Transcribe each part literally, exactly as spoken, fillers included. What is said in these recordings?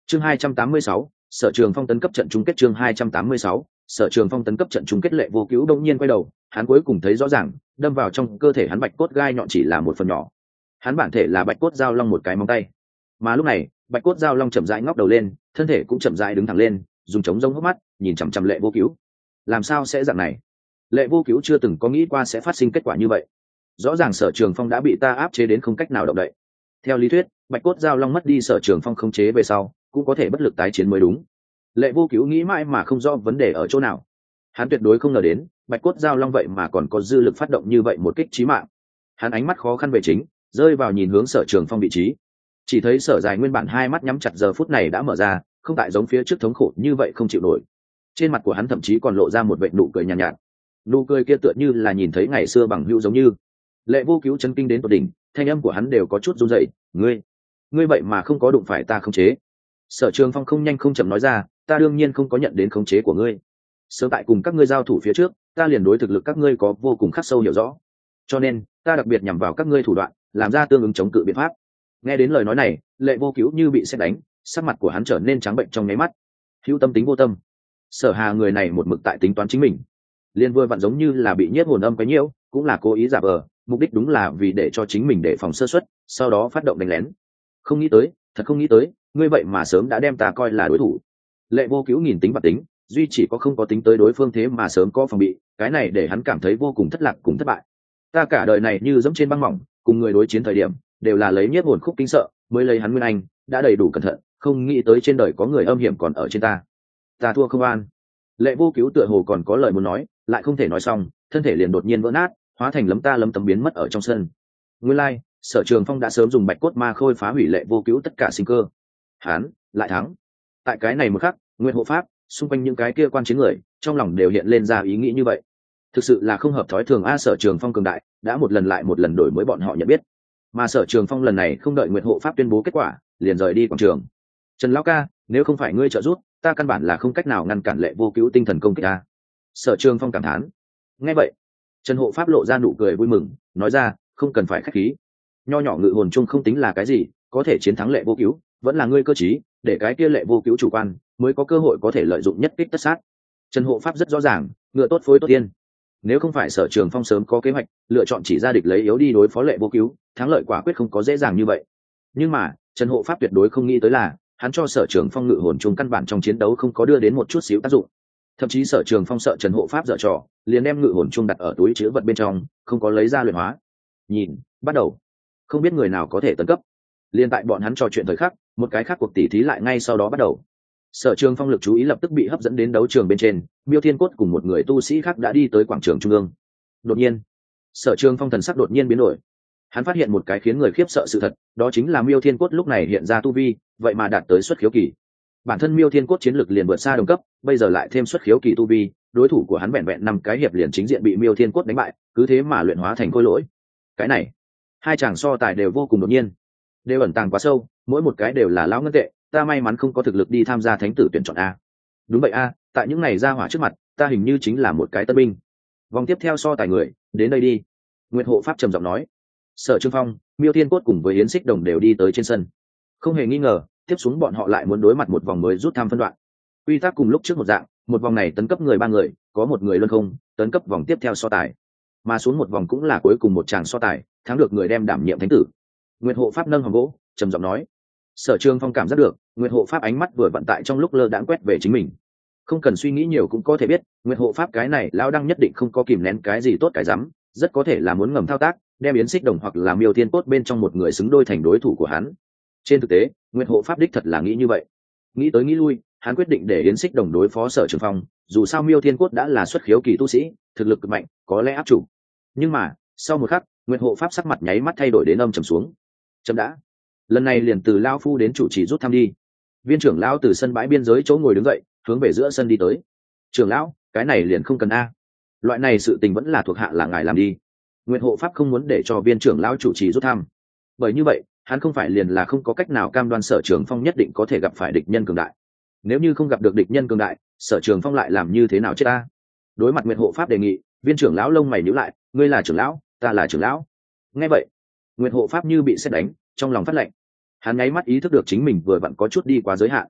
chương hai trăm tám mươi sáu, Sở Trường Phong tấn cấp trận chung kết. Chương hai trăm tám mươi sáu, Sở Trường Phong tấn cấp trận chung kết. Lệ Vô Cứu đông nhiên quay đầu, hắn cuối cùng thấy rõ ràng, đâm vào trong cơ thể hắn bạch cốt gai nhọn chỉ là một phần nhỏ. Hắn bản thể là bạch cốt giao long một cái móng tay. Mà lúc này, bạch cốt giao long chậm rãi ngóc đầu lên, thân thể cũng chậm rãi đứng thẳng lên, dùng trống rỗng hốc mắt, nhìn chằm chằm Lệ Vô Cứu. Làm sao sẽ dạng này? Lệ Vô Cứu chưa từng có nghĩ qua sẽ phát sinh kết quả như vậy. Rõ ràng Sở Trường Phong đã bị ta áp chế đến không cách nào động đậy. Theo lý thuyết, bạch cốt giao long mất đi Sở Trường Phong khống chế về sau, cũng có thể bất lực tái chiến mới đúng. Lệ Vô Cứu nghĩ mãi mà không rõ vấn đề ở chỗ nào. Hắn tuyệt đối không ngờ đến, bạch cốt giao long vậy mà còn có dư lực phát động như vậy một kích chí mạng. Hắn ánh mắt khó khăn về chính, rơi vào nhìn hướng Sở Trường Phong vị trí. Chỉ thấy Sở Dài nguyên bản hai mắt nhắm chặt giờ phút này đã mở ra, không tại giống phía trước thống khổ như vậy không chịu nổi. Trên mặt của hắn thậm chí còn lộ ra một vệt nụ cười nhàn nhạt, nhạt. Nụ cười kia tựa như là nhìn thấy ngày xưa bằng hữu giống như. Lệ Vô Cứu chấn kinh đến tột đỉnh, thanh âm của hắn đều có chút run rẩy. "Ngươi, ngươi vậy mà không có đụng phải ta khống chế." Sở Trường Phong không nhanh không chậm nói ra, "Ta đương nhiên không có nhận đến khống chế của ngươi. Sớm tại cùng các ngươi giao thủ phía trước, ta liền đối thực lực các ngươi có vô cùng khắc sâu hiểu rõ. Cho nên, ta đặc biệt nhằm vào các ngươi thủ đoạn, làm ra tương ứng chống cự biện pháp." Nghe đến lời nói này, Lệ Vô Cứu như bị sét đánh, sắc mặt của hắn trở nên trắng bệnh trong nháy mắt. Hữu tâm tính vô tâm. Sở Hà người này một mực tại tính toán chính mình, liên vừa vặn giống như là bị nhiếp hồn âm quấy nhiễu, cũng là cố ý giả vờ, mục đích đúng là vì để cho chính mình đề phòng sơ suất, sau đó phát động đánh lén. Không nghĩ tới, thật không nghĩ tới, ngươi vậy mà sớm đã đem ta coi là đối thủ. Lệ Vô Cứu nhìn tính và tính, duy chỉ có không có tính tới đối phương thế mà sớm có phòng bị, cái này để hắn cảm thấy vô cùng thất lạc cùng thất bại. Ta cả đời này như dẫm trên băng mỏng, cùng người đối chiến thời điểm, đều là lấy nhiếp hồn khúc kinh sợ, mới lấy hắn nguyên anh, đã đầy đủ cẩn thận, không nghĩ tới trên đời có người âm hiểm còn ở trên ta. Ta thua không an. Lệ Vô Cứu tựa hồ còn có lời muốn nói, lại không thể nói xong, thân thể liền đột nhiên vỡ nát, hóa thành lấm ta lấm tấm biến mất ở trong sân. Nguyên lai, like, Sở Trường Phong đã sớm dùng bạch cốt ma khôi phá hủy Lệ Vô Cứu tất cả sinh cơ. Hắn lại thắng. Tại cái này một khắc, Nguyên Hộ Pháp, xung quanh những cái kia quan chiến người, trong lòng đều hiện lên ra ý nghĩ như vậy. Thực sự là không hợp thói thường a. Sở Trường Phong cường đại, đã một lần lại một lần đổi mới bọn họ nhận biết. Mà Sở Trường Phong lần này không đợi Nguyệt Hộ Pháp tuyên bố kết quả, liền rời đi quảng trường. "Trần lão ca, nếu không phải ngươi trợ giúp, ta căn bản là không cách nào ngăn cản Lệ Vô Cứu tinh thần công kích ta." Sở Trường Phong cảm thán. Nghe vậy, Trần Hộ Pháp lộ ra nụ cười vui mừng, nói ra, "Không cần phải khách khí. Nho nhỏ ngự hồn chung không tính là cái gì, có thể chiến thắng Lệ Vô Cứu, vẫn là ngươi cơ trí, để cái kia Lệ Vô Cứu chủ quan, mới có cơ hội có thể lợi dụng nhất kích tất sát." Trần Hộ Pháp rất rõ ràng, ngựa tốt phối tốt tiên. Nếu không phải Sở Trường Phong sớm có kế hoạch, lựa chọn chỉ ra địch lấy yếu đi đối phó Lệ Vô Cứu, thắng lợi quả quyết không có dễ dàng như vậy. Nhưng mà, Trần Hộ Pháp tuyệt đối không nghĩ tới là, hắn cho Sở Trường Phong ngự hồn chung căn bản trong chiến đấu không có đưa đến một chút xíu tác dụng. Thậm chí Sở Trường Phong sợ Trần Hộ Pháp dở trò, liền đem ngự hồn chung đặt ở túi trữ vật bên trong, không có lấy ra luyện hóa. Nhìn, bắt đầu. Không biết người nào có thể tấn cấp. Liên tại bọn hắn trò chuyện thời khắc, một cái khác cuộc tỉ thí lại ngay sau đó bắt đầu. Sở Trường Phong lực chú ý lập tức bị hấp dẫn đến đấu trường bên trên, Miêu Thiên Cốt cùng một người tu sĩ khác đã đi tới quảng trường trung ương. Đột nhiên, Sở Trường Phong thần sắc đột nhiên biến đổi. Hắn phát hiện một cái khiến người khiếp sợ sự thật, đó chính là Miêu Thiên Cốt lúc này hiện ra tu vi, vậy mà đạt tới xuất khiếu kỳ. Bản thân Miêu Thiên Cốt chiến lực liền vượt xa đồng cấp, bây giờ lại thêm xuất khiếu kỳ tu vi, đối thủ của hắn vẹn vẹn năm cái hiệp liền chính diện bị Miêu Thiên Cốt đánh bại, cứ thế mà luyện hóa thành khôi lỗi. Cái này, hai chàng so tài đều vô cùng đột nhiên, đều ẩn tàng quá sâu, mỗi một cái đều là lão ngân tệ, ta may mắn không có thực lực đi tham gia thánh tử tuyển chọn a. Đúng vậy a, tại những này ra hỏa trước mặt, ta hình như chính là một cái tân binh. Vòng tiếp theo so tài người, đến đây đi. Nguyệt Hộ Pháp trầm giọng nói. Sở Trương Phong, Miêu Thiên Cốt cùng với Yến Xích Đồng đều đi tới trên sân. Không hề nghi ngờ, tiếp xuống bọn họ lại muốn đối mặt một vòng mới rút thăm phân đoạn. Quy tắc cùng lúc trước một dạng, một vòng này tấn cấp người ba người, có một người luân không, tấn cấp vòng tiếp theo so tài. Mà xuống một vòng cũng là cuối cùng một tràng so tài, thắng được người đem đảm nhiệm thánh tử. Nguyệt Hộ Pháp nâng hòm gỗ, trầm giọng nói. Sở Trương Phong cảm giác được, Nguyệt Hộ Pháp ánh mắt vừa vận tại trong lúc lơ đãng quét về chính mình. Không cần suy nghĩ nhiều cũng có thể biết, Nguyệt Hộ Pháp cái này lão đăng nhất định không có kìm nén cái gì tốt cái rắm, rất có thể là muốn ngầm thao tác, đem Yến Xích Đồng hoặc là Miêu Thiên Cốt bên trong một người xứng đôi thành đối thủ của hắn. Trên thực tế, Nguyệt Hộ Pháp đích thật là nghĩ như vậy. Nghĩ tới nghĩ lui, hắn quyết định để Yến Xích Đồng đối phó Sở Trường Phong, dù sao Miêu Thiên Cốt đã là xuất khiếu kỳ tu sĩ, thực lực cực mạnh, có lẽ áp chủ. Nhưng mà, sau một khắc, Nguyệt Hộ Pháp sắc mặt nháy mắt thay đổi đến âm trầm xuống. Chấm đã. Lần này liền từ lão phu đến chủ trì rút thăm đi. Viên trưởng lão từ sân bãi biên giới chỗ ngồi đứng dậy, hướng về giữa sân đi tới. Trưởng lão, cái này liền không cần a. Loại này sự tình vẫn là thuộc hạ là ngài làm đi. Nguyệt Hộ Pháp không muốn để cho viên trưởng lão chủ trì rút thăm, bởi như vậy hắn không phải liền là không có cách nào cam đoan Sở Trường Phong nhất định có thể gặp phải địch nhân cường đại. Nếu như không gặp được địch nhân cường đại, Sở Trường Phong lại làm như thế nào chết ta? Đối mặt Nguyệt Hộ Pháp đề nghị, viên trưởng lão lông mày nhíu lại, ngươi là trưởng lão, ta là trưởng lão. Nghe vậy, Nguyệt Hộ Pháp như bị sét đánh, trong lòng phát lạnh. Hắn nháy mắt ý thức được chính mình vừa vặn có chút đi quá giới hạn.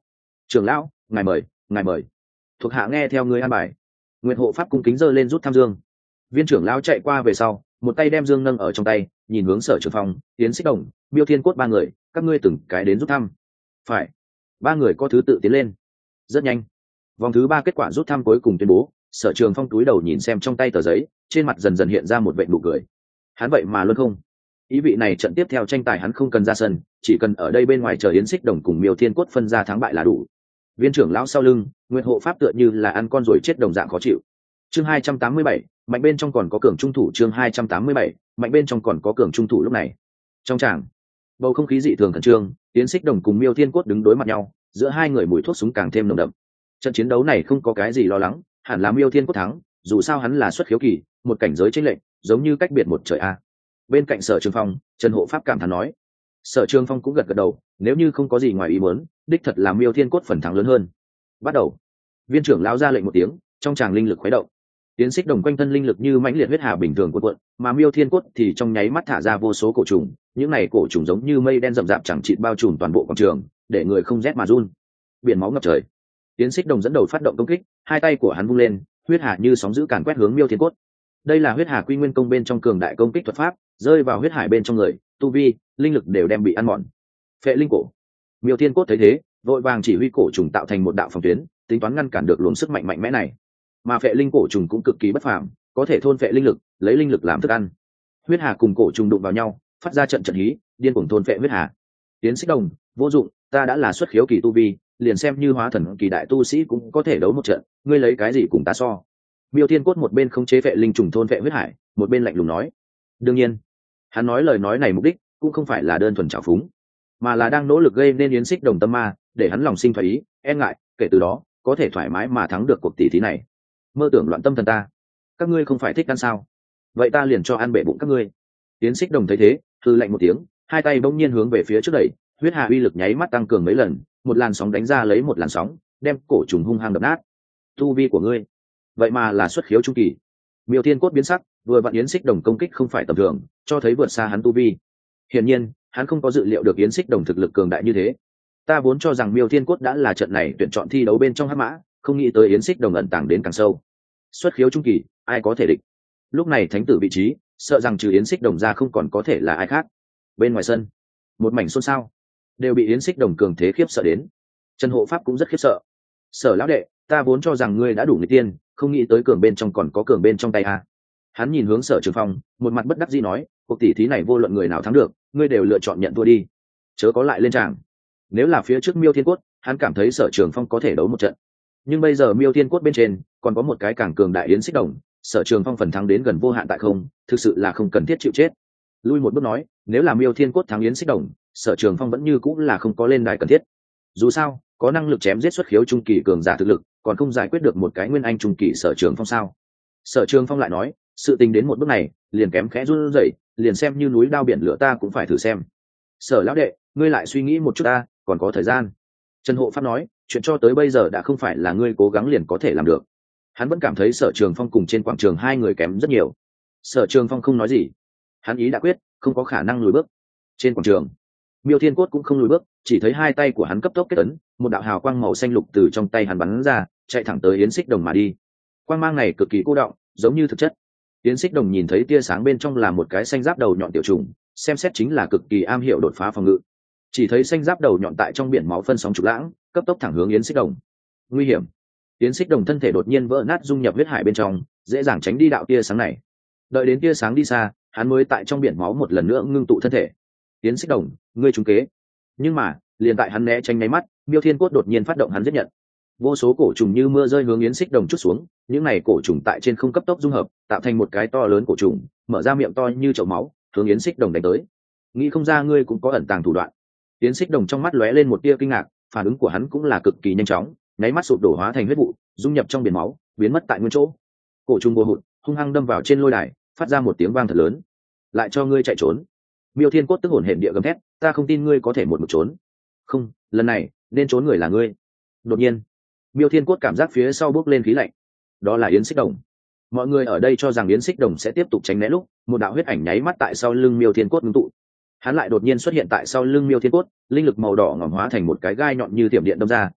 Trưởng lão, ngài mời, ngài mời. Thuộc hạ nghe theo người an bài. Nguyệt hộ pháp cung kính giơ lên rút thăm dương. Viên trưởng lão chạy qua về sau, một tay đem dương nâng ở trong tay, nhìn hướng Sở Trường Phong, Tiến Xích Đồng, Miêu Thiên Cốt ba người, các ngươi từng cái đến rút thăm. Phải. Ba người có thứ tự tiến lên. Rất nhanh. Vòng thứ ba kết quả rút thăm cuối cùng tuyên bố, Sở Trường Phong túi đầu nhìn xem trong tay tờ giấy, trên mặt dần dần hiện ra một vẻ nụ cười. Hắn vậy mà luôn không. Ý vị này trận tiếp theo tranh tài hắn không cần ra sân, chỉ cần ở đây bên ngoài chờ Yến Xích Đồng cùng Miêu Thiên Cốt phân ra thắng bại là đủ. Viên trưởng lão sau lưng, Nguyệt hộ pháp tựa như là ăn con rồi chết đồng dạng khó chịu. Chương hai trăm tám mươi bảy, mạnh bên trong còn có cường trung thủ. Chương hai trăm tám mươi bảy, mạnh bên trong còn có cường trung thủ. Lúc này, trong tràng, bầu không khí dị thường khẩn trương, Yến Xích Đồng cùng Miêu Thiên Cốt đứng đối mặt nhau, giữa hai người mùi thuốc súng càng thêm nồng đậm. Trận chiến đấu này không có cái gì lo lắng, hẳn là Miêu Thiên Cốt thắng, dù sao hắn là xuất khiếu kỳ, một cảnh giới chênh lệch, giống như cách biệt một trời a. Bên cạnh Sở Trường Phong, Trần hộ pháp cảm thán nói. Sở Trường Phong cũng gật gật đầu, nếu như không có gì ngoài ý muốn, đích thật là Miêu Thiên Cốt phần thắng lớn hơn. Bắt đầu. Viên trưởng lão ra lệnh một tiếng, trong tràng linh lực khuấy động. Tiến Xích Đồng quanh thân linh lực như mãnh liệt huyết hà bình thường cuộn cuộn, mà Miêu Thiên Cốt thì trong nháy mắt thả ra vô số cổ trùng, những này cổ trùng giống như mây đen rậm rạp chẳng chịt bao trùm toàn bộ quảng trường, để người không rét mà run. Biển máu ngập trời. Tiến Xích Đồng dẫn đầu phát động công kích, hai tay của hắn vung lên, huyết hà như sóng dữ càn quét hướng Miêu Thiên Cốt. Đây là huyết hà quy nguyên công bên trong cường đại công kích thuật pháp, rơi vào huyết hải bên trong người, tu vi, linh lực đều đem bị ăn mòn. Phệ linh cổ. Miêu Thiên Cốt thấy thế, vội vàng chỉ huy cổ trùng tạo thành một đạo phòng tuyến, tính toán ngăn cản được luồng sức mạnh mạnh mẽ này. Mà phệ linh cổ trùng cũng cực kỳ bất phàm, có thể thôn phệ linh lực, lấy linh lực làm thức ăn. Huyết hà cùng cổ trùng đụng vào nhau, phát ra trận trận hí, điên cuồng thôn phệ huyết hà. Tiến Xích Đồng, vô dụng, ta đã là xuất khiếu kỳ tu vi, liền xem như hóa thần kỳ đại tu sĩ cũng có thể đấu một trận, ngươi lấy cái gì cùng ta so? Miêu Thiên Cốt một bên không chế phệ linh trùng thôn phệ huyết hải, một bên lạnh lùng nói. Đương nhiên, hắn nói lời nói này mục đích cũng không phải là đơn thuần trào phúng, mà là đang nỗ lực gây nên Yến Xích Đồng tâm ma, để hắn lòng sinh thoái ý, e ngại, kể từ đó có thể thoải mái mà thắng được cuộc tỷ thí này. Mơ tưởng loạn tâm thần ta, các ngươi không phải thích ăn sao? Vậy ta liền cho ăn bể bụng các ngươi. Yến Xích Đồng thấy thế, hừ lạnh một tiếng, hai tay bỗng nhiên hướng về phía trước đẩy, huyết hà uy lực nháy mắt tăng cường mấy lần, một làn sóng đánh ra lấy một làn sóng, đem cổ trùng hung hăng đập nát. Tu vi của ngươi, vậy mà là xuất khiếu trung kỳ. Miêu Thiên Cốt biến sắc, vừa vặn Yến Xích Đồng công kích không phải tầm thường, cho thấy vượt xa hắn tu vi. Hiển nhiên, hắn không có dự liệu được Yến Xích Đồng thực lực cường đại như thế. Ta vốn cho rằng Miêu Thiên Cốt đã là trận này tuyển chọn thi đấu bên trong hắc mã, không nghĩ tới Yến Xích Đồng ẩn tàng đến càng sâu. Xuất khiếu trung kỳ, ai có thể địch? Lúc này thánh tử vị trí, sợ rằng trừ Yến Xích Đồng ra không còn có thể là ai khác. Bên ngoài sân, một mảnh xôn xao, đều bị Yến Xích Đồng cường thế khiếp sợ đến. Trần hộ pháp cũng rất khiếp sợ. Sở lão đệ, ta vốn cho rằng ngươi đã đủ người tiên, không nghĩ tới cường bên trong còn có cường bên trong tay a. Hắn nhìn hướng Sở Trường Phong, một mặt bất đắc dĩ nói, cuộc tỷ thí này vô luận người nào thắng được, ngươi đều lựa chọn nhận thua đi, chớ có lại lên tràng. Nếu là phía trước Miêu Thiên Cốt, hắn cảm thấy Sở Trường Phong có thể đấu một trận, nhưng bây giờ Miêu Thiên Cốt bên trên còn có một cái càng cường đại Yến Xích Đồng, Sở Trường Phong phần thắng đến gần vô hạn tại không, thực sự là không cần thiết chịu chết. Lui một bước nói, nếu là Miêu Thiên Cốt thắng Yến Xích Đồng, Sở Trường Phong vẫn như cũng là không có lên đài cần thiết. Dù sao, có năng lực chém giết xuất khiếu trung kỳ cường giả thực lực, còn không giải quyết được một cái nguyên anh trung kỳ Sở Trường Phong sao? Sở Trường Phong lại nói, sự tình đến một bước này, liền kém khẽ run rẩy, liền xem như núi đao biển lửa ta cũng phải thử xem. Sở lão đệ, ngươi lại suy nghĩ một chút ta, còn có thời gian. Trần hộ pháp nói, chuyện cho tới bây giờ đã không phải là ngươi cố gắng liền có thể làm được. Hắn vẫn cảm thấy Sở Trường Phong cùng trên quảng trường hai người kém rất nhiều. Sở Trường Phong không nói gì, hắn ý đã quyết, không có khả năng lùi bước. Trên quảng trường, Miêu Thiên Cốt cũng không lùi bước, chỉ thấy hai tay của hắn cấp tốc kết ấn, một đạo hào quang màu xanh lục từ trong tay hắn bắn ra, chạy thẳng tới Yến Xích Đồng mà đi. Quang mang này cực kỳ cô đọng, giống như thực chất. Yến Xích Đồng nhìn thấy tia sáng bên trong là một cái xanh giáp đầu nhọn tiểu trùng, xem xét chính là cực kỳ am hiểu đột phá phòng ngự. Chỉ thấy xanh giáp đầu nhọn tại trong biển máu phân sóng trục lãng, cấp tốc thẳng hướng Yến Xích Đồng. Nguy hiểm! Yến Xích Đồng thân thể đột nhiên vỡ nát dung nhập huyết hải bên trong, dễ dàng tránh đi đạo tia sáng này. Đợi đến tia sáng đi xa, hắn mới tại trong biển máu một lần nữa ngưng tụ thân thể. Yến Xích Đồng, ngươi trúng kế. Nhưng mà, liền tại hắn né tránh nháy mắt, Miêu Thiên Cốt đột nhiên phát động hắn giết nhận. Vô số cổ trùng như mưa rơi hướng Yến Xích Đồng chút xuống, những này cổ trùng tại trên không cấp tốc dung hợp, tạo thành một cái to lớn cổ trùng, mở ra miệng to như chậu máu, hướng Yến Xích Đồng đánh tới. Nghĩ không ra ngươi cũng có ẩn tàng thủ đoạn. Yến Xích Đồng trong mắt lóe lên một tia kinh ngạc, phản ứng của hắn cũng là cực kỳ nhanh chóng, nháy mắt sụp đổ hóa thành huyết vụ, dung nhập trong biển máu, biến mất tại nguyên chỗ. Cổ trùng bồ hụt, hung hăng đâm vào trên lôi đài, phát ra một tiếng vang thật lớn. Lại cho ngươi chạy trốn! Miêu Thiên Cốt tức hổn hển địa gầm thét, ta không tin ngươi có thể một mực trốn. Không, lần này nên trốn người là ngươi. Đột nhiên, Miêu Thiên Cốt cảm giác phía sau bước lên khí lạnh, đó là Yến Xích Đồng. Mọi người ở đây cho rằng Yến Xích Đồng sẽ tiếp tục tránh né lúc, một đạo huyết ảnh nháy mắt tại sau lưng Miêu Thiên Cốt ngưng tụ. Hắn lại đột nhiên xuất hiện tại sau lưng Miêu Thiên Cốt, linh lực màu đỏ ngòm hóa thành một cái gai nhọn như tiệm điện đâm ra,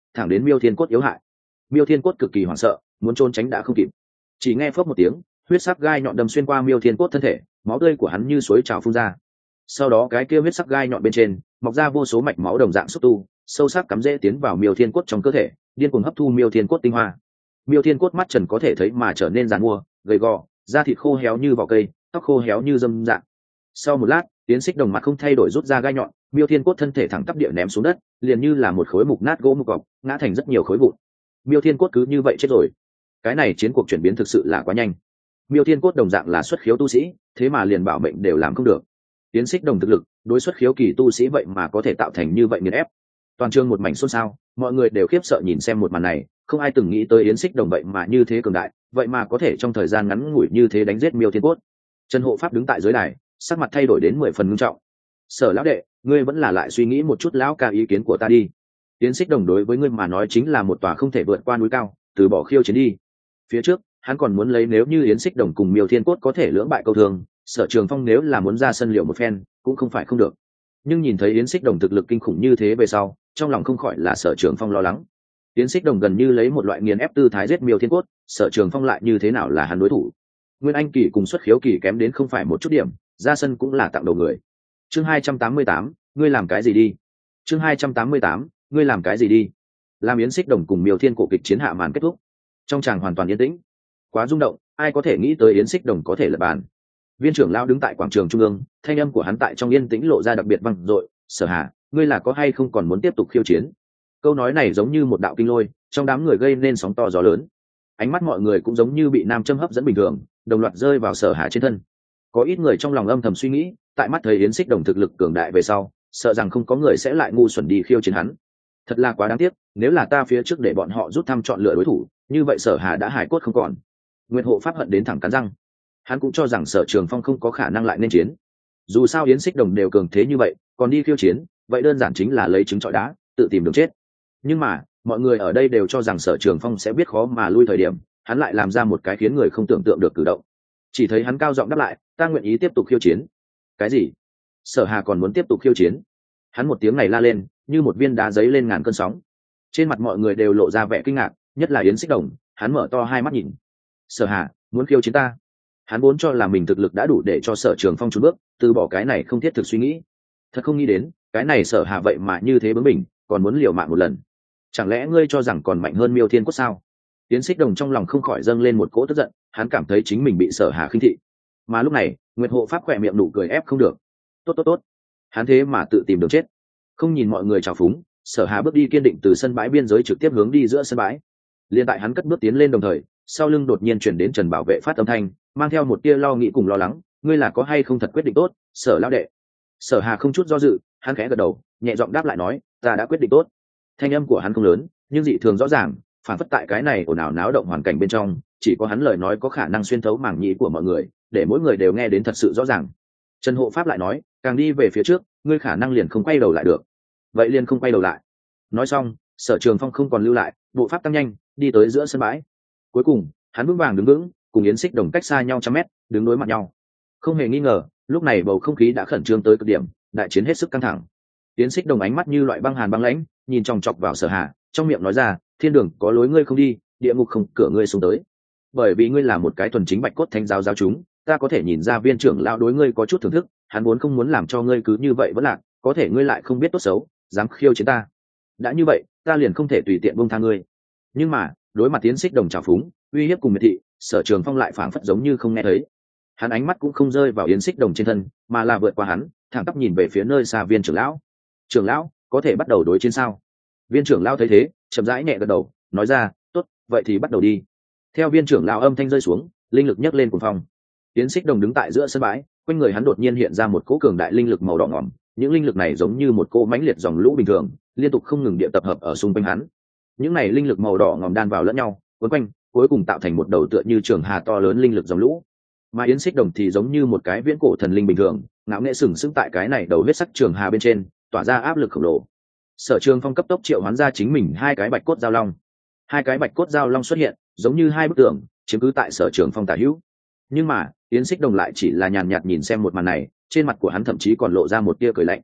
thẳng đến Miêu Thiên Cốt yếu hại. Miêu Thiên Cốt cực kỳ hoảng sợ, muốn trốn tránh đã không kịp. Chỉ nghe phốc một tiếng, huyết sắc gai nhọn đâm xuyên qua Miêu Thiên Cốt thân thể, máu tươi của hắn như suối trào phun ra. Sau đó cái kia huyết sắc gai nhọn bên trên mọc ra vô số mạch máu đồng dạng xúc tu, sâu sắc cắm rễ tiến vào Miêu Thiên Cốt trong cơ thể, điên cuồng hấp thu Miêu Thiên Cốt tinh hoa. Miêu Thiên Cốt mắt trần có thể thấy mà trở nên giàn mua, gầy gò, da thịt khô héo như vỏ cây, tóc khô héo như dâm dạng. Sau một lát, Tiến Xích Đồng mặt không thay đổi rút ra gai nhọn, Miêu Thiên Cốt thân thể thẳng tắp địa ném xuống đất, liền như là một khối mục nát gỗ mục cọc, ngã thành rất nhiều khối vụn. Miêu Thiên Cốt cứ như vậy chết rồi. Cái này chiến cuộc chuyển biến thực sự là quá nhanh. Miêu Thiên Cốt đồng dạng là xuất khiếu tu sĩ, thế mà liền bảo mệnh đều làm không được. Tiến Xích Đồng thực lực, đối xuất khiếu kỳ tu sĩ vậy mà có thể tạo thành như vậy nghiền ép. Toàn trường một mảnh xôn xao, mọi người đều khiếp sợ nhìn xem một màn này, không ai từng nghĩ tới Yến Xích Đồng vậy mà như thế cường đại, vậy mà có thể trong thời gian ngắn ngủi như thế đánh giết Miêu Thiên Cốt. Trần Hộ Pháp đứng tại dưới đài, sắc mặt thay đổi đến mười phần nghiêm trọng. Sở lão đệ, ngươi vẫn là lại suy nghĩ một chút lão ca ý kiến của ta đi. Yến Xích Đồng đối với ngươi mà nói chính là một tòa không thể vượt qua núi cao, từ bỏ khiêu chiến đi. Phía trước, hắn còn muốn lấy nếu như Yến Xích Đồng cùng Miêu Thiên Cốt có thể lưỡng bại câu thương, Sở Trường Phong nếu là muốn ra sân liệu một phen, cũng không phải không được. Nhưng nhìn thấy Yến Xích Đồng thực lực kinh khủng như thế về sau, trong lòng không khỏi là Sở Trường Phong lo lắng. Yến Xích Đồng gần như lấy một loại nghiền ép tư thái giết Miêu Thiên Cốt, Sở Trường Phong lại như thế nào là hắn đối thủ? Nguyên Anh kỳ cùng xuất khiếu kỳ kém đến không phải một chút điểm, ra sân cũng là tặng đầu người. Chương hai trăm tám mươi tám, ngươi làm cái gì đi? Chương hai trăm tám mươi tám, ngươi làm cái gì đi? Làm Yến Xích Đồng cùng Miêu Thiên cổ kịch chiến hạ màn kết thúc. Trong tràng hoàn toàn yên tĩnh. Quá rung động, ai có thể nghĩ tới Yến Xích Đồng có thể lật bàn. Viên trưởng lão đứng tại quảng trường trung ương, thanh âm của hắn tại trong yên tĩnh lộ ra đặc biệt vang dội, "Sở Hà, ngươi là có hay không còn muốn tiếp tục khiêu chiến?" Câu nói này giống như một đạo kinh lôi, trong đám người gây nên sóng to gió lớn. Ánh mắt mọi người cũng giống như bị nam châm hấp dẫn bình thường, đồng loạt rơi vào Sở Hà trên thân. Có ít người trong lòng âm thầm suy nghĩ, tại mắt thấy Yến Xích Đồng thực lực cường đại về sau, sợ rằng không có người sẽ lại ngu xuẩn đi khiêu chiến hắn. Thật là quá đáng tiếc, nếu là ta phía trước để bọn họ rút thăm chọn lựa đối thủ, như vậy Sở Hà đã hài cốt không còn. Nguyệt Hộ Pháp hận đến thẳng cắn răng. Hắn cũng cho rằng Sở Trường Phong không có khả năng lại nên chiến. Dù sao Yến Xích Đồng đều cường thế như vậy, còn đi khiêu chiến, vậy đơn giản chính là lấy trứng trọi đá, tự tìm đường chết. Nhưng mà, mọi người ở đây đều cho rằng Sở Trường Phong sẽ biết khó mà lui thời điểm, hắn lại làm ra một cái khiến người không tưởng tượng được cử động. Chỉ thấy hắn cao giọng đáp lại, "Ta nguyện ý tiếp tục khiêu chiến." Cái gì? Sở Hà còn muốn tiếp tục khiêu chiến? Hắn một tiếng này la lên, như một viên đá giấy lên ngàn cơn sóng. Trên mặt mọi người đều lộ ra vẻ kinh ngạc, nhất là Yến Xích Đồng, hắn mở to hai mắt nhìn. "Sở Hà, muốn khiêu chiến ta?" Hắn vốn cho là mình thực lực đã đủ để cho Sở Trường Phong trốn bước, từ bỏ cái này không thiết thực suy nghĩ. Thật không nghĩ đến, cái này Sở Hà vậy mà như thế bướng bỉnh, còn muốn liều mạng một lần. Chẳng lẽ ngươi cho rằng còn mạnh hơn Miêu Thiên Cốt sao? Yến Xích Đồng trong lòng không khỏi dâng lên một cỗ tức giận, hắn cảm thấy chính mình bị Sở Hà khinh thị. Mà lúc này, Nguyệt Hộ Pháp khỏe miệng nụ cười ép không được. Tốt tốt tốt, hắn thế mà tự tìm đường chết. Không nhìn mọi người chào phúng, Sở Hà bước đi kiên định từ sân bãi biên giới trực tiếp hướng đi giữa sân bãi. Liên tại hắn cất bước tiến lên đồng thời, sau lưng đột nhiên chuyển đến Trần Bảo Vệ phát âm thanh, mang theo một tia lo nghĩ cùng lo lắng, "Ngươi là có hay không thật quyết định tốt, Sở lão đệ?" Sở Hà không chút do dự, hắn khẽ gật đầu, nhẹ giọng đáp lại nói, "Ta đã quyết định tốt." Thanh âm của hắn không lớn, nhưng dị thường rõ ràng, phản phất tại cái này ồn ào náo động hoàn cảnh bên trong, chỉ có hắn lời nói có khả năng xuyên thấu màng nhĩ của mọi người, để mỗi người đều nghe đến thật sự rõ ràng. Trần Hộ Pháp lại nói, "Càng đi về phía trước, ngươi khả năng liền không quay đầu lại được." Vậy liền không quay đầu lại. Nói xong, Sở Trường Phong không còn lưu lại, bộ pháp tăng nhanh, đi tới giữa sân bãi. Cuối cùng, hắn vững vàng đứng vững, cùng Yến Xích Đồng cách xa nhau trăm mét, đứng đối mặt nhau. Không hề nghi ngờ, lúc này bầu không khí đã khẩn trương tới cực điểm, đại chiến hết sức căng thẳng. Yến Xích Đồng ánh mắt như loại băng hàn băng lãnh, nhìn chòng chọc vào Sở Hà, trong miệng nói ra, "Thiên đường có lối ngươi không đi, địa ngục không cửa ngươi xuống tới. Bởi vì ngươi là một cái thuần chính bạch cốt thánh giáo giáo chúng, ta có thể nhìn ra viên trưởng lão đối ngươi có chút thưởng thức, hắn vốn không muốn làm cho ngươi cứ như vậy vẫn lạc, có thể ngươi lại không biết tốt xấu, dám khiêu chiến ta. Đã như vậy, ta liền không thể tùy tiện buông tha ngươi." Nhưng mà, đối mặt Yến Xích Đồng trào phúng, uy hiếp cùng miệt thị, Sở Trường Phong lại phảng phất giống như không nghe thấy. Hắn ánh mắt cũng không rơi vào Yến Xích Đồng trên thân, mà là vượt qua hắn, thẳng tắp nhìn về phía nơi xa viên trưởng lão. "Trưởng lão, có thể bắt đầu đối chiến sao?" Viên trưởng lão thấy thế, chậm rãi nhẹ gật đầu, nói ra, "Tốt, vậy thì bắt đầu đi." Theo viên trưởng lão âm thanh rơi xuống, linh lực nhấc lên cuồng phong. Yến Xích Đồng đứng tại giữa sân bãi, quanh người hắn đột nhiên hiện ra một cỗ cường đại linh lực màu đỏ ngòm, những linh lực này giống như một cỗ mãnh liệt dòng lũ bình thường, liên tục không ngừng địa tập hợp ở xung quanh hắn. Những này linh lực màu đỏ ngòm đan vào lẫn nhau, quấn quanh, cuối cùng tạo thành một đầu tựa như trường hà to lớn linh lực dòng lũ. Mà Yến Xích Đồng thì giống như một cái viễn cổ thần linh bình thường, ngạo nghễ sừng sững tại cái này đầu huyết sắc trường hà bên trên, tỏa ra áp lực khổng lồ. Sở Trường Phong cấp tốc triệu hoán ra chính mình hai cái bạch cốt giao long. Hai cái bạch cốt giao long xuất hiện, giống như hai bức tường, chiếm cứ tại Sở Trường Phong tả hữu. Nhưng mà, Yến Xích Đồng lại chỉ là nhàn nhạt nhìn xem một màn này, trên mặt của hắn thậm chí còn lộ ra một tia cười lạnh.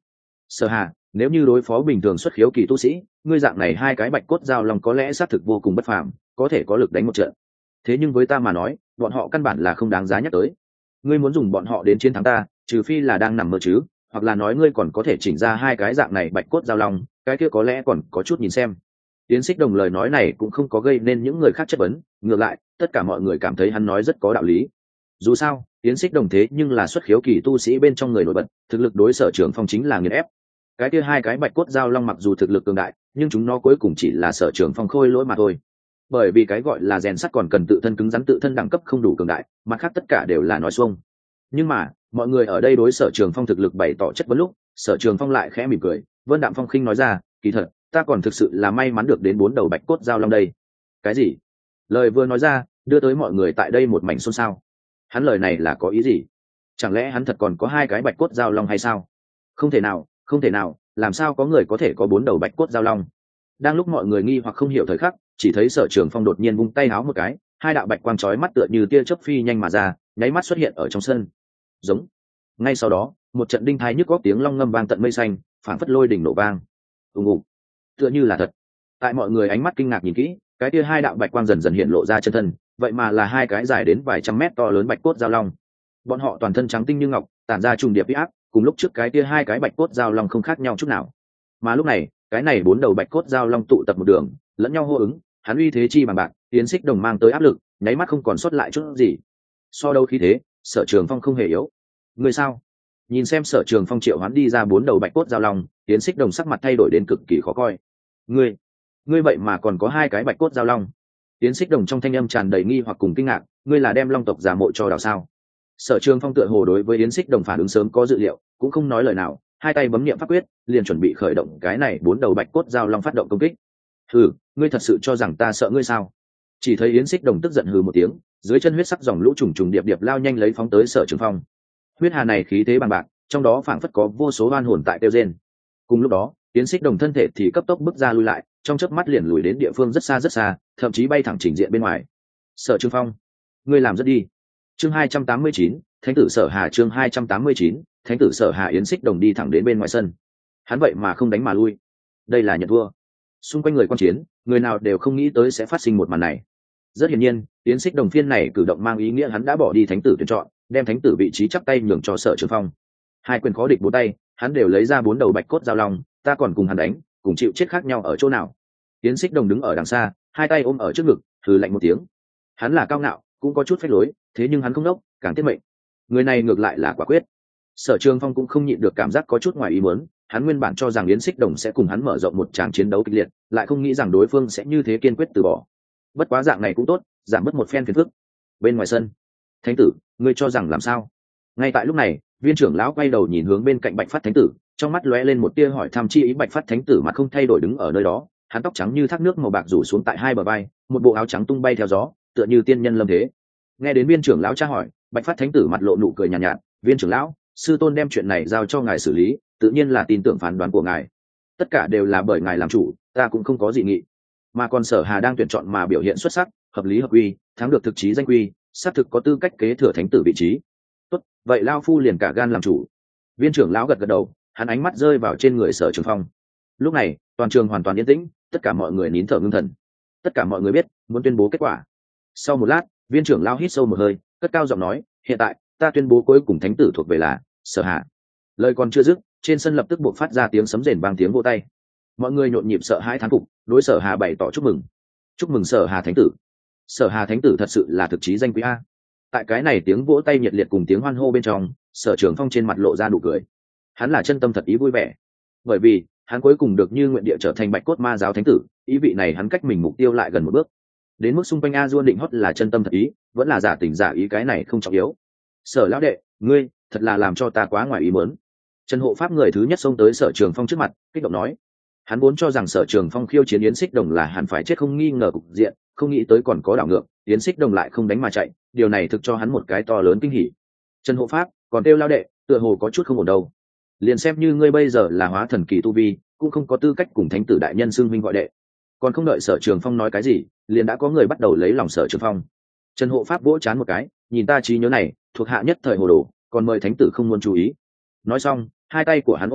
Sở Hà, nếu như đối phó bình thường xuất khiếu kỳ tu sĩ, ngươi dạng này hai cái bạch cốt giao long có lẽ xác thực vô cùng bất phàm, có thể có lực đánh một trận. Thế nhưng với ta mà nói, bọn họ căn bản là không đáng giá nhắc tới. Ngươi muốn dùng bọn họ đến chiến thắng ta, trừ phi là đang nằm mơ chứ, hoặc là nói ngươi còn có thể chỉnh ra hai cái dạng này bạch cốt giao long, cái kia có lẽ còn có chút nhìn xem. Tiến Xích Đồng lời nói này cũng không có gây nên những người khác chất vấn, ngược lại, tất cả mọi người cảm thấy hắn nói rất có đạo lý. Dù sao, Tiến Xích Đồng thế nhưng là xuất khiếu kỳ tu sĩ bên trong người nổi bật, thực lực đối Sở Trường Phong chính là nghiền ép. Cái kia hai cái bạch cốt giao long mặc dù thực lực cường đại, nhưng chúng nó cuối cùng chỉ là Sở Trường Phong khôi lỗi mà thôi. Bởi vì cái gọi là rèn sắt còn cần tự thân cứng rắn, tự thân đẳng cấp không đủ cường đại, mặt khác tất cả đều là nói xuông. Nhưng mà, mọi người ở đây đối Sở Trường Phong thực lực bày tỏ chất vấn lúc, Sở Trường Phong lại khẽ mỉm cười, Vân Đạm Phong khinh nói ra, kỳ thật, ta còn thực sự là may mắn được đến bốn đầu bạch cốt giao long đây. Cái gì? Lời vừa nói ra, đưa tới mọi người tại đây một mảnh xôn xao. Hắn lời này là có ý gì? Chẳng lẽ hắn thật còn có hai cái bạch cốt giao long hay sao? Không thể nào, không thể nào, làm sao có người có thể có bốn đầu bạch cốt giao long? Đang lúc mọi người nghi hoặc không hiểu thời khắc, chỉ thấy Sở Trường Phong đột nhiên vung tay háo một cái, hai đạo bạch quang chói mắt tựa như tia chớp phi nhanh mà ra, nháy mắt xuất hiện ở trong sân. Giống. Ngay sau đó, một trận đinh thái nhức góc tiếng long ngâm vang tận mây xanh, phảng phất lôi đỉnh nổ vang. Ùng ùng. Tựa như là thật. Tại mọi người ánh mắt kinh ngạc nhìn kỹ, cái tia hai đạo bạch quang dần dần hiện lộ ra chân thân, vậy mà là hai cái dài đến vài trăm mét to lớn bạch cốt giao long. Bọn họ toàn thân trắng tinh như ngọc, tản ra trùng điệp uy áp, cùng lúc trước cái tia hai cái bạch cốt giao long không khác nhau chút nào. Mà lúc này, cái này bốn đầu bạch cốt giao long tụ tập một đường, lẫn nhau hô ứng, hắn uy thế chi bằng bạc, Tiến Xích Đồng mang tới áp lực, nháy mắt không còn sót lại chút gì. So đâu khí thế, Sở Trường Phong không hề yếu. Người sao? Nhìn xem Sở Trường Phong triệu hắn đi ra bốn đầu bạch cốt giao long, Tiến Xích Đồng sắc mặt thay đổi đến cực kỳ khó coi. Ngươi, ngươi vậy mà còn có hai cái bạch cốt giao long? Tiến Xích Đồng trong thanh âm tràn đầy nghi hoặc cùng kinh ngạc, ngươi là đem long tộc giả mộ cho đào sao? Sở Trường Phong tựa hồ đối với Yến Xích Đồng phản ứng sớm có dự liệu, cũng không nói lời nào, hai tay bấm niệm pháp quyết, liền chuẩn bị khởi động cái này bốn đầu bạch cốt giao long phát động công kích. Hừ, ngươi thật sự cho rằng ta sợ ngươi sao? Chỉ thấy Yến Xích Đồng tức giận hừ một tiếng, dưới chân huyết sắc dòng lũ trùng trùng điệp điệp lao nhanh lấy phóng tới Sở Trường Phong. Huyết hà này khí thế bằng bạc, trong đó phảng phất có vô số oan hồn tại tiêu rên. Cùng lúc đó, Yến Xích Đồng thân thể thì cấp tốc bước ra lui lại, trong chớp mắt liền lùi đến địa phương rất xa rất xa, thậm chí bay thẳng trình diện bên ngoài. Sở Trường Phong, ngươi làm rất đi. Chương hai trăm tám mươi chín, Thánh tử Sở Hà. Chương hai trăm tám mươi chín, Thánh tử Sở Hà. Yến Xích Đồng đi thẳng đến bên ngoài sân. Hắn vậy mà không đánh mà lui, đây là nhận thua. Xung quanh người quan chiến, người nào đều không nghĩ tới sẽ phát sinh một màn này. Rất hiển nhiên, Yến Xích Đồng phiên này cử động mang ý nghĩa hắn đã bỏ đi thánh tử tuyển chọn, đem thánh tử vị trí chắp tay nhường cho Sở Trường Phong. Hai quyền khó địch bốn tay, hắn đều lấy ra bốn đầu bạch cốt giao long, ta còn cùng hắn đánh, cùng chịu chết khác nhau ở chỗ nào? Yến Xích Đồng đứng ở đằng xa, hai tay ôm ở trước ngực, hừ lạnh một tiếng. Hắn là cao ngạo, cũng có chút phách lối, thế nhưng hắn không đốc, càng tiết mệnh. Người này ngược lại là quả quyết. Sở Trường Phong cũng không nhịn được cảm giác có chút ngoài ý muốn, hắn nguyên bản cho rằng Yến Xích Đồng sẽ cùng hắn mở rộng một tràng chiến đấu kịch liệt, lại không nghĩ rằng đối phương sẽ như thế kiên quyết từ bỏ. Bất quá dạng này cũng tốt, giảm bớt một phen phiền phức. Bên ngoài sân, thánh tử, ngươi cho rằng làm sao? Ngay tại lúc này, viên trưởng lão quay đầu nhìn hướng bên cạnh Bạch Phát thánh tử, trong mắt lóe lên một tia hỏi thăm chi ý. Bạch Phát thánh tử mặt không thay đổi đứng ở nơi đó, hắn tóc trắng như thác nước màu bạc rủ xuống tại hai bờ vai, một bộ áo trắng tung bay theo gió, tựa như tiên nhân lâm thế. Nghe đến viên trưởng lão tra hỏi, Bạch Phát thánh tử mặt lộ nụ cười nhàn nhạt, nhạt, viên trưởng lão, sư tôn đem chuyện này giao cho ngài xử lý, tự nhiên là tin tưởng phán đoán của ngài, tất cả đều là bởi ngài làm chủ, ta cũng không có gì nghị. Mà còn Sở Hà đang tuyển chọn mà biểu hiện xuất sắc, hợp lý hợp quy, thắng được thực chí danh quy, xác thực có tư cách kế thừa thánh tử vị trí. Tốt, vậy lao phu liền cả gan làm chủ. Viên trưởng lão gật gật đầu, hắn ánh mắt rơi vào trên người Sở Trường Phong. Lúc này, toàn trường hoàn toàn yên tĩnh, tất cả mọi người nín thở ngưng thần. Tất cả mọi người biết, muốn tuyên bố kết quả. Sau một lát, viên trưởng lão hít sâu một hơi, cất cao giọng nói, hiện tại, ta tuyên bố cuối cùng thánh tử thuộc về là Sở Hà. Lời còn chưa dứt, trên sân lập tức buộc phát ra tiếng sấm rền vang tiếng vỗ tay. Mọi người nhộn nhịp sợ hãi thán phục, đối Sở Hà bày tỏ chúc mừng. Chúc mừng Sở Hà thánh tử. Sở Hà thánh tử thật sự là thực chí danh quý a. Tại cái này tiếng vỗ tay nhiệt liệt cùng tiếng hoan hô bên trong, Sở Trường Phong trên mặt lộ ra nụ cười. Hắn là chân tâm thật ý vui vẻ, bởi vì hắn cuối cùng được như nguyện địa trở thành Bạch Cốt Ma giáo thánh tử, ý vị này hắn cách mình mục tiêu lại gần một bước. Đến mức xung quanh A Duôn định hót là chân tâm thật ý, vẫn là giả tình giả ý, cái này không trọng yếu. Sở lão đệ, ngươi thật là làm cho ta quá ngoài ý muốn. Trần Hộ Pháp người thứ nhất xông tới Sở Trường Phong trước mặt, kích động nói. Hắn vốn cho rằng Sở Trường Phong khiêu chiến Yến Xích Đồng là hẳn phải chết không nghi ngờ cục diện, không nghĩ tới còn có đảo ngược, Yến Xích Đồng lại không đánh mà chạy, điều này thực cho hắn một cái to lớn kinh hỉ. Trần Hộ Pháp, còn Têu lão đệ, tựa hồ có chút không ổn đâu. Liền xem như ngươi bây giờ là hóa thần kỳ tu vi, cũng không có tư cách cùng thánh tử đại nhân xưng huynh gọi đệ. Còn không đợi Sở Trường Phong nói cái gì, liền đã có người bắt đầu lấy lòng Sở Trường Phong. Trần Hộ Pháp vỗ chán một cái, nhìn ta trí nhớ này, thuộc hạ nhất thời hồ đồ, còn mời thánh tử không muốn chú ý. Nói xong, hai tay của hắn ôm quyền,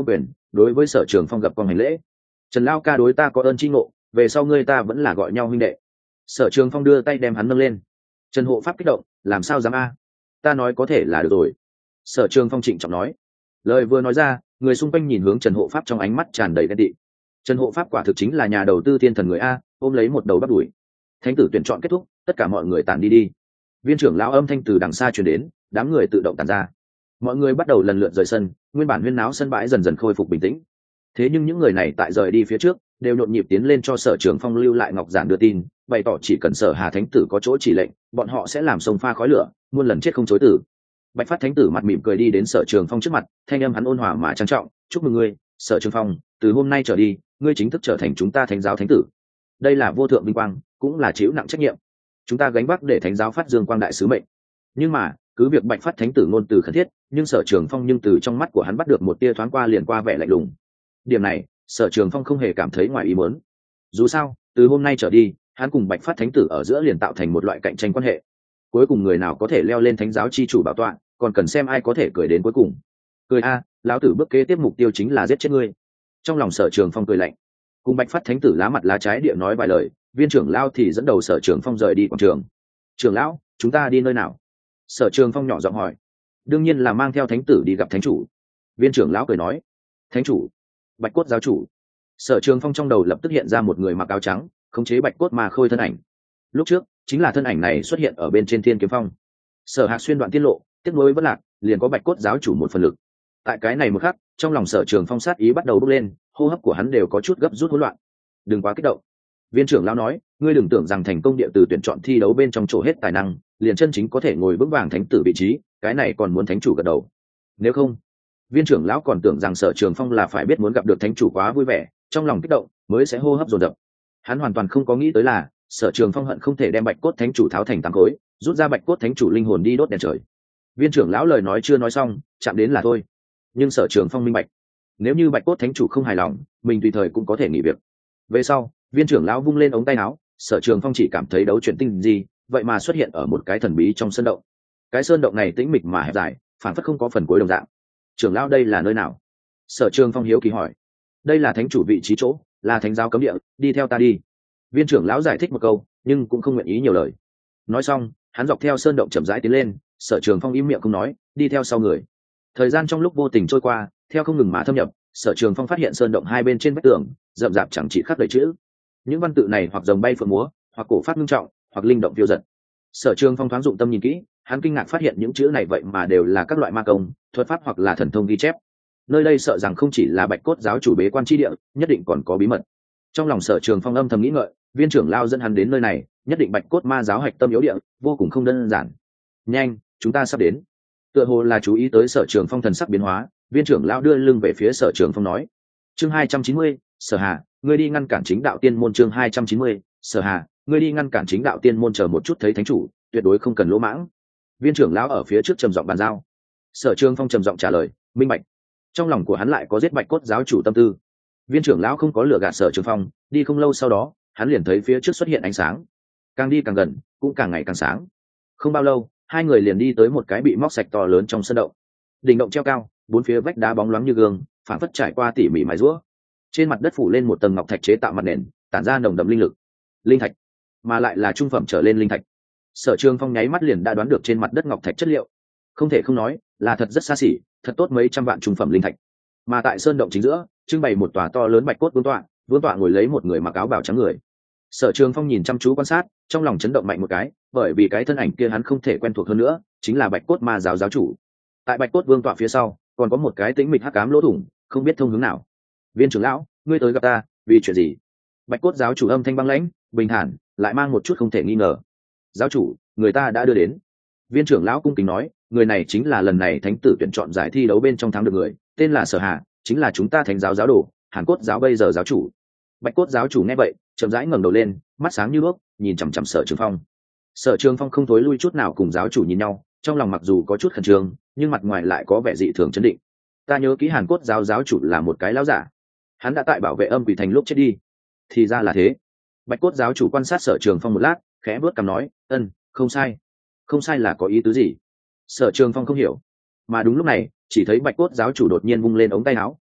đối với Sở Trường Phong gặp con hành lễ. Trần Lao ca đối ta có ơn tri ngộ, về sau ngươi ta vẫn là gọi nhau huynh đệ. Sở Trường Phong đưa tay đem hắn nâng lên. Trần Hộ Pháp kích động, làm sao dám a? Ta nói có thể là được rồi. Sở Trường Phong trịnh trọng nói. Lời vừa nói ra, người xung quanh nhìn hướng Trần Hộ Pháp trong ánh mắt tràn đầy ghen tị. Trần Hộ Pháp quả thực chính là nhà đầu tư thiên thần người a, ôm lấy một đầu bắt đuổi. Thánh tử tuyển chọn kết thúc, tất cả mọi người tản đi đi. Viên trưởng lão âm thanh từ đằng xa truyền đến, đám người tự động tản ra. Mọi người bắt đầu lần lượt rời sân, nguyên bản huyên náo sân bãi dần dần khôi phục bình tĩnh. Thế nhưng những người này tại rời đi phía trước, đều nhộn nhịp tiến lên cho Sở Trường Phong lưu lại ngọc giản đưa tin, bày tỏ chỉ cần Sở Hà thánh tử có chỗ chỉ lệnh, bọn họ sẽ làm sông pha khói lửa, muôn lần chết không chối từ. Bạch Phát thánh tử mặt mỉm cười đi đến Sở Trường Phong trước mặt, thanh âm hắn ôn hòa mà trang trọng, "Chúc mừng ngươi, Sở Trường Phong, từ hôm nay trở đi, ngươi chính thức trở thành chúng ta thánh giáo thánh tử. Đây là vô thượng vinh quang, cũng là chịu nặng trách nhiệm. Chúng ta gánh vác để thánh giáo phát dương quang đại sứ mệnh." Nhưng mà, cứ việc Bạch Phát thánh tử ngôn từ khẩn thiết, nhưng Sở Trường Phong nhưng từ trong mắt của hắn bắt được một tia thoáng qua liền qua vẻ lạnh lùng. Điểm này, Sở Trường Phong không hề cảm thấy ngoài ý muốn. Dù sao, từ hôm nay trở đi, hắn cùng Bạch Phát thánh tử ở giữa liền tạo thành một loại cạnh tranh quan hệ. Cuối cùng người nào có thể leo lên thánh giáo chi chủ bảo tọa, còn cần xem ai có thể cười đến cuối cùng. Cười a, lão tử bước kế tiếp mục tiêu chính là giết chết ngươi. Trong lòng Sở Trường Phong cười lạnh. Cùng Bạch Phát thánh tử lá mặt lá trái địa nói vài lời, viên trưởng lão thì dẫn đầu Sở Trường Phong rời đi quảng trường. "Trưởng lão, chúng ta đi nơi nào?" Sở Trường Phong nhỏ giọng hỏi. "Đương nhiên là mang theo thánh tử đi gặp thánh chủ." Viên trưởng lão cười nói. "Thánh chủ? Bạch Cốt giáo chủ?" Sở Trường Phong trong đầu lập tức hiện ra một người mặc áo trắng, khống chế bạch cốt mà khôi thân ảnh. Lúc trước chính là thân ảnh này xuất hiện ở bên trên Thiên Kiếm Phong. Sở Hạc xuyên đoạn tiết lộ, tiếp nối vẫn lạc, liền có Bạch Cốt giáo chủ một phần lực. Tại cái này một khắc, trong lòng Sở Trường Phong sát ý bắt đầu bốc lên, hô hấp của hắn đều có chút gấp rút hỗn loạn. "Đừng quá kích động." Viên trưởng lão nói, "Ngươi đừng tưởng rằng thành công địa từ tuyển chọn thi đấu bên trong chỗ hết tài năng, liền chân chính có thể ngồi vững vàng thánh tử vị trí, cái này còn muốn thánh chủ gật đầu. Nếu không..." Viên trưởng lão còn tưởng rằng Sở Trường Phong là phải biết muốn gặp được thánh chủ quá vui vẻ, trong lòng kích động mới sẽ hô hấp dồn dập. Hắn hoàn toàn không có nghĩ tới là Sở Trường Phong hận không thể đem Bạch Cốt thánh chủ tháo thành tám khối, rút ra Bạch Cốt thánh chủ linh hồn đi đốt đèn trời. Viên trưởng lão lời nói chưa nói xong, chạm đến là thôi. Nhưng Sở Trường Phong minh bạch, nếu như Bạch Cốt thánh chủ không hài lòng, mình tùy thời cũng có thể nghỉ việc. Về sau, viên trưởng lão vung lên ống tay áo, Sở Trường Phong chỉ cảm thấy đấu chuyển tinh gì, vậy mà xuất hiện ở một cái thần bí trong sơn động. Cái sơn động này tĩnh mịch mà hẹp dài, phản phất không có phần cuối đồng dạng. "Trưởng lão, đây là nơi nào?" Sở Trường Phong hiếu kỳ hỏi. "Đây là thánh chủ vị trí chỗ, là thánh giáo cấm địa, đi theo ta đi." Viên trưởng lão giải thích một câu, nhưng cũng không nguyện ý nhiều lời. Nói xong, hắn dọc theo sơn động chậm rãi tiến lên. Sở Trường Phong im miệng không nói, đi theo sau người. Thời gian trong lúc vô tình trôi qua, theo không ngừng mà thâm nhập, Sở Trường Phong phát hiện sơn động hai bên trên vách tường rậm rạp chẳng chỉ khắc đầy chữ. Những văn tự này hoặc rồng bay phượng múa, hoặc cổ phát ngưng trọng, hoặc linh động phiêu dật. Sở Trường Phong thoáng dụng tâm nhìn kỹ, hắn kinh ngạc phát hiện những chữ này vậy mà đều là các loại ma công, thuật pháp hoặc là thần thông ghi chép. Nơi đây sợ rằng không chỉ là Bạch Cốt giáo chủ bế quan chi địa, nhất định còn có bí mật. Trong lòng Sở Trường Phong âm thầm nghĩ ngợi, viên trưởng lao dẫn hắn đến nơi này, nhất định Bạch Cốt ma giáo hạch tâm yếu địa, vô cùng không đơn giản. "Nhanh, chúng ta sắp đến." Tựa hồ là chú ý tới Sở Trường Phong thần sắc biến hóa, viên trưởng lao đưa lưng về phía Sở Trường Phong nói. Chương hai trăm chín mươi, Sở Hà, ngươi đi ngăn cản chính đạo tiên môn. Chương hai trăm chín mươi, Sở Hà, ngươi đi ngăn cản chính đạo tiên môn. Chờ một chút, thấy thánh chủ, tuyệt đối không cần lỗ mãng. Viên trưởng lão ở phía trước trầm giọng bàn giao. Sở Trường Phong trầm giọng trả lời, minh bạch. Trong lòng của hắn lại có giết Bạch Cốt giáo chủ tâm tư. Viên trưởng lão không có lừa gạt Sở Trường Phong, đi không lâu sau đó, hắn liền thấy phía trước xuất hiện ánh sáng. Càng đi càng gần, cũng càng ngày càng sáng. Không bao lâu, hai người liền đi tới một cái bị móc sạch to lớn trong sân động. Đỉnh động treo cao, bốn phía vách đá bóng loáng như gương, phản phất trải qua tỉ mỉ mài rũa. Trên mặt đất phủ lên một tầng ngọc thạch chế tạo mặt nền, tản ra nồng đậm linh lực. Linh thạch, mà lại là trung phẩm trở lên linh thạch. Sở Trường Phong nháy mắt liền đã đoán được trên mặt đất ngọc thạch chất liệu. Không thể không nói, là thật rất xa xỉ, thật tốt mấy trăm vạn trung phẩm linh thạch. Mà tại sơn động chính giữa, trưng bày một tòa to lớn bạch cốt vương tọa, vương tọa ngồi lấy một người mặc áo bào trắng người. Sở Trường Phong nhìn chăm chú quan sát, trong lòng chấn động mạnh một cái, bởi vì cái thân ảnh kia hắn không thể quen thuộc hơn nữa, chính là Bạch Cốt Ma giáo giáo chủ. Tại Bạch Cốt Vương tọa phía sau, còn có một cái tĩnh mịch hắc ám lỗ thủng, không biết thông hướng nào. "Viên trưởng lão, ngươi tới gặp ta, vì chuyện gì?" Bạch Cốt giáo chủ âm thanh băng lãnh, bình thản, lại mang một chút không thể nghi ngờ. "Giáo chủ, người ta đã đưa đến." Viên trưởng lão cung kính nói, người này chính là lần này thánh tử tuyển chọn giải thi đấu bên trong thắng được người, tên là Sở Hà, chính là chúng ta thánh giáo giáo đồ, Hàn Cốt giáo bây giờ giáo chủ. Bạch Cốt giáo chủ nghe vậy, chậm rãi ngẩng đầu lên, mắt sáng như đuốc, nhìn chằm chằm Sở Trường Phong. Sở Trường Phong không thối lui chút nào cùng giáo chủ nhìn nhau, trong lòng mặc dù có chút khẩn trương, nhưng mặt ngoài lại có vẻ dị thường chấn định. "Ta nhớ kỹ Hàn Cốt giáo giáo chủ là một cái lão giả, hắn đã tại bảo vệ Âm Quỷ thành lúc chết đi." "Thì ra là thế." Bạch Cốt giáo chủ quan sát Sở Trường Phong một lát, khẽ bước cằm nói, "Ân, không sai." "Không sai là có ý tứ gì?" Sở Trường Phong không hiểu. Mà đúng lúc này, chỉ thấy Bạch Cốt giáo chủ đột nhiên vung lên ống tay áo,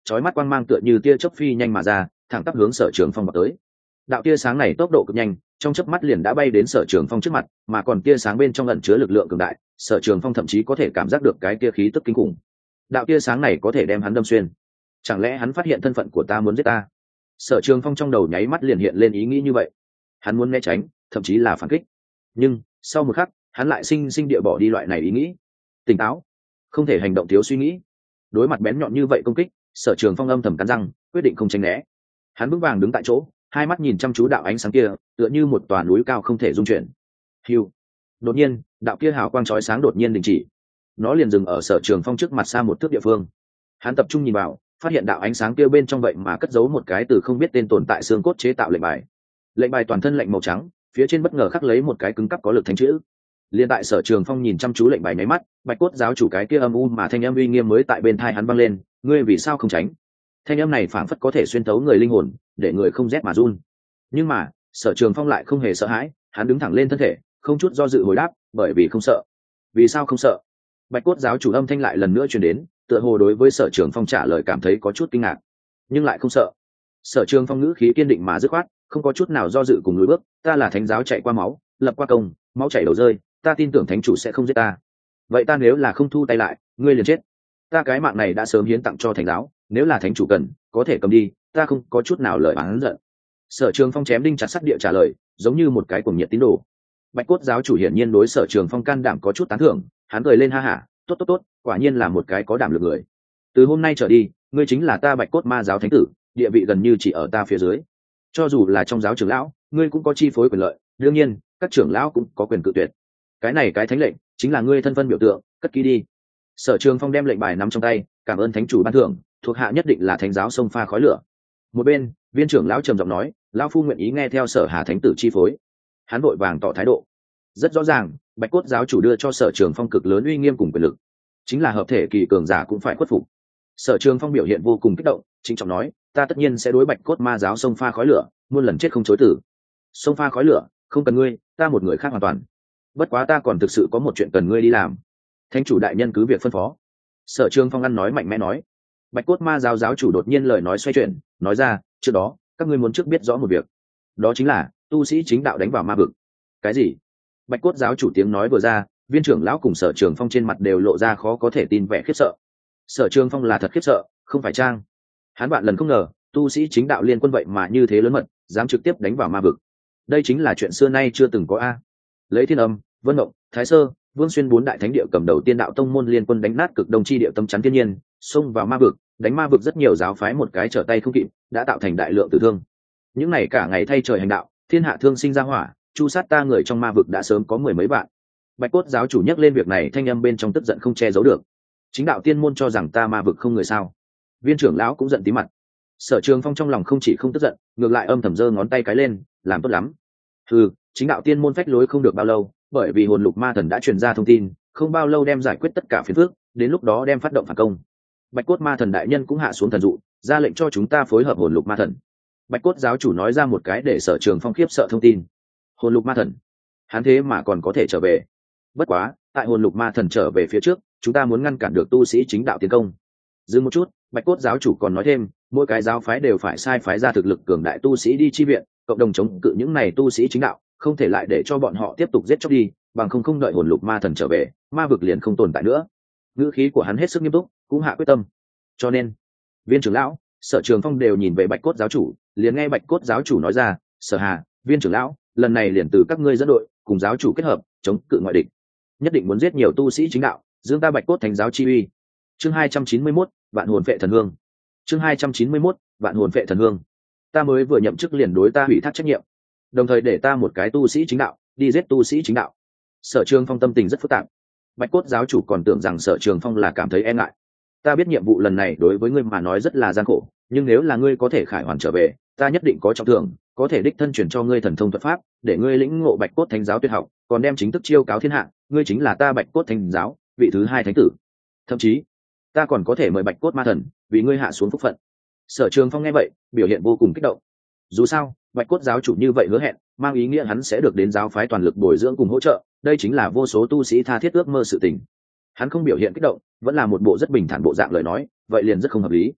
chói mắt quang mang tựa như tia chớp phi nhanh mà ra, thẳng tắp hướng Sở Trường Phong vào tới. Đạo tia sáng này tốc độ cực nhanh, trong chớp mắt liền đã bay đến Sở Trường Phong trước mặt, mà còn tia sáng bên trong ẩn chứa lực lượng cường đại, Sở Trường Phong thậm chí có thể cảm giác được cái tia khí tức kinh khủng. Đạo tia sáng này có thể đem hắn đâm xuyên. Chẳng lẽ hắn phát hiện thân phận của ta muốn giết ta? Sở Trường Phong trong đầu nháy mắt liền hiện lên ý nghĩ như vậy. Hắn muốn né tránh, thậm chí là phản kích. Nhưng sau một khắc, hắn lại sinh sinh địa bỏ đi loại này ý nghĩ. Tỉnh táo, không thể hành động thiếu suy nghĩ. Đối mặt bén nhọn như vậy công kích, Sở Trường Phong âm thầm cắn răng, quyết định không tránh né. Hắn vững vàng đứng tại chỗ, hai mắt nhìn chăm chú đạo ánh sáng kia, tựa như một tòa núi cao không thể dung chuyển. Hưu. Đột nhiên, đạo kia hào quang chói sáng đột nhiên đình chỉ. Nó liền dừng ở Sở Trường Phong trước mặt xa một thước địa phương. Hắn tập trung nhìn vào, phát hiện đạo ánh sáng kia bên trong vậy mà cất giấu một cái từ không biết tên tồn tại xương cốt chế tạo lệnh bài. Lệnh bài toàn thân lệnh màu trắng, phía trên bất ngờ khắc lấy một cái cứng cắp có lực thánh chữ. Liên tại Sở Trường Phong nhìn chăm chú lệnh bài nháy mắt, Bạch Cốt giáo chủ cái kia âm u mà thanh âm uy nghiêm mới tại bên tai hắn vang lên, ngươi vì sao không tránh? Thanh âm này phảng phất có thể xuyên thấu người linh hồn, để người không rét mà run. Nhưng mà, Sở Trường Phong lại không hề sợ hãi, hắn đứng thẳng lên thân thể, không chút do dự hồi đáp, bởi vì không sợ. Vì sao không sợ? Bạch Cốt giáo chủ âm thanh lại lần nữa truyền đến, tựa hồ đối với Sở Trường Phong trả lời cảm thấy có chút kinh ngạc, nhưng lại không sợ. Sở Trường Phong ngữ khí kiên định mà dứt khoát, không có chút nào do dự cùng lùi bước, ta là thánh giáo chạy qua máu, lập qua công, máu chảy đầu rơi, ta tin tưởng thánh chủ sẽ không giết ta. Vậy ta nếu là không thu tay lại, ngươi liền chết. Ta cái mạng này đã sớm hiến tặng cho thánh giáo, nếu là thánh chủ cần, có thể cầm đi, ta không có chút nào lời oán giận. Sở Trường Phong chém đinh chặt sắt địa trả lời, giống như một cái cuồng nhiệt tín đồ. Bạch Cốt giáo chủ hiển nhiên đối Sở Trường Phong can đảm có chút tán thưởng, hắn cười lên ha hả, tốt tốt tốt, quả nhiên là một cái có đảm lực người. Từ hôm nay trở đi, ngươi chính là ta Bạch Cốt ma giáo thánh tử, địa vị gần như chỉ ở ta phía dưới. Cho dù là trong giáo trưởng lão, ngươi cũng có chi phối quyền lợi, đương nhiên, các trưởng lão cũng có quyền cự tuyệt. Cái này cái thánh lệnh, chính là ngươi thân phân biểu tượng, cất kỹ đi. Sở Trường Phong đem lệnh bài nắm trong tay, cảm ơn thánh chủ ban thưởng, thuộc hạ nhất định là thánh giáo xông pha khói lửa. Một bên, viên trưởng lão trầm giọng nói, lão phu nguyện ý nghe theo Sở Hà thánh tử chi phối. Hắn vội vàng tỏ thái độ. Rất rõ ràng, Bạch Cốt giáo chủ đưa cho Sở Trường Phong cực lớn uy nghiêm cùng quyền lực, chính là hợp thể kỳ cường giả cũng phải khuất phục. Sở Trường Phong biểu hiện vô cùng kích động, chính trọng nói, ta tất nhiên sẽ đối Bạch Cốt ma giáo xông pha khói lửa, muôn lần chết không chối từ. Xông pha khói lửa, không cần ngươi, ta một người khác hoàn toàn. Bất quá ta còn thực sự có một chuyện cần ngươi đi làm. Thánh chủ đại nhân cứ việc phân phó. Sở Trường Phong ăn nói mạnh mẽ nói. Bạch Cốt ma giáo giáo chủ đột nhiên lời nói xoay chuyển, nói ra, trước đó, các ngươi muốn trước biết rõ một việc. Đó chính là, tu sĩ chính đạo đánh vào ma vực. Cái gì? Bạch Cốt giáo chủ tiếng nói vừa ra, viên trưởng lão cùng Sở Trường Phong trên mặt đều lộ ra khó có thể tin vẻ khiếp sợ. Sở Trường Phong là thật khiếp sợ, không phải trang. Hắn bạn lần không ngờ, tu sĩ chính đạo liên quân vậy mà như thế lớn mật, dám trực tiếp đánh vào ma vực. Đây chính là chuyện xưa nay chưa từng có a. Lấy Thiên Âm, Vân Mộng, Thái Sơ, Vương Xuyên bốn đại thánh địa cầm đầu tiên đạo tông môn liên quân đánh nát cực đông chi địa tâm chắn thiên nhiên, xông vào ma vực, đánh ma vực rất nhiều giáo phái một cái trở tay không kịp, đã tạo thành đại lượng tử thương. Những này cả ngày thay trời hành đạo, thiên hạ thương sinh ra hỏa, chu sát ta người trong ma vực đã sớm có mười mấy vạn. Bạch Cốt giáo chủ nhắc lên việc này, thanh âm bên trong tức giận không che giấu được. Chính đạo tiên môn cho rằng ta ma vực không người sao? Viên trưởng lão cũng giận tí mặt. Sở Trường Phong trong lòng không chỉ không tức giận, ngược lại âm thầm giơ ngón tay cái lên, làm tốt lắm. Ừ, chính đạo tiên môn phách lối không được bao lâu, bởi vì hồn lục ma thần đã truyền ra thông tin, không bao lâu đem giải quyết tất cả phiền phức, đến lúc đó đem phát động phản công. Bạch Cốt ma thần đại nhân cũng hạ xuống thần dụ, ra lệnh cho chúng ta phối hợp hồn lục ma thần. Bạch Cốt giáo chủ nói ra một cái để Sở Trường Phong khiếp sợ thông tin. Hồn lục ma thần, hắn thế mà còn có thể trở về. Bất quá, tại hồn lục ma thần trở về phía trước, chúng ta muốn ngăn cản được tu sĩ chính đạo tiến công. Dừng một chút, Bạch Cốt giáo chủ còn nói thêm, mỗi cái giáo phái đều phải sai phái ra thực lực cường đại tu sĩ đi chi viện, cộng đồng chống cự những này tu sĩ chính đạo, không thể lại để cho bọn họ tiếp tục giết chóc đi, bằng không không đợi hồn lục ma thần trở về, ma vực liền không tồn tại nữa. Ngữ khí của hắn hết sức nghiêm túc, cũng hạ quyết tâm. Cho nên, viên trưởng lão, Sở Trường Phong đều nhìn về Bạch Cốt giáo chủ, liền nghe Bạch Cốt giáo chủ nói ra, Sở Hà, viên trưởng lão, lần này liền từ các ngươi dẫn đội, cùng giáo chủ kết hợp, chống cự ngoại địch. Nhất định muốn giết nhiều tu sĩ chính đạo, dương ta Bạch Cốt thành giáo chi uy. Chương hai trăm chín mươi mốt, vạn hồn phệ thần hương. Chương hai trăm chín mươi mốt, vạn hồn phệ thần hương. Ta mới vừa nhậm chức liền đối ta hủy thác trách nhiệm, đồng thời để ta một cái tu sĩ chính đạo đi giết tu sĩ chính đạo. Sở Trường Phong tâm tình rất phức tạp. Bạch Cốt giáo chủ còn tưởng rằng Sở Trường Phong là cảm thấy e ngại. Ta biết nhiệm vụ lần này đối với ngươi mà nói rất là gian khổ, nhưng nếu là ngươi có thể khải hoàn trở về, ta nhất định có trọng thưởng, có thể đích thân truyền cho ngươi thần thông thuật pháp, để ngươi lĩnh ngộ Bạch Cốt thánh giáo tuyệt học, còn đem chính thức chiêu cáo thiên hạ, ngươi chính là ta Bạch Cốt thánh giáo vị thứ hai thánh tử. Thậm chí, ta còn có thể mời Bạch Cốt ma thần vì ngươi hạ xuống phúc phận. Sở Trường Phong nghe vậy, biểu hiện vô cùng kích động. Dù sao, Bạch Cốt giáo chủ như vậy hứa hẹn, mang ý nghĩa hắn sẽ được đến giáo phái toàn lực bồi dưỡng cùng hỗ trợ, đây chính là vô số tu sĩ tha thiết ước mơ sự tình. Hắn không biểu hiện kích động, vẫn là một bộ rất bình thản bộ dạng lời nói, vậy liền rất không hợp lý.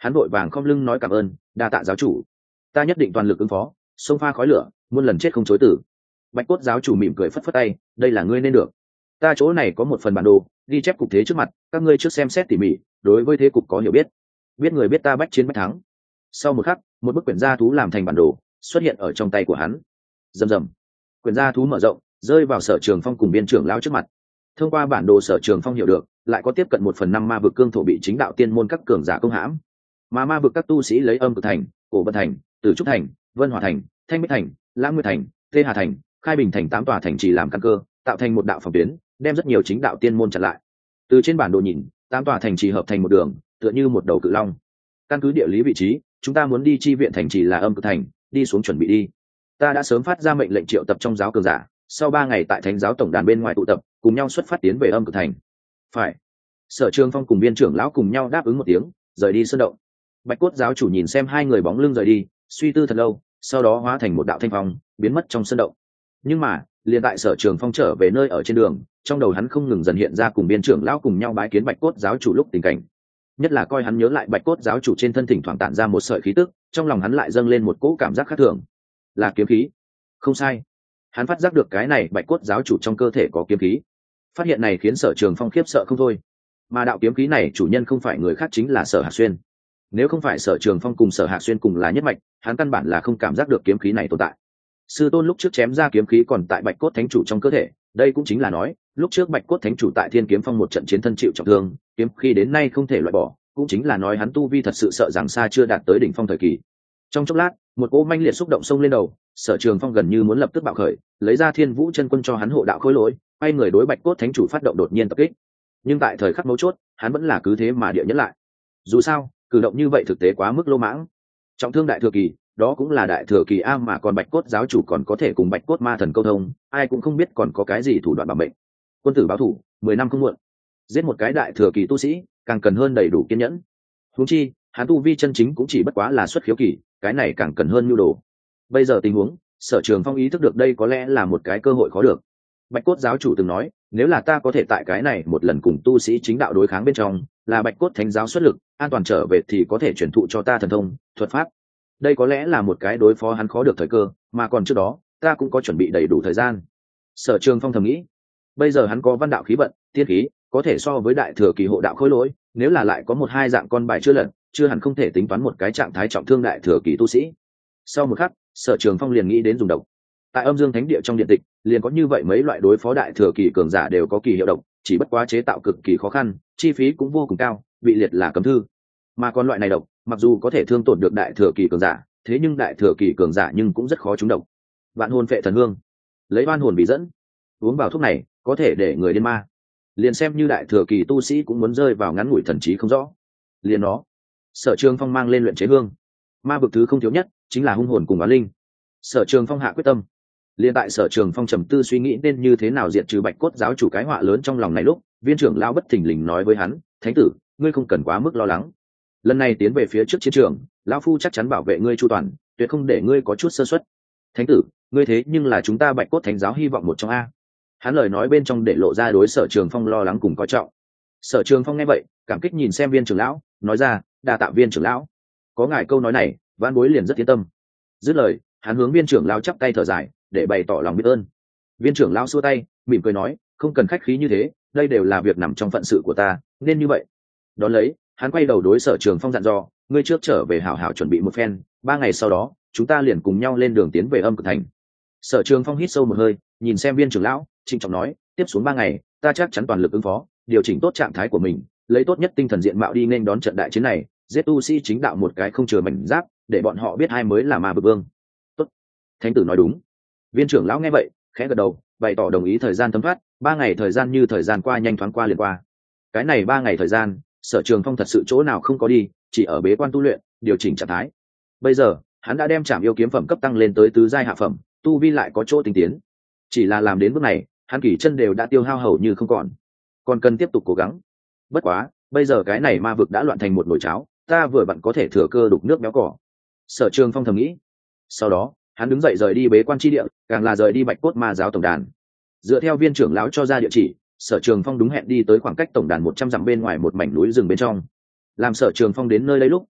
hắn vội vàng khom lưng nói cảm ơn, đa tạ giáo chủ, ta nhất định toàn lực ứng phó, xông pha khói lửa, muôn lần chết không chối tử. Bạch cốt giáo chủ mỉm cười phất phất tay, đây là ngươi nên được, ta chỗ này có một phần bản đồ ghi chép cục thế trước mặt, các ngươi trước xem xét tỉ mỉ, đối với thế cục có hiểu biết, biết người biết ta bách chiến bách thắng. Sau một khắc, một bức quyển gia thú làm thành bản đồ xuất hiện ở trong tay của hắn. Rầm rầm, quyển gia thú mở rộng, rơi vào Sở Trường Phong cùng Viên trưởng lão trước mặt. Thông qua bản đồ, Sở Trường Phong hiểu được lại có tiếp cận một phần năm ma vực cương thổ bị chính đạo tiên môn các cường giả công hãm, mà ma vực các tu sĩ lấy Âm Cực Thành, Cổ Vân Thành, Tử Trúc Thành, Vân Hòa Thành, Thanh Bích Thành, Lãng Nguyệt Thành, Tê Hà Thành, Khai Bình Thành tám tòa thành trì làm căn cơ, tạo thành một đạo phòng tuyến, đem rất nhiều chính đạo tiên môn chặn lại. Từ trên bản đồ nhìn, tám tòa thành trì hợp thành một đường, tựa như một đầu cự long. Căn cứ địa lý vị trí, chúng ta muốn đi chi viện thành trì là Âm Cực Thành, đi xuống chuẩn bị đi. Ta đã sớm phát ra mệnh lệnh triệu tập trong giáo cường giả, sau ba ngày tại thánh giáo tổng đàn bên ngoài tụ tập, cùng nhau xuất phát tiến về Âm Cực Thành. Phải. Sở Trường Phong cùng Viên trưởng lão cùng nhau đáp ứng một tiếng, rời đi sơn động. Bạch cốt giáo chủ nhìn xem hai người bóng lưng rời đi, suy tư thật lâu, sau đó hóa thành một đạo thanh phong, biến mất trong sơn động. Nhưng mà, liền tại Sở Trường Phong trở về nơi ở trên đường, trong đầu hắn không ngừng dần hiện ra cùng Viên trưởng lão cùng nhau bái kiến Bạch cốt giáo chủ lúc tình cảnh. Nhất là coi hắn nhớ lại Bạch cốt giáo chủ trên thân thỉnh thoảng tản ra một sợi khí tức, trong lòng hắn lại dâng lên một cỗ cảm giác khác thường. Là kiếm khí. Không sai, hắn phát giác được cái này Bạch cốt giáo chủ trong cơ thể có kiếm khí. Phát hiện này khiến Sở Trường Phong khiếp sợ không thôi, mà đạo kiếm khí này chủ nhân không phải người khác, chính là Sở Hạc Xuyên. Nếu không phải Sở Trường Phong cùng Sở Hạc Xuyên cùng là nhất mạch, hắn căn bản là không cảm giác được kiếm khí này tồn tại. Sư tôn lúc trước chém ra kiếm khí còn tại Bạch cốt thánh chủ trong cơ thể, đây cũng chính là nói lúc trước Bạch cốt thánh chủ tại Thiên Kiếm Phong một trận chiến thân chịu trọng thương, kiếm khí đến nay không thể loại bỏ, cũng chính là nói hắn tu vi thật sự sợ rằng xa chưa đạt tới đỉnh phong thời kỳ. Trong chốc lát, một cỗ manh liệt xúc động xông lên đầu, Sở Trường Phong gần như muốn lập tức bạo khởi, lấy ra Thiên Vũ chân quân cho hắn hộ đạo khối lỗi, quay người đối Bạch cốt thánh chủ phát động đột nhiên tập kích. Nhưng tại thời khắc mấu chốt, hắn vẫn là cứ thế mà địa nhẫn lại. Dù sao, cử động như vậy thực tế quá mức lô mãng. Trọng thương đại thừa kỳ, đó cũng là đại thừa kỳ a, mà còn Bạch cốt giáo chủ còn có thể cùng Bạch cốt ma thần câu thông, ai cũng không biết còn có cái gì thủ đoạn bảo mệnh. Quân tử báo thủ, mười năm không muộn. Giết một cái đại thừa kỳ tu sĩ, càng cần hơn đầy đủ kiên nhẫn. Huống chi, hắn tu vi chân chính cũng chỉ bất quá là xuất khiếu kỳ, cái này càng cần hơn nhu đồ. Bây giờ tình huống, Sở Trường Phong ý thức được đây có lẽ là một cái cơ hội khó được. Bạch cốt giáo chủ từng nói, nếu là ta có thể tại cái này một lần cùng tu sĩ chính đạo đối kháng bên trong, là Bạch cốt thánh giáo xuất lực, an toàn trở về thì có thể truyền thụ cho ta thần thông, thuật pháp. Đây có lẽ là một cái đối phó hắn khó được thời cơ, mà còn trước đó, ta cũng có chuẩn bị đầy đủ thời gian. Sở Trường Phong thầm nghĩ, bây giờ hắn có văn đạo khí vận, tiên khí, có thể so với đại thừa kỳ hộ đạo khối lỗi, nếu là lại có một hai dạng con bài chưa lật, chưa hẳn không thể tính toán một cái trạng thái trọng thương đại thừa kỳ tu sĩ. Sau một khắc, Sở Trường Phong liền nghĩ đến dùng độc. Tại Âm Dương Thánh Địa trong điện tịch, liền có như vậy mấy loại đối phó đại thừa kỳ cường giả đều có kỳ hiệu độc, chỉ bất quá chế tạo cực kỳ khó khăn, chi phí cũng vô cùng cao, bị liệt là cấm thư. Mà còn loại này độc, mặc dù có thể thương tổn được đại thừa kỳ cường giả, thế nhưng đại thừa kỳ cường giả nhưng cũng rất khó trúng độc. Vạn hồn phệ thần hương, lấy oan hồn bị dẫn, uống vào thuốc này có thể để người điên ma. Liền xem như đại thừa kỳ tu sĩ cũng muốn rơi vào ngắn ngủi thần trí không rõ. Liền nó, Sở Trường Phong mang lên luyện chế hương. Ma vực thứ không thiếu nhất chính là hung hồn cùng oán linh. Sở Trường Phong hạ quyết tâm. Liên tại Sở Trường Phong trầm tư suy nghĩ nên như thế nào diệt trừ Bạch cốt giáo chủ cái họa lớn trong lòng này lúc, Viên trưởng lão bất thình lình nói với hắn, "Thánh tử, ngươi không cần quá mức lo lắng. Lần này tiến về phía trước chiến trường, lão phu chắc chắn bảo vệ ngươi chu toàn, tuyệt không để ngươi có chút sơ suất. Thánh tử, ngươi thế nhưng là chúng ta Bạch cốt thánh giáo hy vọng một trong a." Hắn lời nói bên trong để lộ ra đối Sở Trường Phong lo lắng cùng coi trọng. Sở Trường Phong nghe vậy, cảm kích nhìn xem Viên trưởng lão, nói ra, "Đa tạ Viên trưởng lão, có ngài câu nói này, vãn bối liền rất yên tâm." Dứt lời, hắn hướng Viên trưởng lão chắp tay thở dài, để bày tỏ lòng biết ơn. Viên trưởng lão xua tay, mỉm cười nói, "Không cần khách khí như thế, đây đều là việc nằm trong phận sự của ta, nên như vậy." Đón lấy, hắn quay đầu đối Sở Trường Phong dặn dò, "Ngươi trước trở về hảo hảo chuẩn bị một phen, ba ngày sau đó, chúng ta liền cùng nhau lên đường tiến về Âm Cực Thành." Sở Trường Phong hít sâu một hơi, nhìn xem Viên trưởng lão, trịnh trọng nói, "Tiếp xuống ba ngày, ta chắc chắn toàn lực ứng phó, điều chỉnh tốt trạng thái của mình, lấy tốt nhất tinh thần diện mạo đi nên đón trận đại chiến này, giết tu sĩ chính đạo một cái không chừa mảnh giáp, để bọn họ biết ai mới là ma vực vương." "Tốt." Thánh tử nói đúng. Viên trưởng lão nghe vậy, khẽ gật đầu, bày tỏ đồng ý. Thời gian thấm thoát, ba ngày thời gian như thời gian qua nhanh thoáng qua liền qua. Cái này ba ngày thời gian, Sở Trường Phong thật sự chỗ nào không có đi, chỉ ở bế quan tu luyện, điều chỉnh trạng thái. Bây giờ, hắn đã đem Trảm Yêu kiếm phẩm cấp tăng lên tới tứ giai hạ phẩm, tu vi lại có chỗ tinh tiến. Chỉ là làm đến bước này, hắn kỳ chân đều đã tiêu hao hầu như không còn, còn cần tiếp tục cố gắng. Bất quá, bây giờ cái này ma vực đã loạn thành một nồi cháo, ta vừa vặn có thể thừa cơ đục nước béo cỏ. Sở Trường Phong thầm nghĩ. Sau đó, hắn đứng dậy rời đi bế quan chi địa, càng là rời đi Bạch cốt ma giáo tổng đàn. Dựa theo Viên trưởng lão cho ra địa chỉ, Sở Trường Phong đúng hẹn đi tới khoảng cách tổng đàn một trăm dặm bên ngoài một mảnh núi rừng bên trong. Làm Sở Trường Phong đến nơi đây lúc,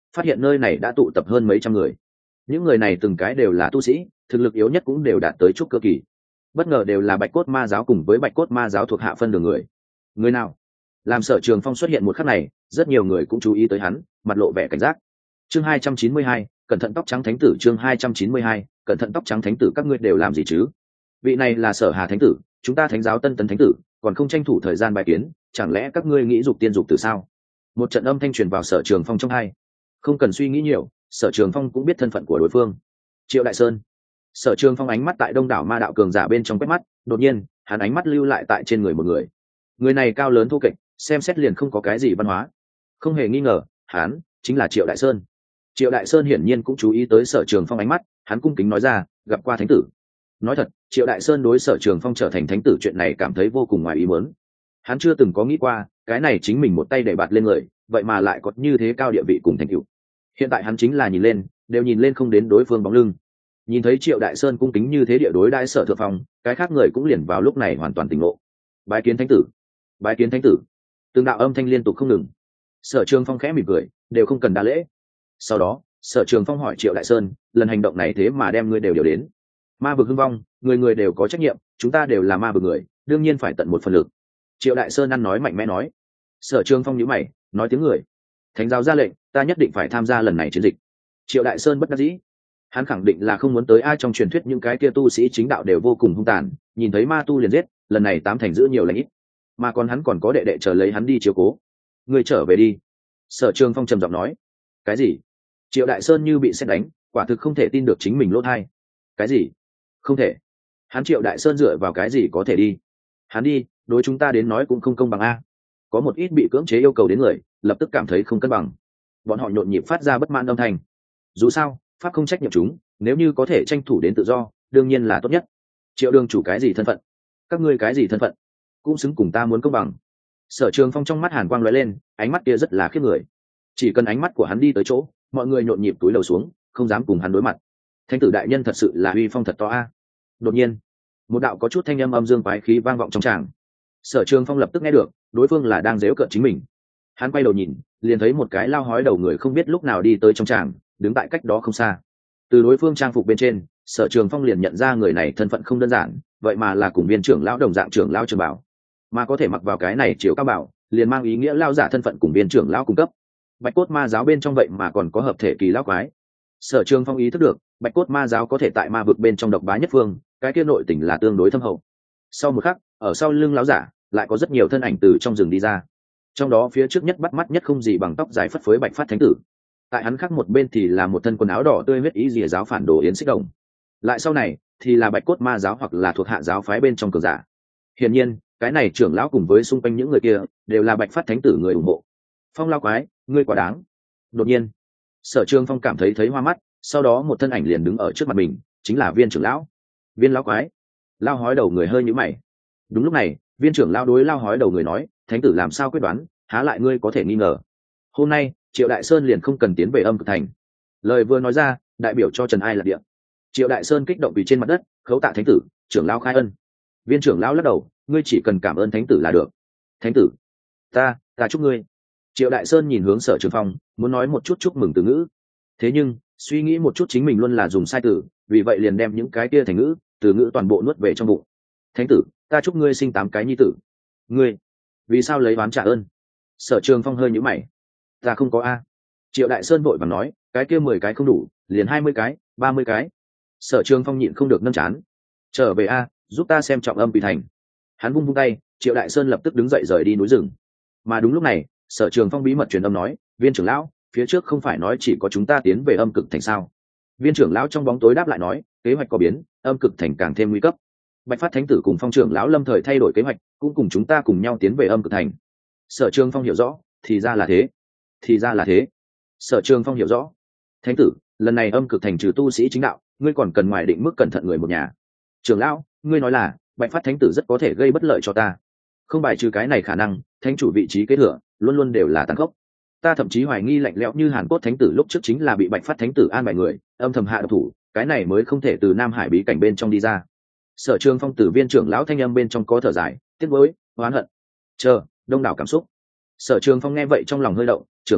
phát hiện nơi này đã tụ tập hơn mấy trăm người. Những người này từng cái đều là tu sĩ, thực lực yếu nhất cũng đều đạt tới trúc cơ kỳ. Bất ngờ đều là Bạch Cốt Ma giáo cùng với Bạch Cốt Ma giáo thuộc hạ phân đường người. Người nào? Làm Sở Trường Phong xuất hiện một khắc này, rất nhiều người cũng chú ý tới hắn, mặt lộ vẻ cảnh giác. Chương hai trăm chín mươi hai, cẩn thận tóc trắng thánh tử. Chương hai trăm chín mươi hai, cẩn thận tóc trắng thánh tử. Các ngươi đều làm gì chứ? Vị này là Sở Hà thánh tử, chúng ta thánh giáo Tân Tấn thánh tử, còn không tranh thủ thời gian bài kiến, chẳng lẽ các ngươi nghĩ dục tiên dục tử sao? Một trận âm thanh truyền vào Sở Trường Phong trong tai. Không cần suy nghĩ nhiều, Sở Trường Phong cũng biết thân phận của đối phương. Triệu Đại Sơn. Sở Trường Phong ánh mắt tại đông đảo ma đạo cường giả bên trong quét mắt, đột nhiên, hắn ánh mắt lưu lại tại trên người một người. Người này cao lớn thô kệch, xem xét liền không có cái gì văn hóa. Không hề nghi ngờ, hắn chính là Triệu Đại Sơn. Triệu Đại Sơn hiển nhiên cũng chú ý tới Sở Trường Phong ánh mắt, hắn cung kính nói ra, gặp qua thánh tử. Nói thật, Triệu Đại Sơn đối Sở Trường Phong trở thành thánh tử chuyện này cảm thấy vô cùng ngoài ý muốn. Hắn chưa từng có nghĩ qua, cái này chính mình một tay đẩy bạt lên người, vậy mà lại có như thế cao địa vị cùng thành tựu. Hiện tại hắn chính là nhìn lên, đều nhìn lên không đến đối phương bóng lưng. Nhìn thấy Triệu Đại Sơn cung kính như thế địa đối đãi Sở Thượng Phong, cái khác người cũng liền vào lúc này hoàn toàn tỉnh ngộ. Bái kiến thánh tử, bái kiến thánh tử. Từng đạo âm thanh liên tục không ngừng. Sở Trường Phong khẽ mỉm cười, đều không cần đa lễ. Sau đó, Sở Trường Phong hỏi Triệu Đại Sơn, lần hành động này thế mà đem ngươi đều điều đến. Ma vực hưng vong, người người đều có trách nhiệm, chúng ta đều là ma vực người, đương nhiên phải tận một phần lực. Triệu Đại Sơn ăn nói mạnh mẽ nói. Sở Trường Phong nhíu mày, nói tiếng người. Thánh giáo ra lệnh, ta nhất định phải tham gia lần này chiến dịch. Triệu Đại Sơn bất đắc dĩ. Hắn khẳng định là không muốn tới ai trong truyền thuyết những cái kia tu sĩ chính đạo đều vô cùng hung tàn, nhìn thấy ma tu liền giết, lần này tám thành giữ nhiều lãnh ít. Mà còn hắn còn có đệ đệ chờ lấy hắn đi chiếu cố. Người trở về đi. Sở Trường Phong trầm giọng nói. Cái gì? Triệu Đại Sơn như bị sét đánh, quả thực không thể tin được chính mình lỗ tai. Cái gì? Không thể. Hắn Triệu Đại Sơn dựa vào cái gì có thể đi? Hắn đi, đối chúng ta đến nói cũng không công bằng a. Có một ít bị cưỡng chế yêu cầu đến người, lập tức cảm thấy không cân bằng. Bọn họ nhộn nhịp phát ra bất mãn âm thanh. Dù sao, pháp không trách nhiệm chúng, nếu như có thể tranh thủ đến tự do, đương nhiên là tốt nhất. Triệu đường chủ cái gì thân phận? Các ngươi cái gì thân phận? Cũng xứng cùng ta muốn công bằng. Sở Trường Phong trong mắt hàn quang lóe lên, ánh mắt kia rất là khiếp người. Chỉ cần ánh mắt của hắn đi tới chỗ, mọi người nhộn nhịp túi đầu xuống, không dám cùng hắn đối mặt. Thánh tử đại nhân thật sự là uy phong thật to a. Đột nhiên, một đạo có chút thanh âm âm dương quái khí vang vọng trong tràng. Sở Trường Phong lập tức nghe được, đối phương là đang giễu cợt chính mình. Hắn quay đầu nhìn, liền thấy một cái lao hói đầu người không biết lúc nào đi tới trong tràng, đứng tại cách đó không xa. Từ đối phương trang phục bên trên, Sở Trường Phong liền nhận ra người này thân phận không đơn giản, vậy mà là cùng viên trưởng lão đồng dạng trưởng lão trường bảo, mà có thể mặc vào cái này chiếu cao bảo, liền mang ý nghĩa lao giả thân phận cùng viên trưởng lão cung cấp. Bạch Cốt Ma giáo bên trong vậy mà còn có hợp thể kỳ lão quái. Sở Trường Phong ý thức được, Bạch Cốt Ma giáo có thể tại ma vực bên trong độc bá nhất phương, cái kia nội tình là tương đối thâm hậu. Sau một khắc, ở sau lưng lão giả lại có rất nhiều thân ảnh từ trong rừng đi ra. Trong đó phía trước nhất bắt mắt nhất không gì bằng tóc dài phất phới Bạch Phát thánh tử. Tại hắn khác một bên thì là một thân quần áo đỏ tươi huyết ý rìa giáo phản đồ Yến Xích Đồng. Lại sau này thì là Bạch Cốt Ma giáo hoặc là thuộc hạ giáo phái bên trong cường giả. Hiển nhiên, cái này trưởng lão cùng với xung quanh những người kia đều là Bạch Phát thánh tử người ủng hộ. Phong lao quái, ngươi quá đáng. Đột nhiên, Sở Trường Phong cảm thấy thấy hoa mắt, sau đó một thân ảnh liền đứng ở trước mặt mình, chính là Viên trưởng lão. Viên lão quái. Lao hói đầu người hơi nhíu mày. Đúng lúc này, Viên trưởng lão đối lao hói đầu người nói, thánh tử làm sao quyết đoán, há lại ngươi có thể nghi ngờ. Hôm nay, Triệu Đại Sơn liền không cần tiến về Âm Cực Thành. Lời vừa nói ra, đại biểu cho Trần Ai Lạc Địa. Triệu Đại Sơn kích động vì trên mặt đất, khấu tạ thánh tử, trưởng lão khai ân. Viên trưởng lão lắc đầu, ngươi chỉ cần cảm ơn thánh tử là được. Thánh tử, ta, ta chúc ngươi. Triệu Đại Sơn nhìn hướng Sở Trường Phong, muốn nói một chút chúc mừng từ ngữ. Thế nhưng, suy nghĩ một chút chính mình luôn là dùng sai từ, vì vậy liền đem những cái kia thành ngữ, từ ngữ toàn bộ nuốt về trong bụng. Thánh tử, ta chúc ngươi sinh tám cái nhi tử. Ngươi, vì sao lấy oán trả ơn? Sở Trường Phong hơi nhíu mày. Ta không có a. Triệu Đại Sơn vội vàng nói, cái kia mười cái không đủ, liền hai mươi cái, ba mươi cái. Sở Trường Phong nhịn không được nâng chán. Trở về a, giúp ta xem trọng âm bị thành. Hắn vung vung tay, Triệu Đại Sơn lập tức đứng dậy rời đi núi rừng. Mà đúng lúc này, Sở Trường Phong bí mật truyền âm nói, Viên trưởng lão, phía trước không phải nói chỉ có chúng ta tiến về Âm Cực Thành sao? Viên trưởng lão trong bóng tối đáp lại nói, kế hoạch có biến, Âm Cực Thành càng thêm nguy cấp. Bạch Phát thánh tử cùng Phong trưởng lão lâm thời thay đổi kế hoạch, cũng cùng chúng ta cùng nhau tiến về Âm Cực Thành. Sở Trường Phong hiểu rõ, thì ra là thế. Thì ra là thế. Sở Trường Phong hiểu rõ. Thánh tử, lần này Âm Cực Thành trừ tu sĩ chính đạo, ngươi còn cần ngoài định mức cẩn thận người một nhà. Trưởng lão, ngươi nói là Bạch Phát thánh tử rất có thể gây bất lợi cho ta. Không bài trừ cái này khả năng, thánh chủ vị trí kế thừa luôn luôn đều là tàn khốc. Ta thậm chí hoài nghi lạnh lẽo như Hàn Cốt thánh tử lúc trước chính là bị Bạch Phát thánh tử an bài người, âm thầm hạ độc thủ, cái này mới không thể từ Nam Hải bí cảnh bên trong đi ra. Sở Trường Phong tử Viên trưởng lão thanh âm bên trong có thở dài, tiếc nuối, oán hận, chờ, đông đảo cảm xúc. Sở Trường Phong nghe vậy trong lòng hơi động, trưởng lão,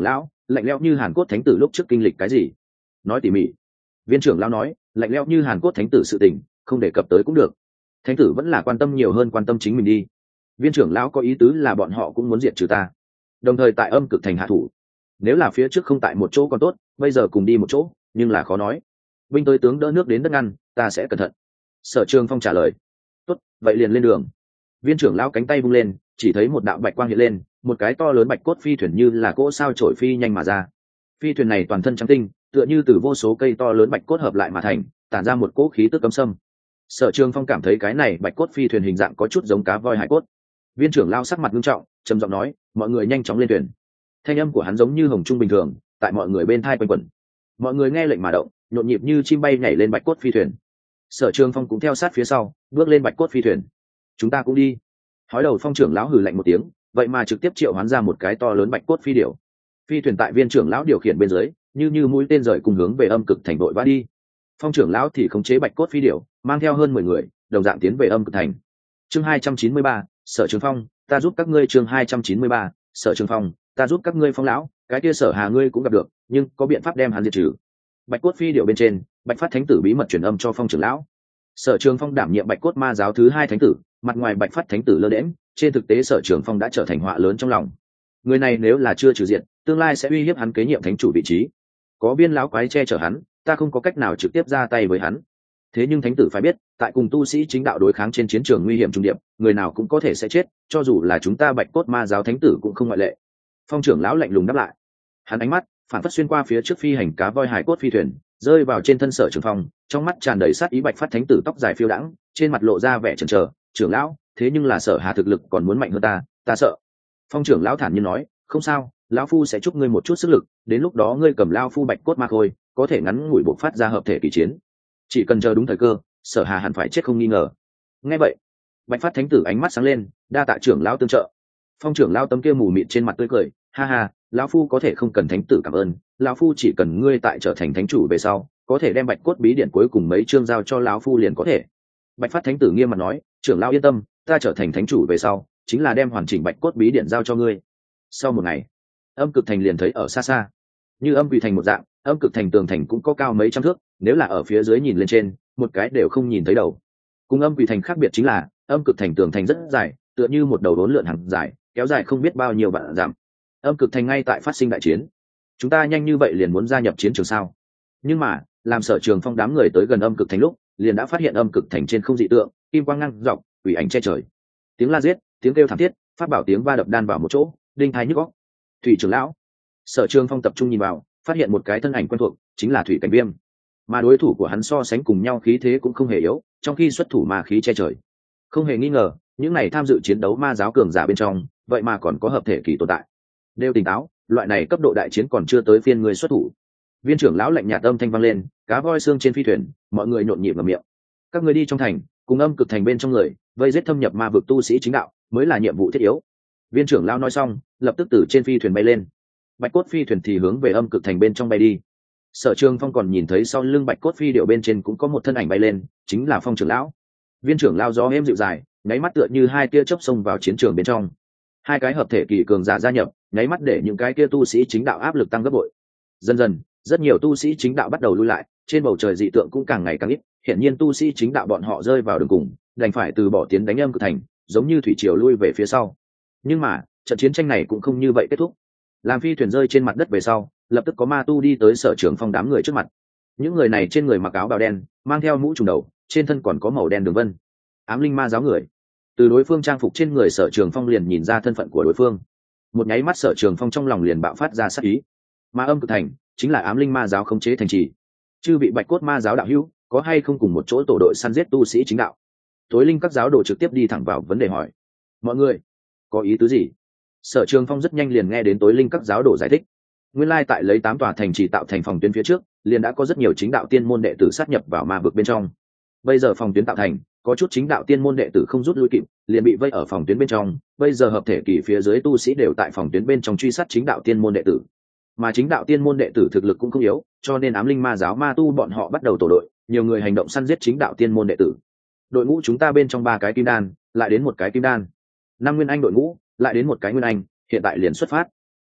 lạnh lẽo như hàn cốt thánh tử lúc trước kinh lịch cái gì? Nói tỉ mỉ. Viên trưởng lão nói, lạnh lẽo như hàn cốt thánh tử sự tình không đề cập tới cũng được, thánh tử vẫn là quan tâm nhiều hơn quan tâm chính mình đi. Viên trưởng lão có ý tứ là bọn họ cũng muốn diệt trừ ta, đồng thời tại âm cực thành hạ thủ. Nếu là phía trước không tại một chỗ còn tốt, bây giờ cùng đi một chỗ nhưng là khó nói. Binh tới tướng đỡ nước đến đất ngăn, ta sẽ cẩn thận. Sở Trường Phong trả lời. Tốt, vậy liền lên đường. Viên trưởng lão cánh tay vung lên, chỉ thấy một đạo bạch quang hiện lên, một cái to lớn bạch cốt phi thuyền như là cỗ sao chổi phi nhanh mà ra. Phi thuyền này toàn thân trắng tinh, tựa như từ vô số cây to lớn bạch cốt hợp lại mà thành, tản ra một cỗ khí tức cấm sâm. Sở Trường Phong cảm thấy cái này bạch cốt phi thuyền hình dạng có chút giống cá voi hải cốt. Viên trưởng lão sắc mặt nghiêm trọng, trầm giọng nói, mọi người nhanh chóng lên thuyền. Thanh âm của hắn giống như hồng trung bình thường, tại mọi người bên thai quanh quẩn. Mọi người nghe lệnh mà động, nhộn nhịp như chim bay nhảy lên bạch cốt phi thuyền. Sở Trường Phong cũng theo sát phía sau, bước lên bạch cốt phi thuyền. Chúng ta cũng đi. Hói đầu Phong trưởng lão hừ lạnh một tiếng, vậy mà trực tiếp triệu hoán ra một cái to lớn bạch cốt phi điểu. Phi thuyền tại viên trưởng lão điều khiển bên dưới, như như mũi tên rời cùng hướng về âm cực thành đội vã đi. Phong trưởng lão thì khống chế bạch cốt phi điểu, mang theo hơn mười người, đồng dạng tiến về âm cực thành. Chương hai trăm chín mươi ba, Sở Trường Phong, ta giúp các ngươi. Chương hai trăm chín mươi ba, Sở Trường Phong, ta giúp các ngươi. Phong lão, cái kia Sở Hà ngươi cũng gặp được, nhưng có biện pháp đem hắn diệt trừ. Bạch cốt phi điểu bên trên, Bạch Phát thánh tử bí mật truyền âm cho Phong trưởng lão. Sở Trường Phong đảm nhiệm Bạch cốt ma giáo thứ hai thánh tử, mặt ngoài Bạch Phát thánh tử lơ đễnh, trên thực tế Sở Trường Phong đã trở thành họa lớn trong lòng. Người này nếu là chưa trừ diệt, tương lai sẽ uy hiếp hắn kế nhiệm thánh chủ vị trí. Có viên lão quái che chở hắn, ta không có cách nào trực tiếp ra tay với hắn. Thế nhưng thánh tử phải biết, tại cùng tu sĩ chính đạo đối kháng trên chiến trường nguy hiểm trung điệp, người nào cũng có thể sẽ chết, cho dù là chúng ta Bạch cốt ma giáo thánh tử cũng không ngoại lệ. Phong trưởng lão lạnh lùng đáp lại. Hắn ánh mắt phản phất xuyên qua phía trước phi hành cá voi hải cốt phi thuyền, rơi vào trên thân Sở Trường Phong, trong mắt tràn đầy sát ý. Bạch Phát thánh tử tóc dài phiêu đãng, trên mặt lộ ra vẻ chần chờ. Trưởng lão, thế nhưng là Sở Hà thực lực còn muốn mạnh hơn ta, ta sợ. Phong trưởng lão thản nhiên nói, không sao, lão phu sẽ chúc ngươi một chút sức lực, đến lúc đó ngươi cầm lão phu Bạch cốt ma khôi, có thể ngắn ngủi bộc phát ra hợp thể kỳ chiến. Chỉ cần chờ đúng thời cơ, Sở Hà hẳn phải chết không nghi ngờ. Nghe vậy, Bạch Phát thánh tử ánh mắt sáng lên, đa tạ trưởng lão tương trợ. Phong trưởng lão tấm kia mù mịt trên mặt tươi cười, ha ha, lão phu có thể không cần thánh tử cảm ơn, lão phu chỉ cần ngươi tại trở thành thánh chủ về sau, có thể đem Bạch cốt bí điển cuối cùng mấy chương giao cho lão phu liền có thể. Bạch Phát thánh tử nghiêm mặt nói, trưởng lão yên tâm, ta trở thành thánh chủ về sau, chính là đem hoàn chỉnh Bạch cốt bí điển giao cho ngươi. Sau một ngày, âm cực thành liền thấy ở xa xa, như âm quỷ thành một dạng, âm cực thành tường thành cũng có cao mấy trăm thước, nếu là ở phía dưới nhìn lên trên, một cái đều không nhìn thấy đầu. Cùng âm quỷ thành khác biệt chính là, âm cực thành tường thành rất dài, tựa như một đầu đốn lượn hàng dài, kéo dài không biết bao nhiêu vạn dặm. Âm cực thành ngay tại phát sinh đại chiến. Chúng ta nhanh như vậy liền muốn gia nhập chiến trường sao? Nhưng mà, làm Sở Trường Phong đám người tới gần âm cực thành lúc, liền đã phát hiện âm cực thành trên không dị tượng, kim quang ngăn dọc, quỷ ảnh che trời. Tiếng la giết, tiếng kêu thảm thiết, phát bảo tiếng va đập đan vào một chỗ, đinh tai nhức óc. Thủy trưởng lão. Sở Trường Phong tập trung nhìn vào, phát hiện một cái thân ảnh quen thuộc, chính là Thủy Cảnh Viêm. Mà đối thủ của hắn so sánh cùng nhau khí thế cũng không hề yếu, trong khi xuất thủ ma khí che trời. Không hề nghi ngờ, những này tham dự chiến đấu ma giáo cường giả bên trong, vậy mà còn có hợp thể kỳ tồn tại. Đều tỉnh táo, loại này cấp độ đại chiến còn chưa tới phiên người xuất thủ. Viên trưởng lão lạnh nhạt âm thanh vang lên, cá voi xương trên phi thuyền, mọi người nhộn nhịp vào miệng. Các người đi trong thành, cùng âm cực thành bên trong người, vây giết thâm nhập ma vực tu sĩ chính đạo, mới là nhiệm vụ thiết yếu. Viên trưởng lão nói xong, lập tức từ trên phi thuyền bay lên. Bạch cốt phi thuyền thì hướng về âm cực thành bên trong bay đi. Sở Trường Phong còn nhìn thấy sau lưng bạch cốt phi điệu bên trên cũng có một thân ảnh bay lên, chính là Phong trưởng lão. Viên trưởng lão gió êm dịu dài, nháy mắt tựa như hai tia chớp xông vào chiến trường bên trong. Hai cái hợp thể kỳ cường giả gia nhập, nháy mắt để những cái kia tu sĩ chính đạo áp lực tăng gấp bội. Dần dần, rất nhiều tu sĩ chính đạo bắt đầu lui lại, trên bầu trời dị tượng cũng càng ngày càng ít. Hiển nhiên tu sĩ chính đạo bọn họ rơi vào đường cùng, đành phải từ bỏ tiến đánh âm cực thành, giống như thủy triều lui về phía sau. Nhưng mà, trận chiến tranh này cũng không như vậy kết thúc. Làm phi thuyền rơi trên mặt đất về sau, lập tức có ma tu đi tới Sở Trường Phong đám người trước mặt. Những người này trên người mặc áo bào đen, mang theo mũ trùm đầu, trên thân còn có màu đen đường vân. Ám linh ma giáo người. Từ đối phương trang phục trên người Sở Trường Phong liền nhìn ra thân phận của đối phương. Một nháy mắt Sở Trường Phong trong lòng liền bạo phát ra sát ý. Ma âm cực thành chính là ám linh ma giáo khống chế thành trì. Chư vị bạch cốt ma giáo đạo hữu, có hay không cùng một chỗ tổ đội săn giết tu sĩ chính đạo? Tối linh các giáo đồ trực tiếp đi thẳng vào vấn đề hỏi. Mọi người, có ý tứ gì? Sở Trường Phong rất nhanh liền nghe đến tối linh các giáo đồ giải thích. Nguyên lai tại lấy tám tòa thành trì tạo thành phòng tuyến phía trước, liền đã có rất nhiều chính đạo tiên môn đệ tử sát nhập vào ma vực bên trong. Bây giờ phòng tuyến tạo thành, có chút chính đạo tiên môn đệ tử không rút lui kịp, liền bị vây ở phòng tuyến bên trong. Bây giờ hợp thể kỳ phía dưới tu sĩ đều tại phòng tuyến bên trong truy sát chính đạo tiên môn đệ tử. Mà chính đạo tiên môn đệ tử thực lực cũng không yếu, cho nên ám linh ma giáo ma tu bọn họ bắt đầu tổ đội, nhiều người hành động săn giết chính đạo tiên môn đệ tử. Đội ngũ chúng ta bên trong ba cái kim đan, lại đến một cái kim đan. Năm nguyên anh đội ngũ, lại đến một cái nguyên anh, hiện tại liền xuất phát.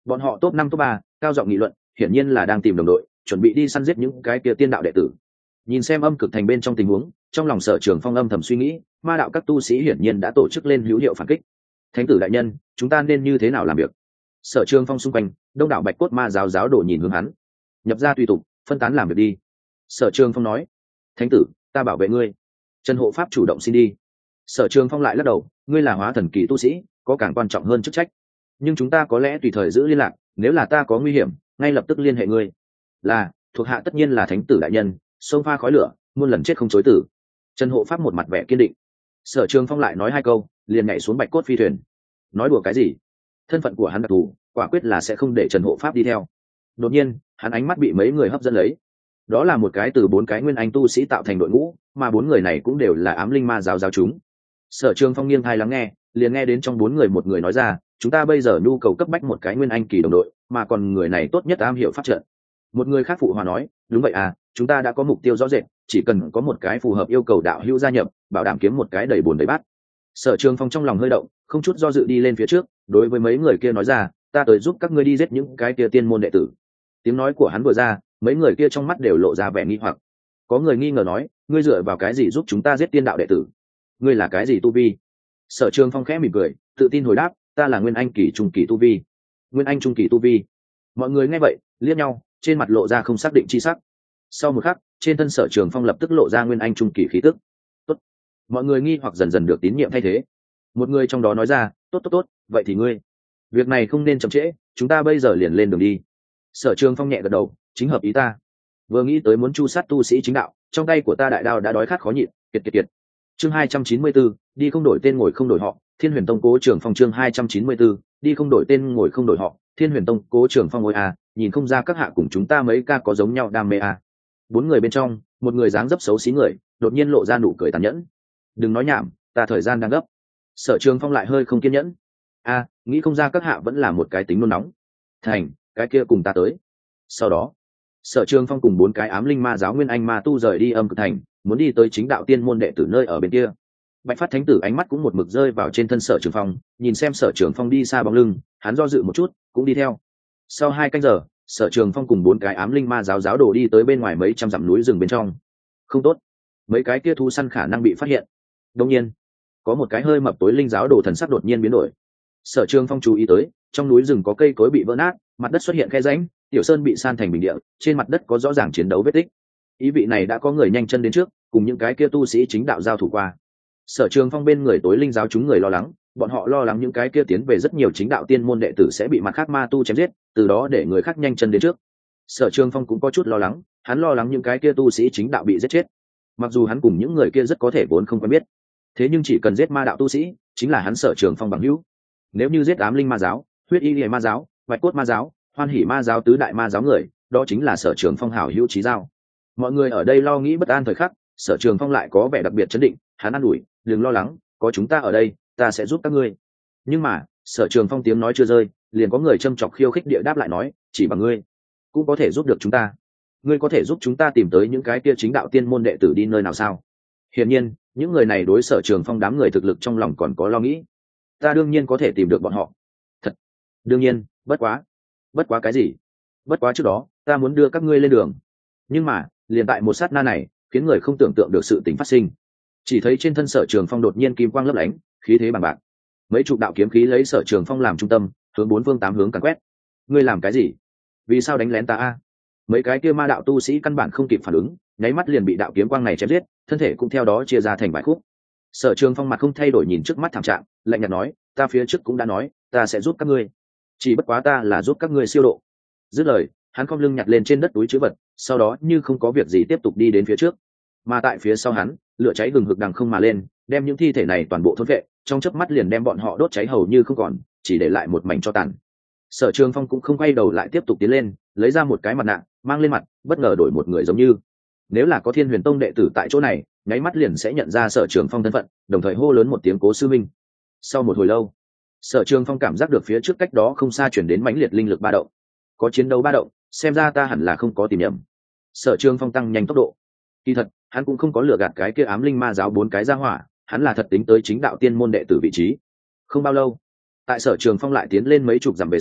Bọn họ top năm top ba cao giọng nghị luận, hiển nhiên là đang tìm đồng đội, chuẩn bị đi săn giết những cái kia tiên đạo đệ tử. Nhìn xem âm cực thành bên trong tình huống, trong lòng Sở Trường Phong âm thầm suy nghĩ, ma đạo các tu sĩ hiển nhiên đã tổ chức lên hữu hiệu phản kích. Thánh tử đại nhân, chúng ta nên như thế nào làm việc? Sở Trường Phong xung quanh, đông đảo bạch cốt ma giáo giáo đồ nhìn hướng hắn. Nhập ra tùy tục, phân tán làm việc đi. Sở Trường Phong nói. Thánh tử, ta bảo vệ ngươi. Trần hộ pháp chủ động xin đi. Sở Trường Phong lại lắc đầu, ngươi là hóa thần kỳ tu sĩ, có càng quan trọng hơn chức trách. Nhưng chúng ta có lẽ tùy thời giữ liên lạc, nếu là ta có nguy hiểm, ngay lập tức liên hệ ngươi. Là, thuộc hạ tất nhiên là thánh tử đại nhân, xông pha khói lửa, muôn lần chết không chối tử. Trần hộ pháp một mặt vẻ kiên định. Sở Trường Phong lại nói hai câu, liền nhảy xuống bạch cốt phi thuyền. Nói đùa cái gì? Thân phận của hắn đặc thù, quả quyết là sẽ không để Trần hộ pháp đi theo. Đột nhiên, hắn ánh mắt bị mấy người hấp dẫn lấy. Đó là một cái từ bốn cái nguyên anh tu sĩ tạo thành đội ngũ, mà bốn người này cũng đều là ám linh ma giáo giáo chúng. Sở Trường Phong nghiêng tai lắng nghe, liền nghe đến trong bốn người một người nói ra, chúng ta bây giờ nhu cầu cấp bách một cái nguyên anh kỳ đồng đội, mà còn người này tốt nhất am hiểu pháp trận. Một người khác phụ hòa nói, đúng vậy à, chúng ta đã có mục tiêu rõ rệt, chỉ cần có một cái phù hợp yêu cầu đạo hữu gia nhập, bảo đảm kiếm một cái đầy bùn đầy bát. Sở Trường Phong trong lòng hơi động, không chút do dự đi lên phía trước, đối với mấy người kia nói ra, ta tới giúp các ngươi đi giết những cái kia tiên môn đệ tử. Tiếng nói của hắn vừa ra, mấy người kia trong mắt đều lộ ra vẻ nghi hoặc. Có người nghi ngờ nói, ngươi dựa vào cái gì giúp chúng ta giết tiên đạo đệ tử? Ngươi là cái gì tu vi? Sở Trường Phong khẽ mỉm cười, tự tin hồi đáp, ta là nguyên anh kỳ trung kỳ tu vi. Nguyên anh trung kỳ tu vi. Mọi người nghe vậy, liếc nhau, trên mặt lộ ra không xác định chi sắc. Sau một khắc, trên thân Sở Trường Phong lập tức lộ ra nguyên anh trung kỳ khí tức. Tốt. Mọi người nghi hoặc dần dần được tín nhiệm thay thế. Một người trong đó nói ra, tốt tốt tốt, vậy thì ngươi, việc này không nên chậm trễ, chúng ta bây giờ liền lên đường đi. Sở Trường Phong nhẹ gật đầu, chính hợp ý ta. Vừa nghĩ tới muốn chu sát tu sĩ chính đạo, trong tay của ta đại đao đã đói khát khó nhịn, kiệt kiệt kiệt. Chương hai trăm chín mươi tư, đi không đổi tên ngồi không đổi họ, Thiên Huyền Tông Cố Trường Phong chương hai trăm chín mươi tư, đi không đổi tên ngồi không đổi họ, Thiên Huyền Tông Cố Trường Phong ôi à, nhìn không ra các hạ cùng chúng ta mấy ca có giống nhau đam mê à. Bốn người bên trong, một người dáng dấp xấu xí người, đột nhiên lộ ra nụ cười tàn nhẫn. Đừng nói nhảm, ta thời gian đang gấp. Sở Trường Phong lại hơi không kiên nhẫn. A, nghĩ không ra các hạ vẫn là một cái tính nôn nóng. Thành, cái kia cùng ta tới. Sau đó, Sở Trường Phong cùng bốn cái ám linh ma giáo nguyên anh ma tu rời đi âm cực thành, muốn đi tới chính đạo tiên môn đệ tử nơi ở bên kia. Bạch Phát Thánh tử ánh mắt cũng một mực rơi vào trên thân Sở Trường Phong, nhìn xem Sở Trường Phong đi xa bóng lưng, hắn do dự một chút, cũng đi theo. Sau hai canh giờ, Sở Trường Phong cùng bốn cái ám linh ma giáo giáo đồ đi tới bên ngoài mấy trăm dặm núi rừng bên trong. Không tốt, mấy cái kia thú săn khả năng bị phát hiện. Đương nhiên, có một cái hơi mập tối linh giáo đồ thần sắc đột nhiên biến đổi. Sở Trường Phong chú ý tới, trong núi rừng có cây cối bị vỡ nát, mặt đất xuất hiện khe rãnh, tiểu sơn bị san thành bình địa, trên mặt đất có rõ ràng chiến đấu vết tích. Ý vị này đã có người nhanh chân đến trước, cùng những cái kia tu sĩ chính đạo giao thủ qua. Sở Trường Phong bên người tối linh giáo chúng người lo lắng, bọn họ lo lắng những cái kia tiến về rất nhiều chính đạo tiên môn đệ tử sẽ bị mặt khác ma tu chém giết, từ đó để người khác nhanh chân đến trước. Sở Trường Phong cũng có chút lo lắng, hắn lo lắng những cái kia tu sĩ chính đạo bị giết chết. Mặc dù hắn cùng những người kia rất có thể vốn không quen biết, thế nhưng chỉ cần giết ma đạo tu sĩ, chính là hắn Sở Trường Phong bằng hữu. Nếu như giết ám linh ma giáo, huyết y liễu ma giáo, bạch cốt ma giáo, hoan hỉ ma giáo tứ đại ma giáo người, đó chính là Sở Trường Phong hảo hữu chí giao. Mọi người ở đây lo nghĩ bất an thời khắc, Sở Trường Phong lại có vẻ đặc biệt chấn định, hắn an ủi, đừng lo lắng, có chúng ta ở đây, ta sẽ giúp các ngươi. Nhưng mà, Sở Trường Phong tiếng nói chưa rơi, liền có người châm chọc khiêu khích địa đáp lại nói, chỉ bằng ngươi cũng có thể giúp được chúng ta. Ngươi có thể giúp chúng ta tìm tới những cái kia chính đạo tiên môn đệ tử đi nơi nào sao? Hiển nhiên, những người này đối Sở Trường Phong đám người thực lực trong lòng còn có lo nghĩ. Ta đương nhiên có thể tìm được bọn họ. Thật, đương nhiên, bất quá. Bất quá cái gì? Bất quá trước đó, ta muốn đưa các ngươi lên đường. Nhưng mà, liền tại một sát na này, khiến người không tưởng tượng được sự tình phát sinh. Chỉ thấy trên thân Sở Trường Phong đột nhiên kim quang lấp lánh, khí thế bằng bạc. Mấy chục đạo kiếm khí lấy Sở Trường Phong làm trung tâm, hướng bốn phương tám hướng càn quét. Ngươi làm cái gì? Vì sao đánh lén ta a? Mấy cái kia ma đạo tu sĩ căn bản không kịp phản ứng, nháy mắt liền bị đạo kiếm quang này chém giết, thân thể cũng theo đó chia ra thành vài khúc. Sở Trường Phong mặt không thay đổi nhìn trước mắt thảm trạng, lạnh nhạt nói, ta phía trước cũng đã nói, ta sẽ giúp các ngươi. Chỉ bất quá ta là giúp các ngươi siêu độ. Dứt lời, hắn cong lưng nhặt lên trên đất túi trữ vật, sau đó như không có việc gì tiếp tục đi đến phía trước. Mà tại phía sau hắn, lửa cháy gừng hực đằng không mà lên, đem những thi thể này toàn bộ thôn vệ, trong chớp mắt liền đem bọn họ đốt cháy hầu như không còn, chỉ để lại một mảnh tro tàn. Sở Trường Phong cũng không quay đầu lại tiếp tục tiến lên, lấy ra một cái mặt nạ, mang lên mặt, bất ngờ đổi một người giống như. Nếu là có Thiên Huyền Tông đệ tử tại chỗ này, nháy mắt liền sẽ nhận ra Sở Trường Phong thân phận, đồng thời hô lớn một tiếng Cố sư minh. Sau một hồi lâu, Sở Trường Phong cảm giác được phía trước cách đó không xa chuyển đến mãnh liệt linh lực ba động. Có chiến đấu ba động, xem ra ta hẳn là không có tìm nhầm. Sở Trường Phong tăng nhanh tốc độ. Kỳ thật, hắn cũng không có lừa gạt cái kia ám linh ma giáo bốn cái ra hỏa, hắn là thật tính tới chính đạo tiên môn đệ tử vị trí. Không bao lâu, tại Sở Trường Phong lại tiến lên mấy chục dặm về sau,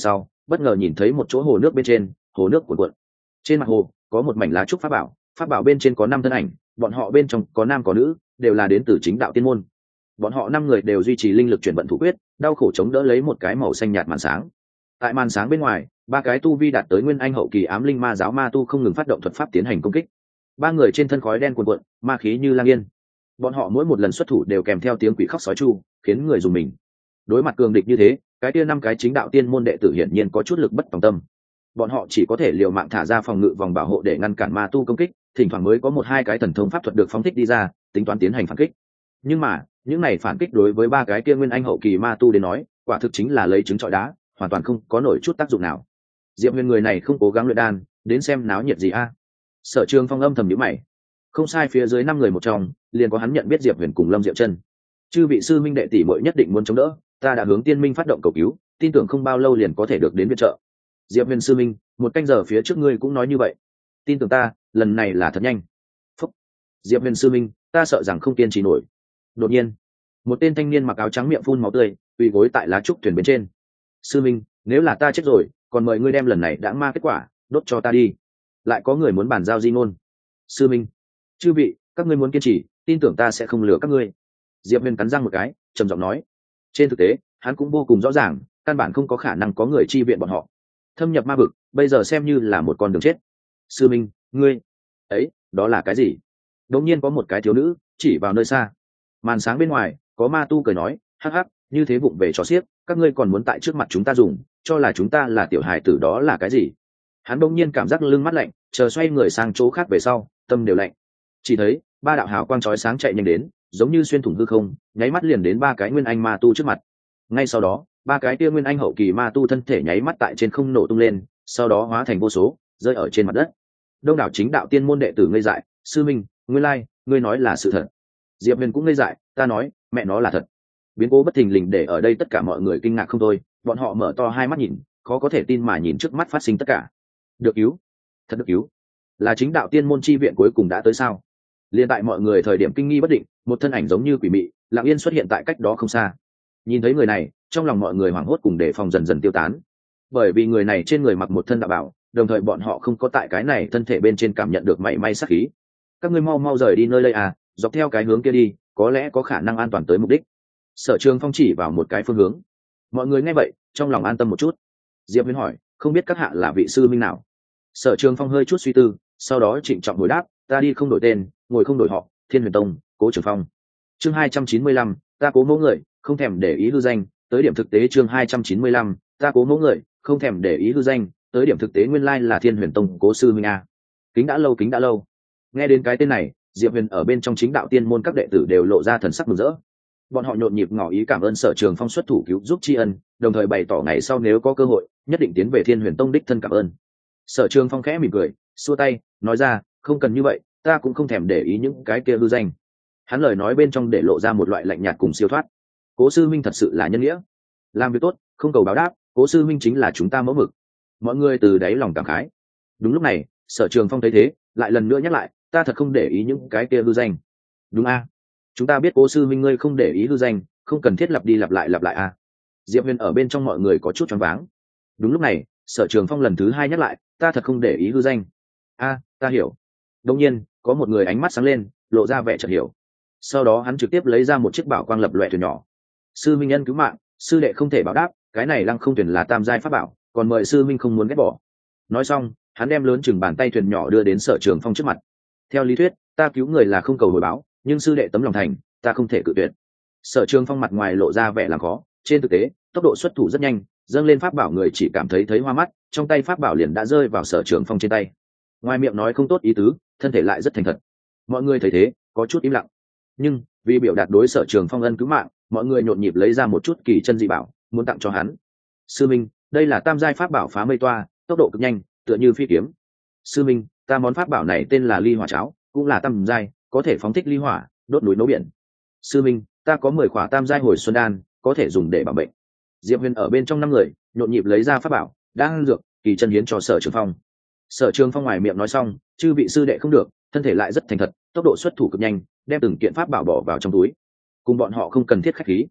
bất ngờ nhìn thấy một chỗ hồ nước bên trên, hồ nước cuộn cuộn. Trên mặt hồ có một mảnh lá trúc pháp bảo, pháp bảo bên trên có năm thân ảnh, bọn họ bên trong có nam có nữ, đều là đến từ chính đạo tiên môn. Bọn họ năm người đều duy trì linh lực chuyển vận thủ quyết, đau khổ chống đỡ lấy một cái màu xanh nhạt màn sáng. Tại màn sáng bên ngoài, ba cái tu vi đạt tới nguyên anh hậu kỳ ám linh ma giáo ma tu không ngừng phát động thuật pháp tiến hành công kích. Ba người trên thân khói đen cuồn cuộn, ma khí như lang yên. Bọn họ mỗi một lần xuất thủ đều kèm theo tiếng quỷ khóc sói chu, khiến người dùng mình. Đối mặt cường địch như thế, cái kia năm cái chính đạo tiên môn đệ tử hiển nhiên có chút lực bất tòng tâm. Bọn họ chỉ có thể liều mạng thả ra phòng ngự vòng bảo hộ để ngăn cản ma tu công kích, thỉnh thoảng mới có một hai cái thần thông pháp thuật được phóng thích đi ra, tính toán tiến hành phản kích. Nhưng mà, những này phản kích đối với ba cái kia nguyên anh hậu kỳ ma tu đến nói, quả thực chính là lấy trứng trọi đá, hoàn toàn không có nổi chút tác dụng nào. Diệp Huyền người này không cố gắng luyện đan, đến xem náo nhiệt gì a? Sở Trường Phong âm thầm nhíu mày. Không sai, phía dưới năm người một trong, liền có hắn nhận biết Diệp Huyền cùng Lâm Diệu Chân. Chư vị sư minh đệ tỷ muội nhất định muốn chống đỡ, ta đã hướng Tiên Minh phát động cầu cứu, tin tưởng không bao lâu liền có thể được đến viện trợ. Diệp Huyền sư minh, một canh giờ phía trước ngươi cũng nói như vậy, tin tưởng ta, lần này là thật nhanh. Phúc. Diệp Huyền sư minh, ta sợ rằng không kiên trì nổi. Đột nhiên, một tên thanh niên mặc áo trắng miệng phun máu tươi, quỳ gối tại lá trúc thuyền bên trên. Sư minh, nếu là ta chết rồi, còn mời ngươi đem lần này đã ma kết quả đốt cho ta đi. Lại có người muốn bàn giao di ngôn. Sư minh, chư vị, các ngươi muốn kiên trì, tin tưởng ta sẽ không lừa các ngươi. Diệp Huyền cắn răng một cái, trầm giọng nói. Trên thực tế, hắn cũng vô cùng rõ ràng, căn bản không có khả năng có người chi viện bọn họ. Thâm nhập ma vực, bây giờ xem như là một con đường chết. Sư minh, ngươi ấy, đó là cái gì? Đống nhiên có một cái thiếu nữ chỉ vào nơi xa. Màn sáng bên ngoài, có ma tu cười nói, hắc hắc, như thế vụng về trò xiếc, các ngươi còn muốn tại trước mặt chúng ta dùng, cho là chúng ta là tiểu hài tử đó là cái gì? Hắn đống nhiên cảm giác lưng mắt lạnh, chờ xoay người sang chỗ khác về sau, tâm đều lạnh. Chỉ thấy ba đạo hào quang chói sáng chạy nhanh đến, giống như xuyên thủng hư không, nháy mắt liền đến ba cái nguyên anh ma tu trước mặt. Ngay sau đó, ba cái tia nguyên anh hậu kỳ ma tu thân thể nháy mắt tại trên không nổ tung lên, sau đó hóa thành vô số, rơi ở trên mặt đất. Đông đảo chính đạo tiên môn đệ tử ngây dại, sư minh, ngươi lai, ngươi nói là sự thật. Diệp Huyền cũng ngây dại, ta nói, mẹ nó là thật. Biến cố bất thình lình để ở đây tất cả mọi người kinh ngạc không thôi, bọn họ mở to hai mắt nhìn, khó có thể tin mà nhìn trước mắt phát sinh tất cả. Được cứu, thật được cứu, là chính đạo tiên môn chi viện cuối cùng đã tới sao? Liên tại mọi người thời điểm kinh nghi bất định, một thân ảnh giống như quỷ mị, lặng yên xuất hiện tại cách đó không xa. Nhìn thấy người này, trong lòng mọi người hoảng hốt cùng đề phòng dần dần tiêu tán, bởi vì người này trên người mặc một thân đạo bảo, đồng thời bọn họ không có tại cái này thân thể bên trên cảm nhận được mảy may sát khí. Các ngươi mau mau rời đi nơi đây à, dọc theo cái hướng kia đi, có lẽ có khả năng an toàn tới mục đích. Sở Trường Phong chỉ vào một cái phương hướng. Mọi người nghe vậy, trong lòng an tâm một chút. Diệp Huyền hỏi, không biết các hạ là vị sư minh nào? Sở Trường Phong hơi chút suy tư, sau đó trịnh trọng hồi đáp, ta đi không đổi tên, ngồi không đổi họ, Thiên Huyền Tông, Cố Trường Phong. Chương hai trăm chín mươi lăm, ta cố mẫu người, không thèm để ý hư danh, tới điểm thực tế. Chương hai trăm chín mươi lăm, ta cố mẫu người, không thèm để ý hư danh, tới điểm thực tế. Nguyên lai là Thiên Huyền Tông Cố sư minh a. Kính đã lâu, kính đã lâu. Nghe đến cái tên này, Diệp Huyền ở bên trong chính đạo tiên môn các đệ tử đều lộ ra thần sắc mừng rỡ. Bọn họ nhộn nhịp ngỏ ý cảm ơn Sở Trường Phong xuất thủ cứu giúp tri ân, đồng thời bày tỏ ngày sau nếu có cơ hội, nhất định tiến về Thiên Huyền Tông đích thân cảm ơn. Sở Trường Phong khẽ mỉm cười, xua tay, nói ra, không cần như vậy, ta cũng không thèm để ý những cái kia hư danh. Hắn lời nói bên trong để lộ ra một loại lạnh nhạt cùng siêu thoát. Cố sư minh thật sự là nhân nghĩa, làm việc tốt, không cầu báo đáp, Cố sư minh chính là chúng ta mẫu mực. Mọi người từ đáy lòng cảm khái. Đúng lúc này, Sở Trường Phong thấy thế, lại lần nữa nhắc lại, ta thật không để ý những cái kia hư danh. Đúng a, chúng ta biết Cố sư minh ngươi không để ý hư danh, không cần thiết lặp đi lặp lại lặp lại a. Diệp Huyền ở bên trong mọi người có chút choáng váng. Đúng lúc này, Sở Trường Phong lần thứ hai nhắc lại, ta thật không để ý hư danh. A, ta hiểu. Đương nhiên, có một người ánh mắt sáng lên, lộ ra vẻ chợt hiểu. Sau đó hắn trực tiếp lấy ra một chiếc bảo quang lập loè thuyền nhỏ. Sư minh nhân cứu mạng, sư đệ không thể báo đáp, cái này lăng không thuyền là tam giai pháp bảo, còn mời sư minh không muốn ghét bỏ. Nói xong, hắn đem lớn chừng bàn tay thuyền nhỏ đưa đến Sở Trường Phong trước mặt. Theo lý thuyết, ta cứu người là không cầu hồi báo, nhưng sư đệ tấm lòng thành, ta không thể cự tuyệt. Sở Trường Phong mặt ngoài lộ ra vẻ làm khó, trên thực tế, tốc độ xuất thủ rất nhanh, dâng lên pháp bảo người chỉ cảm thấy thấy hoa mắt, trong tay pháp bảo liền đã rơi vào Sở Trường Phong trên tay. Ngoài miệng nói không tốt ý tứ, thân thể lại rất thành thật. Mọi người thấy thế, có chút im lặng. Nhưng vì biểu đạt đối Sở Trường Phong ân cứu mạng, mọi người nhộn nhịp lấy ra một chút kỳ chân dị bảo, muốn tặng cho hắn. Sư minh, đây là tam giai pháp bảo phá mây toa, tốc độ cực nhanh, tựa như phi kiếm. Sư minh, ta món pháp bảo này tên là ly hỏa cháo, cũng là tam giai, có thể phóng thích ly hỏa, đốt núi nấu biển. Sư minh, ta có mười khỏa tam giai hồi xuân đan, có thể dùng để bảo bệnh. Diệp Huyền ở bên trong năm người nhộn nhịp lấy ra pháp bảo, đang dược kỳ chân hiến cho Sở Trường Phong. Sở Trường Phong ngoài miệng nói xong, chư vị sư đệ không được, thân thể lại rất thành thật, tốc độ xuất thủ cực nhanh, đem từng kiện pháp bảo bỏ vào trong túi. Cùng bọn họ không cần thiết khách khí.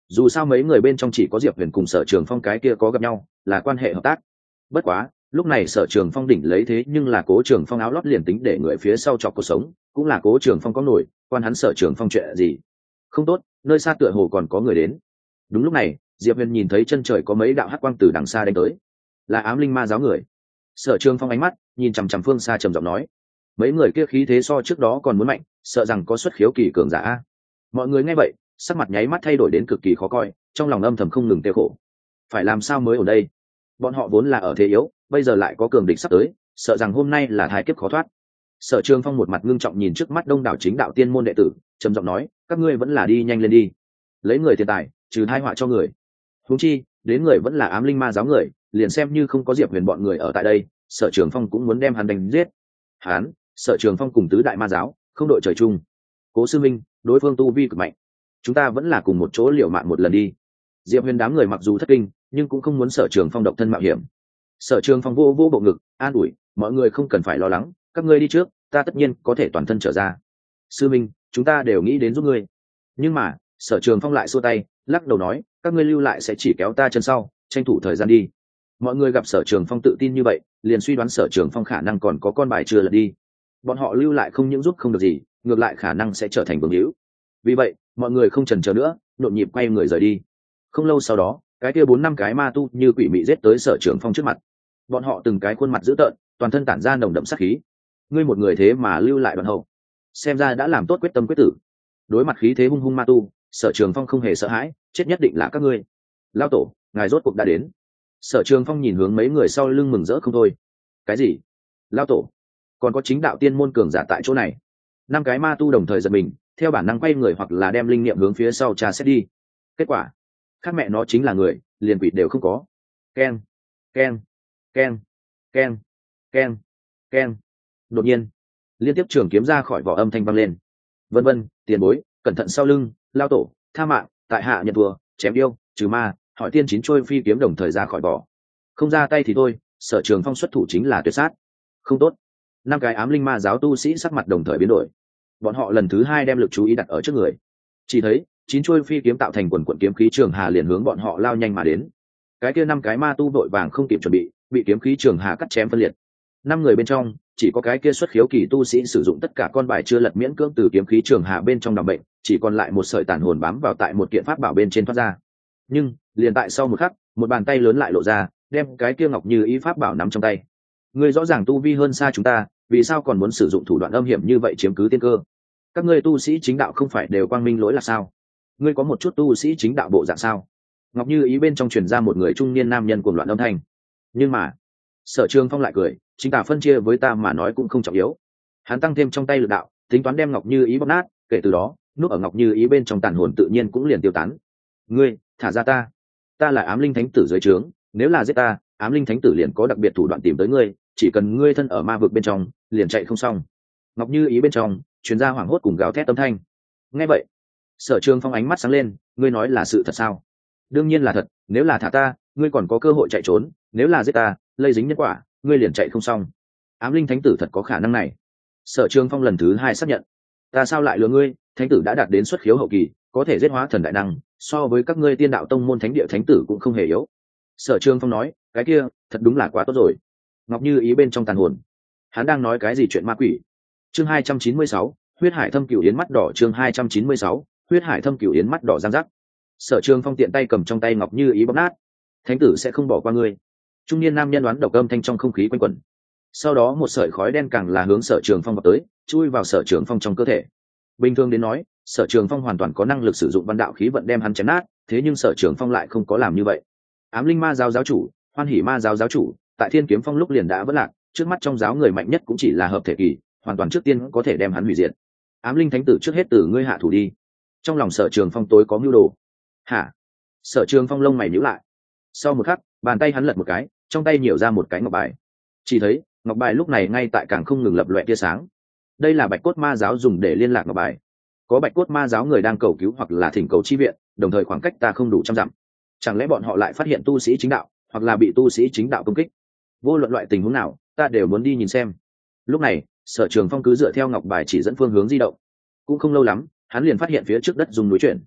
dù sao mấy người bên trong chỉ có diệp huyền cùng sở trường phong cái kia có gặp nhau là quan hệ hợp tác. Bất quá lúc này sở trường phong đỉnh lấy thế nhưng là cố trường phong áo lót liền tính để người phía sau chọc cuộc sống cũng là cố trường phong có nổi, quan hắn sở trường phong chuyện gì. Không tốt, nơi xa tựa hồ còn có người đến. Đúng lúc này diệp huyền nhìn thấy chân trời có mấy đạo hắc quang từ đằng xa đánh tới, là ám linh ma giáo người. Sở trường phong ánh mắt nhìn chằm chằm phương xa trầm giọng nói, mấy người kia khí thế so trước đó còn muốn mạnh, sợ rằng có xuất khiếu kỳ cường giả. Mọi người nghe vậy sắc mặt nháy mắt thay đổi đến cực kỳ khó coi, trong lòng âm thầm không ngừng tiêu khổ. Phải làm sao mới ở đây? Bọn họ vốn là ở thế yếu, bây giờ lại có cường địch sắp tới, sợ rằng hôm nay là thái kiếp khó thoát. Sở Trường Phong một mặt ngưng trọng nhìn trước mắt đông đảo chính đạo tiên môn đệ tử, trầm giọng nói, các ngươi vẫn là đi nhanh lên đi, lấy người tiền tài, trừ tai họa cho người. Huống chi, đến người vẫn là ám linh ma giáo người, liền xem như không có Diệp Huyền bọn người ở tại đây, Sở Trường Phong cũng muốn đem hắn đánh giết. Hắn, Sở Trường Phong cùng tứ đại ma giáo, không đội trời chung. Cố sư minh, đối phương tu vi cực mạnh, chúng ta vẫn là cùng một chỗ liều mạng một lần đi. Diệp Huyền đám người mặc dù thất kinh, nhưng cũng không muốn Sở Trường Phong độc thân mạo hiểm. Sở Trường Phong vô vô bộ ngực, an ủi, mọi người không cần phải lo lắng, các ngươi đi trước, ta tất nhiên có thể toàn thân trở ra. Sư minh, chúng ta đều nghĩ đến giúp ngươi. Nhưng mà Sở Trường Phong lại xua tay, lắc đầu nói, các ngươi lưu lại sẽ chỉ kéo ta chân sau, tranh thủ thời gian đi. Mọi người gặp Sở Trường Phong tự tin như vậy, liền suy đoán Sở Trường Phong khả năng còn có con bài chưa lật đi. Bọn họ lưu lại không những giúp không được gì, ngược lại khả năng sẽ trở thành vương hữu. Vì vậy mọi người không chần chờ nữa, nhộn nhịp quay người rời đi. Không lâu sau đó, cái kia bốn năm cái ma tu như quỷ mị giết tới Sở Trường Phong trước mặt. Bọn họ từng cái khuôn mặt dữ tợn, toàn thân tản ra nồng đậm sát khí. Ngươi một người thế mà lưu lại đoạn hậu, xem ra đã làm tốt quyết tâm quyết tử. Đối mặt khí thế hung hung ma tu, Sở Trường Phong không hề sợ hãi, chết nhất định là các ngươi. Lão tổ, ngài rốt cuộc đã đến. Sở Trường Phong nhìn hướng mấy người sau lưng mừng rỡ không thôi. Cái gì? Lão tổ? Còn có chính đạo tiên môn cường giả tại chỗ này? Năm cái ma tu đồng thời giật mình, theo bản năng quay người hoặc là đem linh niệm hướng phía sau tra xét đi. Kết quả, khác mẹ nó chính là người, liền quỷ đều không có. Keng, keng, keng, keng, keng, keng. Đột nhiên, liên tiếp trường kiếm ra khỏi vỏ âm thanh vang lên. Vân vân, tiền bối, cẩn thận sau lưng, lao tổ, tha mạng, tại hạ nhận thua, chém yêu, trừ ma, hỏi tiên chín trôi phi kiếm đồng thời ra khỏi vỏ. Không ra tay thì thôi, Sở Trường Phong xuất thủ chính là tuyệt sát. Không tốt. Năm cái ám linh ma giáo tu sĩ sắc mặt đồng thời biến đổi. Bọn họ lần thứ hai đem lực chú ý đặt ở trước người. Chỉ thấy chín trôi phi kiếm tạo thành quần quần kiếm khí trường hà liền hướng bọn họ lao nhanh mà đến. Cái kia năm cái ma tu vội vàng không kịp chuẩn bị, bị kiếm khí trường hà cắt chém phân liệt. Năm người bên trong, chỉ có cái kia xuất khiếu kỳ tu sĩ sử dụng tất cả con bài chưa lật miễn cưỡng từ kiếm khí trường hà bên trong đằng bệnh, chỉ còn lại một sợi tàn hồn bám vào tại một kiện pháp bảo bên trên thoát ra. Nhưng liền tại sau một khắc, một bàn tay lớn lại lộ ra, đem cái kia ngọc như ý pháp bảo nắm trong tay. Ngươi rõ ràng tu vi hơn xa chúng ta, vì sao còn muốn sử dụng thủ đoạn âm hiểm như vậy chiếm cứ tiên cơ? Các ngươi tu sĩ chính đạo không phải đều quang minh lỗi là sao? Ngươi có một chút tu sĩ chính đạo bộ dạng sao? Ngọc như ý bên trong truyền ra một người trung niên nam nhân cuồng loạn âm thanh. Nhưng mà Sở Trường Phong lại cười, chính tả phân chia với ta mà nói cũng không trọng yếu. Hắn tăng thêm trong tay lực đạo, tính toán đem Ngọc như ý bóp nát, kể từ đó núp ở Ngọc như ý bên trong tàn hồn tự nhiên cũng liền tiêu tán. Ngươi thả ra ta, ta là ám linh thánh tử dưới trướng, nếu là giết ta, ám linh thánh tử liền có đặc biệt thủ đoạn tìm tới ngươi, chỉ cần ngươi thân ở ma vực bên trong liền chạy không xong. Ngọc như ý bên trong truyền ra hoảng hốt cùng gào thét âm thanh. Nghe vậy Sở Trường Phong ánh mắt sáng lên, ngươi nói là sự thật sao? Đương nhiên là thật, nếu là thả ta, ngươi còn có cơ hội chạy trốn, nếu là giết ta, lây dính nhân quả, ngươi liền chạy không xong. Ám linh thánh tử thật có khả năng này. Sở Trường Phong lần thứ hai xác nhận. Ta sao lại lừa ngươi, thánh tử đã đạt đến xuất khiếu hậu kỳ, có thể giết hóa thần đại năng, so với các ngươi tiên đạo tông môn thánh địa thánh tử cũng không hề yếu. Sở Trường Phong nói, cái kia thật đúng là quá tốt rồi. Ngọc như ý bên trong tàn hồn, hắn đang nói cái gì chuyện ma quỷ? Chương hai trăm chín mươi sáu, huyết hải thâm cửu yến mắt đỏ. Chương hai trăm chín mươi sáu, huyết hải thâm cửu yến mắt đỏ giang giác. Sở Trường Phong tiện tay cầm trong tay Ngọc như ý bóp nát. Thánh tử sẽ không bỏ qua ngươi. Trung niên nam nhân đoán độc âm thanh trong không khí quanh quẩn. Sau đó một sợi khói đen càng là hướng Sở Trường Phong vào tới, chui vào Sở Trường Phong trong cơ thể. Bình thường đến nói, Sở Trường Phong hoàn toàn có năng lực sử dụng văn đạo khí vận đem hắn chém nát, thế nhưng Sở Trường Phong lại không có làm như vậy. Ám linh ma giáo giáo chủ, Hoan Hỉ ma giáo giáo chủ, tại Thiên Kiếm Phong lúc liền đã vỡ lạc, trước mắt trong giáo người mạnh nhất cũng chỉ là hợp thể kỳ, hoàn toàn trước tiên có thể đem hắn hủy diệt. Ám linh thánh tử trước hết từ ngươi hạ thủ đi. Trong lòng Sở Trường Phong tối có mưu đồ. Hả? Sở Trường Phong lông mày nhíu lại. Sau một khắc, bàn tay hắn lật một cái, trong tay nhiều ra một cái ngọc bài. Chỉ thấy ngọc bài lúc này ngay tại càng không ngừng lập loè tia sáng. Đây là Bạch Cốt Ma giáo dùng để liên lạc ngọc bài. Có Bạch Cốt Ma giáo người đang cầu cứu hoặc là thỉnh cầu chi viện, đồng thời khoảng cách ta không đủ trăm dặm. Chẳng lẽ bọn họ lại phát hiện tu sĩ chính đạo, hoặc là bị tu sĩ chính đạo công kích? Vô luận loại tình huống nào, ta đều muốn đi nhìn xem. Lúc này Sở Trường Phong cứ dựa theo ngọc bài chỉ dẫn phương hướng di động. Cũng không lâu lắm, hắn liền phát hiện phía trước đất dùng núi chuyển.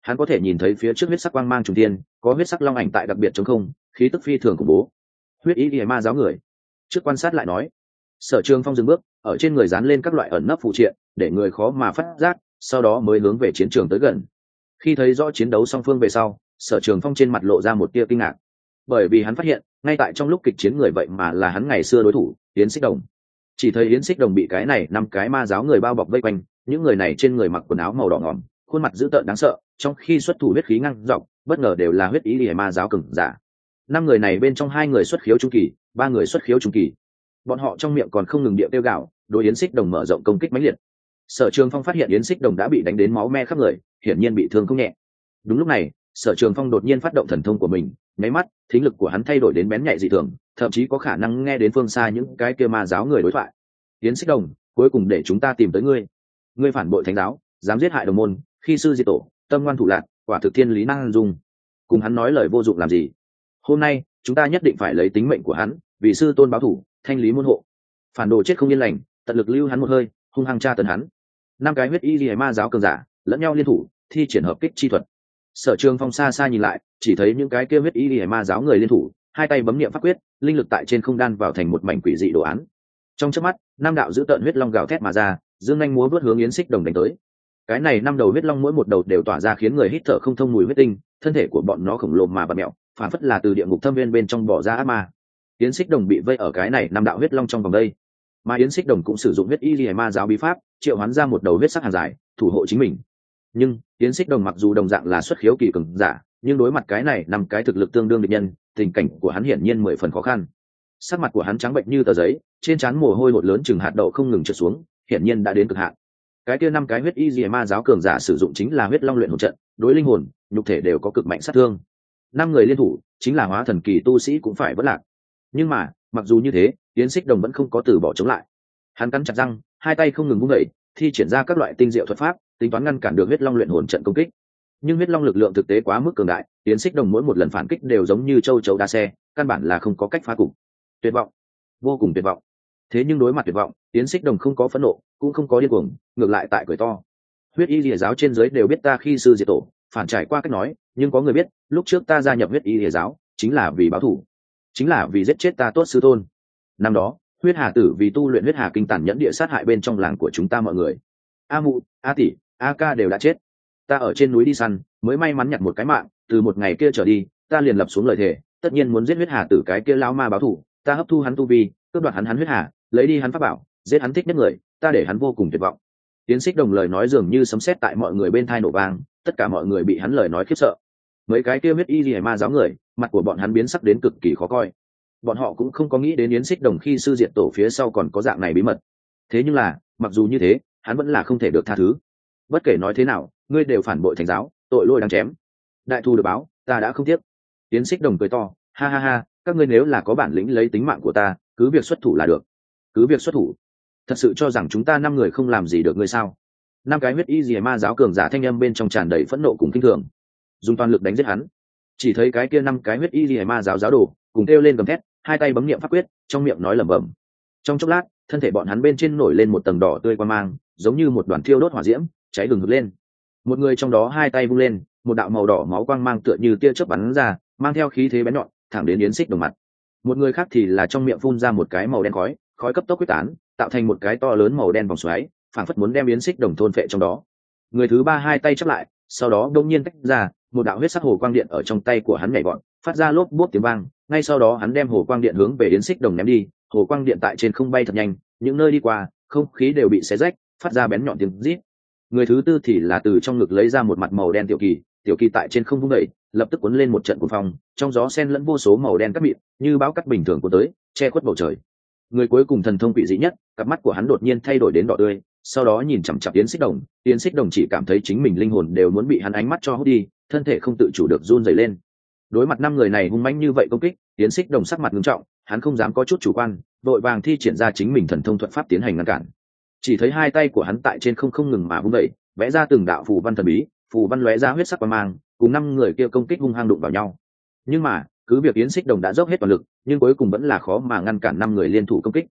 Hắn có thể nhìn thấy phía trước huyết sắc quang mang trùng tiên, có huyết sắc long ảnh tại đặc biệt chống không, khí tức phi thường khủng bố. Huyết ý liệt ma giáo người. Trước quan sát lại nói, Sở Trường Phong dừng bước, ở trên người dán lên các loại ẩn nấp phụ triện, để người khó mà phát giác, sau đó mới hướng về chiến trường tới gần. Khi thấy rõ chiến đấu song phương về sau, Sở Trường Phong trên mặt lộ ra một tia kinh ngạc, bởi vì hắn phát hiện ngay tại trong lúc kịch chiến người vậy mà là hắn ngày xưa đối thủ Yến Xích Đồng. Chỉ thấy Yến Xích Đồng bị cái này năm cái ma giáo người bao bọc vây quanh, những người này trên người mặc quần áo màu đỏ ngòm, khuôn mặt dữ tợn đáng sợ, trong khi xuất thủ huyết khí ngăng dọc, bất ngờ đều là huyết ý liệt ma giáo cường giả. Năm người này bên trong hai người xuất khiếu trung kỳ, ba người xuất khiếu trung kỳ. Bọn họ trong miệng còn không ngừng địa tiêu gạo, đối Yến Xích Đồng mở rộng công kích mãnh liệt. Sở Trường Phong phát hiện Yến Xích Đồng đã bị đánh đến máu me khắp người, hiển nhiên bị thương không nhẹ. Đúng lúc này, Sở Trường Phong đột nhiên phát động thần thông của mình, nháy mắt, thính lực của hắn thay đổi đến bén nhạy dị thường, thậm chí có khả năng nghe đến phương xa những cái kia ma giáo người đối thoại. Yến Xích Đồng, cuối cùng để chúng ta tìm tới ngươi. Ngươi phản bội thánh giáo, dám giết hại đồng môn, khi sư diệt tổ, tâm ngoan thủ lạn, quả thực thiên lý năng dung. Cùng hắn nói lời vô dụng làm gì? Hôm nay, chúng ta nhất định phải lấy tính mệnh của hắn, vì sư tôn báo thủ, thanh lý môn hộ. Phản đồ chết không yên lành, tận lực lưu hắn một hơi, hung hăng tra tấn hắn. Năm cái huyết y liệt ma giáo cường giả lẫn nhau liên thủ, thi triển hợp kích chi thuật. Sở Trường Phong xa xa nhìn lại, chỉ thấy những cái kia huyết y liệt ma giáo người liên thủ, hai tay bấm niệm pháp quyết, linh lực tại trên không đan vào thành một mảnh quỷ dị đồ án. Trong chớp mắt, năm đạo giữ tợn huyết long gào thét mà ra, dương nhanh múa vớt hướng Yến Xích Đồng đánh tới. Cái này năm đầu huyết long mỗi một đầu đều tỏa ra khiến người hít thở không thông mùi huyết tinh, thân thể của bọn nó khổng lồ mà bặm mẹo, phản phất là từ địa ngục thâm viên bên trong bỏ ra ác ma. Yến Xích Đồng bị vây ở cái này năm đạo huyết long trong vòng đây, mà Yến Xích Đồng cũng sử dụng huyết y liệt ma giáo bí pháp, triệu hoán ra một đầu huyết sắc hàng dài, thủ hộ chính mình. Nhưng Yến Xích Đồng mặc dù đồng dạng là xuất khiếu kỳ cường giả, nhưng đối mặt cái này năm cái thực lực tương đương địch nhân, tình cảnh của hắn hiển nhiên mười phần khó khăn. Sắc mặt của hắn trắng bệnh như tờ giấy, trên trán mồ hôi hột lớn chừng hạt đậu không ngừng trượt xuống, hiển nhiên đã đến cực hạn. Cái kia năm cái huyết y liệt ma giáo cường giả sử dụng chính là huyết long luyện hồn trận, đối linh hồn, nhục thể đều có cực mạnh sát thương. Năm người liên thủ, chính là hóa thần kỳ tu sĩ cũng phải vất lạc. Nhưng mà, mặc dù như thế, Yến Xích Đồng vẫn không có từ bỏ chống lại. Hắn cắn chặt răng, hai tay không ngừng vung đẩy, thi triển ra các loại tinh diệu thuật pháp, tính toán ngăn cản được huyết long luyện hồn trận công kích. Nhưng huyết long lực lượng thực tế quá mức cường đại, Yến Xích Đồng mỗi một lần phản kích đều giống như châu chấu đá xe, căn bản là không có cách phá cục. Tuyệt vọng, vô cùng tuyệt vọng. Thế nhưng đối mặt tuyệt vọng, Yến Xích Đồng không có phẫn nộ, cũng không có điên cuồng, ngược lại tại cười to. Huyết y lìa giáo trên dưới đều biết ta khi sư diệt tổ, phản trải qua cách nói, nhưng có người biết, lúc trước ta gia nhập huyết y lìa giáo, chính là vì báo thù, chính là vì giết chết ta tốt sư tôn. Năm đó, huyết hà tử vì tu luyện huyết hà kinh tàn nhẫn địa sát hại bên trong làng của chúng ta mọi người. A mụ, A tỷ, A ca đều đã chết. Ta ở trên núi đi săn, mới may mắn nhặt một cái mạng, từ một ngày kia trở đi, ta liền lập xuống lời thề, tất nhiên muốn giết huyết hà tử cái kia lão ma báo thù, ta hấp thu hắn tu vi, cướp đoạt hắn hắn huyết hà, lấy đi hắn pháp bảo, giết hắn thích nhất người, ta để hắn vô cùng tuyệt vọng. Tiến Xích Đồng lời nói dường như sấm sét tại mọi người bên thai nổ vang, tất cả mọi người bị hắn lời nói khiếp sợ. Mấy cái kia huyết y liễu ma giáo người, mặt của bọn hắn biến sắc đến cực kỳ khó coi. Bọn họ cũng không có nghĩ đến Yến Xích Đồng khi sư diệt tổ phía sau còn có dạng này bí mật. Thế nhưng là, mặc dù như thế, hắn vẫn là không thể được tha thứ. Bất kể nói thế nào, ngươi đều phản bội thánh giáo, tội lỗi đáng chém. Đại thù được báo, ta đã không tiếc. Yến Xích Đồng cười to, ha ha ha, các ngươi nếu là có bản lĩnh lấy tính mạng của ta, cứ việc xuất thủ là được. Cứ việc xuất thủ. Thật sự cho rằng chúng ta năm người không làm gì được ngươi sao? Năm cái huyết y liễu ma giáo cường giả thanh âm bên trong tràn đầy phẫn nộ cùng kinh thường, dùng toàn lực đánh giết hắn. Chỉ thấy cái kia năm cái huyết y liễu ma giáo giáo đồ cùng kêu lên gầm thét, hai tay bấm niệm pháp quyết, trong miệng nói lẩm bẩm. Trong chốc lát, thân thể bọn hắn bên trên nổi lên một tầng đỏ tươi quang mang, giống như một đoàn thiêu đốt hỏa diễm, cháy hừng hực lên. Một người trong đó hai tay vung lên, một đạo màu đỏ máu quang mang tựa như tia chớp bắn ra, mang theo khí thế bén nhọn, thẳng đến Yến Xích Đồng mặt. Một người khác thì là trong miệng phun ra một cái màu đen khói, khói cấp tốc quyết tán, tạo thành một cái to lớn màu đen vòng xoáy, phảng phất muốn đem Yến Xích Đồng thôn phệ trong đó. Người thứ ba hai tay chắp lại, sau đó đột nhiên tách ra, một đạo huyết sắc hồ quang điện ở trong tay của hắn nhảy vọt, phát ra lốp bốp tiếng vang, ngay sau đó hắn đem hồ quang điện hướng về Yến Xích Đồng ném đi, hồ quang điện tại trên không bay thật nhanh, những nơi đi qua, không khí đều bị xé rách, phát ra bén nhọn tiếng rít. Người thứ tư thì là từ trong ngực lấy ra một mặt màu đen tiểu kỳ, tiểu kỳ tại trên không vung đẩy, lập tức cuốn lên một trận cuồng phong, trong gió xen lẫn vô số màu đen cát mịn, như bão cát bình thường cuốn tới, che khuất bầu trời. Người cuối cùng thần thông quỷ dị nhất, cặp mắt của hắn đột nhiên thay đổi đến đỏ tươi, sau đó nhìn chằm chằm Yến Xích Đồng, Yến Xích Đồng chỉ cảm thấy chính mình linh hồn đều muốn bị hắn ánh mắt cho hút đi, thân thể không tự chủ được run rẩy lên. Đối mặt năm người này hung mãnh như vậy công kích, Yến Xích Đồng sắc mặt nghiêm trọng, hắn không dám có chút chủ quan, vội vàng thi triển ra chính mình thần thông thuật pháp tiến hành ngăn cản. Chỉ thấy hai tay của hắn tại trên không không ngừng mà vung đẩy, vẽ ra từng đạo phù văn thần bí, phù văn lóe ra huyết sắc quang mang, cùng năm người kia công kích hung hăng đụng vào nhau. Nhưng mà, cứ việc Yến Xích Đồng đã dốc hết toàn lực, nhưng cuối cùng vẫn là khó mà ngăn cản năm người liên thủ công kích.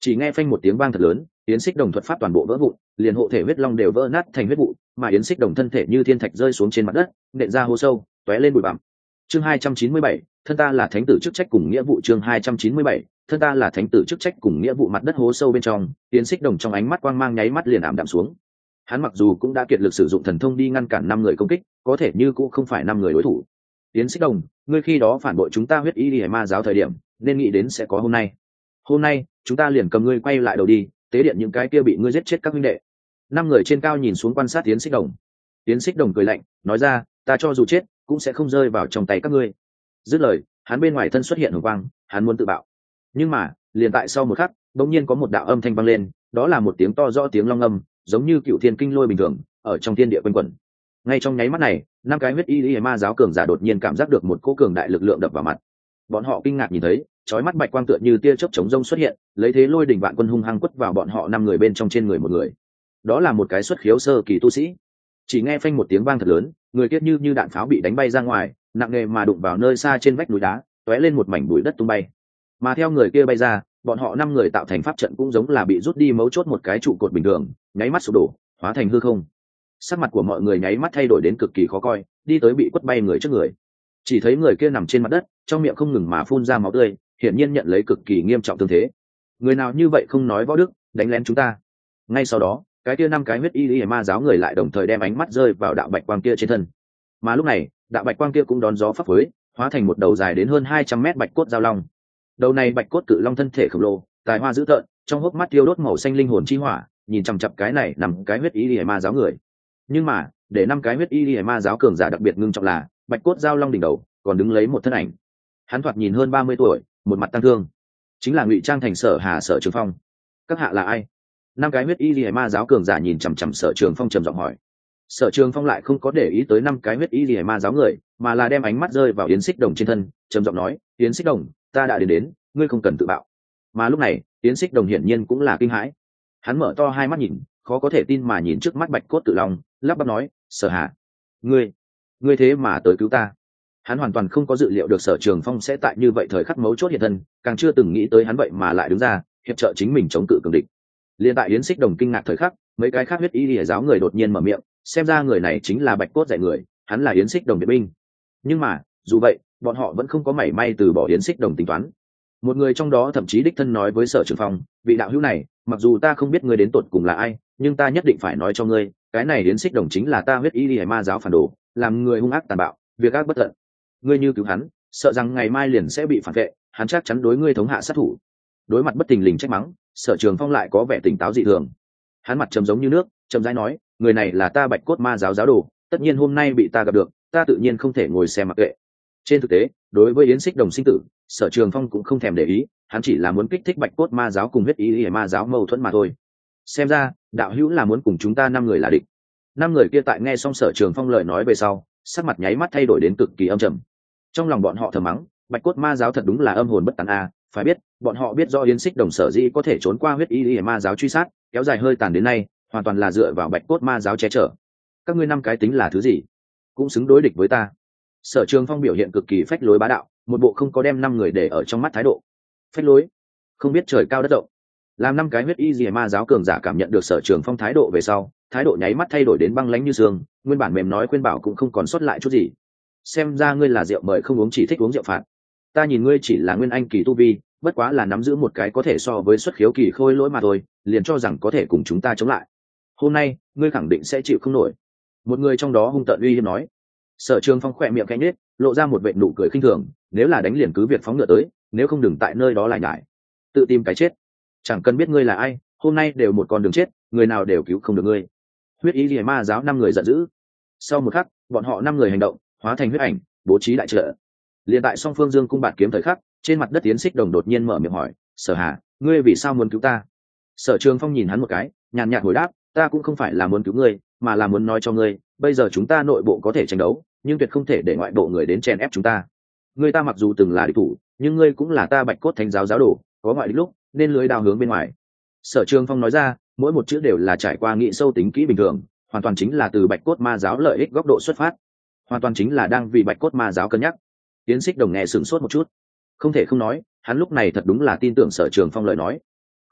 Chỉ nghe phanh một tiếng vang thật lớn, yến xích đồng thuật pháp toàn bộ vỡ vụn, liền hộ thể huyết long đều vỡ nát thành huyết vụ, mà yến xích đồng thân thể như thiên thạch rơi xuống trên mặt đất, nện ra hố sâu, tóe lên bụi bặm. Chương hai trăm chín mươi bảy, thân ta là thánh tử chức trách cùng nghĩa vụ. Chương hai trăm chín mươi bảy, thân ta là thánh tử chức trách cùng nghĩa vụ. Mặt đất hố sâu bên trong, yến xích đồng trong ánh mắt quang mang nháy mắt liền ảm đạm xuống. Hắn mặc dù cũng đã kiệt lực sử dụng thần thông đi ngăn cản năm người công kích, có thể như cũng không phải năm người đối thủ. Yến xích đồng, ngươi khi đó phản bội chúng ta huyết y liễu ma giáo thời điểm, nên nghĩ đến sẽ có hôm nay. Hôm nay, chúng ta liền cầm ngươi quay lại đầu đi, tế điện những cái kia bị ngươi giết chết các huynh đệ. Năm người trên cao nhìn xuống quan sát Yến xích đồng. Yến xích đồng cười lạnh, nói ra, ta cho dù chết, cũng sẽ không rơi vào trong tay các ngươi. Dứt lời, hắn bên ngoài thân xuất hiện hồng quang, hắn muốn tự bạo. Nhưng mà, liền tại sau một khắc, bỗng nhiên có một đạo âm thanh vang lên, đó là một tiếng to rõ tiếng long âm, giống như cựu thiên kinh lôi bình thường, ở trong thiên địa quanh quẩn. Ngay trong nháy mắt này, năm cái huyết y y ma giáo cường giả đột nhiên cảm giác được một cỗ cường đại lực lượng đập vào mặt. Bọn họ kinh ngạc nhìn thấy, chói mắt bạch quang tựa như tia chớp chống rông xuất hiện, lấy thế lôi đỉnh vạn quân hung hăng quất vào bọn họ năm người bên trong trên người một người. Đó là một cái xuất khiếu sơ kỳ tu sĩ. Chỉ nghe phanh một tiếng vang thật lớn, người kia như như đạn pháo bị đánh bay ra ngoài, nặng nề mà đụng vào nơi xa trên vách núi đá, tóe lên một mảnh bụi đất tung bay. Mà theo người kia bay ra, bọn họ năm người tạo thành pháp trận cũng giống là bị rút đi mấu chốt một cái trụ cột bình thường, nháy mắt sụp đổ, hóa thành hư không. Sắc mặt của mọi người nháy mắt thay đổi đến cực kỳ khó coi, đi tới bị quất bay người trước người. Chỉ thấy người kia nằm trên mặt đất, trong miệng không ngừng mà phun ra máu tươi, hiển nhiên nhận lấy cực kỳ nghiêm trọng thương thế. Người nào như vậy không nói võ đức, đánh lén chúng ta. Ngay sau đó, cái kia năm cái huyết y y ma giáo người lại đồng thời đem ánh mắt rơi vào đạo bạch quang kia trên thân. Mà lúc này, đạo bạch quang kia cũng đón gió phấp phới, hóa thành một đầu dài đến hơn hai trăm mét bạch cốt giao long. Đầu này bạch cốt cự long thân thể khổng lồ, tài hoa dữ tợn, trong hốc mắt tiêu đốt màu xanh linh hồn chi hỏa, nhìn chằm chằm cái này nằm cái huyết y y ma giáo người. Nhưng mà, để năm cái huyết y y ma giáo cường giả đặc biệt ngưng trọng là, bạch cốt giao long đỉnh đầu còn đứng lấy một thân ảnh. Hắn thoạt nhìn hơn ba mươi tuổi, một mặt tăng thương, chính là ngụy trang thành Sở Hà Sở Trường Phong. Các hạ là ai? Năm cái huyết y liễu ma giáo cường giả nhìn chằm chằm Sở Trường Phong trầm giọng hỏi. Sở Trường Phong lại không có để ý tới năm cái huyết y liễu ma giáo người, mà là đem ánh mắt rơi vào Yến Xích Đồng trên thân, trầm giọng nói, Yến Xích Đồng, ta đã đến đến, ngươi không cần tự bạo. Mà lúc này, Yến Xích Đồng hiển nhiên cũng là kinh hãi. Hắn mở to hai mắt nhìn, khó có thể tin mà nhìn trước mắt bạch cốt tự long, lắp bắp nói, Sở Hà, ngươi, ngươi thế mà tới cứu ta. Hắn hoàn toàn không có dự liệu được Sở Trường Phong sẽ tại như vậy thời khắc mấu chốt hiện thân, càng chưa từng nghĩ tới hắn vậy mà lại đứng ra hiệp trợ chính mình chống cự cường địch. Liên tại Yến Xích Đồng kinh ngạc thời khắc, mấy cái khác huyết y lìa giáo người đột nhiên mở miệng, xem ra người này chính là bạch cốt dạy người, hắn là Yến Xích Đồng viện binh. Nhưng mà, dù vậy, bọn họ vẫn không có mảy may từ bỏ Yến Xích Đồng tính toán. Một người trong đó thậm chí đích thân nói với Sở Trường Phong, vị đạo hữu này, mặc dù ta không biết ngươi đến tột cùng là ai, nhưng ta nhất định phải nói cho ngươi, cái này Yến Xích Đồng chính là ta huyết y lìa ma giáo phản đồ, làm người hung ác tàn bạo, việc ác bất tận. Ngươi như cứu hắn, sợ rằng ngày mai liền sẽ bị phản vệ, hắn chắc chắn đối ngươi thống hạ sát thủ. Đối mặt bất tình lình trách mắng, Sở Trường Phong lại có vẻ tỉnh táo dị thường. Hắn mặt trầm giống như nước, trầm rãi nói, người này là ta bạch cốt ma giáo giáo đồ, tất nhiên hôm nay bị ta gặp được, ta tự nhiên không thể ngồi xem mặc kệ. Trên thực tế, đối với Yến Xích Đồng sinh tử, Sở Trường Phong cũng không thèm để ý, hắn chỉ là muốn kích thích bạch cốt ma giáo cùng huyết ý ỉa ma giáo mâu thuẫn mà thôi. Xem ra, đạo hữu là muốn cùng chúng ta năm người là địch. Năm người kia tại nghe xong Sở Trường Phong lời nói về sau, sắc mặt nháy mắt thay đổi đến cực kỳ âm trầm. Trong lòng bọn họ thầm mắng, bạch cốt ma giáo thật đúng là âm hồn bất tán a. Phải biết, bọn họ biết do Yến Xích Đồng sở dĩ có thể trốn qua huyết y y ma giáo truy sát, kéo dài hơi tàn đến nay, hoàn toàn là dựa vào bạch cốt ma giáo che chở. Các ngươi năm cái tính là thứ gì? Cũng xứng đối địch với ta. Sở Trường Phong biểu hiện cực kỳ phách lối bá đạo, một bộ không có đem năm người để ở trong mắt thái độ. Phách lối, không biết trời cao đất rộng. Làm năm cái huyết y y ma giáo cường giả cảm nhận được Sở Trường Phong thái độ về sau, thái độ nháy mắt thay đổi đến băng lãnh như sương, nguyên bản mềm nói khuyên bảo cũng không còn sót lại chút gì. Xem ra ngươi là rượu mời không uống, chỉ thích uống rượu phạt. Ta nhìn ngươi chỉ là nguyên anh kỳ tu vi, bất quá là nắm giữ một cái có thể so với xuất khiếu kỳ khôi lỗi mà thôi, liền cho rằng có thể cùng chúng ta chống lại. Hôm nay, ngươi khẳng định sẽ chịu không nổi. Một người trong đó hung tợn uy hiếp nói. Sở Trường Phong khỏe miệng khẽ nhếch, lộ ra một vệt nụ cười khinh thường, nếu là đánh liền cứ việc phóng ngựa tới, nếu không đừng tại nơi đó lại nhải, tự tìm cái chết. Chẳng cần biết ngươi là ai, hôm nay đều một con đường chết, người nào đều cứu không được ngươi. Huyết ý liễu ma giáo năm người giận dữ. Sau một khắc, bọn họ năm người hành động, hóa thành huyết ảnh, bố trí đại trận. Liên tại song phương dương cung bạt kiếm thời khắc, trên mặt đất Yến Xích Đồng đột nhiên mở miệng hỏi, Sở Hà, ngươi vì sao muốn cứu ta? Sở Trường Phong nhìn hắn một cái, nhàn nhạt hồi đáp, ta cũng không phải là muốn cứu ngươi, mà là muốn nói cho ngươi, bây giờ chúng ta nội bộ có thể tranh đấu, nhưng tuyệt không thể để ngoại bộ người đến chèn ép chúng ta. Ngươi ta mặc dù từng là địch thủ, nhưng ngươi cũng là ta bạch cốt thánh giáo giáo đồ, có ngoại địch lúc nên lưới đao hướng bên ngoài. Sở Trường Phong nói ra, mỗi một chữ đều là trải qua nghĩ sâu tính kỹ bình thường, hoàn toàn chính là từ bạch cốt ma giáo lợi ích góc độ xuất phát, hoàn toàn chính là đang vì bạch cốt ma giáo cân nhắc. Yến Xích Đồng nghe sửng sốt một chút, không thể không nói, hắn lúc này thật đúng là tin tưởng Sở Trường Phong lời nói.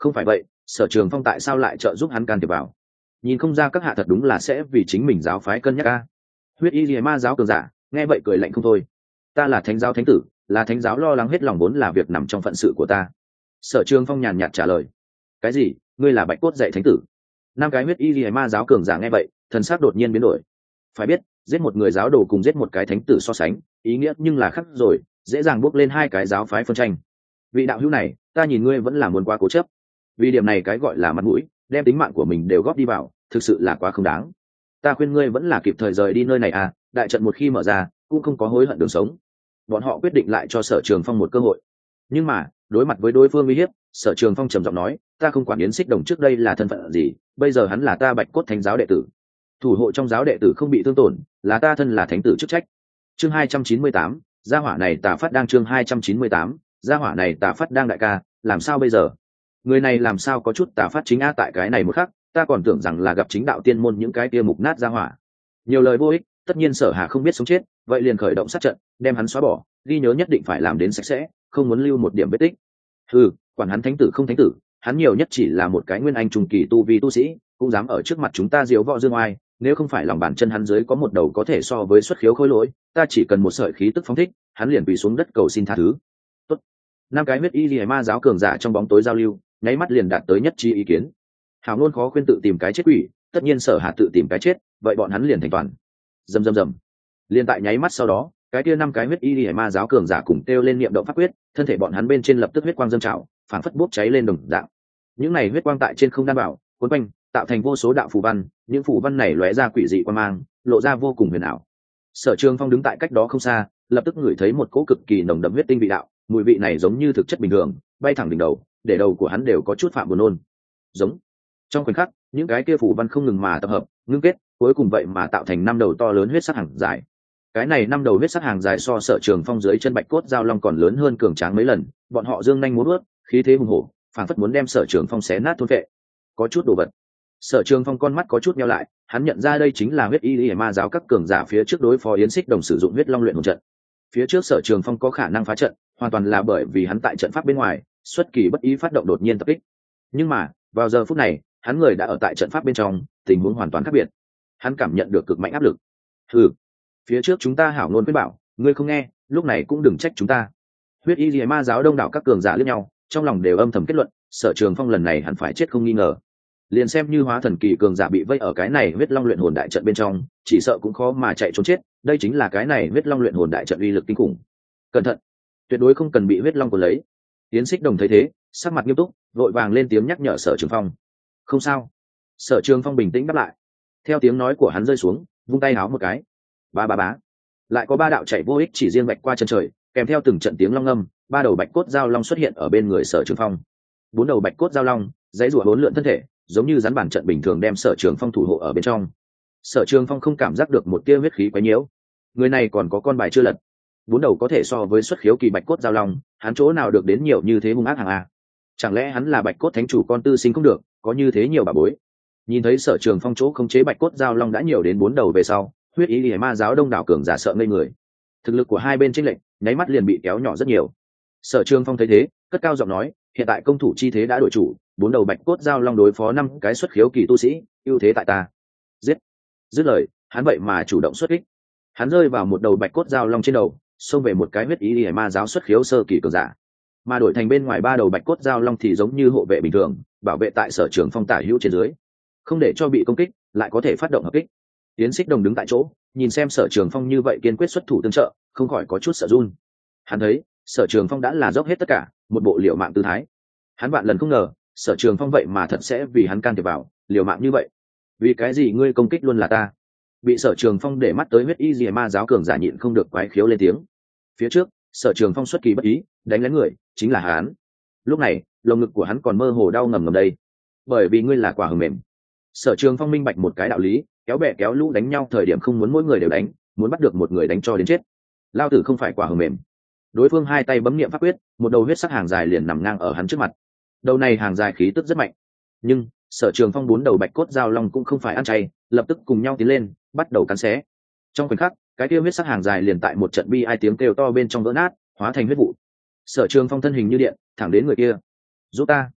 không phải vậy Sở Trường Phong tại sao lại trợ giúp hắn can thiệp vào? Nhìn không ra các hạ thật đúng là sẽ vì chính mình giáo phái cân nhắc a. Huyết y ma giáo cường giả nghe vậy cười lạnh không thôi. Ta là thánh giáo thánh tử, là thánh giáo lo lắng hết lòng vốn là việc nằm trong phận sự của ta. Sở Trường Phong nhàn nhạt trả lời. Cái gì? Ngươi là bạch cốt dạy thánh tử? Năm cái huyết y ma giáo cường giả nghe vậy thần sắc đột nhiên biến đổi. Phải biết giết một người giáo đồ cùng giết một cái thánh tử so sánh ý nghĩa nhưng là khác rồi, dễ dàng bước lên hai cái giáo phái phân tranh. Vị đạo hữu này ta nhìn ngươi vẫn là muốn quá cố chấp, vì điểm này cái gọi là mặt mũi đem tính mạng của mình đều góp đi vào thực sự là quá không đáng. Ta khuyên ngươi vẫn là kịp thời rời đi nơi này à, đại trận một khi mở ra cũng không có hối hận đường sống. Bọn họ quyết định lại cho Sở Trường Phong một cơ hội, nhưng mà đối mặt với đối phương uy hiếp, Sở Trường Phong trầm giọng nói, ta không quản Yến Xích Đồng trước đây là thân phận gì, bây giờ hắn là ta bạch cốt thánh giáo đệ tử, thủ hộ trong giáo đệ tử không bị thương tổn là ta thân là thánh tử chức trách. Chương hai trăm chín mươi tám, gia hỏa này tà phát đang chương hai trăm chín mươi tám, gia hỏa này tà phát đang đại ca, làm sao bây giờ? Người này làm sao có chút tà phát chính a, tại cái này một khắc, ta còn tưởng rằng là gặp chính đạo tiên môn những cái kia mục nát gia hỏa. Nhiều lời vô ích, tất nhiên Sở Hà không biết sống chết, vậy liền khởi động sát trận, đem hắn xóa bỏ, ghi nhớ nhất định phải làm đến sạch sẽ, không muốn lưu một điểm vết tích. Ừ, quản hắn thánh tử không thánh tử, hắn nhiều nhất chỉ là một cái nguyên anh trùng kỳ tu vi tu sĩ, cũng dám ở trước mặt chúng ta diếu võ dương oai, nếu không phải lòng bàn chân hắn dưới có một đầu có thể so với xuất khiếu khối lỗi, ta chỉ cần một sợi khí tức phóng thích, hắn liền quỳ xuống đất cầu xin tha thứ. Tốt. Năm cái huyết y liễu ma giáo cường giả trong bóng tối giao lưu, nháy mắt liền đạt tới nhất trí ý kiến. Hào ngôn khó khuyên tự tìm cái chết quỷ, tất nhiên Sở Hà tự tìm cái chết, vậy bọn hắn liền thành toàn. Rầm rầm rầm. Liên tại nháy mắt sau đó, cái kia năm cái huyết y liễu ma giáo cường giả cùng kêu lên niệm động pháp quyết, thân thể bọn hắn bên trên lập tức huyết quang dâng trào, phảng phất bốc cháy lên đồng dạng. Những này huyết quang tại trên không đan bảo, cuốn quanh, tạo thành vô số đạo phù văn, những phù văn này lóe ra quỷ dị quang mang, lộ ra vô cùng huyền ảo. Sở Trường Phong đứng tại cách đó không xa, lập tức ngửi thấy một cỗ cực kỳ nồng đậm huyết tinh vị đạo, mùi vị này giống như thực chất bình thường, bay thẳng đỉnh đầu, để đầu của hắn đều có chút phạm buồn nôn. Giống. Trong khoảnh khắc, những cái kia phù văn không ngừng mà tập hợp, ngưng kết, cuối cùng vậy mà tạo thành năm đầu to lớn huyết sắc hàng dài. Cái này năm đầu huyết sắc hàng dài so Sở Trường Phong dưới chân bạch cốt giao long còn lớn hơn cường tráng mấy lần, bọn họ dương nhanh múa vớt, khí thế hùng hổ, phảng phất muốn đem Sở Trường Phong xé nát thôn phệ. Có chút đồ vật. Sở Trường Phong con mắt có chút nheo lại, hắn nhận ra đây chính là huyết y liễu ma giáo các cường giả phía trước đối phó Yến Xích Đồng sử dụng huyết long luyện hồn trận. Phía trước Sở Trường Phong có khả năng phá trận, hoàn toàn là bởi vì hắn tại trận pháp bên ngoài, xuất kỳ bất ý phát động đột nhiên tập kích. Nhưng mà, vào giờ phút này, hắn người đã ở tại trận pháp bên trong, tình huống hoàn toàn khác biệt. Hắn cảm nhận được cực mạnh áp lực. Hừ, phía trước chúng ta hảo ngôn quyết bảo, ngươi không nghe, lúc này cũng đừng trách chúng ta. Huyết y liễu ma giáo đông đảo các cường giả liếc nhau, trong lòng đều âm thầm kết luận, Sở Trường Phong lần này hẳn phải chết không nghi ngờ. Liền xem như hóa thần kỳ cường giả bị vây ở cái này huyết long luyện hồn đại trận bên trong, chỉ sợ cũng khó mà chạy trốn chết, đây chính là cái này huyết long luyện hồn đại trận uy lực kinh khủng. Cẩn thận, tuyệt đối không cần bị huyết long cuốn lấy. Yến Xích Đồng thấy thế, sắc mặt nghiêm túc, vội vàng lên tiếng nhắc nhở Sở Trường Phong. Không sao. Sở Trường Phong bình tĩnh đáp lại. Theo tiếng nói của hắn rơi xuống, vung tay háo một cái. Ba ba bá. Lại có ba đạo chạy vô ích chỉ riêng bạch qua chân trời, kèm theo từng trận tiếng long ngâm, ba đầu bạch cốt giao long xuất hiện ở bên người Sở Trường Phong. Bốn đầu bạch cốt giao long, dãy rùa bốn lượn thân thể, giống như rắn bản trận bình thường đem Sở Trường Phong thủ hộ ở bên trong. Sở Trường Phong không cảm giác được một tia huyết khí quấy nhiễu. Người này còn có con bài chưa lật. Bốn đầu có thể so với xuất khiếu kỳ bạch cốt giao long, hắn chỗ nào được đến nhiều như thế hung ác hàng a? Chẳng lẽ hắn là bạch cốt thánh chủ con tư sinh không được, có như thế nhiều bà bối? Nhìn thấy Sở Trường Phong chỗ khống chế bạch cốt giao long đã nhiều đến bốn đầu về sau, huyết ý liễu ma giáo đông đảo cường giả sợ ngây người. Thực lực của hai bên chênh lệch, nháy mắt liền bị kéo nhỏ rất nhiều. Sở Trường Phong thấy thế, cất cao giọng nói, hiện tại công thủ chi thế đã đổi chủ, bốn đầu bạch cốt giao long đối phó năm cái xuất khiếu kỳ tu sĩ, ưu thế tại ta. Giết. Dứt lời, hắn vậy mà chủ động xuất kích. Hắn rơi vào một đầu bạch cốt giao long trên đầu, xông về một cái huyết ý liễu ma giáo xuất khiếu sơ kỳ cường giả. Mà đổi thành bên ngoài ba đầu bạch cốt giao long thì giống như hộ vệ bình thường, bảo vệ tại Sở Trường Phong tả hữu trên dưới, không để cho bị công kích, lại có thể phát động hợp kích. Yến Xích Đồng đứng tại chỗ, nhìn xem Sở Trường Phong như vậy kiên quyết xuất thủ tương trợ, không khỏi có chút sợ run. Hắn thấy, Sở Trường Phong đã là dốc hết tất cả, một bộ liều mạng tư thái. Hắn vạn lần không ngờ, Sở Trường Phong vậy mà thật sẽ vì hắn can thiệp vào, liều mạng như vậy. Vì cái gì ngươi công kích luôn là ta? Bị Sở Trường Phong để mắt tới huyết y liễu ma giáo cường giả nhịn không được quái khiếu lên tiếng. Phía trước, Sở Trường Phong xuất kỳ bất ý, đánh lén người, chính là hắn. Lúc này, lồng ngực của hắn còn mơ hồ đau ngầm ngầm đây. Bởi vì ngươi là quả hờ mềm. Sở Trường Phong minh bạch một cái đạo lý, kéo bè kéo lũ đánh nhau thời điểm không muốn mỗi người đều đánh, muốn bắt được một người đánh cho đến chết. Lao tử không phải quả hờ mềm. Đối phương hai tay bấm niệm pháp quyết, một đầu huyết sắc hàng dài liền nằm ngang ở hắn trước mặt. Đầu này hàng dài khí tức rất mạnh, nhưng Sở Trường Phong bốn đầu bạch cốt giao long cũng không phải ăn chay, lập tức cùng nhau tiến lên, bắt đầu cắn xé. Trong khoảnh khắc, cái kia huyết sắc hàng dài liền tại một trận bi ai tiếng kêu to bên trong vỡ nát, hóa thành huyết vụ. Sở Trường Phong thân hình như điện, thẳng đến người kia. Giúp ta!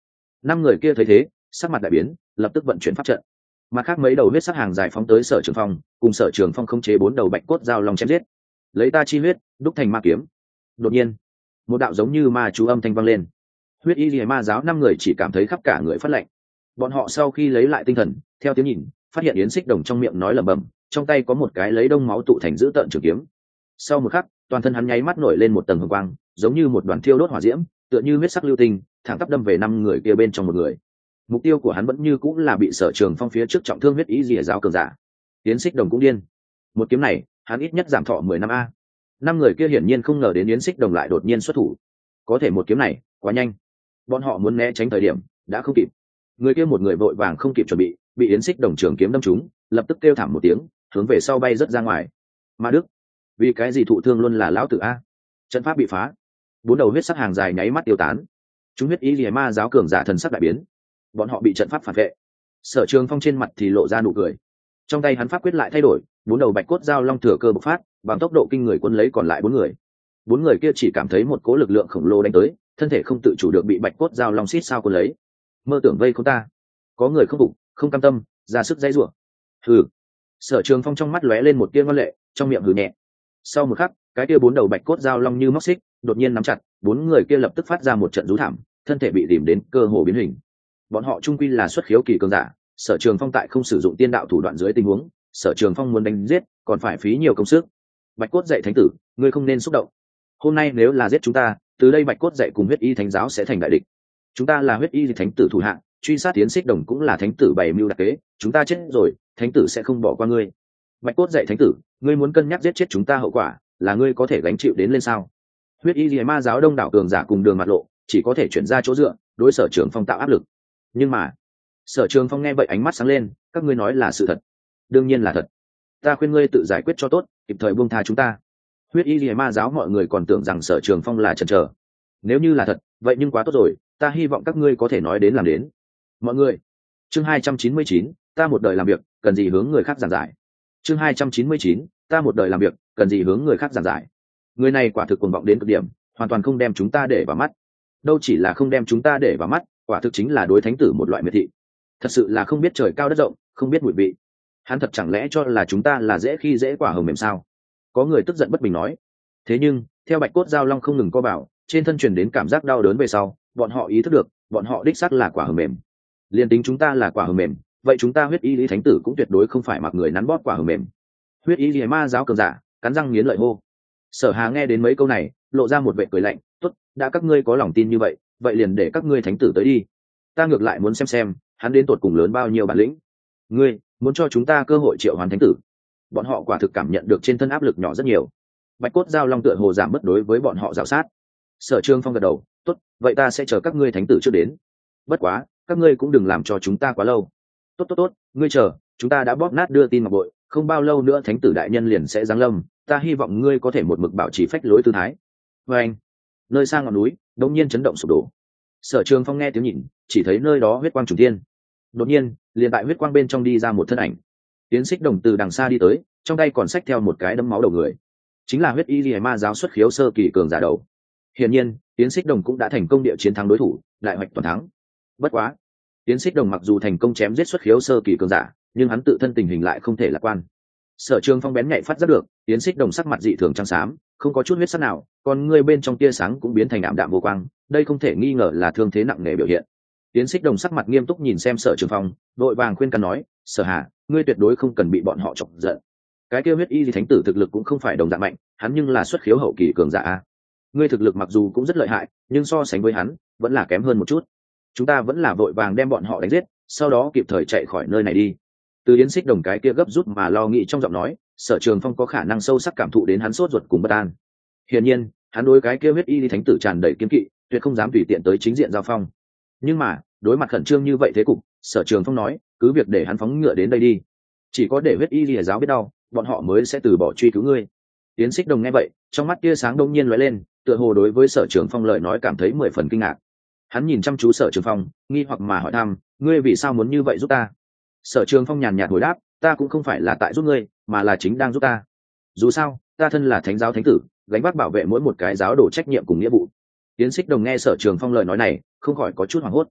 Năm người kia thấy thế sắc mặt đại biến, lập tức vận chuyển pháp trận. Mặt khác mấy đầu huyết sắc hàng dài phóng tới Sở Trường Phong, cùng Sở Trường Phong khống chế bốn đầu bạch cốt dao long chém giết. Lấy ta chi huyết đúc thành ma kiếm. Đột nhiên một đạo giống như ma chú âm thanh vang lên. Huyết y lìa ma giáo năm người chỉ cảm thấy khắp cả người phát lạnh. Bọn họ sau khi lấy lại tinh thần, theo tiếng nhìn phát hiện Yến Xích Đồng trong miệng nói lẩm bẩm, trong tay có một cái lấy đông máu tụ thành dữ tợn trường kiếm. Sau một khắc toàn thân hắn nháy mắt nổi lên một tầng hồng quang, giống như một đoàn thiêu đốt hỏa diễm, tựa như huyết sắc lưu tinh thẳng tắp đâm về năm người kia bên trong một người. Mục tiêu của hắn vẫn như cũng là bị Sở Trường Phong phía trước trọng thương huyết ý rìa giáo cường giả. Yến Xích Đồng cũng điên, một kiếm này hắn ít nhất giảm thọ mười năm a. Năm người kia hiển nhiên không ngờ đến Yến Xích Đồng lại đột nhiên xuất thủ, có thể một kiếm này quá nhanh, bọn họ muốn né tránh thời điểm đã không kịp. Người kia một người vội vàng không kịp chuẩn bị, bị Yến Xích Đồng trường kiếm đâm trúng, lập tức kêu thảm một tiếng, hướng về sau bay rất ra ngoài. Ma Đức, vì cái gì thụ thương luôn là lão tử a? Trận pháp bị phá, bốn đầu huyết sắc hàng dài nháy mắt tiêu tán. Chúng huyết ý lìa ma giáo cường giả thần sắc đại biến, bọn họ bị trận pháp phản vệ. Sở Trường Phong trên mặt thì lộ ra nụ cười, trong tay hắn pháp quyết lại thay đổi, bốn đầu bạch cốt dao long thừa cơ bộc phát, bằng tốc độ kinh người cuốn lấy còn lại bốn người. Bốn người kia chỉ cảm thấy một cỗ lực lượng khổng lồ đánh tới, thân thể không tự chủ được bị bạch cốt dao long xít sao cuốn lấy. Mơ tưởng vây không ta, có người không phục, không cam tâm, ra sức dãy rủa. Hừ. Sở Trường Phong trong mắt lóe lên một tia ngoan lệ, trong miệng hừ nhẹ. Sau một khắc, cái kia bốn đầu bạch cốt dao long như móc xích, đột nhiên nắm chặt, bốn người kia lập tức phát ra một trận rú thảm, thân thể bị tìm đến cơ hồ biến hình. Bọn họ trung quy là xuất khiếu kỳ cường giả, Sở Trường Phong tại không sử dụng tiên đạo thủ đoạn dưới tình huống, Sở Trường Phong muốn đánh giết, còn phải phí nhiều công sức. Bạch cốt dạy thánh tử, ngươi không nên xúc động. Hôm nay nếu là giết chúng ta, từ đây bạch cốt dạy cùng huyết y thánh giáo sẽ thành đại địch. Chúng ta là huyết y thánh tử thủ hạng, truy sát Yến Xích Đồng cũng là thánh tử bày mưu đặc kế, chúng ta chết rồi, thánh tử sẽ không bỏ qua ngươi. Bạch cốt dạy thánh tử, ngươi muốn cân nhắc giết chết chúng ta hậu quả là ngươi có thể gánh chịu đến lên sao? Huyết y ma giáo đông đảo cường giả cùng đường mặt lộ, chỉ có thể chuyển ra chỗ dựa, đối Sở Trường Phong tạo áp lực. Nhưng mà Sở Trường Phong nghe vậy ánh mắt sáng lên, các ngươi nói là sự thật. Đương nhiên là thật, ta khuyên ngươi tự giải quyết cho tốt, kịp thời buông tha chúng ta. Huyết y ma giáo mọi người còn tưởng rằng Sở Trường Phong là chần chờ, nếu như là thật vậy nhưng quá tốt rồi, ta hy vọng các ngươi có thể nói đến làm đến. Mọi người, chương hai trăm chín mươi chín, ta một đời làm việc cần gì hướng người khác giảng giải. Chương hai trăm chín mươi chín, ta một đời làm việc cần gì hướng người khác giảng giải. Người này quả thực cuồng vọng đến cực điểm, hoàn toàn không đem chúng ta để vào mắt. Đâu chỉ là không đem chúng ta để vào mắt, quả thực chính là đối thánh tử một loại miệt thị. Thật sự là không biết trời cao đất rộng, không biết mùi vị. Hắn thật chẳng lẽ cho là chúng ta là dễ khi dễ quả hồng mềm sao? Có người tức giận bất bình nói. Thế nhưng theo bạch cốt dao long không ngừng co bảo, trên thân truyền đến cảm giác đau đớn về sau, bọn họ ý thức được bọn họ đích xác là quả hồng mềm. Liên tính chúng ta là quả hồng mềm, vậy chúng ta huyết y lý thánh tử cũng tuyệt đối không phải mặc người nắn bóp quả hồng mềm. Huyết y lý ma giáo cường giả cắn răng nghiến lợi hô. Sở Hà nghe đến mấy câu này lộ ra một vẻ cười lạnh, tốt, đã các ngươi có lòng tin như vậy, vậy liền để các ngươi thánh tử tới đi, ta ngược lại muốn xem xem hắn đến tột cùng lớn bao nhiêu bản lĩnh. Ngươi muốn cho chúng ta cơ hội triệu hoán thánh tử? Bọn họ quả thực cảm nhận được trên thân áp lực nhỏ rất nhiều. Bạch cốt dao long tựa hồ giảm mất đối với bọn họ rào sát. Sở Trường Phong gật đầu, tốt, vậy ta sẽ chờ các ngươi thánh tử trước đến. Bất quá các ngươi cũng đừng làm cho chúng ta quá lâu. Tốt tốt tốt, ngươi chờ, chúng ta đã bóp nát đưa tin ngọc bội, không bao lâu nữa thánh tử đại nhân liền sẽ giáng lâm, ta hy vọng ngươi có thể một mực bảo trì phách lối tư thái. Và anh, nơi xa ngọn núi đột nhiên chấn động sụp đổ. Sở Trường Phong nghe tiếng nhìn, chỉ thấy nơi đó huyết quang trùng thiên. Đột nhiên liền tại huyết quang bên trong đi ra một thân ảnh. Tiến Xích Đồng từ đằng xa đi tới, trong tay còn xách theo một cái đấm máu đầu người, chính là huyết y liễu ma giáo xuất khiếu sơ kỳ cường giả đầu. Hiển nhiên Tiến Xích Đồng cũng đã thành công địa chiến thắng đối thủ, đại hoạch toàn thắng. Bất quá Tiến Xích Đồng mặc dù thành công chém giết xuất khiếu sơ kỳ cường giả, nhưng hắn tự thân tình hình lại không thể lạc quan. Sở Trường Phong bén nhạy phát giác được Tiến Xích Đồng sắc mặt dị thường trắng xám, không có chút huyết sắc nào, còn người bên trong tia sáng cũng biến thành ảm đạm vô quang, đây không thể nghi ngờ là thương thế nặng nề biểu hiện. Tiến Xích Đồng sắc mặt nghiêm túc nhìn xem Sở Trường Phong, vội vàng khuyên can nói, Sở Hà, ngươi tuyệt đối không cần bị bọn họ chọc giận. Cái kia huyết y gì thánh tử thực lực cũng không phải đồng dạng mạnh, hắn nhưng là xuất khiếu hậu kỳ cường giả a. Ngươi thực lực mặc dù cũng rất lợi hại, nhưng so sánh với hắn vẫn là kém hơn một chút. Chúng ta vẫn là vội vàng đem bọn họ đánh giết, sau đó kịp thời chạy khỏi nơi này đi. Từ Yến Xích Đồng cái kia gấp rút mà lo nghĩ trong giọng nói, Sở Trường Phong có khả năng sâu sắc cảm thụ đến hắn sốt ruột cùng bất an. Hiển nhiên hắn đối cái kia huyết y thánh tử tràn đầy kiên kỵ, tuyệt không dám tùy tiện tới chính diện giao phong. Nhưng mà đối mặt khẩn trương như vậy thế cục, Sở Trường Phong nói, cứ việc để hắn phóng ngựa đến đây đi, chỉ có để huyết y lìa giáo biết đau, bọn họ mới sẽ từ bỏ truy cứu ngươi. Yến Xích Đồng nghe vậy, trong mắt tia sáng đông nhiên lóe lên, tựa hồ đối với Sở Trường Phong lời nói cảm thấy mười phần kinh ngạc. Hắn nhìn chăm chú Sở Trường Phong, nghi hoặc mà hỏi thăm, ngươi vì sao muốn như vậy giúp ta? Sở Trường Phong nhàn nhạt hồi đáp, ta cũng không phải là tại giúp ngươi, mà là chính đang giúp ta. Dù sao ta thân là thánh giáo thánh tử, gánh vác bảo vệ mỗi một cái giáo đồ trách nhiệm cùng nghĩa vụ. Yến Xích Đồng nghe Sở Trường Phong lời nói này, không khỏi có chút hoảng hốt.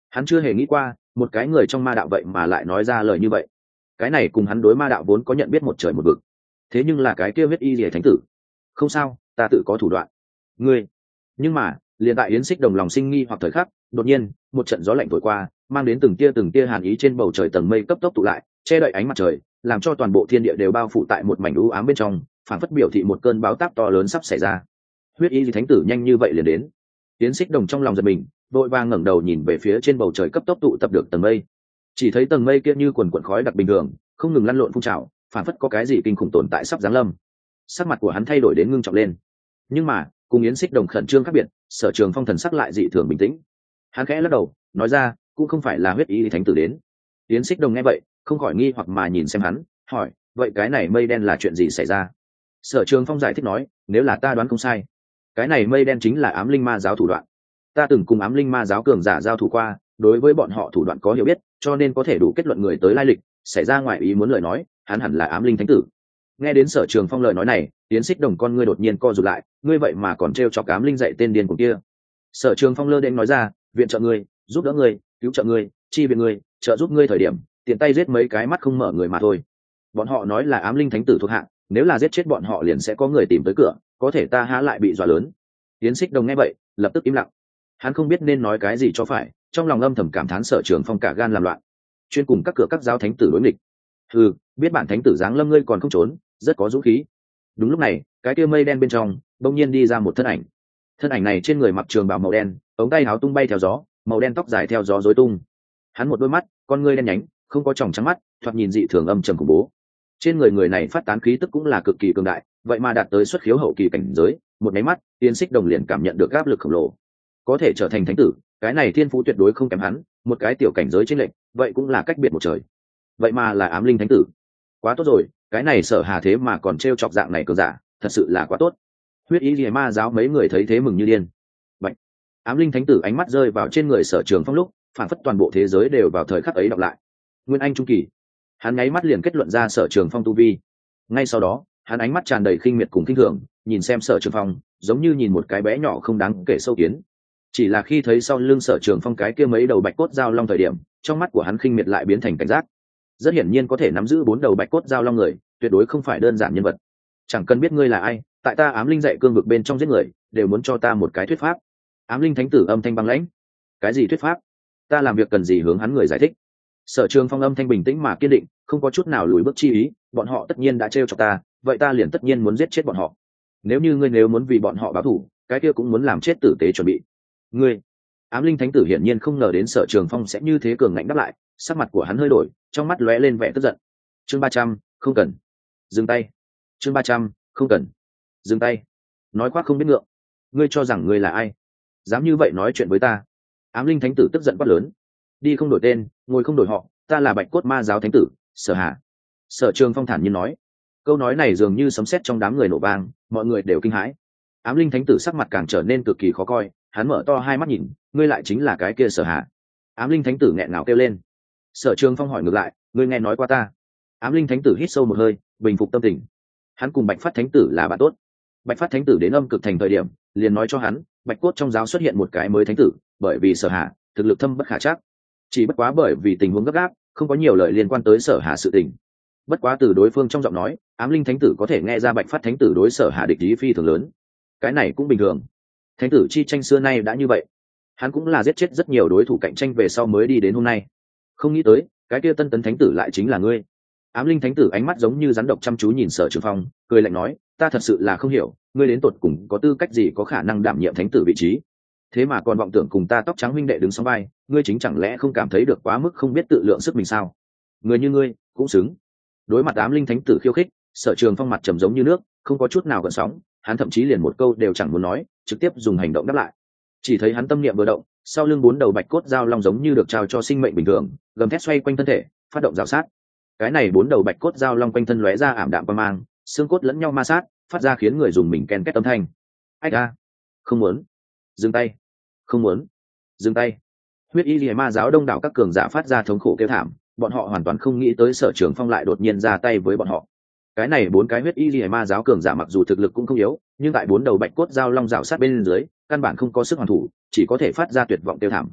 Hắn chưa hề nghĩ qua một cái người trong ma đạo vậy mà lại nói ra lời như vậy. Cái này cùng hắn đối ma đạo vốn có nhận biết một trời một vực. Thế nhưng là cái kia huyết y lìa thánh tử, không sao, ta tự có thủ đoạn. Ngươi, nhưng mà liền tại yến xích đồng lòng sinh nghi hoặc thời khắc, đột nhiên một trận gió lạnh thổi qua, mang đến từng tia từng tia hàn ý, trên bầu trời tầng mây cấp tốc tụ lại, che đậy ánh mặt trời, làm cho toàn bộ thiên địa đều bao phủ tại một mảnh u ám bên trong, phản phất biểu thị một cơn bão táp to lớn sắp xảy ra. Huyết y thánh tử nhanh như vậy liền đến. Yến xích đồng trong lòng giật mình, vội vàng ngẩng đầu nhìn về phía trên bầu trời cấp tốc tụ tập được tầng mây. Chỉ thấy tầng mây kia như quần quần khói đặc bình thường, không ngừng lăn lộn phun trào, phản phất có cái gì kinh khủng tồn tại sắp giáng lâm. Sắc mặt của hắn thay đổi đến ngưng trọng lên. Nhưng mà cùng yến xích đồng khẩn trương khác biệt, Sở Trường Phong thần sắc lại dị thường bình tĩnh. Hắn khẽ lắc đầu nói ra, cũng không phải là huyết y thánh tử đến. Yến xích đồng nghe vậy không khỏi nghi hoặc mà nhìn xem hắn, hỏi, vậy cái này mây đen là chuyện gì xảy ra? Sở Trường Phong giải thích nói, nếu là ta đoán không sai, cái này mây đen chính là ám linh ma giáo thủ đoạn. Ta từng cùng ám linh ma giáo cường giả giao thủ qua, đối với bọn họ thủ đoạn có hiểu biết, cho nên có thể đủ kết luận người tới lai lịch, xảy ra ngoài ý muốn lời nói, hắn hẳn là ám linh thánh tử. Nghe đến Sở Trường Phong lời nói này, Yến xích đồng con ngươi đột nhiên co rụt lại, ngươi vậy mà còn trêu chọc ám linh dạy tên điên của kia. Sở Trường Phong lơ đến nói ra, viện trợ ngươi, giúp đỡ ngươi, cứu trợ ngươi, chi viện ngươi, trợ giúp ngươi thời điểm, tiện tay giết mấy cái mắt không mở người mà thôi. Bọn họ nói là ám linh thánh tử thuộc hạng, nếu là giết chết bọn họ liền sẽ có người tìm tới cửa, có thể ta há lại bị dọa lớn. Yến xích đồng nghe vậy lập tức im lặng. Hắn không biết nên nói cái gì cho phải, trong lòng âm thầm cảm thán Sở Trường Phong cả gan làm loạn, chuyên cùng các cửa các giáo thánh tử đối nghịch. Ừ, biết bản thánh tử giáng lâm ngươi còn không trốn, rất có dũng khí. Đúng lúc này, cái kia mây đen bên trong bỗng nhiên đi ra một thân ảnh. Thân ảnh này trên người mặc trường bào màu đen, ống tay áo tung bay theo gió, màu đen tóc dài theo gió rối tung. Hắn một đôi mắt, con ngươi đen nhánh, không có tròng trắng mắt, thoạt nhìn dị thường âm trầm khủng bố. Trên người người này phát tán khí tức cũng là cực kỳ cường đại, vậy mà đạt tới xuất khiếu hậu kỳ cảnh giới, một cái mắt, Yến xích đồng liền cảm nhận được áp lực khổng lồ. Có thể trở thành thánh tử, cái này thiên phú tuyệt đối không kém hắn, một cái tiểu cảnh giới chênh lệch, vậy cũng là cách biệt một trời. Vậy mà là ám linh thánh tử. Quá tốt rồi, cái này Sở Hà thế mà còn trêu chọc dạng này cường giả, thật sự là quá tốt. Huyết y liễu ma giáo mấy người thấy thế mừng như điên. Bạch. Ám linh thánh tử ánh mắt rơi vào trên người Sở Trường Phong lúc, phản phất toàn bộ thế giới đều vào thời khắc ấy đọc lại. Nguyên anh trung kỳ. Hắn nháy mắt liền kết luận ra Sở Trường Phong tu vi. Ngay sau đó, hắn ánh mắt tràn đầy khinh miệt cùng khinh thường, nhìn xem Sở Trường Phong, giống như nhìn một cái bé nhỏ không đáng kể sâu kiến. Chỉ là khi thấy sau lưng Sở Trường Phong cái kia mấy đầu bạch cốt dao long thời điểm, trong mắt của hắn khinh miệt lại biến thành cảnh giác. Rất hiển nhiên có thể nắm giữ bốn đầu bạch cốt dao long người, tuyệt đối không phải đơn giản nhân vật. Chẳng cần biết ngươi là ai, tại ta ám linh dạy cương vực bên trong giết người, đều muốn cho ta một cái thuyết pháp. Ám linh thánh tử âm thanh băng lãnh. Cái gì thuyết pháp? Ta làm việc cần gì hướng hắn người giải thích? Sở Trường Phong âm thanh bình tĩnh mà kiên định, không có chút nào lùi bước chi ý, bọn họ tất nhiên đã trêu chọc ta, vậy ta liền tất nhiên muốn giết chết bọn họ. Nếu như ngươi nếu muốn vì bọn họ báo thù, cái kia cũng muốn làm chết tử tế chuẩn bị. Ngươi, ám linh thánh tử hiển nhiên không ngờ đến Sở Trường Phong sẽ như thế cường ngạnh đáp lại, sắc mặt của hắn hơi đổi, trong mắt lóe lên vẻ tức giận. Chương ba trăm, không cần. Dừng tay. Chương ba trăm, không cần. Dừng tay. Nói khoác không biết ngượng. Ngươi cho rằng ngươi là ai? Dám như vậy nói chuyện với ta? Ám linh thánh tử tức giận quát lớn. Đi không đổi tên, ngồi không đổi họ, ta là Bạch Cốt Ma giáo thánh tử, Sở Hà. Sở Trường Phong thản nhiên nói. Câu nói này dường như sấm sét trong đám người nổ vang, mọi người đều kinh hãi. Ám linh thánh tử sắc mặt càng trở nên cực kỳ khó coi, hắn mở to hai mắt nhìn, ngươi lại chính là cái kia Sở Hà? Ám linh thánh tử nghẹn ngào kêu lên. Sở Trường Phong hỏi ngược lại, ngươi nghe nói qua ta? Ám linh thánh tử hít sâu một hơi, bình phục tâm tình. Hắn cùng Bạch Phát thánh tử là bạn tốt. Bạch Phát thánh tử đến Âm Cực Thành thời điểm, liền nói cho hắn, Bạch Cốt trong giáo xuất hiện một cái mới thánh tử, bởi vì Sở Hà thực lực thâm bất khả trắc. Chỉ bất quá bởi vì tình huống gấp gáp, không có nhiều lời liên quan tới Sở Hà sự tình. Bất quá từ đối phương trong giọng nói, Ám linh thánh tử có thể nghe ra Bạch Phát thánh tử đối Sở Hà địch ý phi thường lớn. Cái này cũng bình thường. Thánh tử chi tranh xưa nay đã như vậy. Hắn cũng là giết chết rất nhiều đối thủ cạnh tranh về sau mới đi đến hôm nay. Không nghĩ tới, cái kia tân tấn thánh tử lại chính là ngươi. Ám linh thánh tử ánh mắt giống như rắn độc chăm chú nhìn Sở Trường Phong, cười lạnh nói, ta thật sự là không hiểu, ngươi đến tột cùng có tư cách gì có khả năng đảm nhiệm thánh tử vị trí, thế mà còn vọng tưởng cùng ta tóc trắng huynh đệ đứng song vai, ngươi chính chẳng lẽ không cảm thấy được quá mức không biết tự lượng sức mình sao? Người như ngươi cũng xứng. Đối mặt ám linh thánh tử khiêu khích, Sở Trường Phong mặt trầm giống như nước, không có chút nào gợn sóng, hắn thậm chí liền một câu đều chẳng muốn nói, trực tiếp dùng hành động đáp lại. Chỉ thấy hắn tâm niệm vừa động, sau lưng bốn đầu bạch cốt dao long giống như được trao cho sinh mệnh bình thường, gầm thét xoay quanh thân thể, phát động rào sát. Cái này bốn đầu bạch cốt dao long quanh thân lóe ra ảm đạm quang mang, xương cốt lẫn nhau ma sát, phát ra khiến người dùng mình ken két âm thanh. Ách a, không muốn. Dừng tay. Không muốn. Dừng tay. Huyết y liễu ma giáo đông đảo các cường giả phát ra thống khổ kêu thảm, bọn họ hoàn toàn không nghĩ tới Sở Trường Phong lại đột nhiên ra tay với bọn họ. Cái này bốn cái huyết y liễu ma giáo cường giả mặc dù thực lực cũng không yếu, nhưng tại bốn đầu bạch cốt dao long rào sát bên dưới, căn bản không có sức hoàn thủ, chỉ có thể phát ra tuyệt vọng kêu thảm.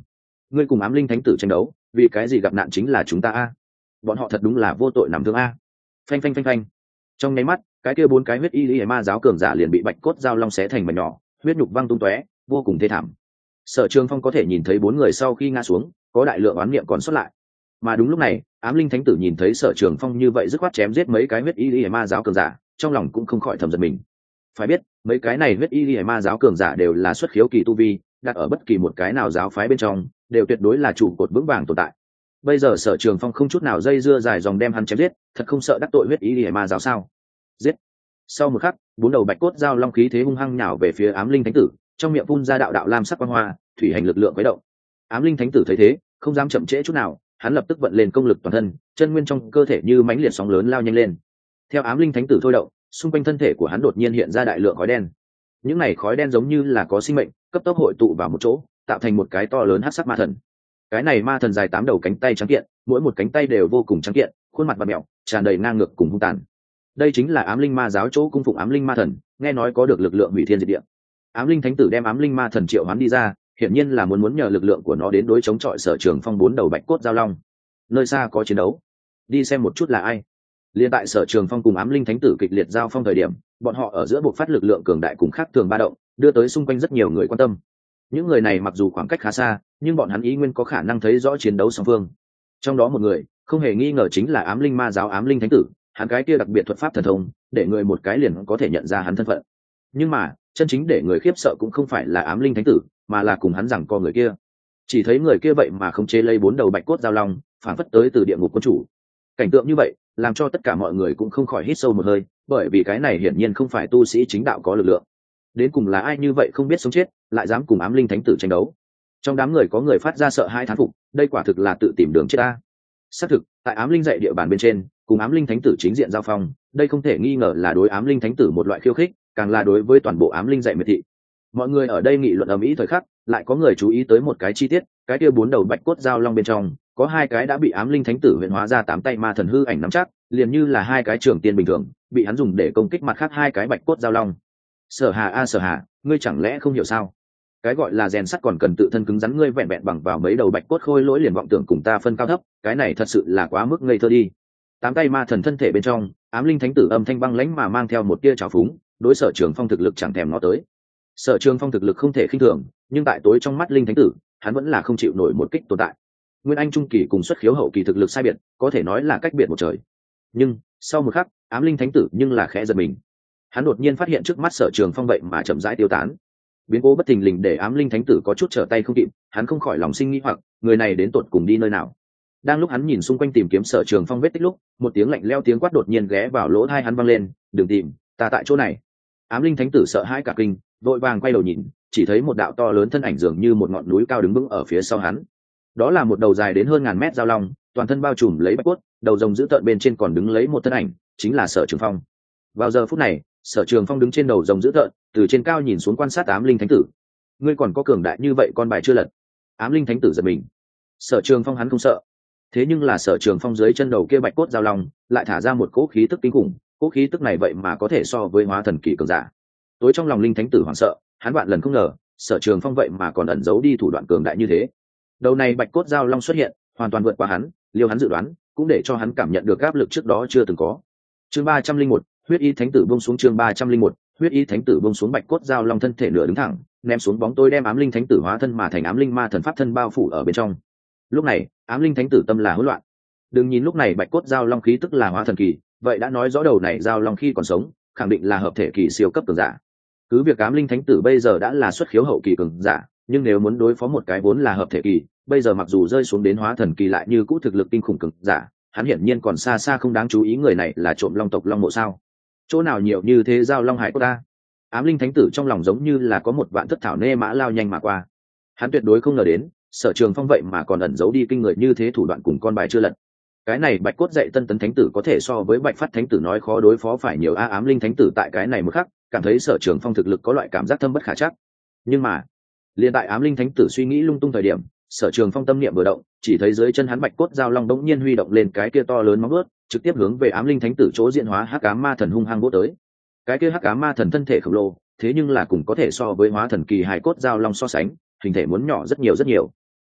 ngươi cùng ám linh thánh tử tranh đấu, vì cái gì gặp nạn chính là chúng ta a? Bọn họ thật đúng là vô tội nằm thương a. Phanh phanh phanh phanh. Trong nháy mắt, cái kia bốn cái huyết y lý ma giáo cường giả liền bị bạch cốt dao long xé thành mảnh nhỏ, huyết nhục văng tung tóe, vô cùng thê thảm. Sở Trường Phong có thể nhìn thấy bốn người sau khi ngã xuống, có đại lượng oán niệm còn sót lại. Mà đúng lúc này, ám linh thánh tử nhìn thấy Sở Trường Phong như vậy dứt khoát chém giết mấy cái huyết y lý ma giáo cường giả, trong lòng cũng không khỏi thầm giận mình. Phải biết, mấy cái này huyết y lý ma giáo cường giả đều là xuất khiếu kỳ tu vi, đặt ở bất kỳ một cái nào giáo phái bên trong, đều tuyệt đối là trụ cột vững vàng tồn tại. Bây giờ Sở Trường Phong không chút nào dây dưa dài dòng đem hắn chém giết, thật không sợ đắc tội huyết y lý ma giáo sao? Giết! Sau một khắc, bốn đầu bạch cốt dao long khí thế hung hăng nhào về phía ám linh thánh tử, trong miệng phun ra đạo đạo lam sắc quang hoa, thủy hành lực lượng khuấy động. Ám linh thánh tử thấy thế, không dám chậm trễ chút nào, hắn lập tức vận lên công lực toàn thân, chân nguyên trong cơ thể như mãnh liệt sóng lớn lao nhanh lên. Theo ám linh thánh tử thôi động, xung quanh thân thể của hắn đột nhiên hiện ra đại lượng khói đen. Những này khói đen giống như là có sinh mệnh, cấp tốc hội tụ vào một chỗ, tạo thành một cái to lớn hắc sắc ma thần. Cái này ma thần dài tám đầu cánh tay trắng kiện, mỗi một cánh tay đều vô cùng trắng kiện, khuôn mặt bặm mẹo, tràn đầy ngang ngược cùng hung tàn. Đây chính là ám linh ma giáo chỗ cung phụng ám linh ma thần, nghe nói có được lực lượng hủy thiên diệt địa. Ám linh thánh tử đem ám linh ma thần triệu hoán đi ra, hiển nhiên là muốn muốn nhờ lực lượng của nó đến đối chống chọi Sở Trường Phong bốn đầu bạch cốt giao long. Nơi xa có chiến đấu, đi xem một chút là ai. Liên tại Sở Trường Phong cùng ám linh thánh tử kịch liệt giao phong thời điểm, bọn họ ở giữa buộc phát lực lượng cường đại cùng khác thường ba động, đưa tới xung quanh rất nhiều người quan tâm. Những người này mặc dù khoảng cách khá xa, nhưng bọn hắn ý nguyên có khả năng thấy rõ chiến đấu song phương. Trong đó một người, không hề nghi ngờ chính là ám linh ma giáo ám linh thánh tử, hắn cái kia đặc biệt thuật pháp thần thông, để người một cái liền có thể nhận ra hắn thân phận. Nhưng mà, chân chính để người khiếp sợ cũng không phải là ám linh thánh tử, mà là cùng hắn rằng co người kia. Chỉ thấy người kia vậy mà không chế lấy bốn đầu bạch cốt giao long, phản phất tới từ địa ngục quân chủ. Cảnh tượng như vậy, làm cho tất cả mọi người cũng không khỏi hít sâu một hơi, bởi vì cái này hiển nhiên không phải tu sĩ chính đạo có lực lượng. Đến cùng là ai như vậy không biết sống chết, lại dám cùng ám linh thánh tử tranh đấu. Trong đám người có người phát ra sợ hãi thán phục, đây quả thực là tự tìm đường chết ta. Xác thực, tại ám linh dạy địa bàn bên trên, cùng ám linh thánh tử chính diện giao phong, đây không thể nghi ngờ là đối ám linh thánh tử một loại khiêu khích, càng là đối với toàn bộ ám linh dạy miệt thị. Mọi người ở đây nghị luận ầm ĩ thời khắc, lại có người chú ý tới một cái chi tiết, cái kia bốn đầu bạch cốt giao long bên trong, có hai cái đã bị ám linh thánh tử huyền hóa ra tám tay ma thần hư ảnh nắm chắc, liền như là hai cái trường tiên bình thường, bị hắn dùng để công kích mặt khác hai cái bạch cốt giao long. Sở Hà a Sở Hà, ngươi chẳng lẽ không hiểu sao? Cái gọi là rèn sắt còn cần tự thân cứng rắn, ngươi vẹn vẹn bằng vào mấy đầu bạch cốt khôi lỗi liền vọng tưởng cùng ta phân cao thấp, cái này thật sự là quá mức ngây thơ đi. Tám tay ma thần thân thể bên trong, ám linh thánh tử âm thanh băng lãnh mà mang theo một tia trào phúng, đối Sở Trường Phong thực lực chẳng thèm ngó tới. Sở Trường Phong thực lực không thể khinh thường, nhưng tại tối trong mắt linh thánh tử, hắn vẫn là không chịu nổi một kích tồn tại. Nguyên anh trung kỳ cùng xuất khiếu hậu kỳ thực lực sai biệt, có thể nói là cách biệt một trời. Nhưng sau một khắc, ám linh thánh tử nhưng là khẽ giật mình. Hắn đột nhiên phát hiện trước mắt Sở Trường Phong vậy mà chậm rãi tiêu tán. Biến cố bất thình lình để ám linh thánh tử có chút trở tay không kịp, hắn không khỏi lòng sinh nghi hoặc, người này đến tột cùng đi nơi nào. Đang lúc hắn nhìn xung quanh tìm kiếm Sở Trường Phong vết tích lúc, một tiếng lạnh lẽo tiếng quát đột nhiên ghé vào lỗ tai hắn vang lên, "Đừng tìm, ta tại chỗ này." Ám linh thánh tử sợ hãi cả kinh, vội vàng quay đầu nhìn, chỉ thấy một đạo to lớn thân ảnh dường như một ngọn núi cao đứng vững ở phía sau hắn. Đó là một đầu dài đến hơn ngàn mét giao long, toàn thân bao trùm lấy bạch cốt, đầu rồng giữ tợn bên trên còn đứng lấy một thân ảnh, chính là Sở Trường Phong. Vào giờ phút này, Sở Trường Phong đứng trên đầu rồng giữ tợn, từ trên cao nhìn xuống quan sát ám linh thánh tử. Ngươi còn có cường đại như vậy, con bài chưa lật. Ám linh thánh tử giật mình. Sở Trường Phong hắn không sợ, thế nhưng là Sở Trường Phong dưới chân đầu kia bạch cốt giao long lại thả ra một cỗ khí tức kinh khủng, cỗ khí tức này vậy mà có thể so với hóa thần kỳ cường giả. Tối trong lòng linh thánh tử hoảng sợ, hắn vạn lần không ngờ Sở Trường Phong vậy mà còn ẩn giấu đi thủ đoạn cường đại như thế. Đầu này bạch cốt giao long xuất hiện, hoàn toàn vượt qua hắn, liêu hắn dự đoán, cũng để cho hắn cảm nhận được áp lực trước đó chưa từng có. Chương ba trăm linh một, huyết y thánh tử buông xuống. Chương ba trăm linh một, huyết y thánh tử buông xuống. Bạch cốt giao long thân thể nửa đứng thẳng, ném xuống bóng tối đem ám linh thánh tử hóa thân mà thành ám linh ma thần pháp thân bao phủ ở bên trong. Lúc này, ám linh thánh tử tâm là hỗn loạn. Đừng nhìn lúc này bạch cốt giao long khí tức là hóa thần kỳ, vậy đã nói rõ đầu này giao long khi còn sống, khẳng định là hợp thể kỳ siêu cấp cường giả. Cứ việc ám linh thánh tử bây giờ đã là xuất khiếu hậu kỳ cường giả, nhưng nếu muốn đối phó một cái vốn là hợp thể kỳ, bây giờ mặc dù rơi xuống đến hóa thần kỳ lại như cũ thực lực kinh khủng cường giả, hắn hiển nhiên còn xa xa không đáng chú ý. Người này là trộm long tộc long mộ sao? Chỗ nào nhiều như thế giao long hải của ta? Ám linh thánh tử trong lòng giống như là có một vạn thất thảo nê mã lao nhanh mà qua. Hắn tuyệt đối không ngờ đến Sở Trường Phong vậy mà còn ẩn giấu đi kinh người như thế thủ đoạn cùng con bài chưa lật. Cái này bạch cốt dạy tân tấn thánh tử có thể so với bạch phát thánh tử nói khó đối phó phải nhiều. A ám linh thánh tử tại cái này một khắc cảm thấy Sở Trường Phong thực lực có loại cảm giác thâm bất khả trắc. Nhưng mà liền tại ám linh thánh tử suy nghĩ lung tung thời điểm, Sở Trường Phong tâm niệm vừa động, chỉ thấy dưới chân hắn bạch cốt giao long đống nhiên huy động lên cái kia to lớn móng vuốt, trực tiếp hướng về ám linh thánh tử chỗ diễn hóa hắc ám ma thần hung hăng vỗ tới. Cái kia hắc ám ma thần thân thể khổng lồ, thế nhưng là cùng có thể so với hóa thần kỳ hài cốt giao long so sánh, hình thể muốn nhỏ rất nhiều rất nhiều.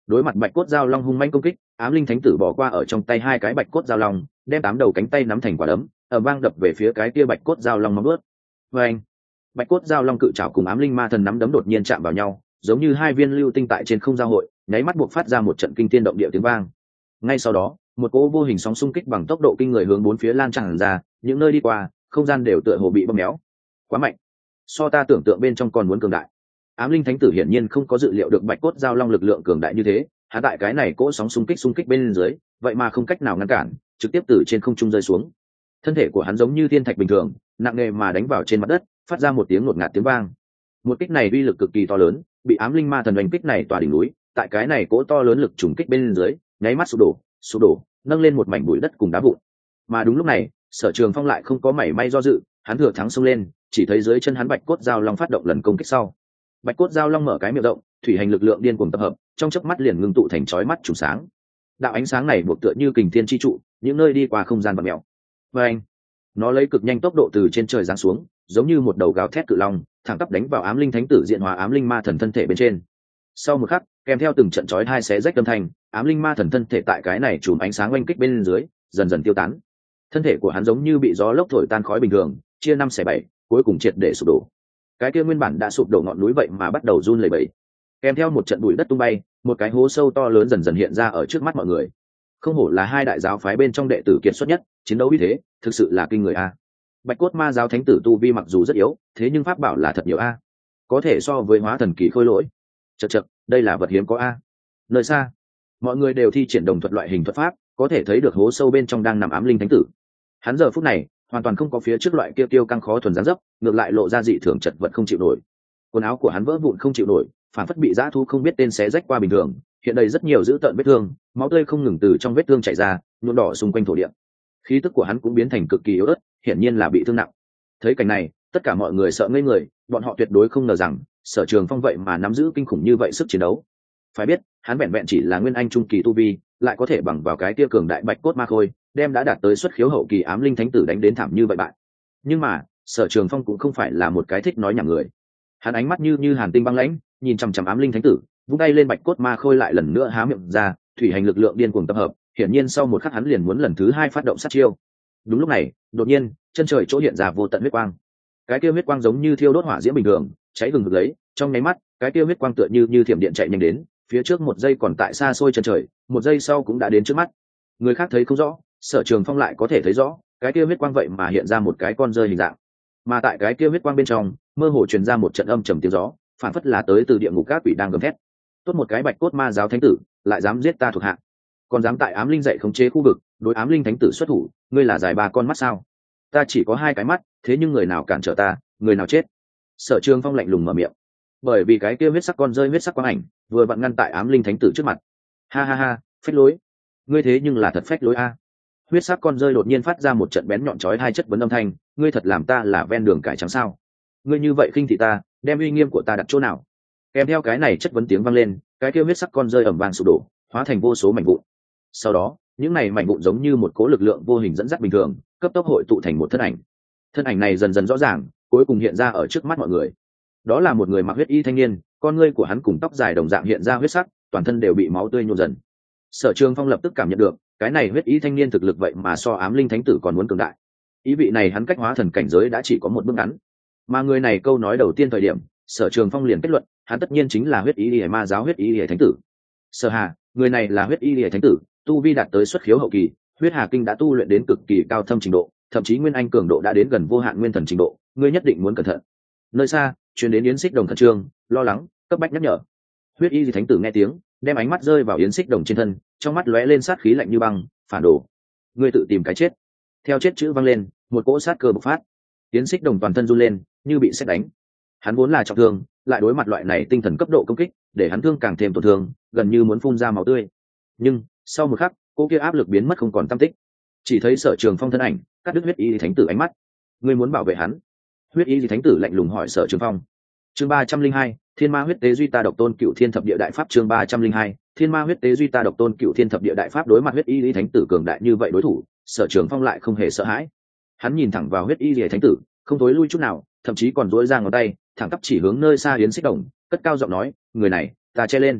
đối mặt bạch cốt giao long hung manh công kích, ám linh thánh tử bỏ qua ở trong tay hai cái bạch cốt giao long, đem tám đầu cánh tay nắm thành quả đấm, ở vang đập về phía cái kia bạch cốt giao long móng ướt. Và anh, bạch cốt giao long cự trảo cùng ám linh ma thần nắm đấm đột nhiên chạm vào nhau, giống như hai viên lưu tinh tại trên không giao hội, nháy mắt buộc phát ra một trận kinh thiên động địa tiếng vang. Ngay sau đó, một cỗ vô hình sóng xung kích bằng tốc độ kinh người hướng bốn phía lan tràn ra, những nơi đi qua, không gian đều tựa hồ bị bóp méo. Quá mạnh, so ta tưởng tượng bên trong còn muốn cường đại. Ám linh thánh tử hiển nhiên không có dự liệu được bạch cốt giao long lực lượng cường đại như thế, hạ tại cái này cỗ sóng xung kích xung kích bên dưới, vậy mà không cách nào ngăn cản, trực tiếp từ trên không trung rơi xuống. Thân thể của hắn giống như thiên thạch bình thường, nặng nề mà đánh vào trên mặt đất, phát ra một tiếng ngột ngạt tiếng vang. Một kích này uy lực cực kỳ to lớn, bị ám linh ma thần đánh kích này tỏa đỉnh núi, tại cái này cỗ to lớn lực trùng kích bên dưới, nháy mắt sụp đổ, sụp đổ, nâng lên một mảnh bụi đất cùng đá vụn. Mà đúng lúc này, Sở Trường Phong lại không có mảy may do dự, hắn thừa thắng xông lên, chỉ thấy dưới chân hắn bạch cốt giao long phát động lần công kích sau. Bạch cốt giao long mở cái miệng rộng, thủy hành lực lượng điên cuồng tập hợp, trong chớp mắt liền ngưng tụ thành chói mắt trùng sáng. Đạo ánh sáng này buộc tựa như kình thiên chi trụ, những nơi đi qua không gian vặn mèo. Và anh, nó lấy cực nhanh tốc độ từ trên trời giáng xuống, giống như một đầu gào thét cự long, thẳng tắp đánh vào ám linh thánh tử diện hóa ám linh ma thần thân thể bên trên. Sau một khắc, kèm theo từng trận chói hai xé rách âm thanh, ám linh ma thần thân thể tại cái này chùm ánh sáng oanh kích bên dưới, dần dần tiêu tán. Thân thể của hắn giống như bị gió lốc thổi tan khói bình thường, chia năm xẻ bảy, cuối cùng triệt để sụp đổ. Cái kia nguyên bản đã sụp đổ ngọn núi vậy mà bắt đầu run lẩy bẩy. Kèm theo một trận bụi đất tung bay, một cái hố sâu to lớn dần dần hiện ra ở trước mắt mọi người. Không hổ là hai đại giáo phái bên trong đệ tử kiệt xuất nhất, chiến đấu như thế, thực sự là kinh người a. Bạch cốt ma giáo thánh tử tu vi mặc dù rất yếu, thế nhưng pháp bảo là thật nhiều a. Có thể so với hóa thần kỳ khôi lỗi. Chậc chậc, đây là vật hiếm có a. Nơi xa, mọi người đều thi triển đồng thuật loại hình thuật pháp, có thể thấy được hố sâu bên trong đang nằm ám linh thánh tử. Hắn giờ phút này hoàn toàn không có phía trước loại kia tiêu căng khó thuần dáng dấp, ngược lại lộ ra dị thường chật vật không chịu nổi. Quần áo của hắn vỡ vụn không chịu nổi, phản phất bị dã thú không biết tên xé rách qua bình thường, hiện đầy rất nhiều dữ tợn vết thương, máu tươi không ngừng từ trong vết thương chảy ra, nhuộm đỏ xung quanh thổ địa. Khí tức của hắn cũng biến thành cực kỳ yếu ớt, hiển nhiên là bị thương nặng. Thấy cảnh này, tất cả mọi người sợ ngây người, bọn họ tuyệt đối không ngờ rằng Sở Trường Phong vậy mà nắm giữ kinh khủng như vậy sức chiến đấu. Phải biết, hắn vẹn vẹn chỉ là nguyên anh trung kỳ tu vi, lại có thể bằng vào cái tia cường đại bạch cốt ma khôi, đem đã đạt tới xuất khiếu hậu kỳ ám linh thánh tử đánh đến thảm như vậy bạn. Nhưng mà, Sở Trường Phong cũng không phải là một cái thích nói nhảm người. Hắn ánh mắt như như hàn tinh băng lãnh, nhìn chằm chằm ám linh thánh tử, vung tay lên bạch cốt ma khôi lại lần nữa há miệng ra, thủy hành lực lượng điên cuồng tập hợp, hiển nhiên sau một khắc hắn liền muốn lần thứ hai phát động sát chiêu. Đúng lúc này, đột nhiên, chân trời chỗ hiện ra vô tận huyết quang. Cái kia huyết quang giống như thiêu đốt hỏa diễm bình thường, cháy hừng hực lấy, trong nháy mắt, cái kia huyết quang tựa như như thiểm điện chạy nhanh đến, phía trước một giây còn tại xa xôi chân trời, một giây sau cũng đã đến trước mắt. Người khác thấy không rõ, Sở Trường Phong lại có thể thấy rõ, cái kia huyết quang vậy mà hiện ra một cái con rơi hình dạng. Mà tại cái kia huyết quang bên trong, mơ hồ truyền ra một trận âm trầm tiếng gió, phản phất là tới từ địa ngục các quỷ đang gầm thét. Tốt một cái bạch cốt ma giáo thánh tử, lại dám giết ta thuộc hạ, còn dám tại ám linh dạy khống chế khu vực, đối ám linh thánh tử xuất thủ, ngươi là dài ba con mắt sao? Ta chỉ có hai cái mắt, thế nhưng người nào cản trở ta, người nào chết. Sở Trường Phong lạnh lùng mở miệng, bởi vì cái kia huyết sắc con rơi huyết sắc quang ảnh vừa vặn ngăn tại ám linh thánh tử trước mặt. Ha ha ha, phách lối, ngươi thế nhưng là thật phách lối a. Huyết sắc con rơi đột nhiên phát ra một trận bén nhọn chói hai chất vấn âm thanh, ngươi thật làm ta là ven đường cải trắng sao? Ngươi như vậy khinh thị ta, đem uy nghiêm của ta đặt chỗ nào? Kèm theo cái này chất vấn tiếng vang lên, cái kia huyết sắc con rơi ầm vang sụp đổ, hóa thành vô số mảnh vụn. Sau đó, những này mảnh vụn giống như một cỗ lực lượng vô hình dẫn dắt bình thường, cấp tốc hội tụ thành một thân ảnh. Thân ảnh này dần dần rõ ràng, cuối cùng hiện ra ở trước mắt mọi người. Đó là một người mặc huyết y thanh niên, con ngươi của hắn cùng tóc dài đồng dạng hiện ra huyết sắc, toàn thân đều bị máu tươi nhuộm dần. Sở Trường Phong lập tức cảm nhận được, cái này huyết y thanh niên thực lực vậy mà so ám linh thánh tử còn muốn cường đại. Ý vị này hắn cách hóa thần cảnh giới đã chỉ có một bước ngắn. Mà người này câu nói đầu tiên thời điểm, Sở Trường Phong liền kết luận, hắn tất nhiên chính là huyết y liễu ma giáo huyết y liễu thánh tử. Sở Hà, người này là huyết y liễu thánh tử, tu vi đạt tới xuất khiếu hậu kỳ, huyết hà kinh đã tu luyện đến cực kỳ cao thâm trình độ, thậm chí nguyên anh cường độ đã đến gần vô hạn nguyên thần trình độ, ngươi nhất định muốn cẩn thận. Nơi xa, truyền đến Yến Xích Đồng khẩn trương, lo lắng, cấp bách nhắc nhở. Huyết y thánh tử nghe tiếng, đem ánh mắt rơi vào Yến Xích Đồng trên thân, trong mắt lóe lên sát khí lạnh như băng, phản đồ, ngươi tự tìm cái chết. Theo chết chữ vang lên, một cỗ sát cơ bộc phát. Yến Xích Đồng toàn thân run lên, như bị sét đánh. Hắn vốn là trọng thương, lại đối mặt loại này tinh thần cấp độ công kích, để hắn thương càng thêm tổn thương, gần như muốn phun ra máu tươi. Nhưng sau một khắc, cô kia áp lực biến mất không còn tăm tích, chỉ thấy Sở Trường Phong thân ảnh cắt đứt huyết y thánh tử ánh mắt. Ngươi muốn bảo vệ hắn? Huyết y thánh tử lạnh lùng hỏi Sở Trường Phong. Chương ba trăm linh hai, Thiên Ma huyết tế duy ta độc tôn cựu thiên thập địa đại pháp. Chương ba trăm linh hai, Thiên Ma huyết tế duy ta độc tôn cựu thiên thập địa đại pháp. Đối mặt huyết y thánh tử cường đại như vậy đối thủ, Sở Trường Phong lại không hề sợ hãi. Hắn nhìn thẳng vào huyết y thánh tử, không tối lui chút nào, thậm chí còn duỗi ra ngón tay, thẳng tắp chỉ hướng nơi xa Yến Xích Đồng, cất cao giọng nói, người này, ta che lên.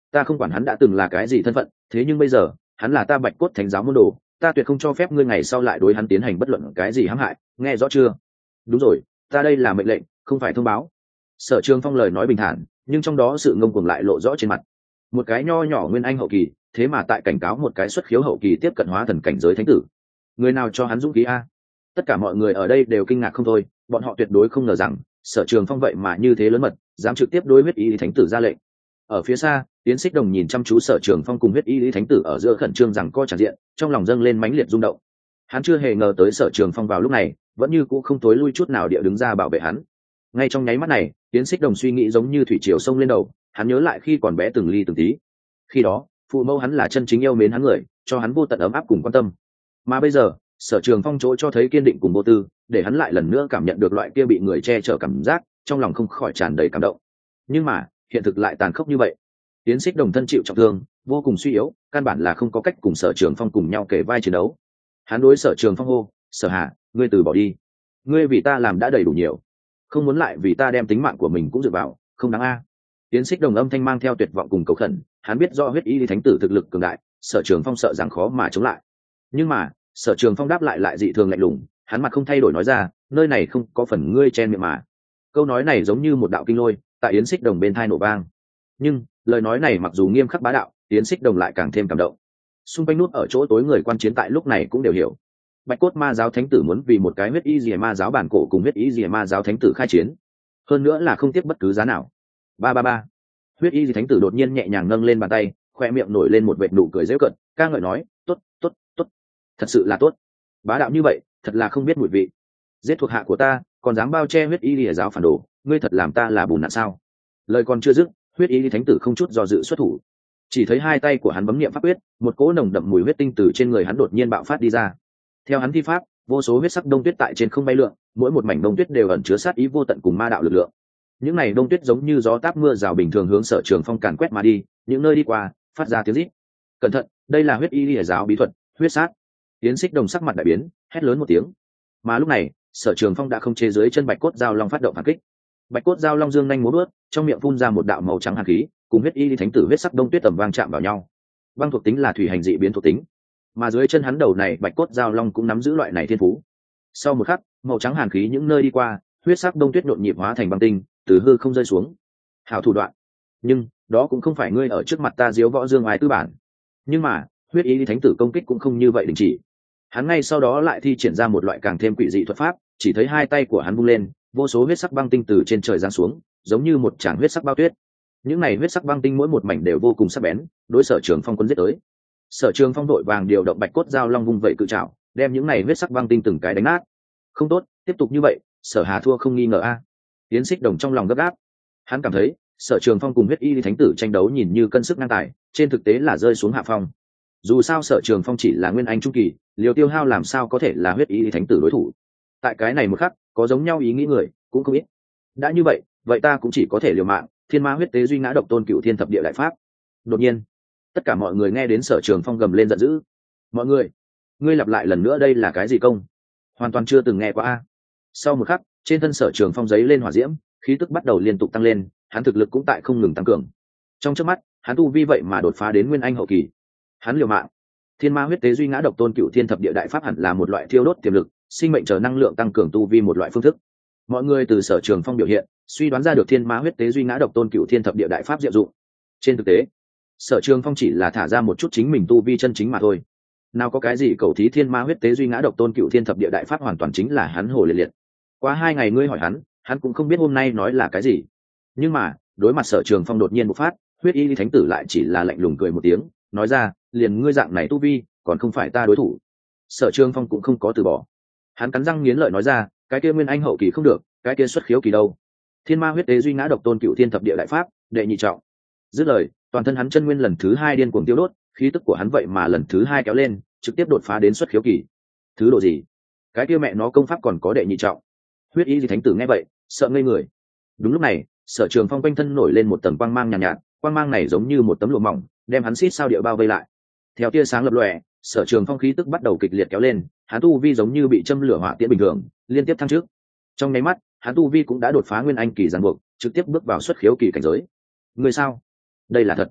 ta không quản hắn đã từng là cái gì thân phận, thế nhưng bây giờ hắn là ta Bạch Cốt Thánh giáo môn đồ, ta tuyệt không cho phép ngươi ngày sau lại đối hắn tiến hành bất luận cái gì hãm hại, nghe rõ chưa? Đúng rồi, ta đây là mệnh lệnh, không phải thông báo. Sở Trường Phong lời nói bình thản, nhưng trong đó sự ngông cuồng lại lộ rõ trên mặt. Một cái nho nhỏ nguyên anh hậu kỳ, thế mà tại cảnh cáo một cái xuất khiếu hậu kỳ tiếp cận hóa thần cảnh giới thánh tử, người nào cho hắn dũng khí a? Tất cả mọi người ở đây đều kinh ngạc không thôi, bọn họ tuyệt đối không ngờ rằng Sở Trường Phong vậy mà như thế lớn mật, dám trực tiếp đối huyết y lý thánh tử ra lệnh. Ở phía xa, Tiến Xích Đồng nhìn chăm chú Sở Trường Phong cùng huyết y lý thánh tử ở giữa khẩn trương rằng co tràn diện, trong lòng dâng lên mãnh liệt rung động. Hắn chưa hề ngờ tới Sở Trường Phong vào lúc này vẫn như cũ không tối lui chút nào địa đứng ra bảo vệ hắn. Ngay trong nháy mắt này, Tiến Xích Đồng suy nghĩ giống như thủy triều sông lên đầu, hắn nhớ lại khi còn bé từng ly từng tí. Khi đó, phụ mẫu hắn là chân chính yêu mến hắn người, cho hắn vô tận ấm áp cùng quan tâm. Mà bây giờ, Sở Trường Phong chỗ cho thấy kiên định cùng vô tư, để hắn lại lần nữa cảm nhận được loại kia bị người che chở cảm giác, trong lòng không khỏi tràn đầy cảm động. Nhưng mà, hiện thực lại tàn khốc như vậy. Tiến Xích Đồng thân chịu trọng thương, vô cùng suy yếu, căn bản là không có cách cùng Sở Trường Phong cùng nhau kể vai chiến đấu. Hắn đối Sở Trường Phong hô, "Sở Hà, ngươi từ bỏ đi. Ngươi vì ta làm đã đầy đủ nhiều, không muốn lại vì ta đem tính mạng của mình cũng dựa vào, không đáng a." Tiến Xích Đồng âm thanh mang theo tuyệt vọng cùng cầu khẩn, hắn biết rõ huyết y thánh tử thực lực cường đại, Sở Trường Phong sợ rằng khó mà chống lại. Nhưng mà, Sở Trường Phong đáp lại lại dị thường lạnh lùng, hắn mặt không thay đổi nói ra, "Nơi này không có phần ngươi chen miệng mà." Câu nói này giống như một đạo kinh lôi, tại Yến Xích Đồng bên tai nổ vang. Nhưng, lời nói này mặc dù nghiêm khắc bá đạo, Yến Xích Đồng lại càng thêm cảm động. Xung quanh nút ở chỗ tối người quan chiến tại lúc này cũng đều hiểu, Bạch Cốt Ma giáo thánh tử muốn vì một cái huyết y Diệ Ma giáo bản cổ cùng huyết y Diệ Ma giáo thánh tử khai chiến, hơn nữa là không tiếc bất cứ giá nào. Ba ba ba. Huyết y thánh tử đột nhiên nhẹ nhàng nâng lên bàn tay, khoe miệng nổi lên một vệt nụ cười giễu cợt, ca ngợi nói, "Tốt, tốt, tốt, thật sự là tốt. Bá đạo như vậy, thật là không biết mùi vị. Giết thuộc hạ của ta, còn dám bao che huyết y Diệ giáo phản đồ, ngươi thật làm ta là bùn nạn sao?" Lời còn chưa dứt, huyết y thánh tử không chút do dự xuất thủ. Chỉ thấy hai tay của hắn bấm niệm pháp quyết, một cỗ nồng đậm mùi huyết tinh từ trên người hắn đột nhiên bạo phát đi ra. Theo hắn thi pháp, vô số huyết sắc đông tuyết tại trên không bay lượn, mỗi một mảnh đông tuyết đều ẩn chứa sát ý vô tận cùng ma đạo lực lượng. Những này đông tuyết giống như gió táp mưa rào bình thường hướng Sở Trường Phong càn quét mà đi, những nơi đi qua phát ra tiếng rít. "Cẩn thận, đây là huyết y lìa giáo bí thuật, huyết sát." Tiến Xích Đồng sắc mặt đại biến, hét lớn một tiếng. Mà lúc này, Sở Trường Phong đã không chế dưới chân Bạch Cốt Giao Long phát động phản kích. Bạch Cốt Giao Long dương nhanh múa vớt, trong miệng phun ra một đạo màu trắng hàn khí, cùng huyết y thánh tử huyết sắc đông tuyết tầm vang chạm vào nhau. Băng thuộc tính là thủy hành dị biến thuộc tính, mà dưới chân hắn đầu này Bạch Cốt Giao Long cũng nắm giữ loại này thiên phú. Sau một khắc, màu trắng hàn khí những nơi đi qua, huyết sắc đông tuyết nhộn nhịp hóa thành băng tinh, từ hư không rơi xuống. Hảo thủ đoạn, nhưng đó cũng không phải ngươi ở trước mặt ta diếu võ dương ai tư bản. Nhưng mà, huyết y thánh tử công kích cũng không như vậy đình chỉ. Hắn ngay sau đó lại thi triển ra một loại càng thêm quỷ dị thuật pháp, chỉ thấy hai tay của hắn vung lên, vô số huyết sắc băng tinh từ trên trời giáng xuống, giống như một tràng huyết sắc bao tuyết. Những này huyết sắc băng tinh mỗi một mảnh đều vô cùng sắc bén, đối Sở Trường Phong quân giết tới. Sở Trường Phong đội vàng điều động Bạch Cốt Giao Long vung vậy cự trảo, đem những này huyết sắc băng tinh từng cái đánh nát. Không tốt, tiếp tục như vậy, Sở Hà thua không nghi ngờ a. Tiến Xích Đồng trong lòng gấp gáp, hắn cảm thấy Sở Trường Phong cùng huyết y thánh tử tranh đấu nhìn như cân sức ngang tài, trên thực tế là rơi xuống hạ phong. Dù sao Sở Trường Phong chỉ là nguyên anh trung kỳ, liều tiêu hao làm sao có thể là huyết y thánh tử đối thủ. Tại cái này một khắc, có giống nhau ý nghĩ người cũng không ít. Đã như vậy, vậy ta cũng chỉ có thể liều mạng, thiên ma huyết tế duy ngã độc tôn cựu thiên thập địa đại pháp. Đột nhiên, tất cả mọi người nghe đến Sở Trường Phong gầm lên giận dữ. "Mọi người, ngươi lặp lại lần nữa, đây là cái gì công? Hoàn toàn chưa từng nghe qua a." Sau một khắc, trên thân Sở Trường Phong giấy lên hỏa diễm, khí tức bắt đầu liên tục tăng lên, hắn thực lực cũng tại không ngừng tăng cường. Trong chớp mắt, hắn tu vi vậy mà đột phá đến nguyên anh hậu kỳ. Hắn liều mạng. Thiên ma huyết tế duy ngã độc tôn cựu thiên thập địa đại pháp hẳn là một loại thiêu đốt tiềm lực, sinh mệnh chờ năng lượng tăng cường tu vi một loại phương thức. Mọi người từ Sở Trường Phong biểu hiện, suy đoán ra được thiên ma huyết tế duy ngã độc tôn cựu thiên thập địa đại pháp diệu dụng. Trên thực tế, Sở Trường Phong chỉ là thả ra một chút chính mình tu vi chân chính mà thôi. Nào có cái gì cầu thí thiên ma huyết tế duy ngã độc tôn cựu thiên thập địa đại pháp hoàn toàn chính là hắn hồ liệt liệt. Qua hai ngày ngươi hỏi hắn, hắn cũng không biết hôm nay nói là cái gì. Nhưng mà, đối mặt Sở Trường Phong đột nhiên bộc phát, huyết y thánh tử lại chỉ là lạnh lùng cười một tiếng, nói ra, liền ngươi dạng này tu vi, còn không phải ta đối thủ. Sở Trường Phong cũng không có từ bỏ. Hắn cắn răng nghiến lợi nói ra, cái kia nguyên anh hậu kỳ không được, cái kia xuất khiếu kỳ đâu? Thiên ma huyết tế duy ngã độc tôn cựu thiên thập địa đại pháp, đệ nhị trọng. Dứt lời, toàn thân hắn chân nguyên lần thứ hai điên cuồng tiêu đốt, khí tức của hắn vậy mà lần thứ hai kéo lên, trực tiếp đột phá đến xuất khiếu kỳ. Thứ độ gì? Cái kia mẹ nó công pháp còn có đệ nhị trọng. Huyết y thánh tử nghe vậy, sợ ngây người. Đúng lúc này, Sở Trường Phong quanh thân nổi lên một tầng quang mang nhàn nhạt, nhạt, quang mang này giống như một tấm lụa mỏng, đem hắn xít sao địa bao vây lại. Theo tia sáng lập lòe, Sở Trường Phong khí tức bắt đầu kịch liệt kéo lên, hắn tu vi giống như bị châm lửa hỏa tiễn bình thường, liên tiếp thăng trước. Trong nháy mắt, hắn tu vi cũng đã đột phá nguyên anh kỳ giàn buộc, trực tiếp bước vào xuất khiếu kỳ cảnh giới. Người sao? Đây là thật.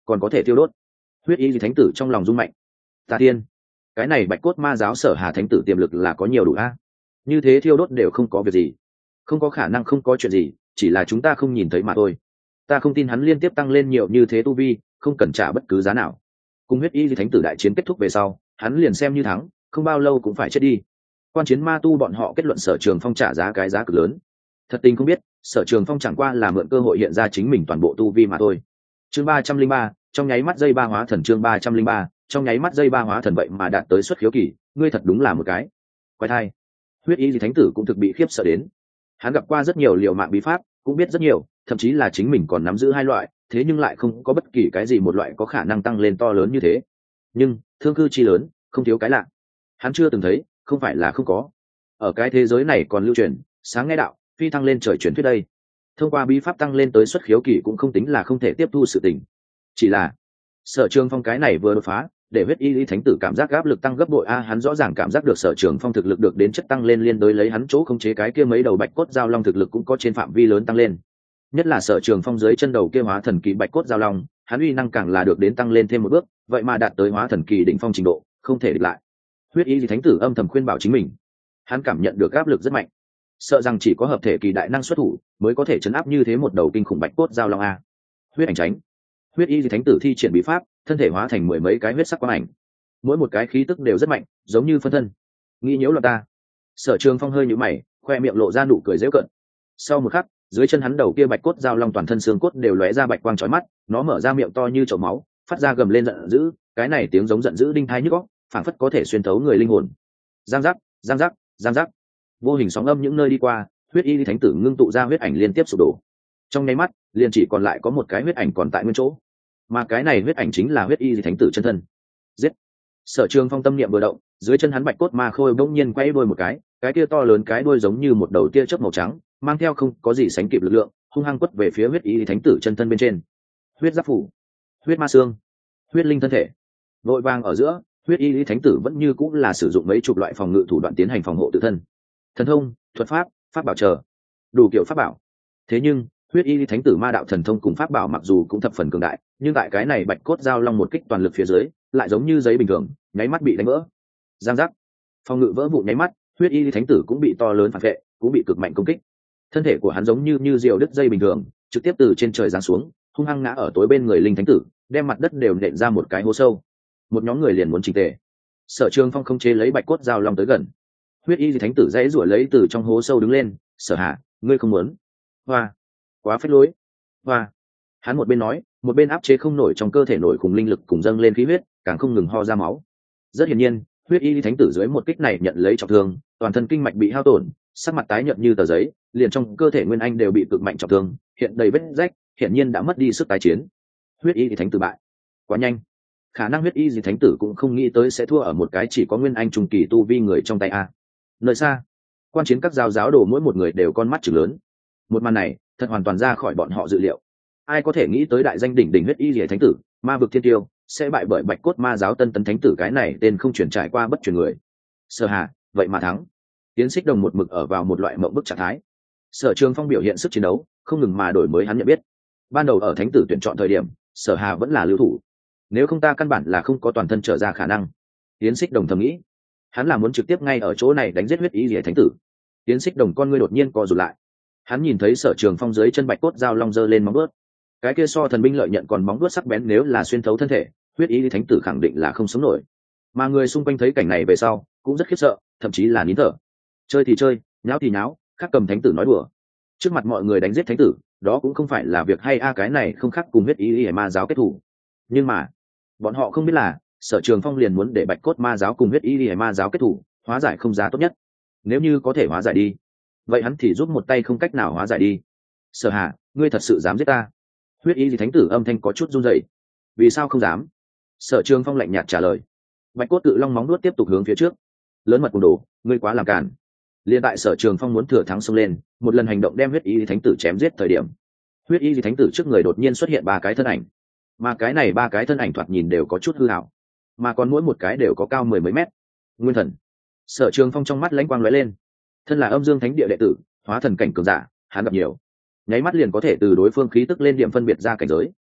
còn có thể tiêu đốt. Huyết y thánh tử trong lòng rung mạnh. Tà tiên, cái này bạch cốt ma giáo Sở Hà thánh tử tiềm lực là có nhiều đủ a. Như thế thiêu đốt đều không có việc gì, không có khả năng không có chuyện gì, chỉ là chúng ta không nhìn thấy mà thôi. Ta không tin hắn liên tiếp tăng lên nhiều như thế tu vi, không cần trả bất cứ giá nào. Cùng huyết y thánh tử đại chiến kết thúc về sau, hắn liền xem như thắng, không bao lâu cũng phải chết đi. Quan chiến ma tu bọn họ kết luận Sở Trường Phong trả giá cái giá cực lớn. Thật tình không biết, Sở Trường Phong chẳng qua là mượn cơ hội hiện ra chính mình toàn bộ tu vi mà thôi. Chương ba trăm linh ba, trong nháy mắt dây ba hóa thần. Chương ba trăm linh ba, trong nháy mắt dây ba hóa thần vậy mà đạt tới xuất khiếu kỳ, ngươi thật đúng là một cái quái thai. Huyết y thánh tử cũng thực bị khiếp sợ đến. Hắn gặp qua rất nhiều liều mạng bí pháp, cũng biết rất nhiều, thậm chí là chính mình còn nắm giữ hai loại, thế nhưng lại không có bất kỳ cái gì một loại có khả năng tăng lên to lớn như thế. Nhưng thương cư chi lớn, không thiếu cái lạ. Hắn chưa từng thấy, không phải là không có. Ở cái thế giới này còn lưu truyền sáng nghe đạo, phi thăng lên trời truyền thuyết đây. Thông qua bí pháp tăng lên tới xuất khiếu kỳ cũng không tính là không thể tiếp thu sự tình. Chỉ là Sở Trường Phong cái này vừa đột phá, để huyết y lý thánh tử cảm giác áp lực tăng gấp bội a. Hắn rõ ràng cảm giác được Sở Trường Phong thực lực được đến chất tăng lên, liên đối lấy hắn chỗ khống chế cái kia mấy đầu bạch cốt giao long thực lực cũng có trên phạm vi lớn tăng lên. Nhất là Sở Trường Phong dưới chân đầu kia hóa thần kỳ bạch cốt giao long, hắn uy năng càng là được đến tăng lên thêm một bước, vậy mà đạt tới hóa thần kỳ đỉnh phong trình độ, không thể địch lại. Huyết y lý thánh tử âm thầm khuyên bảo chính mình. Hắn cảm nhận được áp lực rất mạnh, sợ rằng chỉ có hợp thể kỳ đại năng xuất thủ mới có thể chấn áp như thế một đầu kinh khủng bạch cốt giao long a. Huyết ảnh tránh. Huyết y lý thánh tử thi triển bí pháp, thân thể hóa thành mười mấy cái huyết sắc quang ảnh, mỗi một cái khí tức đều rất mạnh, giống như phân thân. Nghĩ nhiễu loạn ta. Sở Trường Phong hơi nhíu mày, khoe miệng lộ ra nụ cười giễu cợt. Sau một khắc, dưới chân hắn đầu kia bạch cốt giao long toàn thân xương cốt đều lóe ra bạch quang chói mắt, nó mở ra miệng to như chậu máu, phát ra gầm lên giận dữ, cái này tiếng giống giận dữ đinh tai nhức óc, phảng phất có thể xuyên thấu người linh hồn. Giang giác, giang giác, giang giác. Vô hình sóng âm những nơi đi qua, huyết y lý thánh tử ngưng tụ ra huyết ảnh liên tiếp sụp đổ. Trong nháy mắt, liền chỉ còn lại có một cái huyết ảnh còn tại nguyên chỗ, mà cái này huyết ảnh chính là huyết y lý thánh tử chân thân. Giết. Sở Trường Phong tâm niệm vừa động, dưới chân hắn bạch cốt ma khôi bỗng nhiên quay đuôi một cái, cái kia to lớn cái đuôi giống như một đầu tia chớp màu trắng, mang theo không có gì sánh kịp lực lượng, hung hăng quất về phía huyết y lý thánh tử chân thân bên trên. Huyết giáp phủ, huyết ma xương, huyết linh thân thể. Vội vàng ở giữa, huyết y lý thánh tử vẫn như cũng là sử dụng mấy chục loại phòng ngự thủ đoạn tiến hành phòng hộ tự thân. Thần thông, thuật pháp, pháp bảo chờ, đủ kiểu pháp bảo. Thế nhưng huyết y lý thánh tử ma đạo thần thông cùng pháp bảo mặc dù cũng thập phần cường đại, nhưng tại cái này bạch cốt giao long một kích toàn lực phía dưới, lại giống như giấy bình thường, nháy mắt bị đánh vỡ. Giang giác, phòng ngự vỡ vụn nháy mắt, huyết y lý thánh tử cũng bị to lớn phản vệ, cũng bị cực mạnh công kích. Thân thể của hắn giống như như diều đứt dây bình thường, trực tiếp từ trên trời giáng xuống, hung hăng ngã ở tối bên người linh thánh tử, đem mặt đất đều nện ra một cái hố sâu. Một nhóm người liền muốn chỉnh tề. Sở Trường Phong không chế lấy bạch cốt giao long tới gần. Huyết y lý thánh tử dãy rủa lấy từ trong hố sâu đứng lên. Sở Hà, ngươi không muốn. Hoa, quá phết lối. Hoa. Hắn một bên nói, một bên áp chế không nổi trong cơ thể nổi cùng linh lực cùng dâng lên khí huyết, càng không ngừng ho ra máu. Rất hiển nhiên, huyết y lý thánh tử dưới một kích này nhận lấy trọng thương, toàn thân kinh mạch bị hao tổn, sắc mặt tái nhợt như tờ giấy, liền trong cơ thể nguyên anh đều bị cực mạnh trọng thương, hiện đầy vết rách, hiển nhiên đã mất đi sức tái chiến. Huyết y lý thánh tử bại. Quá nhanh. Khả năng huyết y lý thánh tử cũng không nghĩ tới sẽ thua ở một cái chỉ có nguyên anh trung kỳ tu vi người trong tay a. Nơi xa, quan chiến các giáo giáo đồ mỗi một người đều con mắt trừng lớn. Một màn này thật hoàn toàn ra khỏi bọn họ dự liệu. Ai có thể nghĩ tới đại danh đỉnh đỉnh huyết y liễu thánh tử, ma vực thiên tiêu, sẽ bại bởi bạch cốt ma giáo tân tấn thánh tử, cái này tên không truyền trải qua bất truyền người. Sở Hà, vậy mà thắng. Tiến Xích Đồng một mực ở vào một loại mộng bức trạng thái. Sở Trường Phong biểu hiện sức chiến đấu, không ngừng mà đổi mới hắn nhận biết. Ban đầu ở thánh tử tuyển chọn thời điểm, Sở Hà vẫn là lưu thủ. Nếu không ta căn bản là không có toàn thân trở ra khả năng. Tiến Xích Đồng thầm nghĩ, hắn là muốn trực tiếp ngay ở chỗ này đánh giết huyết y liễu thánh tử. Tiến Xích Đồng con ngươi đột nhiên co rụt lại. Hắn nhìn thấy Sở Trường Phong dưới chân bạch cốt dao long giơ lên móng vuốt, cái kia so thần binh lợi nhận còn móng vuốt sắc bén, nếu là xuyên thấu thân thể, huyết y thánh tử khẳng định là không sống nổi. Mà người xung quanh thấy cảnh này về sau cũng rất khiếp sợ, thậm chí là nín thở. Chơi thì chơi, nháo thì nháo, khác cầm thánh tử nói đùa. Trước mặt mọi người đánh giết thánh tử, đó cũng không phải là việc hay a, cái này không khác cùng huyết y ma giáo kết thủ. Nhưng mà bọn họ không biết là Sở Trường Phong liền muốn để bạch cốt ma giáo cùng huyết y ma giáo kết thủ, hóa giải không giá tốt nhất. Nếu như có thể hóa giải đi, vậy hắn thì giúp một tay, không cách nào hóa giải đi. Sở Hà, ngươi thật sự dám giết ta? Huyết y thánh tử âm thanh có chút run rẩy. Vì sao không dám? Sở Trường Phong lạnh nhạt trả lời. Bạch cốt cự long móng nuốt tiếp tục hướng phía trước. Lớn mật cùng đồ, ngươi quá làm cản. Liên tại Sở Trường Phong muốn thừa thắng xông lên, một lần hành động đem huyết y thánh tử chém giết thời điểm, huyết y thánh tử trước người đột nhiên xuất hiện ba cái thân ảnh, mà cái này ba cái thân ảnh thoạt nhìn đều có chút hư hảo, mà còn mỗi một cái đều có cao mười mấy mét. Nguyên thần. Sở Trường Phong trong mắt lãnh quang lóe lên. Thân là âm dương thánh địa đệ tử, hóa thần cảnh cường giả, hắn gặp nhiều, nháy mắt liền có thể từ đối phương khí tức lên điểm phân biệt ra cảnh giới.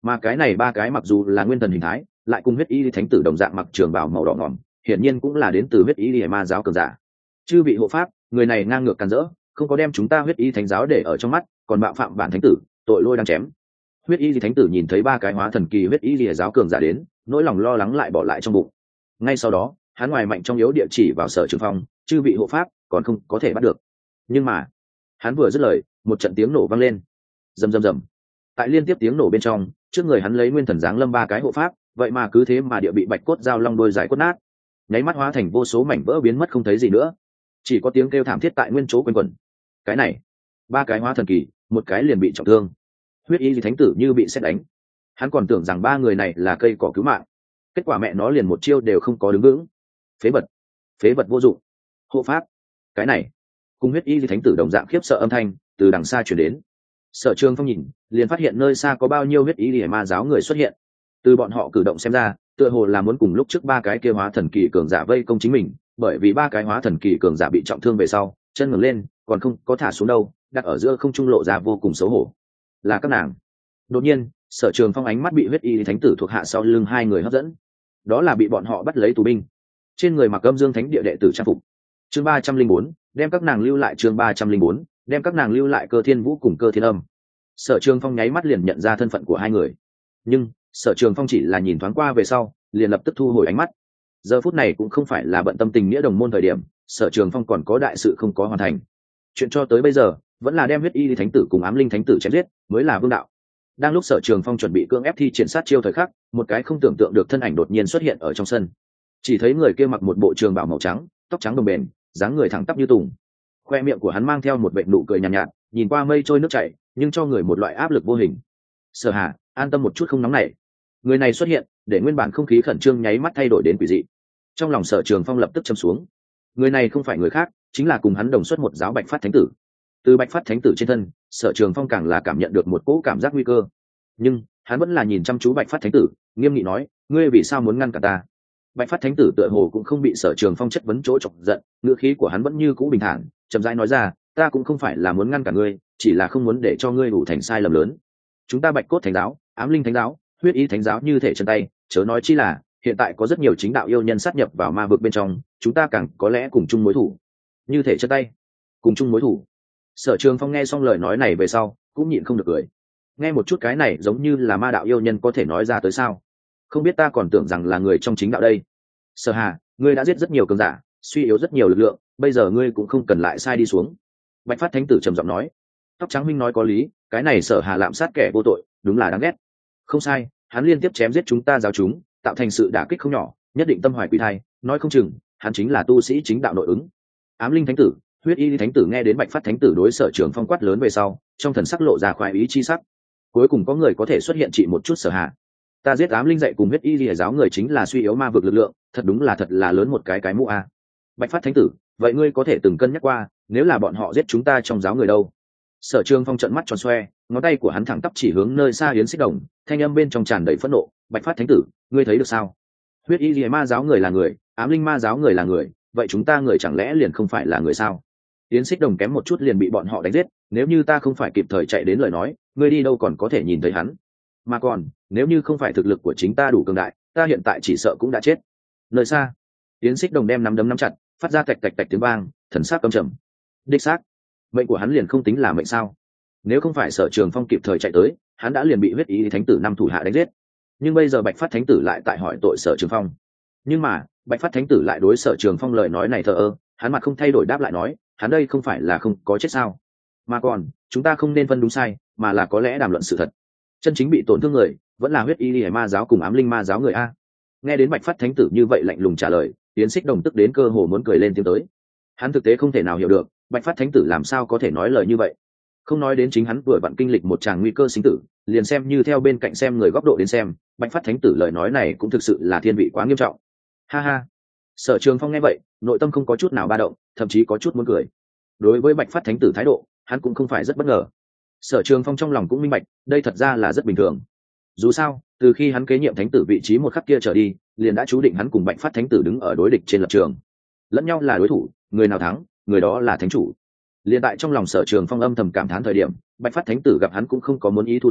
mà cái này ba cái mặc dù là nguyên thần hình thái lại cùng huyết y thánh tử đồng dạng mặc trường bào màu đỏ ngỏm, hiển nhiên cũng là đến từ huyết y ma giáo cường giả. Chư vị hộ pháp, người này ngang ngược càn rỡ, không có đem chúng ta huyết y thánh giáo để ở trong mắt, còn bạo phạm bản thánh tử, tội lôi đang chém. Huyết y thánh tử nhìn thấy ba cái hóa thần kỳ huyết y giáo cường giả đến, nỗi lòng lo lắng lại bỏ lại trong bụng. Ngay sau đó, hắn ngoài mạnh trong yếu địa chỉ vào Sở Trường Phong, chư vị hộ pháp còn không có thể bắt được. Nhưng mà hắn vừa dứt lời, một trận tiếng nổ vang lên, rầm rầm rầm. Tại liên tiếp tiếng nổ bên trong, trước người hắn lấy nguyên thần giáng lâm ba cái hộ pháp, vậy mà cứ thế mà địa bị bạch cốt dao long đôi giải cốt nát, nháy mắt hóa thành vô số mảnh vỡ biến mất không thấy gì nữa, chỉ có tiếng kêu thảm thiết tại nguyên chỗ quanh quẩn. Cái này, ba cái hóa thần kỳ, một cái liền bị trọng thương. Huyết y thánh tử như bị sét đánh, hắn còn tưởng rằng ba người này là cây cỏ cứu mạng, kết quả mẹ nó liền một chiêu đều không có đứng vững. Phế vật, phế vật vô dụng. Hộ pháp, cái này, cùng huyết y thánh tử đồng dạng khiếp sợ âm thanh từ đằng xa truyền đến. Sở Trường Phong nhìn, liền phát hiện nơi xa có bao nhiêu huyết y ma giáo người xuất hiện. Từ bọn họ cử động xem ra, tựa hồ là muốn cùng lúc trước ba cái kia hóa thần kỳ cường giả vây công chính mình, bởi vì ba cái hóa thần kỳ cường giả bị trọng thương về sau, chân ngẩng lên, còn không có thả xuống đâu, đặt ở giữa không trung lộ ra vô cùng xấu hổ. Là các nàng. Đột nhiên, Sở Trường Phong ánh mắt bị huyết y thánh tử thuộc hạ sau lưng hai người hấp dẫn. Đó là bị bọn họ bắt lấy tù binh, trên người mặc âm dương thánh địa đệ tử trang phục. Chương ba trăm linh bốn, đem các nàng lưu lại. Chương ba trăm linh bốn, đem các nàng lưu lại. Cơ Thiên Vũ cùng Cơ Thiên Âm. Sở Trường Phong nháy mắt liền nhận ra thân phận của hai người, nhưng Sở Trường Phong chỉ là nhìn thoáng qua về sau, liền lập tức thu hồi ánh mắt. Giờ phút này cũng không phải là bận tâm tình nghĩa đồng môn thời điểm, Sở Trường Phong còn có đại sự không có hoàn thành. Chuyện cho tới bây giờ, vẫn là đem huyết y thánh tử cùng ám linh thánh tử chém giết, mới là vương đạo. Đang lúc Sở Trường Phong chuẩn bị cưỡng ép thi triển sát chiêu thời khắc, một cái không tưởng tượng được thân ảnh đột nhiên xuất hiện ở trong sân. Chỉ thấy người kia mặc một bộ trường bào màu trắng, tóc trắng đồng bền, dáng người thẳng tắp như tùng. Khoe miệng của hắn mang theo một vệt nụ cười nhàn nhạt, nhạt, nhìn qua mây trôi nước chảy, nhưng cho người một loại áp lực vô hình. Sở Hà, an tâm một chút không nóng nảy. Người này xuất hiện, để nguyên bản không khí khẩn trương nháy mắt thay đổi đến quỷ dị. Trong lòng Sở Trường Phong lập tức châm xuống. Người này không phải người khác, chính là cùng hắn đồng xuất một giáo Bạch Phát Thánh tử. Từ Bạch Phát Thánh tử trên thân, Sở Trường Phong càng là cảm nhận được một cỗ cảm giác nguy cơ. Nhưng hắn vẫn là nhìn chăm chú Bạch Phát Thánh tử, nghiêm nghị nói: "Ngươi vì sao muốn ngăn cản ta?" Bạch Phát Thánh tử tựa hồ cũng không bị Sở Trường Phong chất vấn chỗ chọc giận, ngữ khí của hắn vẫn như cũ bình thản, chậm rãi nói ra: "Ta cũng không phải là muốn ngăn cản ngươi, chỉ là không muốn để cho ngươi đủ thành sai lầm lớn. Chúng ta Bạch Cốt Thánh giáo, Ám Linh Thánh giáo, Huyết Y Thánh giáo như thể chân tay, chớ nói chi là hiện tại có rất nhiều chính đạo yêu nhân sát nhập vào ma vực bên trong, chúng ta càng có lẽ cùng chung mối thủ." Như thể chân tay, cùng chung mối thủ. Sở Trường Phong nghe xong lời nói này về sau, cũng nhịn không được cười. Nghe một chút cái này giống như là ma đạo yêu nhân có thể nói ra tới sao? Không biết ta còn tưởng rằng là người trong chính đạo đây. Sở Hà, ngươi đã giết rất nhiều cường giả, suy yếu rất nhiều lực lượng, bây giờ ngươi cũng không cần lại sai đi xuống. Bạch Phát Thánh tử trầm giọng nói. Tóc trắng minh nói có lý, cái này Sở Hà lạm sát kẻ vô tội, đúng là đáng ghét. Không sai, hắn liên tiếp chém giết chúng ta giáo chúng, tạo thành sự đả kích không nhỏ, nhất định tâm hoài quỷ thai, nói không chừng hắn chính là tu sĩ chính đạo nội ứng. Ám Linh Thánh tử, Huyết Y Thánh tử nghe đến Bạch Phát Thánh tử đối Sở Trường Phong quát lớn về sau, trong thần sắc lộ ra khoái ý chi sắc. Cuối cùng có người có thể xuất hiện trị một chút Sở Hà. Ta giết Ám Linh dạy cùng Huyết Y Lìa giáo người chính là suy yếu ma vực lực lượng, thật đúng là thật là lớn một cái cái mũ a. Bạch Phát Thánh tử, vậy ngươi có thể từng cân nhắc qua, nếu là bọn họ giết chúng ta trong giáo người đâu? Sở Trường Phong trợn mắt tròn xoe, ngón tay của hắn thẳng tắp chỉ hướng nơi xa Yến Xích Đồng, thanh âm bên trong tràn đầy phẫn nộ. Bạch Phát Thánh tử, ngươi thấy được sao? Huyết Y Lìa ma giáo người là người, Ám Linh ma giáo người là người, vậy chúng ta người chẳng lẽ liền không phải là người sao? Yến Xích Đồng kém một chút liền bị bọn họ đánh giết, nếu như ta không phải kịp thời chạy đến lời nói, ngươi đi đâu còn có thể nhìn thấy hắn. Mà còn, nếu như không phải thực lực của chính ta đủ cường đại, ta hiện tại chỉ sợ cũng đã chết. Nơi xa, Yến Xích Đồng đem nắm đấm nắm chặt, phát ra tạch tạch tạch tiếng vang, thần sắc căm trầm. Đích xác, mệnh của hắn liền không tính là mệnh sao? Nếu không phải Sở Trường Phong kịp thời chạy tới, hắn đã liền bị Huyết Y Thánh tử năm thủ hạ đánh giết. Nhưng bây giờ Bạch Phát Thánh tử lại tại hỏi tội Sở Trường Phong. Nhưng mà, Bạch Phát Thánh tử lại đối Sở Trường Phong lời nói này thờ ơ, hắn mặt không thay đổi đáp lại nói, hắn đây không phải là không có chết sao? Mà còn, chúng ta không nên phân đúng sai, mà là có lẽ đàm luận sự thật. Chân chính bị tổn thương người, vẫn là Huyết Y Lìa ma giáo cùng Ám Linh ma giáo người a. Nghe đến Bạch Phát Thánh tử như vậy lạnh lùng trả lời, Yến Xích Đồng tức đến cơ hồ muốn cười lên tiếng tới. Hắn thực tế không thể nào hiểu được, Bạch Phát Thánh tử làm sao có thể nói lời như vậy. Không nói đến chính hắn vừa vặn kinh lịch một tràng nguy cơ sinh tử, liền xem như theo bên cạnh xem người góc độ đến xem, Bạch Phát Thánh tử lời nói này cũng thực sự là thiên vị quá nghiêm trọng. Ha ha. Sở Trường Phong nghe vậy, nội tâm không có chút nào ba động, thậm chí có chút muốn cười. Đối với Bạch Phát Thánh tử thái độ, hắn cũng không phải rất bất ngờ. Sở Trường Phong trong lòng cũng minh bạch, đây thật ra là rất bình thường. Dù sao, từ khi hắn kế nhiệm thánh tử vị trí một khắc kia trở đi, liền đã chú định hắn cùng Bạch Phát Thánh tử đứng ở đối địch trên lập trường, lẫn nhau là đối thủ, người nào thắng, người đó là thánh chủ. Liên tại trong lòng Sở Trường Phong âm thầm cảm thán thời điểm, Bạch Phát Thánh tử gặp hắn cũng không có muốn ý thu tay,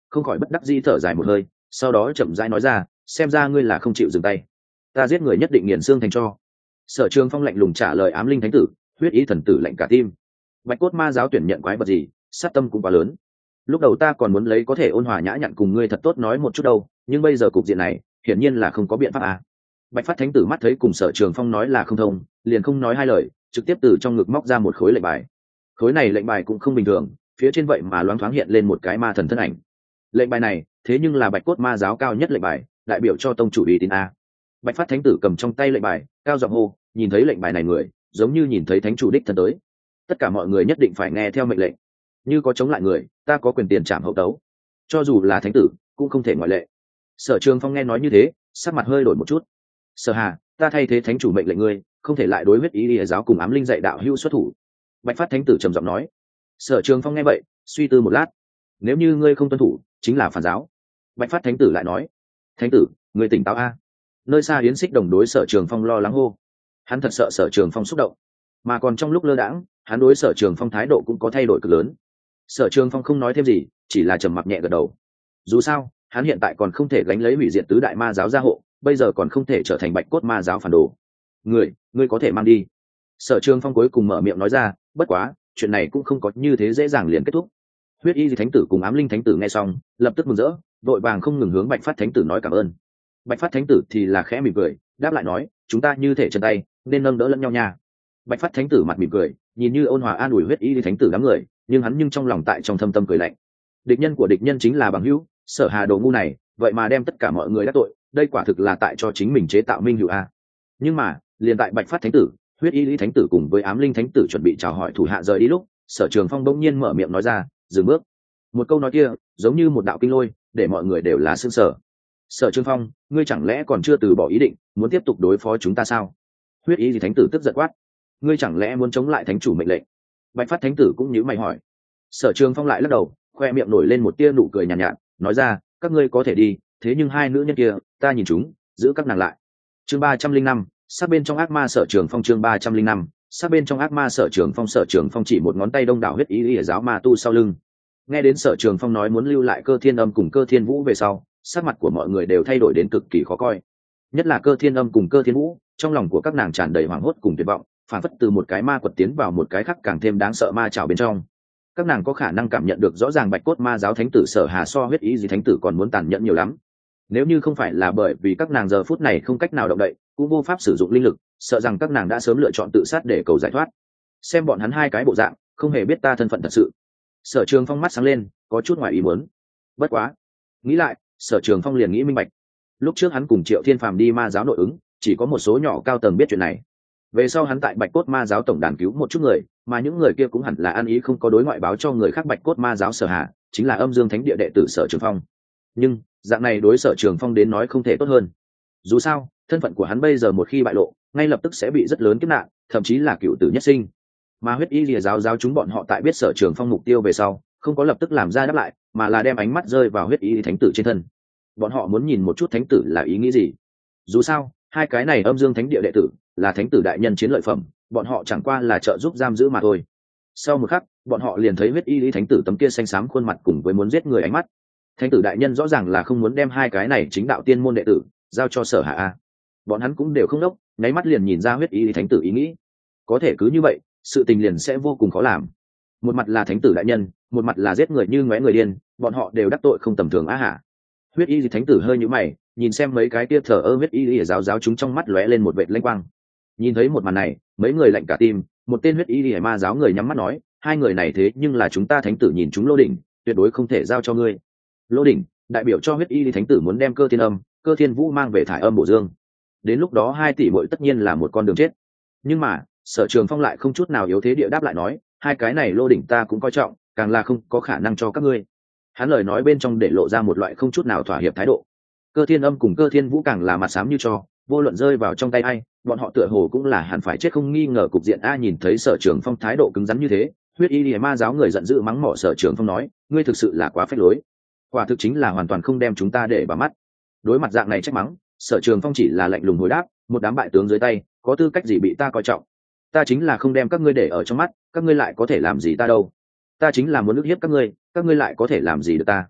không khỏi bất đắc dĩ thở dài một hơi, sau đó chậm rãi nói ra, xem ra ngươi là không chịu dừng tay, ta giết người nhất định nghiền xương thành cho. Sở Trường Phong lạnh lùng trả lời ám linh thánh tử, huyết ý thần tử lạnh cả tim. Bạch cốt ma giáo tuyển nhận quái vật gì, sát tâm cũng quá lớn. Lúc đầu ta còn muốn lấy có thể ôn hòa nhã nhặn cùng ngươi thật tốt nói một chút đâu, nhưng bây giờ cục diện này hiển nhiên là không có biện pháp à. Bạch phát thánh tử mắt thấy cùng Sở Trường Phong nói là không thông, liền không nói hai lời, trực tiếp từ trong ngực móc ra một khối lệnh bài. Khối này lệnh bài cũng không bình thường, phía trên vậy mà loáng thoáng hiện lên một cái ma thần thân ảnh. Lệnh bài này thế nhưng là bạch cốt ma giáo cao nhất lệnh bài, đại biểu cho tông chủ uy tín a. Bạch phát thánh tử cầm trong tay lệnh bài, cao giọng hô, nhìn thấy lệnh bài này người giống như nhìn thấy thánh chủ đích thân tới, tất cả mọi người nhất định phải nghe theo mệnh lệnh, như có chống lại người ta có quyền tiền trảm hậu tấu, cho dù là thánh tử cũng không thể ngoại lệ. Sở Trường Phong nghe nói như thế, sắc mặt hơi đổi một chút. Sở Hà, ta thay thế thánh chủ mệnh lệnh ngươi, không thể lại đối huyết ý lìa giáo cùng ám linh dạy đạo hữu xuất thủ. Bạch phát thánh tử trầm giọng nói. Sở Trường Phong nghe vậy, suy tư một lát, nếu như ngươi không tuân thủ chính là phản giáo. Bạch phát thánh tử lại nói, thánh tử ngươi tỉnh táo a. Nơi xa Yến Xích Đồng đối Sở Trường Phong lo lắng hô, hắn thật sợ Sở Trường Phong xúc động, mà còn trong lúc lơ đãng hắn đối Sở Trường Phong thái độ cũng có thay đổi cực lớn. Sở Trường Phong không nói thêm gì, chỉ là trầm mặc nhẹ gật đầu. Dù sao hắn hiện tại còn không thể gánh lấy hủy diệt tứ đại ma giáo gia hộ, bây giờ còn không thể trở thành bạch cốt ma giáo phản đồ. Người, ngươi có thể mang đi. Sở Trường Phong cuối cùng mở miệng nói ra, bất quá chuyện này cũng không có như thế dễ dàng liền kết thúc. Huyết y thánh tử cùng ám linh thánh tử nghe xong lập tức mừng rỡ, vội vàng không ngừng hướng bạch phát thánh tử nói cảm ơn. Bạch phát thánh tử thì là khẽ mỉm cười, đáp lại nói, chúng ta như thể chân tay nên nâng đỡ lẫn nhau nha. Bạch phát thánh tử mặt mỉm cười, nhìn như ôn hòa an ủi huyết y thánh tử đám người, nhưng hắn nhưng trong lòng tại trong thâm tâm cười lạnh. Địch nhân của địch nhân chính là bằng hữu, Sở Hà đồ ngu này vậy mà đem tất cả mọi người đắc tội, đây quả thực là tại cho chính mình chế tạo minh hữu a. Nhưng mà liền tại bạch phát thánh tử, huyết y lý thánh tử cùng với ám linh thánh tử chuẩn bị chào hỏi thủ hạ rời đi lúc, Sở Trường Phong bỗng nhiên mở miệng nói ra, dừng bước. Một câu nói kia giống như một đạo kinh lôi, để mọi người đều là sững sờ. Sở Trường Phong, ngươi chẳng lẽ còn chưa từ bỏ ý định muốn tiếp tục đối phó chúng ta sao? Huyết y lý thánh tử tức giận quát, ngươi chẳng lẽ muốn chống lại thánh chủ mệnh lệnh? Bạch phát thánh tử cũng nhíu mày hỏi. Sở Trường Phong lại lắc đầu, khoe miệng nổi lên một tia nụ cười nhàn nhạt, nhạt, nói ra, các ngươi có thể đi, thế nhưng hai nữ nhân kia ta nhìn chúng, giữ các nàng lại. Chương ba trăm linh năm, sát bên trong ác ma. Sở Trường Phong chương ba trăm linh năm, sát bên trong ác ma. Sở Trường Phong Sở Trường Phong chỉ một ngón tay đông đảo huyết ý ỉa giáo ma tu sau lưng. Nghe đến Sở Trường Phong nói muốn lưu lại Cơ Thiên Âm cùng Cơ Thiên Vũ về sau, sắc mặt của mọi người đều thay đổi đến cực kỳ khó coi. Nhất là Cơ Thiên Âm cùng Cơ Thiên Vũ, trong lòng của các nàng tràn đầy hoảng hốt cùng tuyệt vọng, phản phất từ một cái ma quật tiến vào một cái khác càng thêm đáng sợ ma trảo bên trong. Các nàng có khả năng cảm nhận được rõ ràng bạch cốt ma giáo thánh tử Sở Hà so huyết ý gì thánh tử còn muốn tàn nhẫn nhiều lắm. Nếu như không phải là bởi vì các nàng giờ phút này không cách nào động đậy, cũng vô pháp sử dụng linh lực, sợ rằng các nàng đã sớm lựa chọn tự sát để cầu giải thoát. Xem bọn hắn hai cái bộ dạng, không hề biết ta thân phận thật sự. Sở Trường Phong mắt sáng lên, có chút ngoài ý muốn. Bất quá, nghĩ lại, Sở Trường Phong liền nghĩ minh bạch. Lúc trước hắn cùng Triệu Thiên Phàm đi ma giáo nội ứng, chỉ có một số nhỏ cao tầng biết chuyện này. Về sau hắn tại bạch cốt ma giáo tổng đàn cứu một chút người, mà những người kia cũng hẳn là ăn ý không có đối ngoại báo cho người khác bạch cốt ma giáo Sở Hà chính là âm dương thánh địa đệ tử Sở Trường Phong. Nhưng dạng này đối Sở Trường Phong đến nói không thể tốt hơn. Dù sao thân phận của hắn bây giờ một khi bại lộ, ngay lập tức sẽ bị rất lớn kiếp nạn, thậm chí là cựu tử nhất sinh. Mà huyết y lìa giáo giáo chúng bọn họ tại biết Sở Trường Phong mục tiêu về sau, không có lập tức làm ra đáp lại, mà là đem ánh mắt rơi vào huyết y thánh tử trên thân. Bọn họ muốn nhìn một chút thánh tử là ý nghĩ gì. Dù sao hai cái này âm dương thánh địa đệ tử là thánh tử đại nhân chiến lợi phẩm, bọn họ chẳng qua là trợ giúp giam giữ mà thôi. Sau một khắc, bọn họ liền thấy huyết y lý thánh tử tấm kia xanh xám khuôn mặt cùng với muốn giết người ánh mắt. Thánh tử đại nhân rõ ràng là không muốn đem hai cái này chính đạo tiên môn đệ tử giao cho Sở Hạ a. Bọn hắn cũng đều không đốc, nháy mắt liền nhìn ra huyết y lý thánh tử ý nghĩ. Có thể cứ như vậy, sự tình liền sẽ vô cùng khó làm. Một mặt là thánh tử đại nhân, một mặt là giết người như ngóe người điên, bọn họ đều đắc tội không tầm thường á hả. Huyết y lý thánh tử hơi nhíu mày, nhìn xem mấy cái kia thờ ơ huyết y lý giáo giáo chúng trong mắt lóe lên một vệt lanh quang. Nhìn thấy một màn này, mấy người lạnh cả tim. Một tên huyết y lý ma giáo người nhắm mắt nói, hai người này thế nhưng là chúng ta thánh tử nhìn chúng Lô Đỉnh, tuyệt đối không thể giao cho ngươi. Lô Đỉnh đại biểu cho huyết y lý thánh tử muốn đem Cơ Thiên Âm, Cơ Thiên Vũ mang về thải âm bổ dương. Đến lúc đó hai tỷ muội tất nhiên là một con đường chết. Nhưng mà Sở Trường Phong lại không chút nào yếu thế địa đáp lại nói, hai cái này Lô Đỉnh ta cũng coi trọng, càng là không có khả năng cho các ngươi. Hắn lời nói bên trong để lộ ra một loại không chút nào thỏa hiệp thái độ. Cơ Thiên Âm cùng Cơ Thiên Vũ càng là mặt xám như tro, vô luận rơi vào trong tay ai, bọn họ tựa hồ cũng là hẳn phải chết không nghi ngờ cục diện a. Nhìn thấy Sở Trường Phong thái độ cứng rắn như thế, huyết y lìa ma giáo người giận dữ mắng mỏ Sở Trường Phong nói, ngươi thực sự là quá phách lối, quả thực chính là hoàn toàn không đem chúng ta để vào mắt. Đối mặt dạng này trách mắng, Sở Trường Phong chỉ là lạnh lùng hồi đáp, một đám bại tướng dưới tay có tư cách gì bị ta coi trọng. Ta chính là không đem các ngươi để ở trong mắt, các ngươi lại có thể làm gì ta đâu. Ta chính là muốn ức hiếp các ngươi, các ngươi lại có thể làm gì được ta.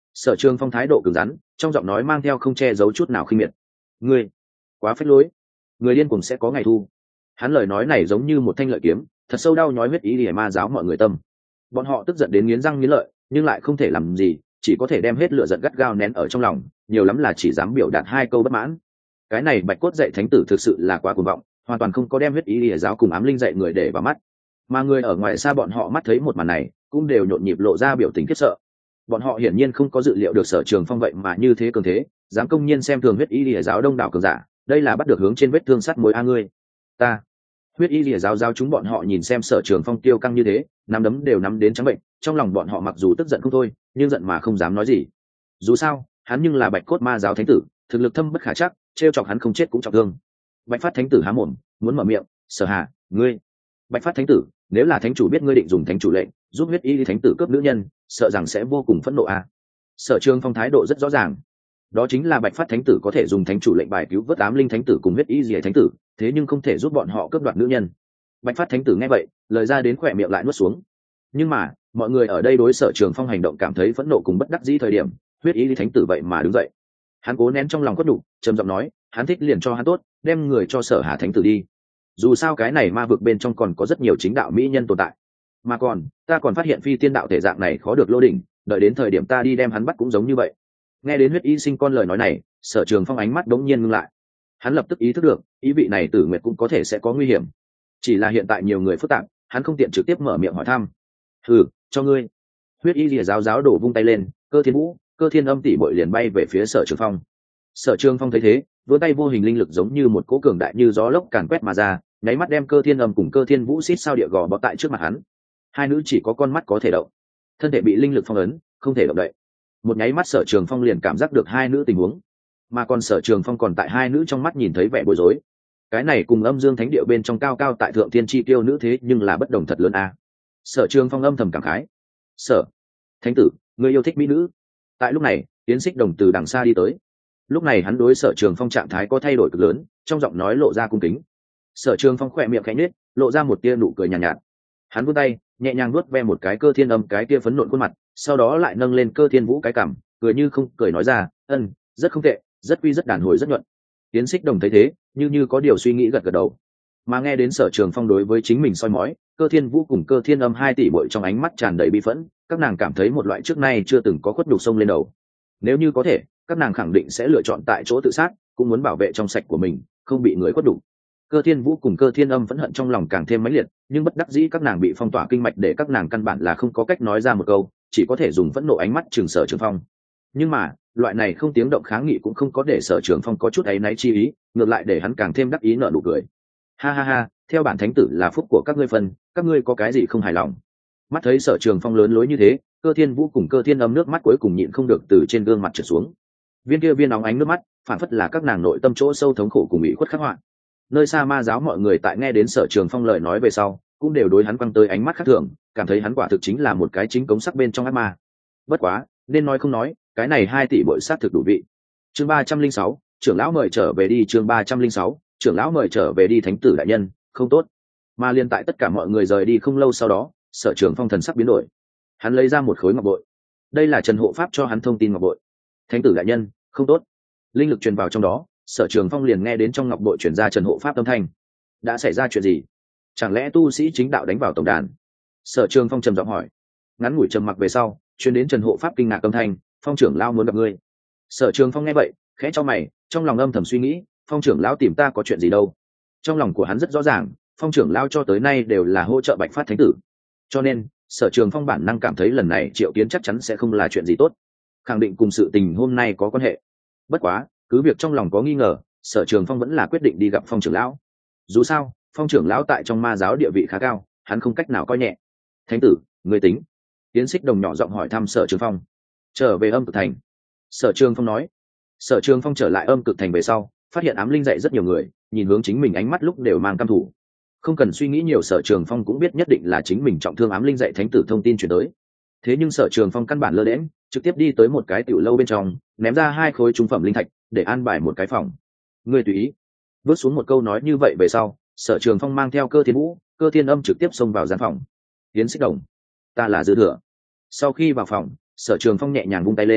Sở Trường Phong thái độ cứng rắn, trong giọng nói mang theo không che giấu chút nào khinh miệt. Ngươi quá phách lối, người điên cuồng sẽ có ngày thu. Hắn lời nói này giống như một thanh lợi kiếm, thật sâu đau nhói huyết ý để ma giáo mọi người tâm. Bọn họ tức giận đến nghiến răng nghiến lợi, nhưng lại không thể làm gì, chỉ có thể đem hết lửa giận gắt gao nén ở trong lòng, nhiều lắm là chỉ dám biểu đạt hai câu bất mãn. Cái này Bạch Cốt dạy thánh tử thực sự là quá cuồng vọng, hoàn toàn không có đem huyết ý để giáo cùng ám linh dạy người để vào mắt. Mà người ở ngoài xa bọn họ mắt thấy một màn này, cũng đều nhộn nhịp lộ ra biểu tình khiếp sợ. Bọn họ hiển nhiên không có dự liệu được Sở Trường Phong vậy mà như thế cường thế, dám công nhiên xem thường huyết y lìa giáo đông đảo cường giả, đây là bắt được hướng trên vết thương sắt mối a ngươi. Ta. Huyết y lìa giáo giáo chúng bọn họ nhìn xem Sở Trường Phong tiêu căng như thế, nắm đấm đều nắm đến trắng bệnh, trong lòng bọn họ mặc dù tức giận không thôi, nhưng giận mà không dám nói gì. Dù sao, hắn nhưng là Bạch Cốt ma giáo thánh tử, thực lực thâm bất khả trắc, trêu chọc hắn không chết cũng trọng thương. Bạch Phát thánh tử há mồm, muốn mở miệng, "Sở Hà, ngươi." Bạch Phát thánh tử, nếu là thánh chủ biết ngươi định dùng thánh chủ lệnh giúp huyết y thánh tử cướp nữ nhân, sợ rằng sẽ vô cùng phẫn nộ à. Sở Trường Phong thái độ rất rõ ràng, đó chính là Bạch Phát thánh tử có thể dùng thánh chủ lệnh bài cứu vớt ám linh thánh tử cùng huyết y diệt thánh tử, thế nhưng không thể giúp bọn họ cướp đoạt nữ nhân. Bạch Phát thánh tử nghe vậy, lời ra đến khỏe miệng lại nuốt xuống. Nhưng mà mọi người ở đây đối Sở Trường Phong hành động cảm thấy phẫn nộ cùng bất đắc dĩ thời điểm, huyết y thánh tử vậy mà đứng dậy. Hắn cố nén trong lòng khuất nhục, trầm giọng nói, hắn thích liền cho hắn tốt, đem người cho Sở Hà thánh tử đi. Dù sao cái này ma vực bên trong còn có rất nhiều chính đạo mỹ nhân tồn tại, mà còn ta còn phát hiện phi tiên đạo thể dạng này khó được lô đỉnh, đợi đến thời điểm ta đi đem hắn bắt cũng giống như vậy. Nghe đến huyết y sinh con lời nói này, Sở Trường Phong ánh mắt đống nhiên ngưng lại. Hắn lập tức ý thức được ý vị này Tử Nguyệt cũng có thể sẽ có nguy hiểm, chỉ là hiện tại nhiều người phức tạp, hắn không tiện trực tiếp mở miệng hỏi thăm. Hừ, cho ngươi. Huyết y lìa giáo giáo đổ vung tay lên, Cơ Thiên Vũ, Cơ Thiên Âm tỷ bội liền bay về phía Sở Trường Phong. Sở Trường Phong thấy thế, vươn tay vô hình linh lực giống như một cỗ cường đại như gió lốc càn quét mà ra, nháy mắt đem Cơ Thiên Âm cùng Cơ Thiên Vũ xít sao địa gò bó tại trước mặt hắn. Hai nữ chỉ có con mắt có thể động, thân thể bị linh lực phong ấn, không thể động đậy. Một nháy mắt Sở Trường Phong liền cảm giác được hai nữ tình huống, mà còn Sở Trường Phong còn tại hai nữ trong mắt nhìn thấy vẻ bối rối. Cái này cùng Âm Dương Thánh Địa bên trong cao cao tại thượng thiên chi tiêu nữ thế nhưng là bất đồng thật lớn a. À. Sở Trường Phong âm thầm cảm khái. Sở thánh tử, người yêu thích mỹ nữ. Tại lúc này, Tiến Xích Đồng từ đằng xa đi tới. Lúc này hắn đối Sở Trường Phong trạng thái có thay đổi cực lớn, trong giọng nói lộ ra cung kính. Sở Trường Phong khỏe miệng khẽ nhếch, lộ ra một tia nụ cười nhàn nhạt, nhạt. Hắn vươn tay, nhẹ nhàng nuốt ve một cái Cơ Thiên Âm cái tia phấn nộn khuôn mặt, sau đó lại nâng lên Cơ Thiên Vũ cái cằm, cười như không cười nói ra, "Ân, rất không tệ, rất quy rất đàn hồi rất nhuận." Tiến Xích Đồng thấy thế, như như có điều suy nghĩ gật gật đầu. Mà nghe đến Sở Trường Phong đối với chính mình soi mói, Cơ Thiên Vũ cùng Cơ Thiên Âm hai tỷ muội trong ánh mắt tràn đầy bi phẫn, các nàng cảm thấy một loại trước nay chưa từng có khuất nhục sông lên đầu. Nếu như có thể, các nàng khẳng định sẽ lựa chọn tại chỗ tự sát, cũng muốn bảo vệ trong sạch của mình, không bị người khuất nhục. Cơ Thiên Vũ cùng Cơ Thiên Âm phẫn hận trong lòng càng thêm mãnh liệt, nhưng bất đắc dĩ các nàng bị phong tỏa kinh mạch để các nàng căn bản là không có cách nói ra một câu, chỉ có thể dùng phẫn nộ ánh mắt trừng Sở Trường Phong. Nhưng mà, loại này không tiếng động kháng nghị cũng không có để Sở Trường Phong có chút áy náy chi ý, ngược lại để hắn càng thêm đắc ý nở nụ cười. Ha ha ha, theo bản thánh tử là phúc của các ngươi phân, các ngươi có cái gì không hài lòng? Mắt thấy Sở Trường Phong lớn lối như thế, Cơ Thiên Vũ cùng Cơ Thiên Âm nước mắt cuối cùng nhịn không được từ trên gương mặt trượt xuống. Viên kia viên óng ánh nước mắt, phản phất là các nàng nội tâm chỗ sâu thống khổ cùng ủy khuất khắc họa. Nơi xa ma giáo mọi người tại nghe đến Sở Trường Phong lời nói về sau, cũng đều đối hắn quăng tới ánh mắt khác thường, cảm thấy hắn quả thực chính là một cái chính cống sắc bên trong ác ma. Bất quá, nên nói không nói, cái này hai tỷ bội sát thực đủ vị. Chương ba trăm linh sáu, trưởng lão mời trở về đi, chương ba trăm linh sáu, trưởng lão mời trở về đi thánh tử đại nhân, không tốt. Mà liên tại tất cả mọi người rời đi không lâu sau đó, Sở Trường Phong thần sắc biến đổi. Hắn lấy ra một khối ngọc bội. Đây là Trần Hộ Pháp cho hắn thông tin ngọc bội. Thánh tử đại nhân, không tốt. Linh lực truyền vào trong đó, Sở Trường Phong liền nghe đến trong ngọc bội truyền ra Trần Hộ Pháp âm thanh. Đã xảy ra chuyện gì? Chẳng lẽ tu sĩ chính đạo đánh vào tổng đàn? Sở Trường Phong trầm giọng hỏi. Ngắn ngủi trầm mặc về sau, truyền đến Trần Hộ Pháp kinh ngạc âm thanh, Phong trưởng lão muốn gặp ngươi. Sở Trường Phong nghe vậy, khẽ cho mày, trong lòng âm thầm suy nghĩ, Phong trưởng lão tìm ta có chuyện gì đâu? Trong lòng của hắn rất rõ ràng, Phong trưởng lão cho tới nay đều là hỗ trợ Bạch Phát thánh tử, cho nên Sở Trường Phong bản năng cảm thấy lần này triệu kiến chắc chắn sẽ không là chuyện gì tốt, khẳng định cùng sự tình hôm nay có quan hệ. Bất quá, cứ việc trong lòng có nghi ngờ, Sở Trường Phong vẫn là quyết định đi gặp Phong trưởng lão. Dù sao, Phong trưởng lão tại trong ma giáo địa vị khá cao, hắn không cách nào coi nhẹ. Thánh tử, người tính. Tiến Xích Đồng nhỏ giọng hỏi thăm Sở Trường Phong. Trở về Âm Cực Thành. Sở Trường Phong nói. Sở Trường Phong trở lại Âm Cực Thành về sau, phát hiện ám linh dạy rất nhiều người, nhìn hướng chính mình ánh mắt lúc đều mang căm thủ. Không cần suy nghĩ nhiều, Sở Trường Phong cũng biết nhất định là chính mình trọng thương ám linh dạy thánh tử thông tin truyền tới. Thế nhưng Sở Trường Phong căn bản lơ đễnh, trực tiếp đi tới một cái tiểu lâu bên trong, ném ra hai khối trung phẩm linh thạch để an bài một cái phòng. Ngươi tùy ý. Vớt xuống một câu nói như vậy về sau, Sở Trường Phong mang theo Cơ Thiên Vũ, Cơ Thiên Âm trực tiếp xông vào gian phòng. Tiến Xích Đồng, ta là Dư Thừa. Sau khi vào phòng, Sở Trường Phong nhẹ nhàng vung tay lên,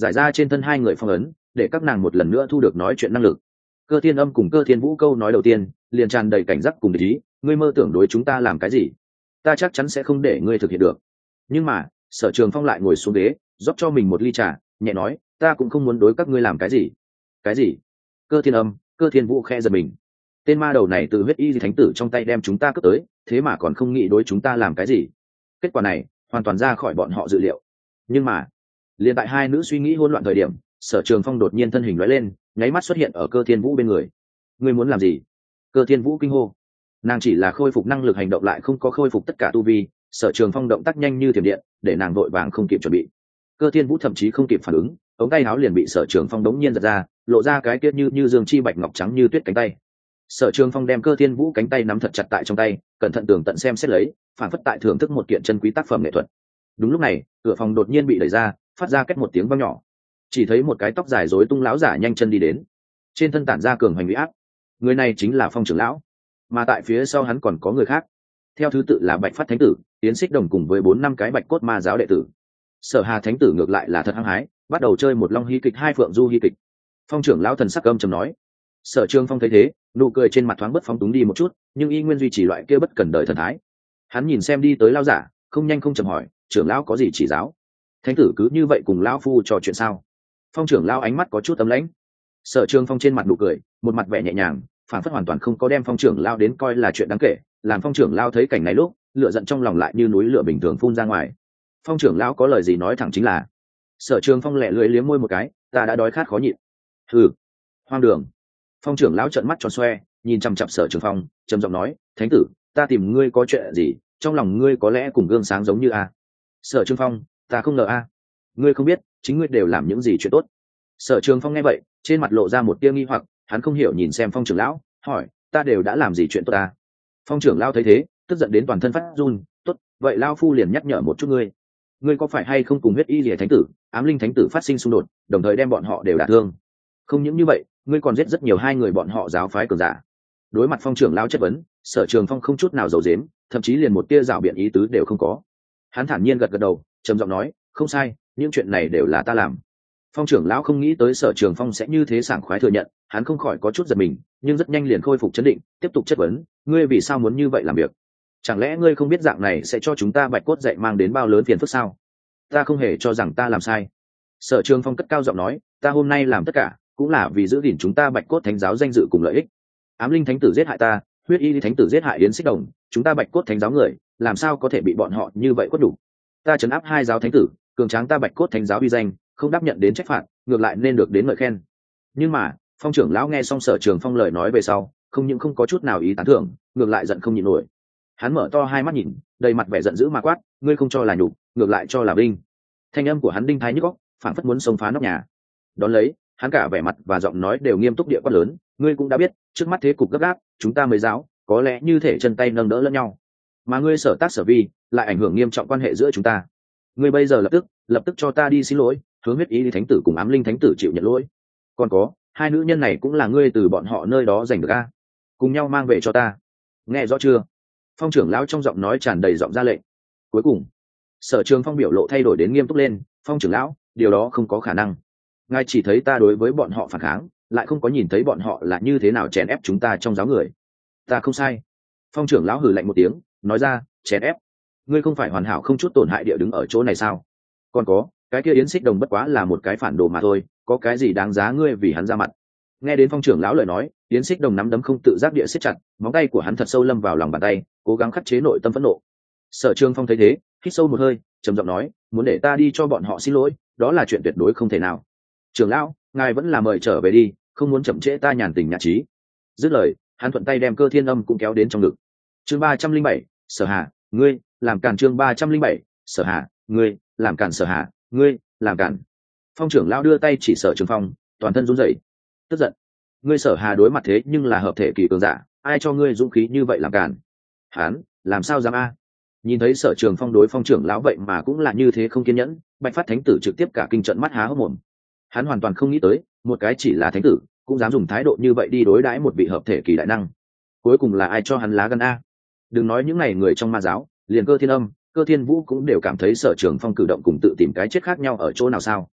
giải ra trên thân hai người phong ấn, để các nàng một lần nữa thu được nói chuyện năng lực. Cơ Thiên Âm cùng Cơ Thiên Vũ câu nói đầu tiên liền tràn đầy cảnh giác cùng địch ý, ngươi mơ tưởng đối chúng ta làm cái gì, ta chắc chắn sẽ không để ngươi thực hiện được. Nhưng mà Sở Trường Phong lại ngồi xuống ghế, rót cho mình một ly trà, nhẹ nói, ta cũng không muốn đối các ngươi làm cái gì. Cái gì? Cơ Thiên Âm, Cơ Thiên Vũ khẽ giật mình. Tên ma đầu này từ huyết y thánh tử trong tay đem chúng ta cướp tới, thế mà còn không nghĩ đối chúng ta làm cái gì. Kết quả này hoàn toàn ra khỏi bọn họ dự liệu. Nhưng mà liền tại hai nữ suy nghĩ hỗn loạn thời điểm, Sở Trường Phong đột nhiên thân hình lóe lên, nháy mắt xuất hiện ở Cơ Thiên Vũ bên người. Ngươi muốn làm gì? Cơ Thiên Vũ kinh hô. Nàng chỉ là khôi phục năng lực hành động, lại không có khôi phục tất cả tu vi. Sở Trường Phong động tác nhanh như thiểm điện, để nàng vội vàng không kịp chuẩn bị. Cơ Thiên Vũ thậm chí không kịp phản ứng, ống tay áo liền bị Sở Trường Phong đống nhiên giật ra, lộ ra cái kia như như dương chi bạch ngọc trắng như tuyết cánh tay. Sở Trường Phong đem Cơ Thiên Vũ cánh tay nắm thật chặt tại trong tay, cẩn thận tường tận xem xét lấy, phản phất tại thưởng thức một kiện chân quý tác phẩm nghệ thuật. Đúng lúc này, cửa phòng đột nhiên bị đẩy ra, phát ra két một tiếng vang nhỏ. Chỉ thấy một cái tóc dài rối tung lão giả nhanh chân đi đến, trên thân tản ra cường hành uy áp. Người này chính là Phong trưởng lão, mà tại phía sau hắn còn có người khác. Theo thứ tự là Bạch Phát Thánh tử, Tiến Xích Đồng cùng với bốn năm cái Bạch Cốt Ma giáo đệ tử. Sở Hà Thánh tử ngược lại là thật hăng hái, bắt đầu chơi một long hy kịch hai phượng du hy kịch. Phong trưởng lão thần sắc âm trầm nói. Sở Trường Phong thấy thế, nụ cười trên mặt thoáng bất phóng túng đi một chút, nhưng y nguyên duy trì loại kia bất cần đời thần thái. Hắn nhìn xem đi tới lão giả, không nhanh không chậm hỏi, trưởng lão có gì chỉ giáo? Thánh tử cứ như vậy cùng lão phu trò chuyện sao? Phong trưởng lão ánh mắt có chút tấm lãnh. Sở Trường Phong trên mặt nụ cười, một mặt vẻ nhẹ nhàng, phản phất hoàn toàn không có đem Phong trưởng lão đến coi là chuyện đáng kể. Làm Phong trưởng lão thấy cảnh này lúc, lửa giận trong lòng lại như núi lửa bình thường phun ra ngoài. Phong trưởng lão có lời gì nói thẳng chính là. Sở Trường Phong lẹ lưỡi liếm môi một cái, ta đã đói khát khó nhịn. Hừ, hoang đường. Phong trưởng lão trợn mắt tròn xoe, nhìn chằm chằm Sở Trường Phong, trầm giọng nói, thánh tử, ta tìm ngươi có chuyện gì? Trong lòng ngươi có lẽ cùng gương sáng giống như a? Sở Trường Phong, ta không ngờ a. Ngươi không biết, chính ngươi đều làm những gì chuyện tốt. Sở Trường Phong nghe vậy, trên mặt lộ ra một tia nghi hoặc, hắn không hiểu nhìn xem Phong trưởng lão, hỏi, ta đều đã làm gì chuyện tốt à? Phong trưởng lão thấy thế, tức giận đến toàn thân phát run, tốt, vậy lão phu liền nhắc nhở một chút ngươi. Ngươi có phải hay không cùng huyết y lìa thánh tử, ám linh thánh tử phát sinh xung đột, đồng thời đem bọn họ đều đả thương? Không những như vậy, ngươi còn giết rất nhiều hai người bọn họ giáo phái cường giả. Đối mặt Phong trưởng lão chất vấn, Sở Trường Phong không chút nào giấu giếm, thậm chí liền một tia rảo biện ý tứ đều không có. Hắn thản nhiên gật gật đầu, trầm giọng nói, không sai, những chuyện này đều là ta làm. Phong trưởng lão không nghĩ tới Sở Trường Phong sẽ như thế sảng khoái thừa nhận, hắn không khỏi có chút giật mình, nhưng rất nhanh liền khôi phục chấn định, tiếp tục chất vấn, ngươi vì sao muốn như vậy làm việc? Chẳng lẽ ngươi không biết dạng này sẽ cho chúng ta Bạch Cốt dạy mang đến bao lớn phiền phức sao? Ta không hề cho rằng ta làm sai. Sở Trường Phong cất cao giọng nói, ta hôm nay làm tất cả cũng là vì giữ gìn chúng ta Bạch Cốt thánh giáo danh dự cùng lợi ích. Ám linh thánh tử giết hại ta, huyết y thánh tử giết hại Yến Xích Đồng, chúng ta Bạch Cốt thánh giáo người làm sao có thể bị bọn họ như vậy quất đủ? Ta trấn áp hai giáo thánh tử, cường tráng ta Bạch Cốt thánh giáo uy danh, không đáp nhận đến trách phạt, ngược lại nên được đến ngợi khen. Nhưng mà Phong trưởng lão nghe xong Sở Trường Phong lời nói về sau, không những không có chút nào ý tán thưởng, ngược lại giận không nhịn nổi. Hắn mở to hai mắt nhìn, đầy mặt vẻ giận dữ mà quát, ngươi không cho là nhục, ngược lại cho là vinh. Thanh âm của hắn đinh thái nhức óc, phảng phất muốn xông phá nóc nhà. Đón lấy, hắn cả vẻ mặt và giọng nói đều nghiêm túc địa quát lớn, ngươi cũng đã biết, trước mắt thế cục gấp gáp, chúng ta mới giáo, có lẽ như thể chân tay nâng đỡ lẫn nhau, mà ngươi sở tác sở vi lại ảnh hưởng nghiêm trọng quan hệ giữa chúng ta. Ngươi bây giờ lập tức, lập tức cho ta đi xin lỗi, hướng huyết ý thánh tử cùng ám linh thánh tử chịu nhận lỗi. Còn có, hai nữ nhân này cũng là ngươi từ bọn họ nơi đó giành được a, cùng nhau mang về cho ta. Nghe rõ chưa? Phong trưởng lão trong giọng nói tràn đầy giọng ra lệnh. Cuối cùng, Sở Trường Phong biểu lộ thay đổi đến nghiêm túc lên, Phong trưởng lão, điều đó không có khả năng. Ngài chỉ thấy ta đối với bọn họ phản kháng, lại không có nhìn thấy bọn họ là như thế nào chèn ép chúng ta trong giáo người. Ta không sai. Phong trưởng lão hừ lạnh một tiếng, nói ra, chèn ép? Ngươi không phải hoàn hảo không chút tổn hại địa đứng ở chỗ này sao? Còn có, cái kia Yến Xích Đồng bất quá là một cái phản đồ mà thôi, có cái gì đáng giá ngươi vì hắn ra mặt? Nghe đến Phong trưởng lão lời nói, Yến Xích Đồng nắm đấm không tự giác địa siết chặt, móng tay của hắn thật sâu lâm vào lòng bàn tay, cố gắng khắc chế nội tâm phẫn nộ. Sở Trường Phong thấy thế, hít sâu một hơi, trầm giọng nói, muốn để ta đi cho bọn họ xin lỗi, đó là chuyện tuyệt đối không thể nào. Trưởng lão, ngài vẫn là mời trở về đi, không muốn chậm trễ ta nhàn tình nhã trí. Dứt lời, hắn thuận tay đem Cơ Thiên Âm cũng kéo đến trong ngực. Chương ba trăm linh bảy, Sở Hà, ngươi làm cản. Chương ba trăm linh bảy, Sở Hà, ngươi làm cản. Sở Hà, ngươi làm cản. Phong trưởng lão đưa tay chỉ Sở Trường Phong, toàn thân run rẩy, tức giận. Ngươi Sở Hà đối mặt thế nhưng là hợp thể kỳ cường giả, ai cho ngươi dũng khí như vậy làm cản? Hắn làm sao dám a? Nhìn thấy Sở Trường Phong đối Phong trưởng lão vậy mà cũng là như thế không kiên nhẫn, Bạch Phát thánh tử trực tiếp cả kinh trận mắt há hốc mồm. Hắn hoàn toàn không nghĩ tới, một cái chỉ là thánh tử cũng dám dùng thái độ như vậy đi đối đãi một vị hợp thể kỳ đại năng. Cuối cùng là ai cho hắn lá gan a? Đừng nói những này người trong ma giáo, liền Cơ Thiên Âm, Cơ Thiên Vũ cũng đều cảm thấy Sở Trường Phong cử động cùng tự tìm cái chết khác nhau ở chỗ nào sao?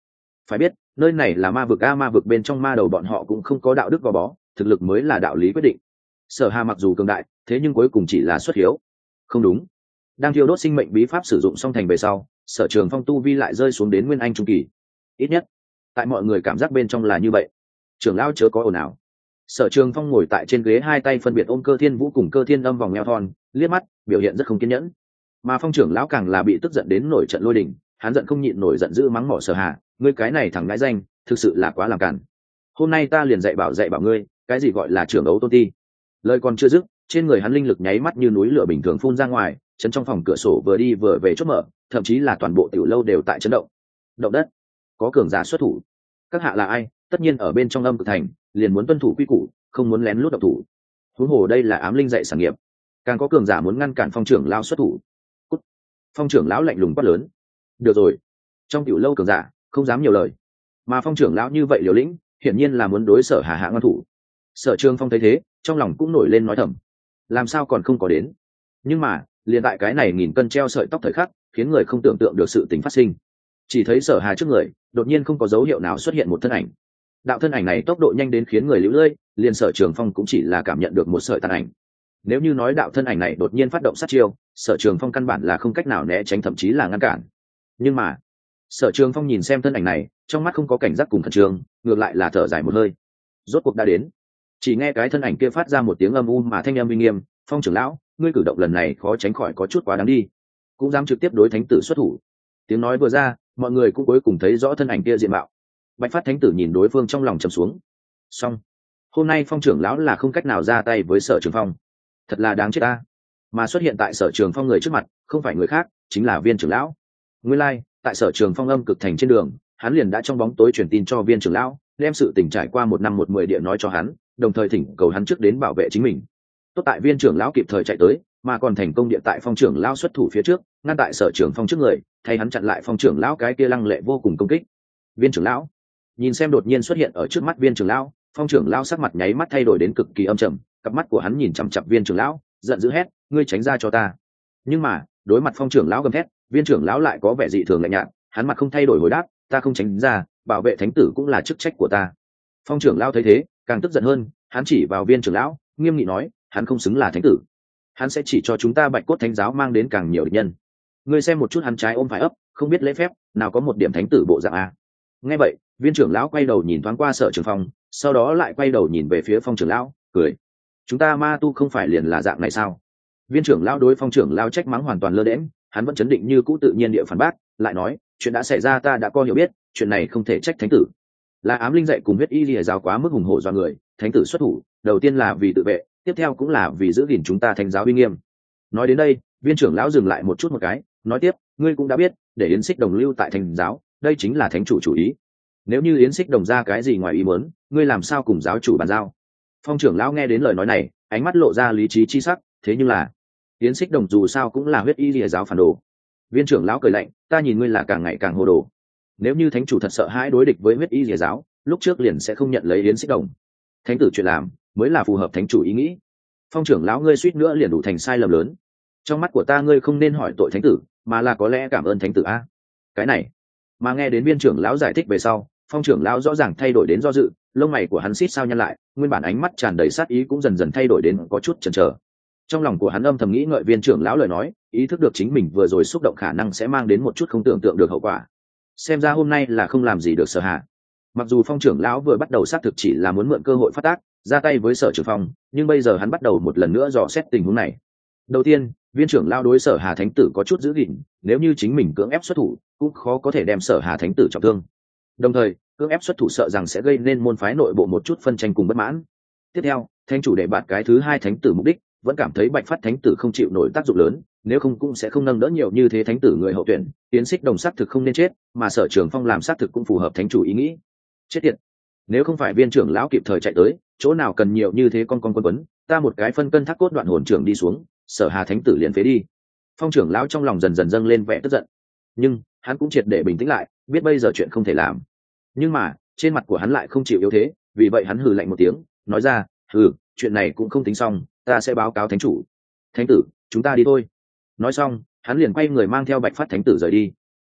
phải biết nơi này là ma vực a, ma vực bên trong ma đầu bọn họ cũng không có đạo đức gò bó, thực lực mới là đạo lý quyết định. Sở Hà mặc dù cường đại, thế nhưng cuối cùng chỉ là xuất hiếu. Không đúng, đang thiêu đốt sinh mệnh bí pháp sử dụng xong thành về sau, Sở Trường Phong tu vi lại rơi xuống đến nguyên anh trung kỳ. Ít nhất tại mọi người cảm giác bên trong là như vậy. Trưởng lão chớ có ồn ào. Sở Trường Phong ngồi tại trên ghế, hai tay phân biệt ôm Cơ Thiên Vũ cùng Cơ Thiên Âm vòng eo thon, liếc mắt biểu hiện rất không kiên nhẫn. Mà Phong trưởng lão càng là bị tức giận đến nổi trận lôi đình, hắn giận không nhịn nổi giận dữ mắng mỏ Sở Hà, ngươi cái này thằng ngãi danh, thực sự là quá làm cản. Hôm nay ta liền dạy bảo dạy bảo ngươi, cái gì gọi là trưởng đấu tôn ti. Lời còn chưa dứt, trên người hắn linh lực nháy mắt như núi lửa bình thường phun ra ngoài, chấn trong phòng cửa sổ vừa đi vừa về chốt mở, thậm chí là toàn bộ tiểu lâu đều tại chấn động. Động đất, có cường giả xuất thủ. Các hạ là ai? Tất nhiên ở bên trong Âm Cực Thành, liền muốn tuân thủ quy củ, không muốn lén lút động thủ. Huống hồ đây là ám linh dạy sản nghiệp, càng có cường giả muốn ngăn cản Phong trưởng lão xuất thủ. Cút. Phong trưởng lão lạnh lùng quát lớn. Được rồi. Trong tiểu lâu cường giả không dám nhiều lời, mà Phong trưởng lão như vậy liều lĩnh, hiển nhiên là muốn đối Sở Hà hạ ngăn thủ. Sở Trường Phong thấy thế, trong lòng cũng nổi lên nói thầm, làm sao còn không có đến. Nhưng mà liền tại cái này nghìn cân treo sợi tóc thời khắc, khiến người không tưởng tượng được sự tình phát sinh. Chỉ thấy Sở Hà trước người đột nhiên không có dấu hiệu nào xuất hiện một thân ảnh. Đạo thân ảnh này tốc độ nhanh đến khiến người lũ lưỡi, liền Sở Trường Phong cũng chỉ là cảm nhận được một sợi tàn ảnh. Nếu như nói đạo thân ảnh này đột nhiên phát động sát chiêu, Sở Trường Phong căn bản là không cách nào né tránh, thậm chí là ngăn cản. Nhưng mà Sở Trường Phong nhìn xem thân ảnh này, trong mắt không có cảnh giác cùng khẩn trương, ngược lại là thở dài một hơi. Rốt cuộc đã đến. Chỉ nghe cái thân ảnh kia phát ra một tiếng âm u mà thanh âm uy nghiêm, Phong trưởng lão, ngươi cử động lần này khó tránh khỏi có chút quá đáng đi, cũng dám trực tiếp đối thánh tử xuất thủ. Tiếng nói vừa ra, mọi người cũng cuối cùng thấy rõ thân ảnh kia diện mạo. Bạch Phát thánh tử nhìn đối phương trong lòng trầm xuống. Xong, hôm nay Phong trưởng lão là không cách nào ra tay với Sở Trường Phong, thật là đáng chết ta. Mà xuất hiện tại Sở Trường Phong người trước mặt, không phải người khác, chính là Viên trưởng lão. Nguyên lai, like, tại Sở Trường Phong Âm Cực Thành trên đường, hắn liền đã trong bóng tối truyền tin cho Viên trưởng lão, đem sự tình trải qua một năm một mười địa nói cho hắn, đồng thời thỉnh cầu hắn trước đến bảo vệ chính mình. Tốt tại Viên trưởng lão kịp thời chạy tới, mà còn thành công địa tại Phong trưởng lão xuất thủ phía trước, ngăn tại Sở Trường Phong trước người, thay hắn chặn lại Phong trưởng lão cái kia lăng lệ vô cùng công kích. Viên trưởng lão nhìn xem đột nhiên xuất hiện ở trước mắt Viên trưởng lão, Phong trưởng lão sắc mặt nháy mắt thay đổi đến cực kỳ âm trầm, cặp mắt của hắn nhìn chằm chằm Viên trưởng lão, giận dữ hét, ngươi tránh ra cho ta. Nhưng mà đối mặt Phong trưởng lão gầm thét, Viên trưởng lão lại có vẻ dị thường lạnh nhạt, hắn mặt không thay đổi hồi đáp, ta không tránh ra, bảo vệ thánh tử cũng là chức trách của ta. Phong trưởng lão thấy thế càng tức giận hơn, hắn chỉ vào Viên trưởng lão nghiêm nghị nói, hắn không xứng là thánh tử, hắn sẽ chỉ cho chúng ta Bạch Cốt Thánh giáo mang đến càng nhiều địch nhân. Ngươi xem một chút hắn trái ôm phải ấp, không biết lễ phép, nào có một điểm thánh tử bộ dạng a. Nghe vậy, Viên trưởng lão quay đầu nhìn thoáng qua Sở Trường Phong, sau đó lại quay đầu nhìn về phía Phong trưởng lão, cười, chúng ta ma tu không phải liền là dạng này sao? Viên trưởng lão đối Phong trưởng lão trách mắng hoàn toàn lơ đễnh, hắn vẫn chấn định như cũ tự nhiên địa phản bác, lại nói, chuyện đã xảy ra ta đã có hiểu biết, chuyện này không thể trách thánh tử, là ám linh dạy cùng huyết y lìa giáo quá mức hùng hổ do người, thánh tử xuất thủ đầu tiên là vì tự vệ, tiếp theo cũng là vì giữ gìn chúng ta thánh giáo uy nghiêm. Nói đến đây, Viên trưởng lão dừng lại một chút một cái, nói tiếp, ngươi cũng đã biết, để Yến Xích Đồng lưu tại thánh giáo, đây chính là thánh chủ chủ ý. Nếu như Yến Xích Đồng ra cái gì ngoài ý muốn, ngươi làm sao cùng giáo chủ bàn giao? Phong trưởng lão nghe đến lời nói này, ánh mắt lộ ra lý trí chi sắc, thế nhưng là Yến Xích Đồng dù sao cũng là huyết y lìa giáo phản đồ. Viên trưởng lão cười lạnh, ta nhìn ngươi là càng ngày càng hồ đồ. Nếu như thánh chủ thật sợ hãi đối địch với huyết y lìa giáo, lúc trước liền sẽ không nhận lấy Yến Xích Đồng. Thánh tử chuyện làm mới là phù hợp thánh chủ ý nghĩ. Phong trưởng lão, ngươi suýt nữa liền đủ thành sai lầm lớn. Trong mắt của ta ngươi không nên hỏi tội thánh tử, mà là có lẽ cảm ơn thánh tử a. Cái này, mà nghe đến Viên trưởng lão giải thích về sau, Phong trưởng lão rõ ràng thay đổi đến do dự, lông mày của hắn xít sao nhăn lại, nguyên bản ánh mắt tràn đầy sát ý cũng dần dần thay đổi đến có chút chần chờ. Trong lòng của hắn âm thầm nghĩ ngợi Viên trưởng lão lời nói, ý thức được chính mình vừa rồi xúc động khả năng sẽ mang đến một chút không tưởng tượng được hậu quả. Xem ra hôm nay là không làm gì được Sở Hà. Mặc dù Phong trưởng lão vừa bắt đầu xác thực chỉ là muốn mượn cơ hội phát tác, ra tay với Sở Trường Phong, nhưng bây giờ hắn bắt đầu một lần nữa dò xét tình huống này. Đầu tiên, Viên trưởng lão đối Sở Hà thánh tử có chút giữ gìn, nếu như chính mình cưỡng ép xuất thủ, cũng khó có thể đem Sở Hà thánh tử trọng thương. Đồng thời, cưỡng ép xuất thủ sợ rằng sẽ gây nên môn phái nội bộ một chút phân tranh cùng bất mãn. Tiếp theo, thánh chủ để bạt cái thứ hai thánh tử mục đích, vẫn cảm thấy Bạch Phát thánh tử không chịu nổi tác dụng lớn, nếu không cũng sẽ không nâng đỡ nhiều như thế thánh tử người hậu tuyển. Tiến Xích Đồng xác thực không nên chết, mà Sở Trường Phong làm xác thực cũng phù hợp thánh chủ ý nghĩ. Chết tiệt, nếu không phải Viên trưởng lão kịp thời chạy tới, chỗ nào cần nhiều như thế con con quân quấn, ta một cái phân cân thác cốt đoạn hồn trưởng đi xuống, Sở Hà thánh tử liền phế đi. Phong trưởng lão trong lòng dần dần dâng lên vẻ tức giận, nhưng hắn cũng triệt để bình tĩnh lại, biết bây giờ chuyện không thể làm. Nhưng mà trên mặt của hắn lại không chịu yếu thế, vì vậy hắn hừ lạnh một tiếng, nói ra, hừ, chuyện này cũng không tính xong, ta sẽ báo cáo thánh chủ. Thánh tử, chúng ta đi thôi. Nói xong, hắn liền quay người mang theo Bạch Phát thánh tử rời đi. Nhưng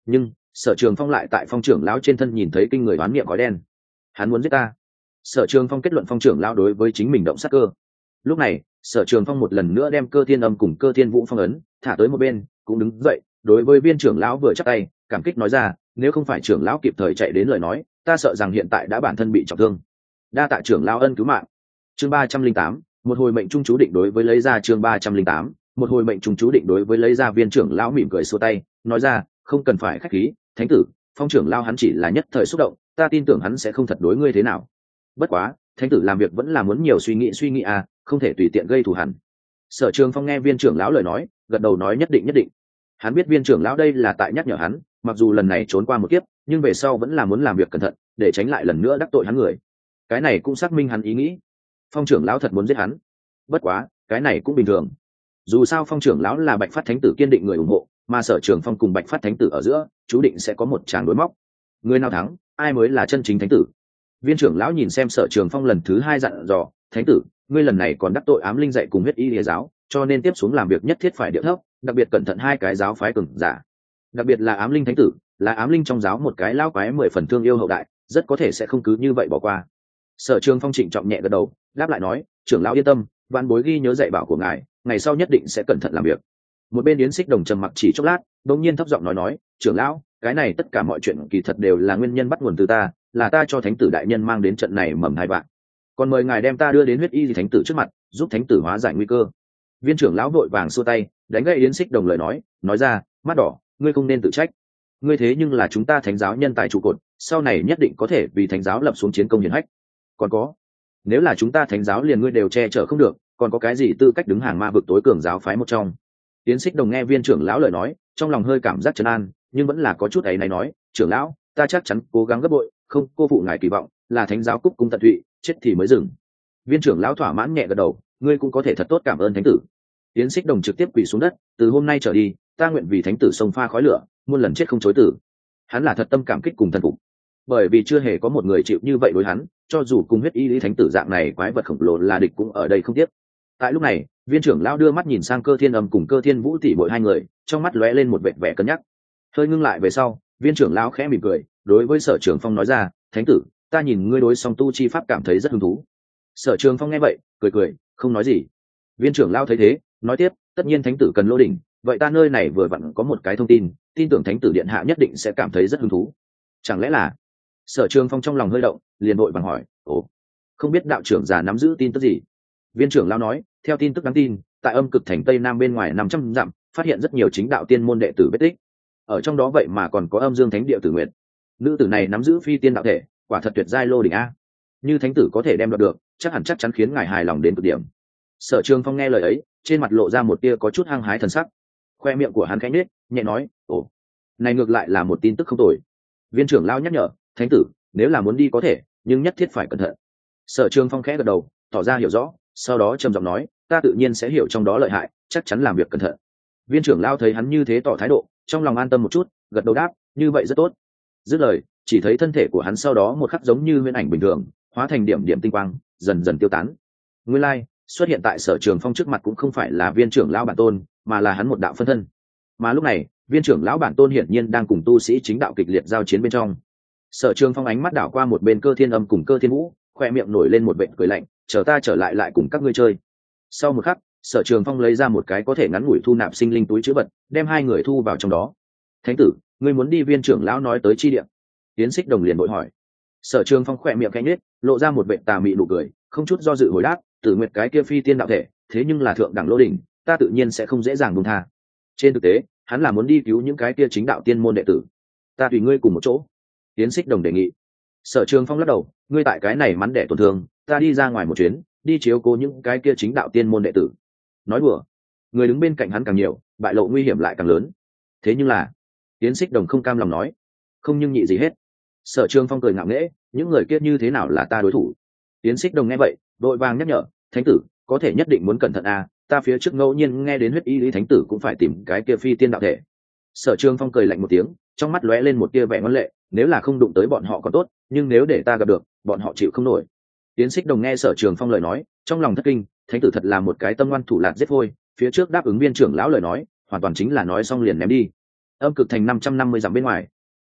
Sở Trường Phong lại tại Phong trưởng lão trên thân nhìn thấy kinh người oán niệm khói đen. Hắn muốn giết ta. Sở Trường Phong kết luận Phong trưởng lão đối với chính mình động sát cơ. Lúc này, Sở Trường Phong một lần nữa đem Cơ Thiên Âm cùng Cơ Thiên Vũ phong ấn thả tới một bên, cũng đứng dậy, đối với Viên trưởng lão vừa chắp tay, cảm kích nói ra, nếu không phải trưởng lão kịp thời chạy đến lời nói, ta sợ rằng hiện tại đã bản thân bị trọng thương. Đa tạ trưởng lão ân cứu mạng. Chương ba trăm linh tám, một hồi mệnh trung chú định đối với lấy ra chương ba trăm linh tám, một hồi mệnh trung chú định đối với lấy ra Viên trưởng lão mỉm cười xua tay, nói ra, không cần phải khách khí, thánh tử, Phong trưởng lão hắn chỉ là nhất thời xúc động, ta tin tưởng hắn sẽ không thật đối ngươi thế nào. Bất quá, thánh tử làm việc vẫn là muốn nhiều suy nghĩ suy nghĩ à, không thể tùy tiện gây thù hằn. Sở Trường Phong nghe Viên trưởng lão lời nói, gật đầu nói nhất định nhất định. Hắn biết Viên trưởng lão đây là tại nhắc nhở hắn, mặc dù lần này trốn qua một kiếp, nhưng về sau vẫn là muốn làm việc cẩn thận, để tránh lại lần nữa đắc tội hắn người. Cái này cũng xác minh hắn ý nghĩ. Phong trưởng lão thật muốn giết hắn. Bất quá, cái này cũng bình thường. Dù sao Phong trưởng lão là Bạch Phát Thánh tử kiên định người ủng hộ, mà Sở Trường Phong cùng Bạch Phát Thánh tử ở giữa, chú định sẽ có một tràng đối móc. Người nào thắng, ai mới là chân chính thánh tử. Viên trưởng lão nhìn xem Sở Trường Phong lần thứ hai dặn dò, thánh tử, ngươi lần này còn đắc tội ám linh dạy cùng huyết y lìa giáo, cho nên tiếp xuống làm việc nhất thiết phải điệu thấp, đặc biệt cẩn thận hai cái giáo phái cường giả. Đặc biệt là ám linh thánh tử, là ám linh trong giáo một cái lao quái mười phần thương yêu hậu đại, rất có thể sẽ không cứ như vậy bỏ qua. Sở Trường Phong trịnh trọng nhẹ gật đầu, đáp lại nói, trưởng lão yên tâm, vạn bối ghi nhớ dạy bảo của ngài, ngày sau nhất định sẽ cẩn thận làm việc. Một bên Yến Xích Đồng trầm mặc chỉ chốc lát, đột nhiên thấp giọng nói nói, trưởng lão, cái này tất cả mọi chuyện kỳ thật đều là nguyên nhân bắt nguồn từ ta, là ta cho thánh tử đại nhân mang đến trận này mầm hai bạn. Còn mời ngài đem ta đưa đến huyết y thánh tử trước mặt, giúp thánh tử hóa giải nguy cơ. Viên trưởng lão vội vàng xua tay, đánh gậy Yến Xích Đồng lời nói, nói ra, mắt đỏ, ngươi không nên tự trách. Ngươi thế nhưng là chúng ta thánh giáo nhân tài trụ cột, sau này nhất định có thể vì thánh giáo lập xuống chiến công hiển hách. Còn có, nếu là chúng ta thánh giáo liền ngươi đều che chở không được, còn có cái gì tư cách đứng hàng ma vực tối cường giáo phái một trong. Yến Xích Đồng nghe Viên trưởng lão lời nói, trong lòng hơi cảm giác trấn an, nhưng vẫn là có chút ấy này nói, trưởng lão, ta chắc chắn cố gắng gấp bội, không cô phụ ngài kỳ vọng, là thánh giáo cúc cung tận tụy, chết thì mới dừng. Viên trưởng lão thỏa mãn nhẹ gật đầu, ngươi cũng có thể thật tốt cảm ơn thánh tử. Yến Xích Đồng trực tiếp quỳ xuống đất, từ hôm nay trở đi, ta nguyện vì thánh tử sông pha khói lửa, muôn lần chết không chối tử. Hắn là thật tâm cảm kích cùng thần phục, bởi vì chưa hề có một người chịu như vậy đối hắn, cho dù cùng huyết y lý thánh tử dạng này quái vật khổng lồ là địch cũng ở đây không tiếc. Tại lúc này, Viên trưởng lão đưa mắt nhìn sang Cơ Thiên Âm cùng Cơ Thiên Vũ tỷ muội hai người, trong mắt lóe lên một vẻ vẻ cân nhắc. Hơi ngưng lại về sau, Viên trưởng lão khẽ mỉm cười, đối với Sở Trường Phong nói ra, thánh tử, ta nhìn ngươi đối song tu chi pháp cảm thấy rất hứng thú. Sở Trường Phong nghe vậy, cười cười, không nói gì. Viên trưởng lão thấy thế, nói tiếp, tất nhiên thánh tử cần lô đỉnh, vậy ta nơi này vừa vặn có một cái thông tin, tin tưởng thánh tử điện hạ nhất định sẽ cảm thấy rất hứng thú. Chẳng lẽ là? Sở Trường Phong trong lòng hơi động, liền vội vàng hỏi, ồ, không biết đạo trưởng già nắm giữ tin tức gì? Viên trưởng lão nói, theo tin tức đáng tin, tại Âm Cực Thành Tây Nam bên ngoài năm trăm dặm, phát hiện rất nhiều chính đạo tiên môn đệ tử vết tích. Ở trong đó vậy mà còn có Âm Dương Thánh Địa Tử Nguyệt. Nữ tử này nắm giữ phi tiên đạo thể, quả thật tuyệt giai lô đỉnh a. Như thánh tử có thể đem đoạt được, chắc hẳn chắc chắn khiến ngài hài lòng đến cực điểm. Sở Trường Phong nghe lời ấy, trên mặt lộ ra một tia có chút hăng hái thần sắc. Khoe miệng của hắn khẽ nhếch, nhẹ nói, ồ, này ngược lại là một tin tức không tồi. Viên trưởng lão nhắc nhở, thánh tử, nếu là muốn đi có thể, nhưng nhất thiết phải cẩn thận. Sở Trường Phong khẽ gật đầu, tỏ ra hiểu rõ, sau đó trầm giọng nói, ta tự nhiên sẽ hiểu trong đó lợi hại, chắc chắn làm việc cẩn thận. Viên trưởng lão thấy hắn như thế tỏ thái độ, trong lòng an tâm một chút, gật đầu đáp, như vậy rất tốt. Dứt lời, chỉ thấy thân thể của hắn sau đó một khắc giống như huyễn ảnh bình thường, hóa thành điểm điểm tinh quang, dần dần tiêu tán. Nguyên lai, like, xuất hiện tại Sở Trường Phong trước mặt cũng không phải là Viên trưởng lão bản tôn, mà là hắn một đạo phân thân. Mà lúc này, Viên trưởng lão bản tôn hiển nhiên đang cùng tu sĩ chính đạo kịch liệt giao chiến bên trong. Sở Trường Phong ánh mắt đảo qua một bên Cơ Thiên Âm cùng Cơ Thiên Vũ, khoe miệng nổi lên một vệt cười lạnh, chờ ta trở lại lại cùng các ngươi chơi. Sau một khắc, Sở Trường Phong lấy ra một cái có thể ngắn ngủi thu nạp sinh linh túi chữ vật, đem hai người thu vào trong đó. Thánh tử, ngươi muốn đi Viên trưởng lão nói tới chi địa? Tiến Xích Đồng liền vội hỏi. Sở Trường Phong khoe miệng khẽ nhếch, lộ ra một vệt tà mị nụ cười, không chút do dự hồi đáp, Tử Nguyệt cái kia phi tiên đạo thể, thế nhưng là thượng đẳng lô đỉnh, ta tự nhiên sẽ không dễ dàng buông tha. Trên thực tế, hắn là muốn đi cứu những cái kia chính đạo tiên môn đệ tử. Ta tùy ngươi cùng một chỗ. Tiến Xích Đồng đề nghị. Sở Trường Phong lắc đầu, ngươi tại cái này mắn đẻ tổn thương, ta đi ra ngoài một chuyến, đi chiếu cố những cái kia chính đạo tiên môn đệ tử. Nói đùa, người đứng bên cạnh hắn càng nhiều, bại lộ nguy hiểm lại càng lớn. Thế nhưng là, Tiến Xích Đồng không cam lòng nói, không nhưng nhị gì hết. Sở Trường Phong cười ngạo nghễ, những người kia như thế nào là ta đối thủ? Tiến Xích Đồng nghe vậy, đội vàng nhắc nhở, thánh tử, có thể nhất định muốn cẩn thận à, ta phía trước ngẫu nhiên nghe đến huyết y lý thánh tử cũng phải tìm cái kia phi tiên đạo thể. Sở Trường Phong cười lạnh một tiếng, trong mắt lóe lên một tia vẻ ngoan lệ, nếu là không đụng tới bọn họ còn tốt, nhưng nếu để ta gặp được, bọn họ chịu không nổi. Tiến Xích Đồng nghe Sở Trường Phong lời nói, trong lòng thất kinh, thánh tử thật là một cái tâm ngoan thủ lạt giết phôi, phía trước đáp ứng Viên trưởng lão lời nói, hoàn toàn chính là nói xong liền ném đi. Âm Cực Thành năm trăm năm mươi dặm bên ngoài,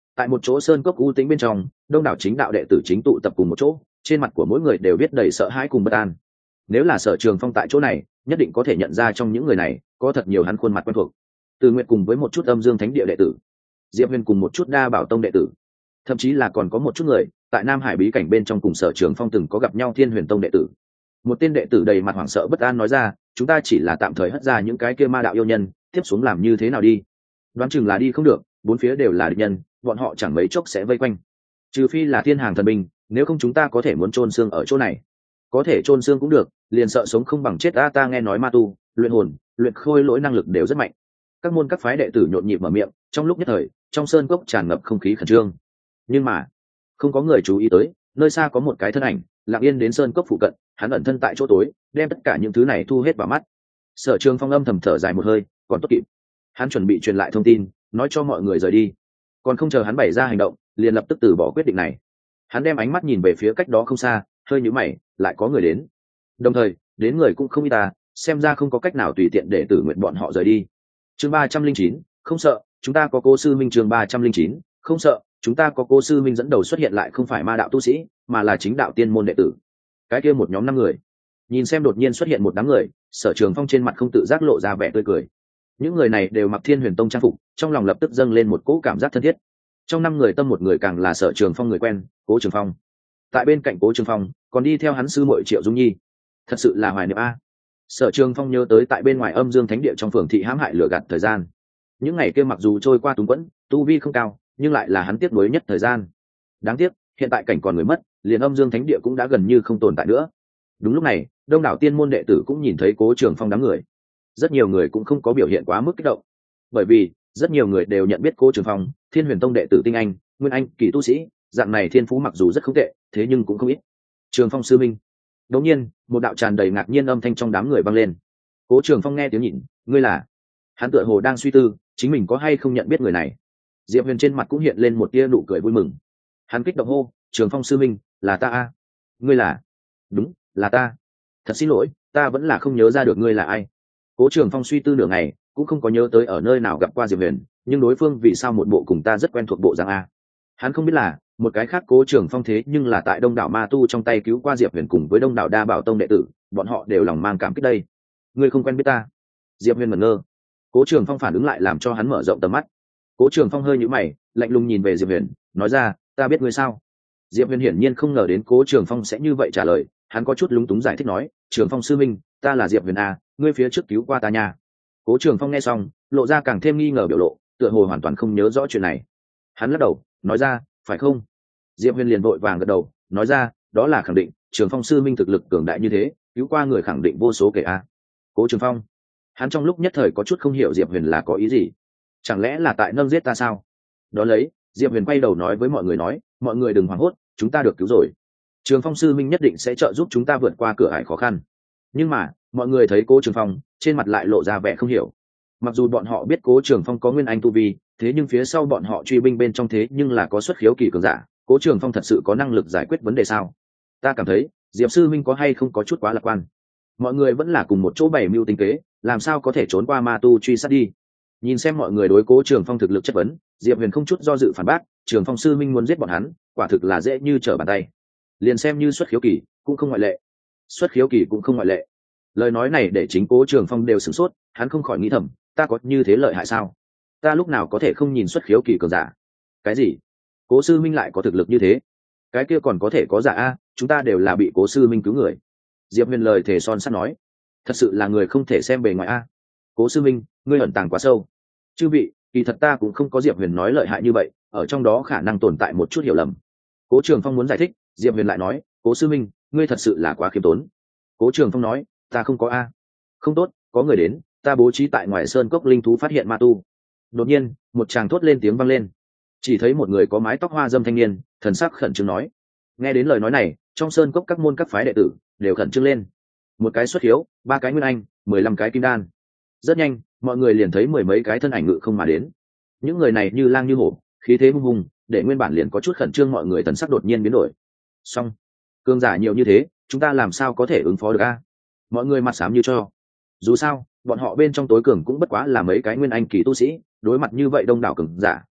Tại một chỗ sơn cốc u tĩnh bên trong, đông đảo chính đạo đệ tử chính tụ tập cùng một chỗ, trên mặt của mỗi người đều viết đầy sợ hãi cùng bất an. Nếu là Sở Trường Phong tại chỗ này, nhất định có thể nhận ra trong những người này có thật nhiều hắn khuôn mặt quen thuộc. Từ Nguyệt cùng với một chút âm dương thánh địa đệ tử, Diệp Huyền cùng một chút đa bảo tông đệ tử, thậm chí là còn có một chút người tại Nam Hải bí cảnh bên trong cùng Sở Trường Phong từng có gặp nhau Thiên Huyền tông đệ tử. Một tên đệ tử đầy mặt hoảng sợ bất an nói ra, chúng ta chỉ là tạm thời hất ra những cái kia ma đạo yêu nhân, tiếp xuống làm như thế nào đi? Đoán chừng là đi không được, bốn phía đều là địch nhân, bọn họ chẳng mấy chốc sẽ vây quanh. Trừ phi là thiên hàng thần binh, nếu không chúng ta có thể muốn chôn xương ở chỗ này. Có thể chôn xương cũng được, liền sợ sống không bằng chết. A ta nghe nói ma tu, luyện hồn, luyện khôi lỗi năng lực đều rất mạnh. Các môn các phái đệ tử nhộn nhịp mở miệng, trong lúc nhất thời, trong sơn cốc tràn ngập không khí khẩn trương. Nhưng mà, không có người chú ý tới, nơi xa có một cái thân ảnh, lặng yên đến sơn cốc phụ cận, hắn ẩn thân tại chỗ tối, đem tất cả những thứ này thu hết vào mắt. Sở Trường Phong âm thầm thở dài một hơi, còn tốt kịp. Hắn chuẩn bị truyền lại thông tin, nói cho mọi người rời đi. Còn không chờ hắn bày ra hành động, liền lập tức từ bỏ quyết định này. Hắn đem ánh mắt nhìn về phía cách đó không xa, hơi nhíu mày, lại có người đến. Đồng thời, đến người cũng không ít ta, xem ra không có cách nào tùy tiện để Tử Nguyện bọn họ rời đi. Chương ba trăm linh chín, không sợ, chúng ta có Cố sư minh. Chương ba trăm linh chín, không sợ, chúng ta có Cố sư minh dẫn đầu xuất hiện, lại không phải ma đạo tu sĩ, mà là chính đạo tiên môn đệ tử. Cái kia một nhóm năm người. Nhìn xem đột nhiên xuất hiện một đám người, Sở Trường Phong trên mặt không tự giác lộ ra vẻ tươi cười. Những người này đều mặc Thiên Huyền tông trang phục, trong lòng lập tức dâng lên một cỗ cảm giác thân thiết. Trong năm người tâm một người càng là Sở Trường Phong người quen, Cố Trường Phong. Tại bên cạnh Cố Trường Phong còn đi theo hắn sư muội Triệu Dung Nhi. Thật sự là hoài niệm a. Sở Trường Phong nhớ tới tại bên ngoài âm dương thánh địa trong phường thị hãm hại lừa gạt thời gian. Những ngày kia mặc dù trôi qua túng quẫn, tu vi không cao, nhưng lại là hắn tiếc nuối nhất thời gian. Đáng tiếc, hiện tại cảnh còn người mất, liền âm dương thánh địa cũng đã gần như không tồn tại nữa. Đúng lúc này, đông đảo tiên môn đệ tử cũng nhìn thấy Cố Trường Phong đám người. Rất nhiều người cũng không có biểu hiện quá mức kích động, bởi vì rất nhiều người đều nhận biết Cố Trường Phong, Thiên Huyền tông đệ tử tinh anh, nguyên anh kỳ tu sĩ, dạng này thiên phú mặc dù rất không tệ, thế nhưng cũng không ít. Trường Phong sư minh. Đột nhiên, một đạo tràn đầy ngạc nhiên âm thanh trong đám người vang lên. Cố Trường Phong nghe tiếng nhìn, ngươi là? Hắn tựa hồ đang suy tư, chính mình có hay không nhận biết người này. Diệp Huyền trên mặt cũng hiện lên một tia nụ cười vui mừng. Hắn kích động hô, Trường Phong sư minh, là ta a. Ngươi là? Đúng, là ta. Thật xin lỗi, ta vẫn là không nhớ ra được ngươi là ai. Cố Trường Phong suy tư nửa ngày, cũng không có nhớ tới ở nơi nào gặp qua Diệp Huyền, nhưng đối phương vì sao một bộ cùng ta rất quen thuộc bộ dạng a. Hắn không biết là một cái khác Cố Trường Phong thế nhưng là tại đông đảo ma tu trong tay cứu qua Diệp Huyền cùng với đông đảo đa bảo tông đệ tử, bọn họ đều lòng mang cảm kích đây. Ngươi không quen biết ta? Diệp Huyền ngẩn ngơ. Cố Trường Phong phản ứng lại làm cho hắn mở rộng tầm mắt. Cố Trường Phong hơi nhíu mày, lạnh lùng nhìn về Diệp Huyền, nói ra, ta biết ngươi sao? Diệp Huyền hiển nhiên không ngờ đến Cố Trường Phong sẽ như vậy trả lời, hắn có chút lúng túng giải thích nói, Trường Phong sư minh, ta là Diệp Huyền a, ngươi phía trước cứu qua ta nha. Cố Trường Phong nghe xong, lộ ra càng thêm nghi ngờ biểu lộ, tựa hồ hoàn toàn không nhớ rõ chuyện này. Hắn lắc đầu, nói ra, phải không? Diệp Huyền liền vội vàng gật đầu, nói ra, đó là khẳng định, Trường Phong sư minh thực lực cường đại như thế, cứu qua người khẳng định vô số kể a. Cố Trường Phong, hắn trong lúc nhất thời có chút không hiểu Diệp Huyền là có ý gì, chẳng lẽ là tại nâng giết ta sao? Đó lấy, Diệp Huyền quay đầu nói với mọi người nói, mọi người đừng hoảng hốt, chúng ta được cứu rồi. Trường Phong sư minh nhất định sẽ trợ giúp chúng ta vượt qua cửa ải khó khăn. Nhưng mà, mọi người thấy Cố Trường Phong, trên mặt lại lộ ra vẻ không hiểu. Mặc dù bọn họ biết Cố Trường Phong có nguyên anh tu vi, thế nhưng phía sau bọn họ truy binh bên trong thế nhưng là có xuất khiếu kỳ cường giả, Cố Trường Phong thật sự có năng lực giải quyết vấn đề sao? Ta cảm thấy, Diệp sư minh có hay không có chút quá lạc quan. Mọi người vẫn là cùng một chỗ bày mưu tính kế, làm sao có thể trốn qua ma tu truy sát đi. Nhìn xem mọi người đối Cố Trường Phong thực lực chất vấn, Diệp Huyền không chút do dự phản bác, Trường Phong sư minh muốn giết bọn hắn, quả thực là dễ như trở bàn tay. Liền xem như xuất khiếu kỳ, cũng không ngoại lệ. Xuất khiếu kỳ cũng không ngoại lệ. Lời nói này để chính Cố Trường Phong đều sửng sốt, hắn không khỏi nghĩ thầm, ta có như thế lợi hại sao? Ta lúc nào có thể không nhìn xuất khiếu kỳ cường giả? Cái gì? Cố sư minh lại có thực lực như thế? Cái kia còn có thể có giả a, chúng ta đều là bị Cố sư minh cứu người. Diệp Huyền lời thề son sắt nói, thật sự là người không thể xem bề ngoài a. Cố sư minh, ngươi ẩn tàng quá sâu. Chư vị, kỳ thật ta cũng không có Diệp Huyền nói lợi hại như vậy, ở trong đó khả năng tồn tại một chút hiểu lầm. Cố Trường Phong muốn giải thích, Diệp Huyền lại nói, Cố sư minh, ngươi thật sự là quá khiêm tốn. Cố Trường Phong nói, ta không có a. Không tốt, có người đến, ta bố trí tại ngoài sơn cốc linh thú phát hiện ma tu. Đột nhiên, một chàng thốt lên tiếng vang lên. Chỉ thấy một người có mái tóc hoa dâm thanh niên, thần sắc khẩn trương nói. Nghe đến lời nói này, trong sơn cốc các môn các phái đệ tử đều khẩn trương lên. Một cái xuất hiếu, ba cái nguyên anh, mười lăm cái kim đan. Rất nhanh, mọi người liền thấy mười mấy cái thân ảnh ngự không mà đến. Những người này như lang như hổ, khí thế hung hùng, để nguyên bản liền có chút khẩn trương mọi người thần sắc đột nhiên biến đổi. Xong, cương giả nhiều như thế, chúng ta làm sao có thể ứng phó được a? Mọi người mặt xám như cho. Dù sao, bọn họ bên trong tối cường cũng bất quá là mấy cái nguyên anh kỳ tu sĩ, đối mặt như vậy đông đảo cường giả,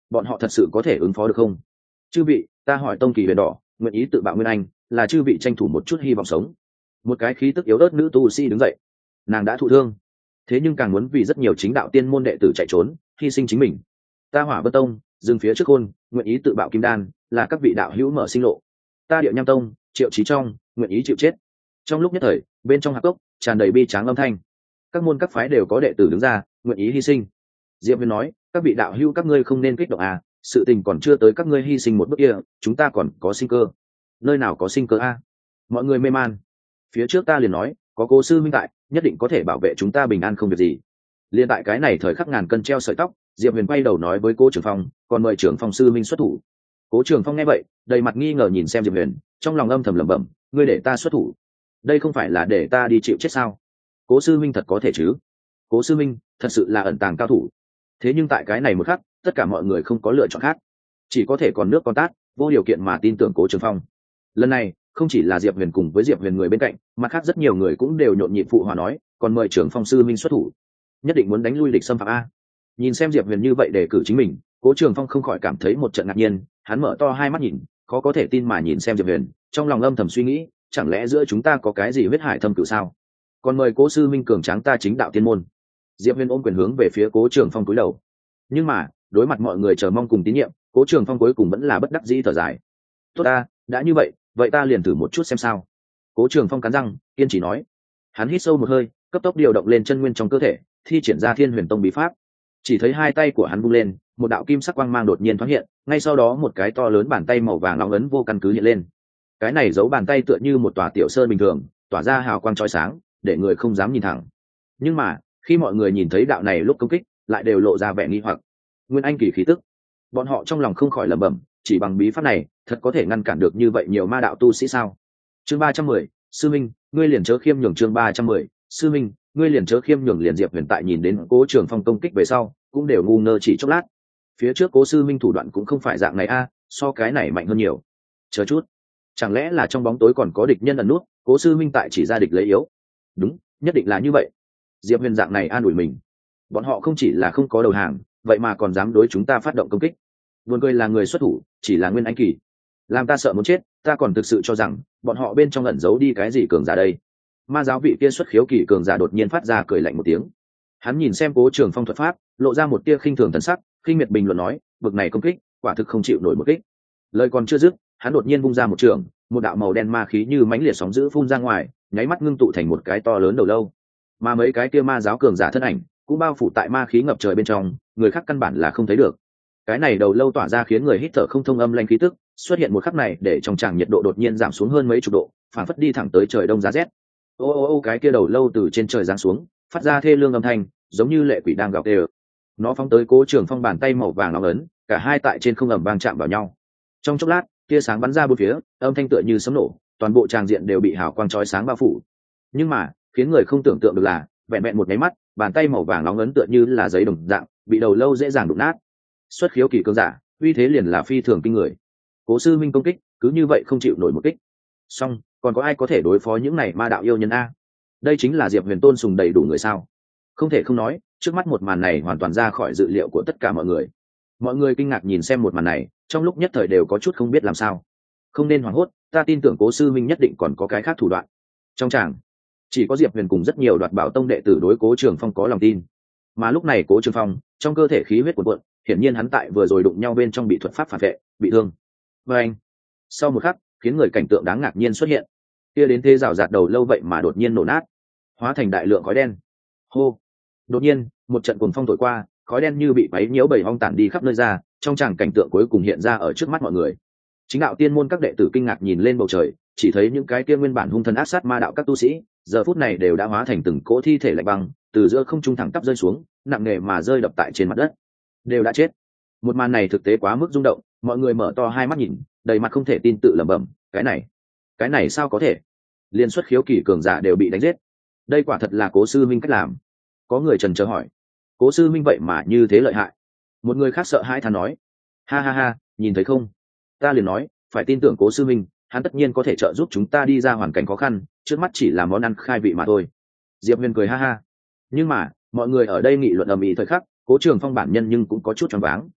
bọn họ thật sự có thể ứng phó được không? Chư vị, ta hỏi tông kỳ huyền đỏ, nguyện ý tự bạo nguyên anh, là chư vị tranh thủ một chút hy vọng sống. Một cái khí tức yếu ớt nữ tu sĩ đứng dậy. Nàng đã thụ thương, thế nhưng càng muốn vì rất nhiều chính đạo tiên môn đệ tử chạy trốn, hy sinh chính mình. Ta Hỏa Vân Tông dừng phía trước hôn, nguyện ý tự bạo kim đan, là các vị đạo hữu mở sinh lộ. Ta Điệu Nham Tông Triệu Chí Trong nguyện ý chịu chết. Trong lúc nhất thời, bên trong hạp cốc tràn đầy bi tráng âm thanh. Các môn các phái đều có đệ tử đứng ra, nguyện ý hy sinh. Diệp Huyền nói, các vị đạo hữu các ngươi không nên kích động à, sự tình còn chưa tới các ngươi hy sinh một bước kia, chúng ta còn có sinh cơ. Nơi nào có sinh cơ a? Mọi người mê man. Phía trước ta liền nói, có Cố sư minh tại, nhất định có thể bảo vệ chúng ta bình an không việc gì. Liên tại cái này thời khắc ngàn cân treo sợi tóc, Diệp Huyền quay đầu nói với Cố Trường Phong, còn mời Trường Phong sư minh xuất thủ. Cố Trường Phong nghe vậy, đầy mặt nghi ngờ nhìn xem Diệp Huyền, trong lòng âm thầm lẩm bẩm, ngươi để ta xuất thủ, đây không phải là để ta đi chịu chết sao? Cố sư minh thật có thể chứ? Cố sư minh thật sự là ẩn tàng cao thủ. Thế nhưng tại cái này một khắc, tất cả mọi người không có lựa chọn khác, chỉ có thể còn nước con tát, vô điều kiện mà tin tưởng Cố Trường Phong. Lần này không chỉ là Diệp Huyền cùng với Diệp Huyền người bên cạnh, mà khác rất nhiều người cũng đều nhộn nhịp phụ hòa nói, còn mời Trường Phong sư minh xuất thủ, nhất định muốn đánh lui địch xâm phạm a. Nhìn xem Diệp Huyền như vậy đề cử chính mình, Cố Trường Phong không khỏi cảm thấy một trận ngạc nhiên, hắn mở to hai mắt nhìn, khó có thể tin mà nhìn xem Diệp Huyền, trong lòng âm thầm suy nghĩ, chẳng lẽ giữa chúng ta có cái gì huyết hải thâm cửu sao? Còn mời Cố sư minh cường tráng ta chính đạo tiên môn. Diệp Huyền ôm quyền hướng về phía Cố Trường Phong cúi đầu. Nhưng mà đối mặt mọi người chờ mong cùng tín nhiệm, Cố Trường Phong cuối cùng vẫn là bất đắc dĩ thở dài. Tốt ta, đã như vậy, vậy ta liền thử một chút xem sao. Cố Trường Phong cắn răng, kiên trì nói. Hắn hít sâu một hơi, cấp tốc điều động lên chân nguyên trong cơ thể, thi triển ra Thiên Huyền Tông bí pháp. Chỉ thấy hai tay của hắn vung lên, một đạo kim sắc quang mang đột nhiên thoáng hiện, ngay sau đó một cái to lớn bàn tay màu vàng nóng ấn vô căn cứ hiện lên. Cái này giấu bàn tay tựa như một tòa tiểu sơn bình thường, tỏa ra hào quang chói sáng, để người không dám nhìn thẳng. Nhưng mà khi mọi người nhìn thấy đạo này lúc công kích, lại đều lộ ra vẻ nghi hoặc. Nguyên anh kỳ khí tức, bọn họ trong lòng không khỏi lẩm bẩm, chỉ bằng bí pháp này thật có thể ngăn cản được như vậy nhiều ma đạo tu sĩ sao? Chương ba trăm mười, sư minh ngươi liền chớ khiêm nhường. Chương ba trăm mười, sư minh ngươi liền chớ khiêm nhường. Liền Diệp Huyền tại nhìn đến Cố Trường Phong công kích về sau, cũng đều ngu ngơ chỉ chốc lát. Phía trước Cố sư minh thủ đoạn cũng không phải dạng này a, so cái này mạnh hơn nhiều. Chờ chút, chẳng lẽ là trong bóng tối còn có địch nhân ẩn nút, Cố sư minh tại chỉ ra địch lấy yếu? Đúng, nhất định là như vậy. Diệp Huyền dạng này an ủi mình. Bọn họ không chỉ là không có đầu hàng, vậy mà còn dám đối chúng ta phát động công kích. Buồn cười là người xuất thủ chỉ là nguyên anh kỳ, làm ta sợ muốn chết. Ta còn thực sự cho rằng bọn họ bên trong ẩn giấu đi cái gì cường giả đây. Ma giáo vị kia xuất khiếu kỳ cường giả đột nhiên phát ra cười lạnh một tiếng. Hắn nhìn xem Cố Trường Phong thuật pháp, lộ ra một tia khinh thường thần sắc, khinh miệt bình luận nói, bực này công kích quả thực không chịu nổi một kích. Lời còn chưa dứt, hắn đột nhiên vung ra một trường, một đạo màu đen ma khí như mãnh liệt sóng dữ phun ra ngoài, nháy mắt ngưng tụ thành một cái to lớn đầu lâu. Mà mấy cái kia ma giáo cường giả thân ảnh cũng bao phủ tại ma khí ngập trời bên trong, người khác căn bản là không thấy được. Cái này đầu lâu tỏa ra khiến người hít thở không thông âm lanh khí tức, xuất hiện một khắc này để trong tràng nhiệt độ đột nhiên giảm xuống hơn mấy chục độ, phản phất đi thẳng tới trời đông giá rét. Ô ô ô, cái kia đầu lâu từ trên trời giáng xuống, phát ra thê lương âm thanh, giống như lệ quỷ đang gào thét. Nó phóng tới Cố Trường Phong, bàn tay màu vàng nóng ấn, cả hai tại trên không ầm vang chạm vào nhau. Trong chốc lát, tia sáng bắn ra bốn phía, âm thanh tựa như sấm nổ, toàn bộ tràng diện đều bị hào quang chói sáng bao phủ. Nhưng mà khiến người không tưởng tượng được là, vẹn vẹn một cái mắt, bàn tay màu vàng nóng ấn tựa như là giấy đồng dạng, bị đầu lâu dễ dàng đụng nát. Xuất khiếu kỳ cường giả, uy thế liền là phi thường kinh người. Cố sư minh công kích cứ như vậy không chịu nổi một kích. Song còn có ai có thể đối phó những này ma đạo yêu nhân a? Đây chính là Diệp Huyền tôn sùng đầy đủ người sao? Không thể không nói, trước mắt một màn này hoàn toàn ra khỏi dự liệu của tất cả mọi người. Mọi người kinh ngạc nhìn xem một màn này, trong lúc nhất thời đều có chút không biết làm sao. Không nên hoảng hốt, ta tin tưởng Cố sư minh nhất định còn có cái khác thủ đoạn. Trong tràng chỉ có Diệp Huyền cùng rất nhiều đoạt bảo tông đệ tử đối Cố Trường Phong có lòng tin. Mà lúc này Cố Trường Phong trong cơ thể khí huyết cuộn cuộn, hiển nhiên hắn tại vừa rồi đụng nhau bên trong bị thuật pháp phản vệ, bị thương. Và anh, sau một khắc, khiến người cảnh tượng đáng ngạc nhiên xuất hiện. Kia đến thế rào rạt đầu lâu vậy mà đột nhiên nổ nát, hóa thành đại lượng khói đen. Hô! Đột nhiên, một trận cuồng phong thổi qua, khói đen như bị váy nhiễu bầy ong tản đi khắp nơi ra, trong tràng cảnh tượng cuối cùng hiện ra ở trước mắt mọi người. Chính đạo tiên môn các đệ tử kinh ngạc nhìn lên bầu trời, chỉ thấy những cái kia nguyên bản hung thần ác sát ma đạo các tu sĩ, giờ phút này đều đã hóa thành từng cỗ thi thể lạnh băng, từ giữa không trung thẳng tắp rơi xuống, nặng nề mà rơi đập tại trên mặt đất. Đều đã chết. Một màn này thực tế quá mức rung động, mọi người mở to hai mắt nhìn, đầy mặt không thể tin tự lẩm bẩm, cái này, cái này sao có thể? Liên xuất khiếu kỳ cường giả đều bị đánh giết. Đây quả thật là Cố sư minh cách làm. Có người trần chờ hỏi, Cố sư minh vậy mà như thế lợi hại? Một người khác sợ hãi thán nói, ha ha ha, nhìn thấy không? Ta liền nói, phải tin tưởng Cố sư minh, hắn tất nhiên có thể trợ giúp chúng ta đi ra hoàn cảnh khó khăn, trước mắt chỉ là món ăn khai vị mà thôi. Diệp Huyền cười ha ha. Nhưng mà mọi người ở đây nghị luận ầm ĩ thời khắc, Cố Trường Phong bản nhân nhưng cũng có chút choáng váng.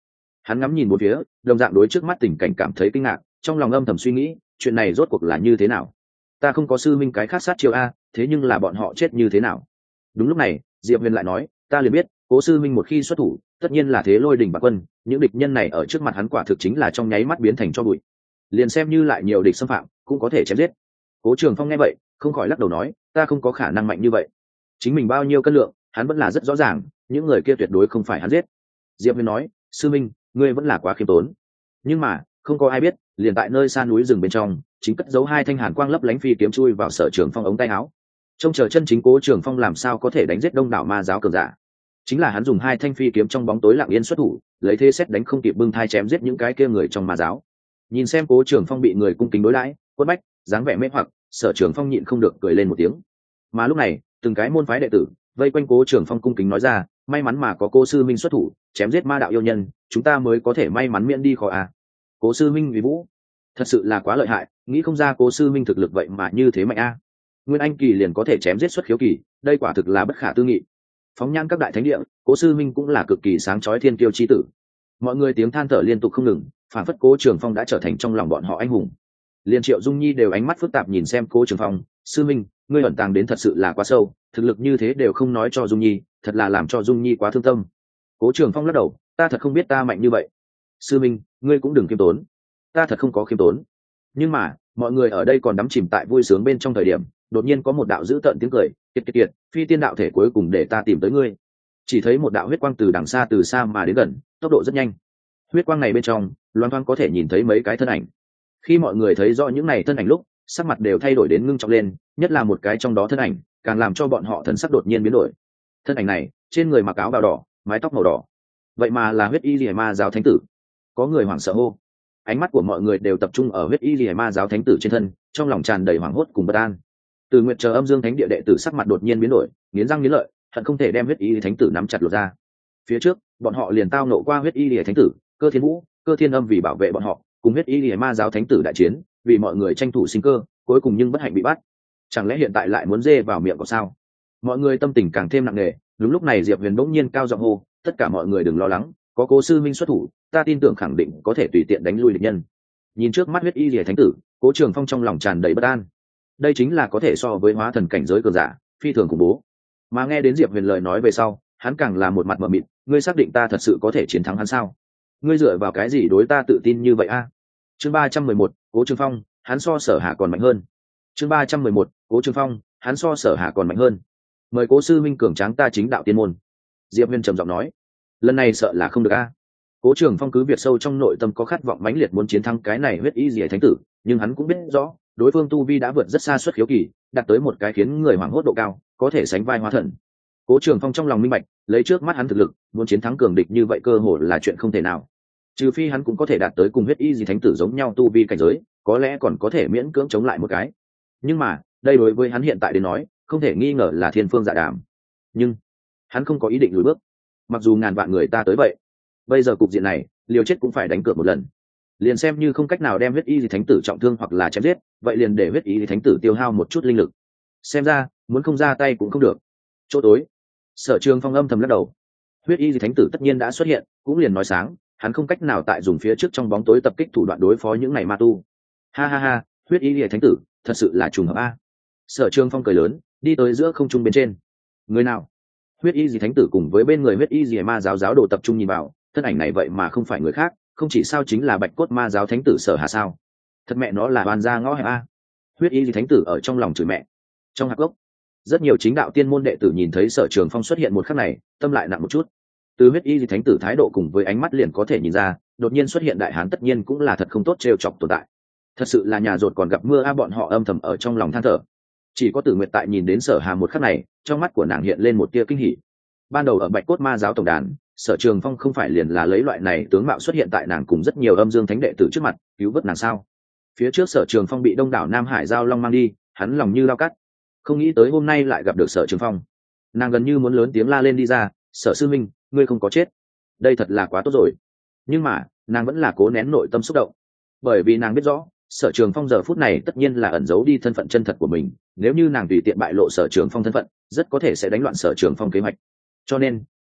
Hắn ngắm nhìn một phía, đồng dạng đối trước mắt tình cảnh cảm thấy kinh ngạc, trong lòng âm thầm suy nghĩ, chuyện này rốt cuộc là như thế nào? Ta không có sư minh cái khác sát chiêu a, thế nhưng là bọn họ chết như thế nào? Đúng lúc này, Diệp Huyền lại nói, ta liền biết, Cố sư minh một khi xuất thủ, tất nhiên là thế lôi đỉnh bạc quân, những địch nhân này ở trước mặt hắn quả thực chính là trong nháy mắt biến thành cho bụi. Liền xem như lại nhiều địch xâm phạm, cũng có thể chém giết. Cố Trường Phong nghe vậy, không khỏi lắc đầu nói, ta không có khả năng mạnh như vậy. Chính mình bao nhiêu cân lượng, hắn vẫn là rất rõ ràng, những người kia tuyệt đối không phải hắn giết. Diệp Huyền nói, sư minh, ngươi vẫn là quá khiêm tốn. Nhưng mà, không có ai biết, liền tại nơi xa núi rừng bên trong, chính cất giấu hai thanh hàn quang lấp lánh phi kiếm chui vào Sở Trường Phong ống tay áo. Trông chờ chân chính Cố Trường Phong làm sao có thể đánh giết đông đảo ma giáo cường giả. Chính là hắn dùng hai thanh phi kiếm trong bóng tối lặng yên xuất thủ, lấy thế xét đánh không kịp bưng thai chém giết những cái kia người trong ma giáo. Nhìn xem Cố Trường Phong bị người cung kính đối đãi, quất bách, dáng vẻ mê hoặc, Sở Trường Phong nhịn không được cười lên một tiếng. Mà lúc này, từng cái môn phái đệ tử vây quanh Cố Trường Phong cung kính nói ra, may mắn mà có Cố sư minh xuất thủ, chém giết ma đạo yêu nhân, chúng ta mới có thể may mắn miễn đi khó à. Cố sư minh vì vũ, thật sự là quá lợi hại, nghĩ không ra Cố sư minh thực lực vậy mà như thế mạnh a. Nguyên Anh kỳ liền có thể chém giết xuất khiếu kỳ, đây quả thực là bất khả tư nghị. Phóng nhan các đại thánh địa, Cố sư minh cũng là cực kỳ sáng chói thiên kiêu chi tử. Mọi người tiếng than thở liên tục không ngừng, phản phất Cố Trường Phong đã trở thành trong lòng bọn họ anh hùng. Liên Triệu Dung Nhi đều ánh mắt phức tạp nhìn xem Cố Trường Phong, sư minh, ngươi ẩn tàng đến thật sự là quá sâu, thực lực như thế đều không nói cho Dung Nhi, thật là làm cho Dung Nhi quá thương tâm. Cố Trường Phong lắc đầu, ta thật không biết ta mạnh như vậy. Sư minh, ngươi cũng đừng khiêm tốn. Ta thật không có khiêm tốn. Nhưng mà, mọi người ở đây còn đắm chìm tại vui sướng bên trong thời điểm, đột nhiên có một đạo dữ tợn tiếng cười, kiệt kiệt kiệt, phi tiên đạo thể cuối cùng để ta tìm tới ngươi. Chỉ thấy một đạo huyết quang từ đằng xa từ xa mà đến gần, tốc độ rất nhanh. Huyết quang này bên trong, loan thoáng có thể nhìn thấy mấy cái thân ảnh. Khi mọi người thấy rõ những này thân ảnh lúc, sắc mặt đều thay đổi đến ngưng trọng lên, nhất là một cái trong đó thân ảnh, càng làm cho bọn họ thần sắc đột nhiên biến đổi. Thân ảnh này, trên người mặc áo bào đỏ, mái tóc màu đỏ, vậy mà là huyết y liễu ma giáo thánh tử. Có người hoảng sợ hô. Ánh mắt của mọi người đều tập trung ở huyết y liễu ma giáo thánh tử trên thân, trong lòng tràn đầy hoảng hốt cùng bất an. Từ Nguyệt chờ âm dương thánh địa đệ tử sắc mặt đột nhiên biến đổi, nghiến răng nghiến lợi, hận không thể đem huyết y thánh tử nắm chặt lột ra. Phía trước, bọn họ liền tao nộ qua huyết y liễu thánh tử, Cơ Thiên Vũ, Cơ Thiên Âm vì bảo vệ bọn họ, cùng huyết y liễu ma giáo thánh tử đại chiến, vì mọi người tranh thủ sinh cơ, cuối cùng nhưng bất hạnh bị bắt. Chẳng lẽ hiện tại lại muốn dê vào miệng của sao? Mọi người tâm tình càng thêm nặng nề. Đúng lúc này Diệp Huyền bỗng nhiên cao giọng hô, tất cả mọi người đừng lo lắng, có Cố sư minh xuất thủ, ta tin tưởng khẳng định có thể tùy tiện đánh lui địch nhân. Nhìn trước mắt huyết y liễu thánh tử, Cố Trường Phong trong lòng tràn đầy bất an. Đây chính là có thể so với hóa thần cảnh giới cường giả, phi thường khủng bố. Mà nghe đến Diệp Huyền lời nói về sau, hắn càng là một mặt mờ mịt, ngươi xác định ta thật sự có thể chiến thắng hắn sao? Ngươi dựa vào cái gì đối ta tự tin như vậy a? Chương ba trăm mười một, Cố Trường Phong, hắn so Sở Hà còn mạnh hơn. Chương ba trăm mười một, Cố Trường Phong, hắn so Sở Hà còn mạnh hơn. Mời Cố sư minh cường tráng ta chính đạo tiên môn. Diệp Huyền trầm giọng nói, lần này sợ là không được a. Cố Trường Phong cứ việc sâu trong nội tâm có khát vọng mãnh liệt muốn chiến thắng cái này huyết y liễu thánh tử, nhưng hắn cũng biết rõ, đối phương tu vi đã vượt rất xa xuất khiếu kỳ, đạt tới một cái khiến người hoảng hốt độ cao, có thể sánh vai hóa thần. Cố Trường Phong trong lòng minh bạch, lấy trước mắt hắn thực lực, muốn chiến thắng cường địch như vậy cơ hội là chuyện không thể nào. Trừ phi hắn cũng có thể đạt tới cùng huyết y gì thánh tử giống nhau tu vi cảnh giới, có lẽ còn có thể miễn cưỡng chống lại một cái. Nhưng mà, đây đối với hắn hiện tại đến nói, không thể nghi ngờ là thiên phương dạ đàm. Nhưng hắn không có ý định lùi bước. Mặc dù ngàn vạn người ta tới vậy, bây giờ cục diện này, liều chết cũng phải đánh cược một lần. Liền xem như không cách nào đem huyết y gì thánh tử trọng thương hoặc là chém giết, vậy liền để huyết y gì thánh tử tiêu hao một chút linh lực. Xem ra, muốn không ra tay cũng không được. Chỗ tối, Sở Trường Phong âm thầm lắc đầu. Huyết y gì thánh tử tất nhiên đã xuất hiện, cũng liền nói sáng, hắn không cách nào tại dùng phía trước trong bóng tối tập kích thủ đoạn đối phó những này ma tu. Ha ha ha, huyết y gì thánh tử, thật sự là trùng hợp a. Sở Trường Phong cười lớn, đi tới giữa không trung bên trên. Người nào? Huyết y gì thánh tử cùng với bên người huyết y gì ma giáo giáo đồ tập trung nhìn vào, thân ảnh này vậy mà không phải người khác, không chỉ sao chính là Bạch Cốt ma giáo thánh tử Sở Hà sao? Thật mẹ nó là oan gia ngõ hẹp a. Huyết y gì thánh tử ở trong lòng chửi mẹ. Trong hạp gốc, rất nhiều chính đạo tiên môn đệ tử nhìn thấy Sở Trường Phong xuất hiện một khắc này, tâm lại nặng một chút. Từ huyết y gì thánh tử thái độ cùng với ánh mắt liền có thể nhìn ra, đột nhiên xuất hiện đại hán tất nhiên cũng là thật không tốt trêu chọc tồn tại. Thật sự là nhà rột còn gặp mưa a, bọn họ âm thầm ở trong lòng than thở. Chỉ có Tử Nguyệt tại nhìn đến Sở Hà một khắc này, trong mắt của nàng hiện lên một tia kinh hỉ. Ban đầu ở Bạch Cốt ma giáo tổng đàn, Sở Trường Phong không phải liền là lấy loại này tướng mạo xuất hiện tại nàng cùng rất nhiều âm dương thánh đệ tử trước mặt, cứu vớt nàng sao? Phía trước Sở Trường Phong bị Đông đảo Nam Hải giao long mang đi, hắn lòng như lao cắt. Không nghĩ tới hôm nay lại gặp được Sở Trường Phong. Nàng gần như muốn lớn tiếng la lên đi ra, Sở sư minh, ngươi không có chết. Đây thật là quá tốt rồi. Nhưng mà, nàng vẫn là cố nén nội tâm xúc động. Bởi vì nàng biết rõ, Sở Trường Phong giờ phút này tất nhiên là ẩn giấu đi thân phận chân thật của mình, nếu như nàng tùy tiện bại lộ Sở Trường Phong thân phận, rất có thể sẽ đánh loạn Sở Trường Phong kế hoạch. Cho nên,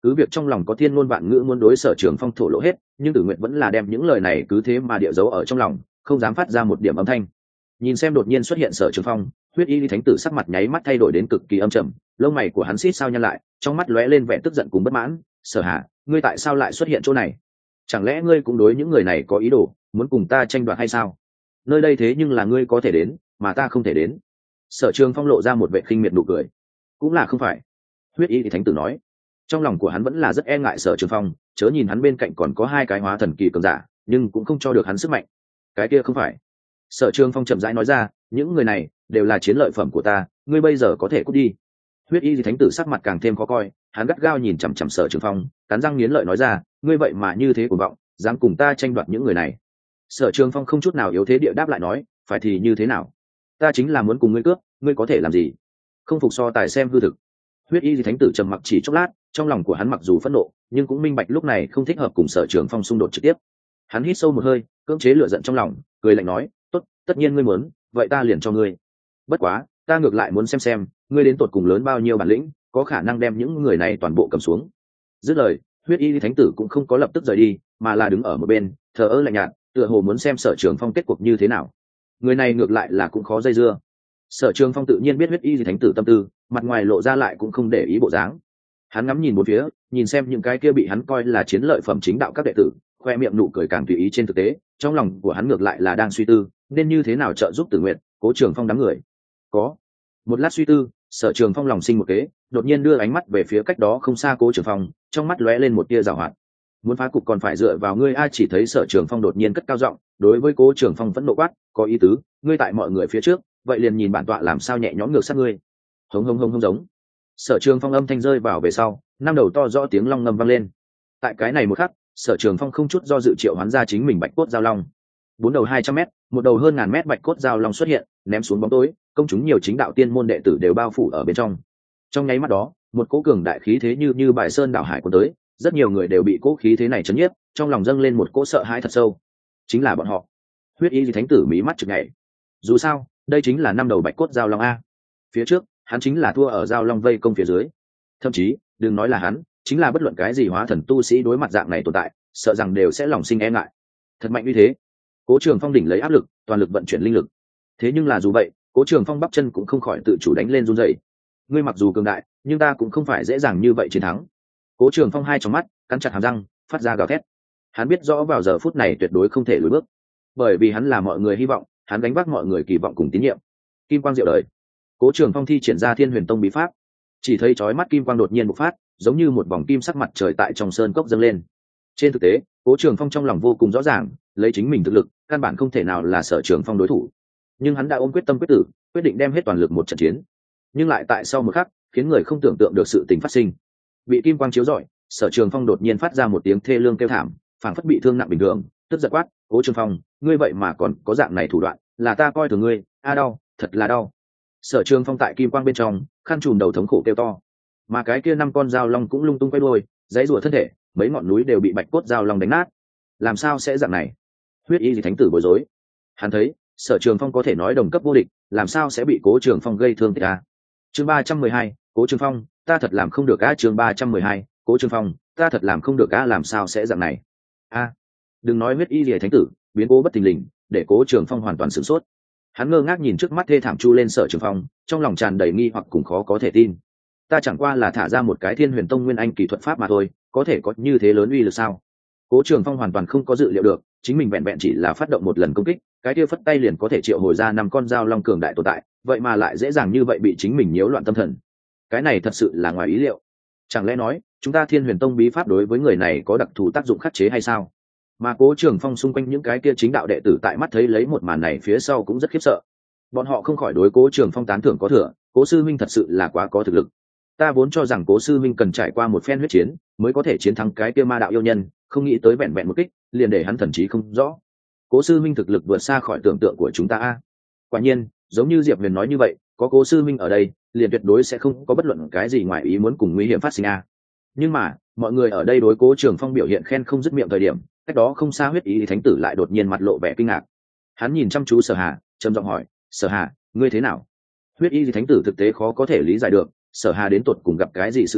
cứ việc trong lòng có thiên ngôn vạn ngữ muốn đối Sở Trường Phong thổ lộ hết, nhưng Tử Nguyệt vẫn là đem những lời này cứ thế mà địa giấu ở trong lòng, không dám phát ra một điểm âm thanh. Nhìn xem đột nhiên xuất hiện Sở Trường Phong, huyết y thánh tử sắc mặt nháy mắt thay đổi đến cực kỳ âm trầm, lông mày của hắn xít sao nhăn lại, trong mắt lóe lên vẻ tức giận cùng bất mãn. Sở Hà, ngươi tại sao lại xuất hiện chỗ này? Chẳng lẽ ngươi cũng đối những người này có ý đồ muốn cùng ta tranh đoạt hay sao? Nơi đây thế nhưng là ngươi có thể đến mà ta không thể đến. Sở Trường Phong lộ ra một vẻ khinh miệt nụ cười. Cũng là không phải, huyết y thánh tử nói. Trong lòng của hắn vẫn là rất e ngại Sở Trường Phong, chớ nhìn hắn bên cạnh còn có hai cái hóa thần kỳ cường giả, nhưng cũng không cho được hắn sức mạnh. Cái kia không phải. Sở Trường Phong chậm rãi nói ra, những người này đều là chiến lợi phẩm của ta, ngươi bây giờ có thể cút đi. Huyết y thánh tử sắc mặt càng thêm khó coi, hắn gắt gao nhìn chằm chằm Sở Trường Phong, cắn răng nghiến lợi nói ra, ngươi vậy mà như thế cuồng vọng, dám cùng ta tranh đoạt những người này. Sở Trường Phong không chút nào yếu thế địa đáp lại nói, phải thì như thế nào? Ta chính là muốn cùng ngươi cướp, ngươi có thể làm gì? Không phục so tài xem hư thực. Huyết y thánh tử trầm mặc chỉ chốc lát, trong lòng của hắn mặc dù phẫn nộ, nhưng cũng minh bạch lúc này không thích hợp cùng Sở Trường Phong xung đột trực tiếp. Hắn hít sâu một hơi, cưỡng chế lửa giận trong lòng, cười lạnh nói, tốt, tất nhiên ngươi muốn, vậy ta liền cho ngươi. Bất quá, ta ngược lại muốn xem xem, ngươi đến tột cùng lớn bao nhiêu bản lĩnh, có khả năng đem những người này toàn bộ cầm xuống. Dứt lời, huyết y thánh tử cũng không có lập tức rời đi, mà là đứng ở một bên, thờ ơ lạnh nhạt, tựa hồ muốn xem Sở Trường Phong kết cuộc như thế nào. Người này ngược lại là cũng khó dây dưa. Sở Trường Phong tự nhiên biết huyết y thánh tử tâm tư, mặt ngoài lộ ra lại cũng không để ý bộ dáng. Hắn ngắm nhìn một phía, nhìn xem những cái kia bị hắn coi là chiến lợi phẩm chính đạo các đệ tử, khoe miệng nụ cười càng tùy ý. Trên thực tế, trong lòng của hắn ngược lại là đang suy tư, nên như thế nào trợ giúp Tử Nguyệt, Cố Trường Phong đám người. Có một lát suy tư, Sở Trường Phong lòng sinh một kế, đột nhiên đưa ánh mắt về phía cách đó không xa Cố Trường Phong, trong mắt lóe lên một tia giảo hoạt. Muốn phá cục còn phải dựa vào ngươi a. Chỉ thấy Sở Trường Phong đột nhiên cất cao giọng, đối với Cố Trường Phong vẫn nộ quát, có ý tứ, ngươi tại mọi người phía trước, vậy liền nhìn bản tọa làm sao nhẹ nhõm ngược sát ngươi. Hống hống hống hống giống. Sở Trường Phong âm thanh rơi vào về sau, năm đầu to rõ tiếng long ngâm vang lên. Tại cái này một khắc, Sở Trường Phong không chút do dự triệu hoán ra chính mình bạch cốt giao long. Bốn đầu hai trăm mét, một đầu hơn ngàn mét bạch cốt giao long xuất hiện, ném xuống bóng tối, công chúng nhiều chính đạo tiên môn đệ tử đều bao phủ ở bên trong. Trong nháy mắt đó, một cỗ cường đại khí thế như như bài sơn đảo hải cuốn tới, rất nhiều người đều bị cỗ khí thế này chấn nhiếp, trong lòng dâng lên một cỗ sợ hãi thật sâu. Chính là bọn họ. Huyết y thánh tử mí mắt chực nhảy. Dù sao, đây chính là năm đầu bạch cốt giao long a. Phía trước, hắn chính là thua ở giao long vây công phía dưới. Thậm chí, đừng nói là hắn, chính là bất luận cái gì hóa thần tu sĩ đối mặt dạng này tồn tại, sợ rằng đều sẽ lòng sinh e ngại. Thật mạnh như thế. Cố Trường Phong đỉnh lấy áp lực, toàn lực vận chuyển linh lực. Thế nhưng là dù vậy, Cố Trường Phong bắp chân cũng không khỏi tự chủ đánh lên run rẩy. Ngươi mặc dù cường đại, nhưng ta cũng không phải dễ dàng như vậy chiến thắng. Cố Trường Phong hai trong mắt cắn chặt hàm răng, phát ra gào thét. Hắn biết rõ vào giờ phút này tuyệt đối không thể lùi bước, bởi vì hắn là mọi người hy vọng, hắn gánh vác mọi người kỳ vọng cùng tín nhiệm. Kim quang diệu đời. Cố Trường Phong thi triển ra Thiên Huyền Tông bí pháp, chỉ thấy chói mắt kim quang đột nhiên bộc phát, giống như một vòng kim sắc mặt trời tại trong sơn cốc dâng lên. Trên thực tế, Cố Trường Phong trong lòng vô cùng rõ ràng, lấy chính mình thực lực, căn bản không thể nào là Sở Trường Phong đối thủ. Nhưng hắn đã ôm quyết tâm quyết tử, quyết định đem hết toàn lực một trận chiến. Nhưng lại tại sau một khắc, khiến người không tưởng tượng được sự tình phát sinh. Bị kim quang chiếu rọi, Sở Trường Phong đột nhiên phát ra một tiếng thê lương kêu thảm, phảng phất bị thương nặng bình thường, tức giận quát, "Cố Trường Phong, ngươi vậy mà còn có dạng này thủ đoạn, là ta coi thường ngươi, a đau, thật là đau." Sở Trường Phong tại kim quang bên trong, khăn trùm đầu thống khổ kêu to. Mà cái kia năm con dao long cũng lung tung quay đuôi, giãy giụa thân thể, mấy ngọn núi đều bị bạch cốt dao long đánh nát. Làm sao sẽ dạng này? Huyết y thánh tử bối rối. Hắn thấy, Sở Trường Phong có thể nói đồng cấp vô địch, làm sao sẽ bị Cố Trường Phong gây thương tích a? Chương ba trăm mười hai, Cố Trường Phong, ta thật làm không được a. Chương ba trăm mười hai, Cố Trường Phong, ta thật làm không được a. Làm sao sẽ dạng này? A, đừng nói huyết y liễu thánh tử, biến cố bất thình lình, để Cố Trường Phong hoàn toàn sửng sốt. Hắn ngơ ngác nhìn trước mắt thê thảm chu lên Sở Trường Phong, trong lòng tràn đầy nghi hoặc cùng khó có thể tin. Ta chẳng qua là thả ra một cái Thiên Huyền Tông nguyên anh kỳ thuật pháp mà thôi, có thể có như thế lớn uy lực sao? Cố Trường Phong hoàn toàn không có dự liệu được, chính mình vẹn vẹn chỉ là phát động một lần công kích, cái kia phất tay liền có thể triệu hồi ra năm con dao long cường đại tồn tại, vậy mà lại dễ dàng như vậy bị chính mình nhiễu loạn tâm thần. Cái này thật sự là ngoài ý liệu. Chẳng lẽ nói, chúng ta Thiên Huyền Tông bí pháp đối với người này có đặc thù tác dụng khắc chế hay sao? Mà Cố Trường Phong xung quanh những cái kia chính đạo đệ tử tại mắt thấy lấy một màn này phía sau cũng rất khiếp sợ. Bọn họ không khỏi đối Cố Trường Phong tán thưởng có thừa, Cố sư huynh thật sự là quá có thực lực. Ta vốn cho rằng Cố sư huynh cần trải qua một phen huyết chiến mới có thể chiến thắng cái kia ma đạo yêu nhân, không nghĩ tới vẹn vẹn một kích liền để hắn thần trí không rõ. Cố sư huynh thực lực vượt xa khỏi tưởng tượng của chúng ta a. Quả nhiên, giống như Diệp Huyền nói như vậy, có Cố sư huynh ở đây, liền tuyệt đối sẽ không có bất luận cái gì ngoài ý muốn cùng nguy hiểm phát sinh a. Nhưng mà, mọi người ở đây đối Cố Trường Phong biểu hiện khen không dứt miệng thời điểm, cách đó không xa huyết ý thánh tử lại đột nhiên mặt lộ vẻ kinh ngạc. Hắn nhìn chăm chú Sở Hà, trầm giọng hỏi, "Sở Hà, ngươi thế nào?" Huyết y thánh tử thực tế khó có thể lý giải được, Sở Hà đến tột cùng gặp cái gì sự tình,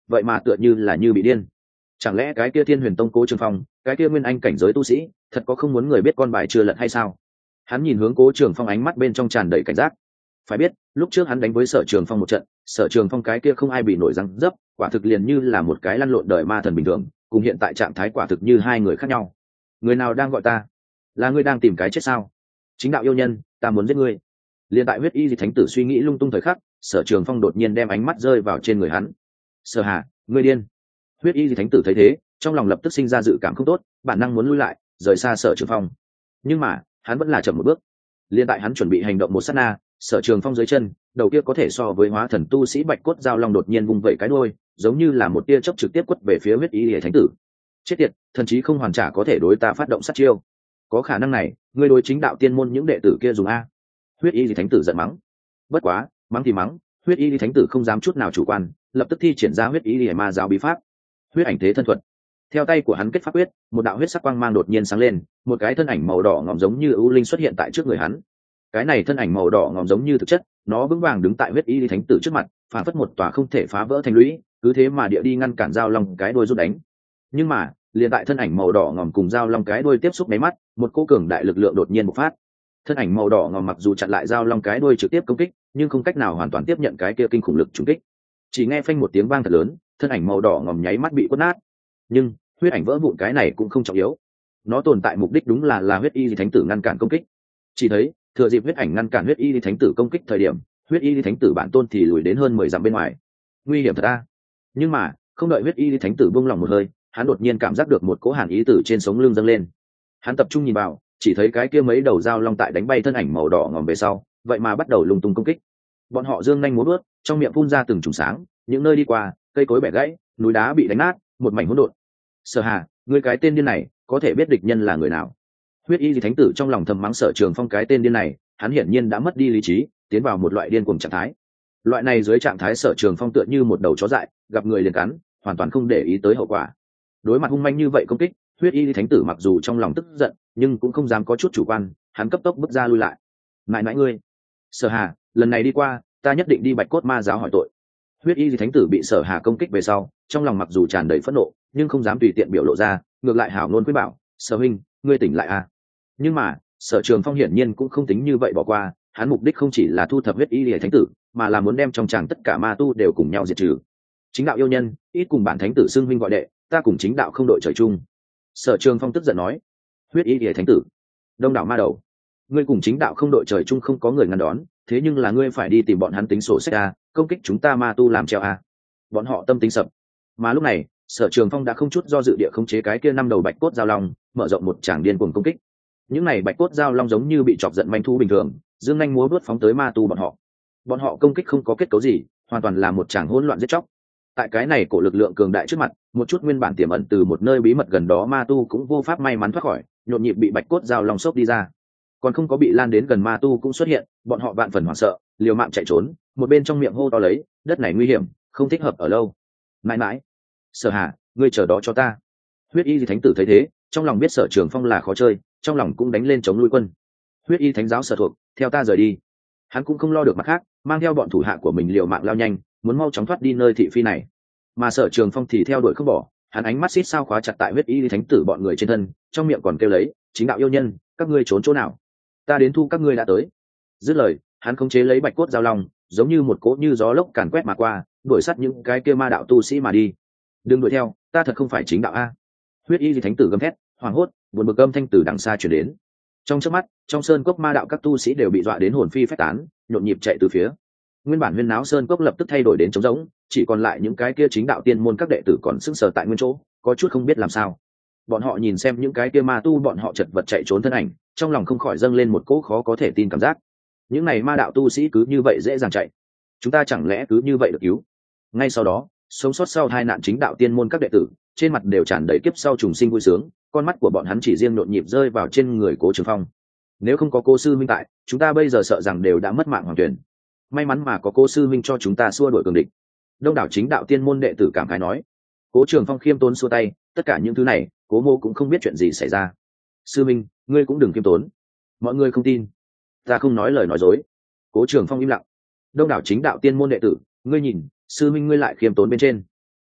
vậy mà tựa như là như bị điên. Chẳng lẽ cái kia Thiên Huyền Tông Cố Trường Phong, cái kia nguyên anh cảnh giới tu sĩ, thật có không muốn người biết con bài chưa lật hay sao? Hắn nhìn hướng Cố Trường Phong, ánh mắt bên trong tràn đầy cảnh giác. Phải biết, lúc trước hắn đánh với Sở Trường Phong một trận, Sở Trường Phong cái kia không ai bị nổi răng dấp, quả thực liền như là một cái lăn lộn đời ma thần bình thường, cùng hiện tại trạng thái quả thực như hai người khác nhau. Người nào đang gọi ta? Là ngươi đang tìm cái chết sao? Chính đạo yêu nhân, ta muốn giết ngươi. Liên tại Huyết Y Thánh tử suy nghĩ lung tung thời khắc, Sở Trường Phong đột nhiên đem ánh mắt rơi vào trên người hắn. Sở Hà, ngươi điên! Huyết Y Thánh tử thấy thế, trong lòng lập tức sinh ra dự cảm không tốt, bản năng muốn lui lại, rời xa Sở Trường Phong. Nhưng mà, hắn vẫn là chậm một bước. Liên tại hắn chuẩn bị hành động một sát na, Sở Trường Phong dưới chân, đầu kia có thể so với hóa thần tu sĩ bạch cốt giao long đột nhiên vung vẩy cái đuôi, giống như là một tia chớp trực tiếp quất về phía Huyết Y Thánh tử. Chết tiệt, thần chí không hoàn trả có thể đối ta phát động sát chiêu. Có khả năng này, ngươi đối chính đạo tiên môn những đệ tử kia dùng a? Huyết Y Thánh tử giận mắng. Bất quá, mắng thì mắng, Huyết Y Thánh tử không dám chút nào chủ quan, lập tức thi triển ra Huyết Y ma giáo bí pháp, huyết ảnh thế thân thuật. Theo tay của hắn kết pháp quyết, một đạo huyết sắc quang mang đột nhiên sáng lên, một cái thân ảnh màu đỏ ngòm giống như ưu linh xuất hiện tại trước người hắn. Cái này thân ảnh màu đỏ ngòm giống như thực chất, nó vững vàng đứng tại Huyết Y Thánh tử trước mặt, phản phất một tòa không thể phá vỡ thành lũy, cứ thế mà địa đi ngăn cản giao long cái đuôi rút đánh. Nhưng mà, liền tại thân ảnh màu đỏ ngòm cùng giao long cái đuôi tiếp xúc mấy mắt, một cỗ cường đại lực lượng đột nhiên bộc phát. Thân ảnh màu đỏ ngòm mặc dù chặn lại giao long cái đuôi trực tiếp công kích, nhưng không cách nào hoàn toàn tiếp nhận cái kia kinh khủng lực trùng kích. Chỉ nghe phanh một tiếng vang thật lớn, thân ảnh màu đỏ ngòm nháy mắt bị quất nát. Nhưng huyết ảnh vỡ vụn cái này cũng không trọng yếu, nó tồn tại mục đích đúng là là Huyết Y Thánh tử ngăn cản công kích. Chỉ thấy thừa dịp huyết ảnh ngăn cản Huyết Y Thánh tử công kích thời điểm, Huyết Y Thánh tử bản tôn thì lùi đến hơn mười dặm bên ngoài. Nguy hiểm thật a! Nhưng mà không đợi Huyết Y Thánh tử buông lòng một hơi, hắn đột nhiên cảm giác được một cỗ hàn ý tử trên sống lưng dâng lên. Hắn tập trung nhìn vào, chỉ thấy cái kia mấy đầu dao long tại đánh bay thân ảnh màu đỏ ngòm về sau, vậy mà bắt đầu lung tung công kích. Bọn họ dương nhanh múa bước, trong miệng phun ra từng chùm sáng, những nơi đi qua, cây cối bẻ gãy, núi đá bị đánh nát, một mảnh hỗn độn. Sở Hà, ngươi cái tên điên này, có thể biết địch nhân là người nào? Huyết Y Thánh tử trong lòng thầm mắng Sở Trường Phong cái tên điên này, hắn hiển nhiên đã mất đi lý trí, tiến vào một loại điên cuồng trạng thái. Loại này dưới trạng thái Sở Trường Phong tựa như một đầu chó dại, gặp người liền cắn, hoàn toàn không để ý tới hậu quả. Đối mặt hung manh như vậy công kích, Huyết Y Thánh tử mặc dù trong lòng tức giận, nhưng cũng không dám có chút chủ quan, hắn cấp tốc bước ra lui lại. Mãi mãi ngươi, Sở Hà, lần này đi qua, ta nhất định đi Bạch Cốt Ma giáo hỏi tội. Huyết Y Thánh tử bị Sở Hà công kích về sau, trong lòng mặc dù tràn đầy phẫn nộ, nhưng không dám tùy tiện biểu lộ ra, ngược lại hảo ngôn khuyên bảo, Sở huynh, ngươi tỉnh lại à? Nhưng mà Sở Trường Phong hiển nhiên cũng không tính như vậy bỏ qua, hắn mục đích không chỉ là thu thập Huyết Y Thánh tử, mà là muốn đem trong tràng tất cả ma tu đều cùng nhau diệt trừ. Chính đạo yêu nhân, ít cùng bản thánh tử xưng huynh gọi đệ, ta cùng chính đạo không đội trời chung. Sở Trường Phong tức giận nói. Huyết Y Thánh tử, đông đảo ma đầu, ngươi cùng chính đạo không đội trời chung không có người ngăn đón, thế nhưng là ngươi phải đi tìm bọn hắn tính sổ sách a, công kích chúng ta ma tu làm treo a. Bọn họ tâm tính sập. Mà lúc này Sở Trường Phong đã không chút do dự địa khống chế cái kia năm đầu bạch cốt giao long, mở rộng một tràng điên cuồng công kích. Những này bạch cốt giao long giống như bị chọc giận manh thu bình thường, dương nhanh múa vuốt phóng tới ma tu bọn họ. Bọn họ công kích không có kết cấu gì, hoàn toàn là một tràng hỗn loạn giết chóc. Tại cái này cổ lực lượng cường đại trước mặt, một chút nguyên bản tiềm ẩn từ một nơi bí mật gần đó ma tu cũng vô pháp may mắn thoát khỏi, nhộn nhịp bị bạch cốt giao long xốc đi ra. Còn không có bị lan đến gần ma tu cũng xuất hiện, bọn họ vạn phần hoảng sợ, liều mạng chạy trốn, một bên trong miệng hô to lấy, đất này nguy hiểm, không thích hợp ở lâu. Mãi mãi, Sở Hà, ngươi chờ đó cho ta. Huyết Y Thánh tử thấy thế, trong lòng biết Sở Trường Phong là khó chơi, trong lòng cũng đánh lên chống nuôi quân. Huyết Y Thánh giáo sở thuộc, theo ta rời đi. Hắn cũng không lo được mặt khác, mang theo bọn thủ hạ của mình liều mạng lao nhanh, muốn mau chóng thoát đi nơi thị phi này. Mà Sở Trường Phong thì theo đuổi không bỏ, hắn ánh mắt xít sao khóa chặt tại Huyết Y Thánh tử bọn người trên thân, trong miệng còn kêu lấy, chính đạo yêu nhân, các ngươi trốn chỗ nào? Ta đến thu các ngươi đã tới. Dứt lời, hắn khống chế lấy bạch cốt giao long, giống như một cỗ như gió lốc càn quét mà qua, đuổi sát những cái kia ma đạo tu sĩ mà đi. Đừng đuổi theo, ta thật không phải chính đạo a. Huyết Y Thánh tử gầm thét, hoảng hốt, buồn bực âm thanh từ đằng xa truyền đến. Trong chớp mắt, trong sơn cốc ma đạo các tu sĩ đều bị dọa đến hồn phi phách tán, nhộn nhịp chạy từ phía. Nguyên bản huyên náo sơn cốc lập tức thay đổi đến trống rỗng, chỉ còn lại những cái kia chính đạo tiên môn các đệ tử còn sững sờ tại nguyên chỗ, có chút không biết làm sao. Bọn họ nhìn xem những cái kia ma tu bọn họ chật vật chạy trốn thân ảnh, trong lòng không khỏi dâng lên một cỗ khó có thể tin cảm giác. Những này ma đạo tu sĩ cứ như vậy dễ dàng chạy, chúng ta chẳng lẽ cứ như vậy được cứu? Ngay sau đó, sống sót sau hai nạn chính đạo tiên môn các đệ tử, trên mặt đều tràn đầy kiếp sau trùng sinh vui sướng, con mắt của bọn hắn chỉ riêng nhộn nhịp rơi vào trên người Cố Trường Phong. Nếu không có cô sư minh tại, chúng ta bây giờ sợ rằng đều đã mất mạng hoàn toàn. May mắn mà có cô sư minh cho chúng ta xua đuổi cường địch. Đông đảo chính đạo tiên môn đệ tử cảm khái nói. Cố Trường Phong khiêm tốn xua tay, tất cả những thứ này, Cố Mô cũng không biết chuyện gì xảy ra. Sư minh, ngươi cũng đừng khiêm tốn. Mọi người không tin, ta không nói lời nói dối. Cố Trường Phong im lặng. Đông đảo chính đạo tiên môn đệ tử, ngươi nhìn, sư minh ngươi lại khiêm tốn bên trên.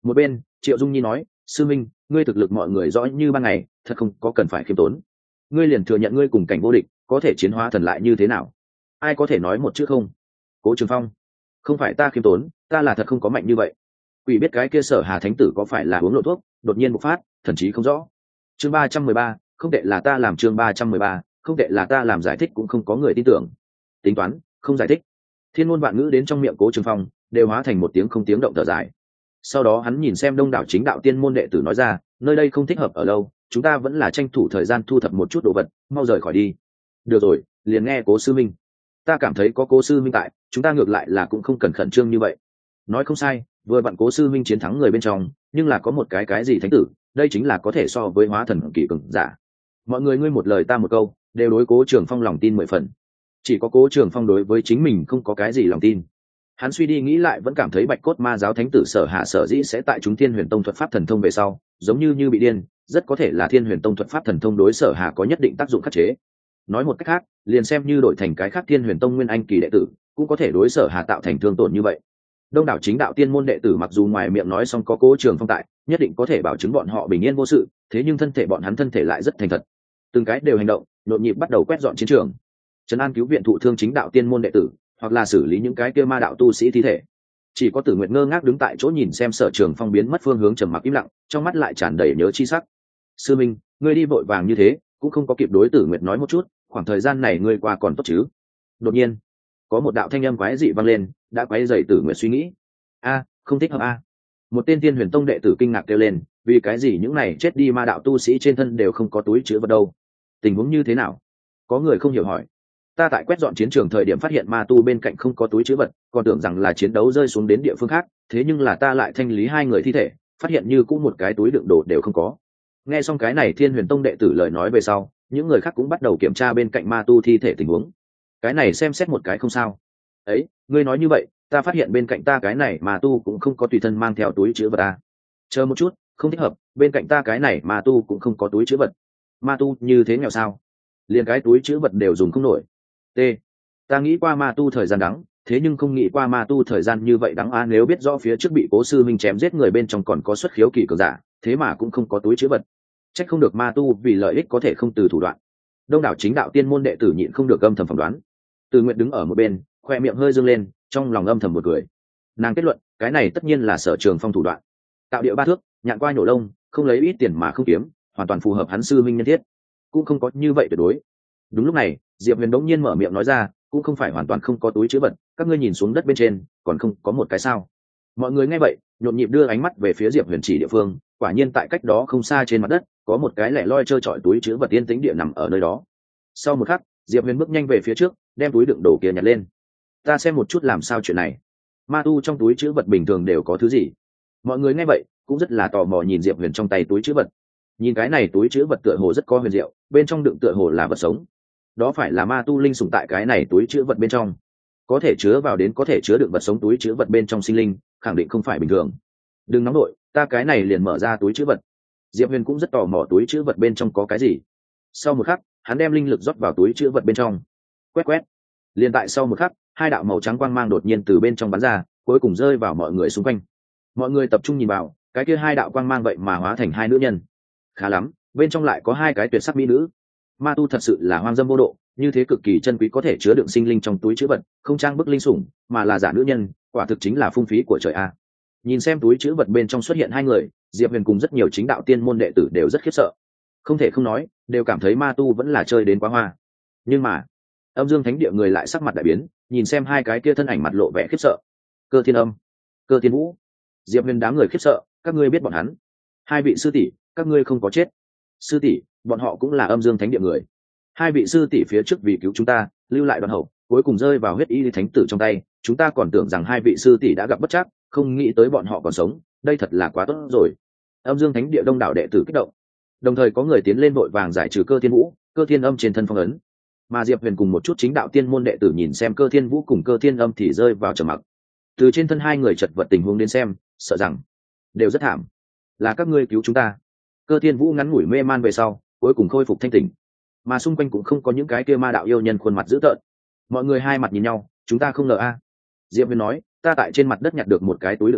Một bên Triệu Dung Nhi nói, sư minh, ngươi thực lực mọi người rõ như ban ngày, thật không có cần phải khiêm tốn. Ngươi liền thừa nhận ngươi cùng cảnh vô địch, có thể chiến hóa thần lại như thế nào, ai có thể nói một chữ không? Cố Trường Phong, không phải ta khiêm tốn, ta là thật không có mạnh như vậy. Quỷ biết cái kia Sở Hà thánh tử có phải là uống lộ thuốc đột nhiên bộc phát, thần trí không rõ. Chương ba trăm mười ba, không tệ là ta làm chương ba trăm mười ba, không tệ là ta làm giải thích cũng không có người tin tưởng. Tính toán, không giải thích. Thiên ngôn vạn ngữ đến trong miệng Cố Trường Phong đều hóa thành một tiếng không tiếng động thở dài. Sau đó hắn nhìn xem đông đảo chính đạo tiên môn đệ tử nói ra, nơi đây không thích hợp ở lâu, chúng ta vẫn là tranh thủ thời gian thu thập một chút đồ vật, mau rời khỏi đi. Được rồi, liền nghe Cố sư minh. Ta cảm thấy có Cố sư minh tại, chúng ta ngược lại là cũng không cần khẩn trương như vậy. Nói không sai, vừa vặn Cố sư minh chiến thắng người bên trong, nhưng là có một cái cái gì thánh tử, đây chính là có thể so với hóa thần kỳ cường giả. Mọi người ngươi một lời ta một câu, đều đối Cố Trường Phong lòng tin mười phần. Chỉ có Cố Trường Phong đối với chính mình không có cái gì lòng tin. Hắn suy đi nghĩ lại vẫn cảm thấy Bạch Cốt Ma giáo thánh tử Sở Hạ sở dĩ sẽ tại chúng Thiên Huyền Tông thuật pháp thần thông về sau, giống như như bị điên, rất có thể là Thiên Huyền Tông thuật pháp thần thông đối Sở Hạ có nhất định tác dụng khắc chế. Nói một cách khác, liền xem như đổi thành cái khác Thiên Huyền Tông nguyên anh kỳ đệ tử, cũng có thể đối Sở Hạ tạo thành thương tổn như vậy. Đông đảo chính đạo tiên môn đệ tử mặc dù ngoài miệng nói xong có Cố Trường Phong tại, nhất định có thể bảo chứng bọn họ bình yên vô sự, thế nhưng thân thể bọn hắn thân thể lại rất thành thật. Từng cái đều hành động, nhộn nhịp bắt đầu quét dọn chiến trường. Trấn an cứu viện thụ thương chính đạo tiên môn đệ tử, hoặc là xử lý những cái kia ma đạo tu sĩ thi thể. Chỉ có Tử Nguyệt ngơ ngác đứng tại chỗ nhìn xem Sở Trường Phong biến mất phương hướng, trầm mặc im lặng, trong mắt lại tràn đầy nhớ chi sắc. Sư minh, ngươi đi vội vàng như thế, cũng không có kịp đối Tử Nguyệt nói một chút, khoảng thời gian này ngươi qua còn tốt chứ? Đột nhiên, có một đạo thanh âm quái dị vang lên, đã quấy rầy Tử Nguyệt suy nghĩ. A, không thích hợp a. Một tên Thiên Huyền Tông đệ tử kinh ngạc kêu lên, vì cái gì những này chết đi ma đạo tu sĩ trên thân đều không có túi chứa vật đâu? Tình huống như thế nào? Có người không hiểu hỏi. Ta tại quét dọn chiến trường thời điểm phát hiện ma tu bên cạnh không có túi chứa vật, còn tưởng rằng là chiến đấu rơi xuống đến địa phương khác, thế nhưng là ta lại thanh lý hai người thi thể, phát hiện như cũng một cái túi đựng đồ đều không có. Nghe xong cái này Thiên Huyền Tông đệ tử lời nói về sau, những người khác cũng bắt đầu kiểm tra bên cạnh ma tu thi thể tình huống. Cái này xem xét một cái không sao. Ấy, ngươi nói như vậy, ta phát hiện bên cạnh ta cái này ma tu cũng không có tùy thân mang theo túi chứa vật à? Chờ một chút, không thích hợp, bên cạnh ta cái này ma tu cũng không có túi chứa vật. Ma tu như thế nghèo sao? Liền cái túi chứa vật đều dùng không nổi. T. Ta nghĩ qua ma tu thời gian đắng, thế nhưng không nghĩ qua ma tu thời gian như vậy đắng a. Nếu biết rõ phía trước bị Cố sư minh chém giết người bên trong còn có xuất khiếu kỳ cường giả, thế mà cũng không có túi chứa vật. Trách không được ma tu vì lợi ích có thể không từ thủ đoạn. Đông đảo chính đạo tiên môn đệ tử nhịn không được âm thầm phỏng đoán. Từ Nguyệt đứng ở một bên, khoe miệng hơi dương lên, trong lòng âm thầm một cười. Nàng kết luận, cái này tất nhiên là Sở Trường Phong thủ đoạn. Tạo địa ba thước, nhạn qua nhổ lông, không lấy ít tiền mà không kiếm, hoàn toàn phù hợp hắn sư minh nhân thiết. Cũng không có như vậy tuyệt đối. Đúng lúc này, Diệp Huyền đống nhiên mở miệng nói ra, cũng không phải hoàn toàn không có túi chứa vật, các ngươi nhìn xuống đất bên trên, còn không có một cái sao? Mọi người nghe vậy, nhộn nhịp đưa ánh mắt về phía Diệp Huyền chỉ địa phương, quả nhiên tại cách đó không xa trên mặt đất, có một cái lẻ loi trơ trọi túi chứa vật yên tĩnh địa nằm ở nơi đó. Sau một khắc, Diệp Huyền bước nhanh về phía trước, đem túi đựng đồ kia nhặt lên. Ta xem một chút làm sao chuyện này. Ma tu trong túi chứa vật bình thường đều có thứ gì? Mọi người nghe vậy, cũng rất là tò mò nhìn Diệp Huyền trong tay túi chứa vật. Nhìn cái này túi chứa vật tựa hồ rất có huyền diệu, bên trong đựng tựa hồ là vật sống. Đó phải là ma tu linh sủng tại cái này túi chứa vật bên trong, có thể chứa vào đến có thể chứa đựng vật sống túi chứa vật bên trong sinh linh, khẳng định không phải bình thường. Đừng nóng nổi, ta cái này liền mở ra túi chứa vật. Diệp Huyền cũng rất tò mò túi chứa vật bên trong có cái gì. Sau một khắc, hắn đem linh lực rót vào túi chứa vật bên trong. Quét quét. Liền tại sau một khắc, hai đạo màu trắng quang mang đột nhiên từ bên trong bắn ra, cuối cùng rơi vào mọi người xung quanh. Mọi người tập trung nhìn vào, cái kia hai đạo quang mang vậy mà hóa thành hai nữ nhân. Khá lắm, bên trong lại có hai cái tuyệt sắc mỹ nữ. Ma tu thật sự là hoang dâm vô độ, như thế cực kỳ chân quý có thể chứa đựng sinh linh trong túi chứa vật, không trang bức linh sủng, mà là giả nữ nhân, quả thực chính là phung phí của trời a. Nhìn xem túi chứa vật bên trong xuất hiện hai người, Diệp Huyền cùng rất nhiều chính đạo tiên môn đệ tử đều rất khiếp sợ. Không thể không nói, đều cảm thấy ma tu vẫn là chơi đến quá hoa. Nhưng mà, Âm Dương Thánh Địa người lại sắc mặt đại biến, nhìn xem hai cái kia thân ảnh mặt lộ vẻ khiếp sợ. Cơ Thiên Âm, Cơ Thiên Vũ. Diệp Huyền đám người khiếp sợ, các ngươi biết bọn hắn? Hai vị sư tỷ, các ngươi không có chết. Sư tỷ, bọn họ cũng là Âm Dương Thánh Địa người. Hai vị sư tỷ phía trước vì cứu chúng ta, lưu lại đoạn hậu, cuối cùng rơi vào huyết y thánh tử trong tay, chúng ta còn tưởng rằng hai vị sư tỷ đã gặp bất trắc, không nghĩ tới bọn họ còn sống, đây thật là quá tốt rồi. Âm Dương Thánh Địa đông đảo đệ tử kích động, đồng thời có người tiến lên vội vàng giải trừ Cơ Thiên Vũ, Cơ Thiên Âm trên thân phong ấn. Mà Diệp Huyền cùng một chút chính đạo tiên môn đệ tử nhìn xem Cơ Thiên Vũ cùng Cơ Thiên Âm thì rơi vào trầm mặc. Từ trên thân hai người chật vật tình huống đến xem, sợ rằng đều rất thảm. Là các ngươi cứu chúng ta. Cơ Thiên Vũ ngắn ngủi mê man về sau, cuối cùng khôi phục thanh tỉnh. Mà xung quanh cũng không có những cái kia ma đạo yêu nhân khuôn mặt dữ tợn. Mọi người hai mặt nhìn nhau, chúng ta không ngờ a. Diệp Huyền nói, ta tại trên mặt đất nhặt được một cái túi đựng đồ,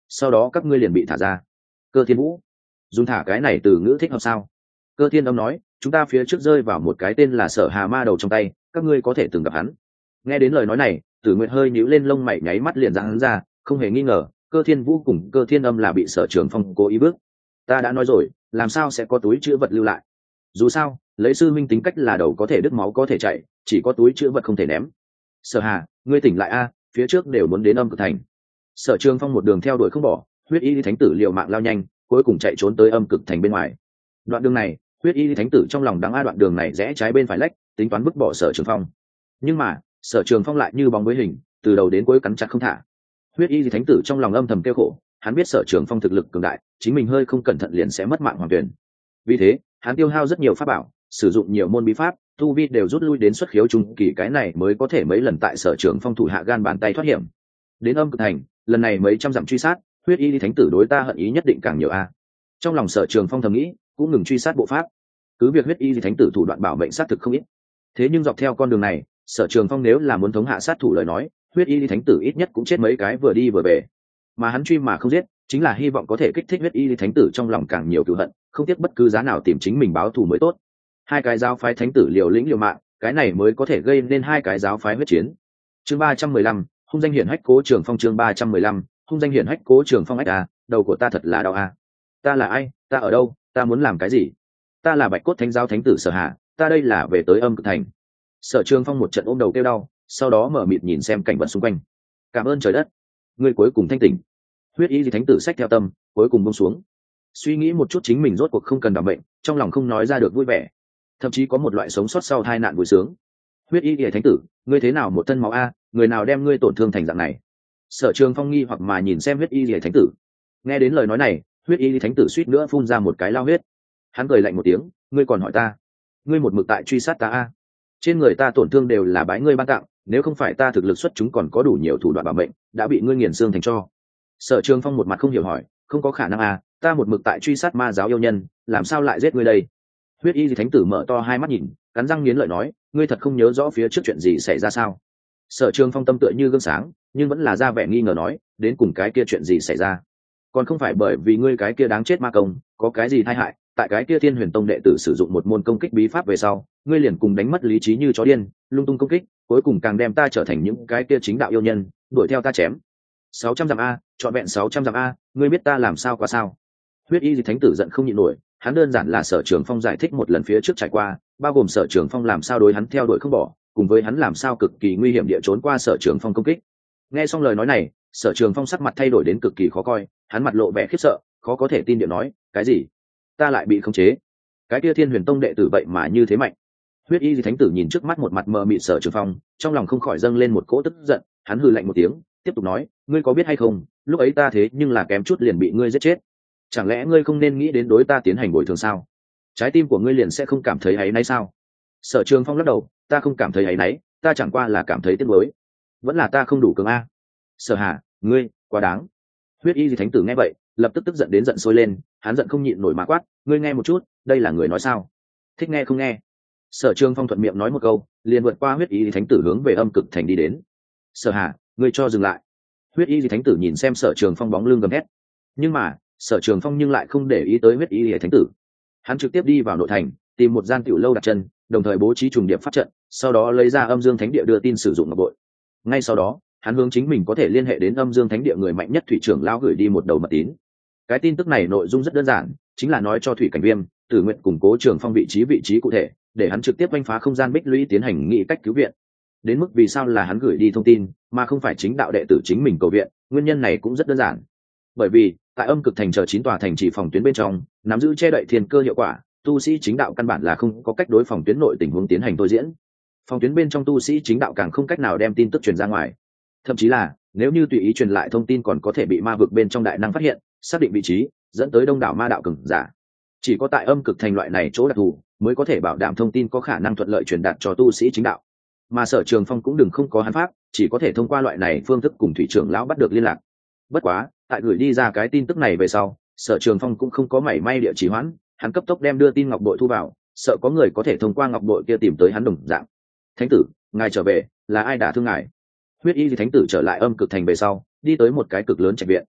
sau đó các ngươi liền bị thả ra. Cơ Thiên Vũ, dùng thả cái này từ ngữ thích hợp sao? Cơ Thiên Âm nói, chúng ta phía trước rơi vào một cái tên là Sở Hà ma đầu trong tay, các ngươi có thể từng gặp hắn. Nghe đến lời nói này, Tử Nguyệt hơi nhíu lên lông mày, nháy mắt liền ra hắn ra, không hề nghi ngờ, Cơ Thiên Vũ cùng Cơ Thiên Âm là bị Sở Trường Phong cố ý bước. Ta đã nói rồi, làm sao sẽ có túi chứa vật lưu lại? Dù sao, lấy sư minh tính cách là đầu có thể đứt máu có thể chạy, chỉ có túi chứa vật không thể ném. Sở Hà, ngươi tỉnh lại a, phía trước đều muốn đến Âm Cực Thành. Sở Trường Phong một đường theo đuổi không bỏ, huyết y thánh tử liều mạng lao nhanh, cuối cùng chạy trốn tới Âm Cực Thành bên ngoài. Đoạn đường này, huyết y thánh tử trong lòng đắng a, đoạn đường này rẽ trái bên phải lách, tính toán vứt bỏ Sở Trường Phong. Nhưng mà, Sở Trường Phong lại như bóng với hình, từ đầu đến cuối cắn chặt không thả. Huyết y thánh tử trong lòng âm thầm kêu khổ, hắn biết Sở Trường Phong thực lực cường đại, chính mình hơi không cẩn thận liền sẽ mất mạng hoàn toàn. Vì thế, hắn tiêu hao rất nhiều pháp bảo, sử dụng nhiều môn bí pháp, tu vi đều rút lui đến xuất khiếu trung kỳ, cái này mới có thể mấy lần tại Sở Trường Phong thủ hạ gan bàn tay thoát hiểm. Đến Âm Cực Thành, lần này mấy trăm dặm truy sát, huyết y thánh tử đối ta hận ý nhất định càng nhiều a. Trong lòng Sở Trường Phong thầm nghĩ, cũng ngừng truy sát bộ pháp. Cứ việc huyết y thánh tử thủ đoạn bảo mệnh sát thực không ít, thế nhưng dọc theo con đường này, Sở Trường Phong nếu là muốn thống hạ sát thủ lời nói, huyết y thánh tử ít nhất cũng chết mấy cái vừa đi vừa về. Mà hắn truy mà không giết, chính là hy vọng có thể kích thích huyết y thánh tử trong lòng càng nhiều cừu hận, không tiếc bất cứ giá nào tìm chính mình báo thù mới tốt. Hai cái giáo phái thánh tử liều lĩnh liều mạng, cái này mới có thể gây nên hai cái giáo phái huyết chiến. Chương ba trăm mười lăm, hung danh hiển hách Cố Trường Phong. Chương ba trăm mười lăm, hung danh hiển hách Cố Trường Phong. Ách à, đầu của ta thật là đau à. Ta là ai, ta ở đâu, ta muốn làm cái gì? Ta là Bạch Cốt Thánh giáo thánh tử Sở Hà, ta đây là về tới Âm Cực Thành. Sở Trường Phong một trận ôm đầu kêu đau, sau đó mở mịt nhìn xem cảnh vật xung quanh. Cảm ơn trời đất, ngươi cuối cùng thanh tỉnh. Huyết y thánh tử sách theo tâm, cuối cùng buông xuống. Suy nghĩ một chút chính mình rốt cuộc không cần đảm bệnh, trong lòng không nói ra được vui vẻ, thậm chí có một loại sống sót sau tai nạn vui sướng. Huyết y thánh tử, ngươi thế nào một thân máu a, người nào đem ngươi tổn thương thành dạng này? Sở Trường Phong nghi hoặc mà nhìn xem huyết y thánh tử. Nghe đến lời nói này, huyết y thánh tử suýt nữa phun ra một cái lao huyết. Hắn cười lạnh một tiếng, ngươi còn hỏi ta? Ngươi một mực tại truy sát ta a? Trên người ta tổn thương đều là bái ngươi ban tặng, nếu không phải ta thực lực xuất chúng còn có đủ nhiều thủ đoạn bảo mệnh, đã bị ngươi nghiền xương thành tro. Sở Trường Phong một mặt không hiểu hỏi, không có khả năng à, ta một mực tại truy sát ma giáo yêu nhân, làm sao lại giết ngươi đây? Huyết y thánh tử mở to hai mắt nhìn, cắn răng nghiến lợi nói, ngươi thật không nhớ rõ phía trước chuyện gì xảy ra sao? Sở Trường Phong tâm tựa như gương sáng, nhưng vẫn là ra vẻ nghi ngờ nói, đến cùng cái kia chuyện gì xảy ra? Còn không phải bởi vì ngươi cái kia đáng chết ma công, có cái gì tai hại, tại cái kia Thiên Huyền Tông đệ tử sử dụng một môn công kích bí pháp về sau, ngươi liền cùng đánh mất lý trí như chó điên, lung tung công kích, cuối cùng càng đem ta trở thành những cái kia chính đạo yêu nhân, đuổi theo ta chém. sáu trăm dặm a, trọn vẹn sáu trăm dặm a, ngươi biết ta làm sao qua sao? Huyết y thánh tử giận không nhịn nổi, hắn đơn giản là Sở Trường Phong giải thích một lần phía trước trải qua, bao gồm Sở Trường Phong làm sao đối hắn theo đuổi không bỏ, cùng với hắn làm sao cực kỳ nguy hiểm địa trốn qua Sở Trường Phong công kích. Nghe xong lời nói này, Sở Trường Phong sắc mặt thay đổi đến cực kỳ khó coi, hắn mặt lộ vẻ khiếp sợ, khó có thể tin điệu nói, cái gì? Ta lại bị khống chế? Cái kia Thiên Huyền Tông đệ tử vậy mà như thế mạnh? Huyết y thánh tử nhìn trước mắt một mặt mờ mịt Sở Trường Phong, trong lòng không khỏi dâng lên một cỗ tức giận, hắn hừ lạnh một tiếng, tiếp tục nói, ngươi có biết hay không, lúc ấy ta thế nhưng là kém chút liền bị ngươi giết chết. Chẳng lẽ ngươi không nên nghĩ đến đối ta tiến hành bồi thường sao? Trái tim của ngươi liền sẽ không cảm thấy áy náy sao? Sở Trường Phong lắc đầu, ta không cảm thấy áy náy, ta chẳng qua là cảm thấy tiếc nuối. Vẫn là ta không đủ cường a. Sở Hà, ngươi quá đáng. Huyết y thánh tử nghe vậy, lập tức tức giận đến giận sôi lên, hắn giận không nhịn nổi mà quát, ngươi nghe một chút, đây là người nói sao? Thích nghe không nghe? Sở Trường Phong thuận miệng nói một câu, liền vượt qua huyết y thánh tử hướng về Âm Cực Thành đi đến. Sở Hà, ngươi cho dừng lại. Huyết y thánh tử nhìn xem Sở Trường Phong bóng lưng gầm hét, nhưng mà Sở Trường Phong nhưng lại không để ý tới huyết y thánh tử. Hắn trực tiếp đi vào nội thành, tìm một gian tiểu lâu đặt chân, đồng thời bố trí trùng điệp pháp trận, sau đó lấy ra Âm Dương Thánh Địa đưa tin sử dụng ngọc bội. Ngay sau đó, hắn hướng chính mình có thể liên hệ đến Âm Dương Thánh Địa người mạnh nhất Thủy trưởng lão gửi đi một đầu mật tín. Cái tin tức này nội dung rất đơn giản, chính là nói cho Thủy Cảnh Viêm, Tử Nguyện củng cố Trường Phong vị trí vị trí cụ thể, để hắn trực tiếp đánh phá không gian bích lũy tiến hành nghị cách cứu viện. Đến mức vì sao là hắn gửi đi thông tin mà không phải chính đạo đệ tử chính mình cầu viện, nguyên nhân này cũng rất đơn giản. Bởi vì tại Âm Cực Thành chờ chín tòa thành trì phòng tuyến bên trong, nắm giữ che đậy thiên cơ hiệu quả, tu sĩ chính đạo căn bản là không có cách đối phòng tuyến nội tình huống tiến hành thôi diễn. Phòng tuyến bên trong tu sĩ chính đạo càng không cách nào đem tin tức truyền ra ngoài. Thậm chí là nếu như tùy ý truyền lại thông tin còn có thể bị ma vực bên trong đại năng phát hiện, xác định vị trí, dẫn tới đông đảo ma đạo cường giả. Chỉ có tại Âm Cực Thành loại này chỗ đặc thù mới có thể bảo đảm thông tin có khả năng thuận lợi truyền đạt cho tu sĩ chính đạo. Mà Sở Trường Phong cũng đừng không có hắn pháp, chỉ có thể thông qua loại này phương thức cùng Thủy trưởng lão bắt được liên lạc. Bất quá, tại gửi đi ra cái tin tức này về sau, Sở Trường Phong cũng không có mảy may địa chỉ hoãn, hắn cấp tốc đem đưa tin ngọc bội thu vào, sợ có người có thể thông qua ngọc bội kia tìm tới hắn đồng dạng. Thánh tử, ngài trở về, là ai đả thương ngài? Huyết y thánh tử trở lại Âm Cực Thành về sau, đi tới một cái cực lớn trạch viện.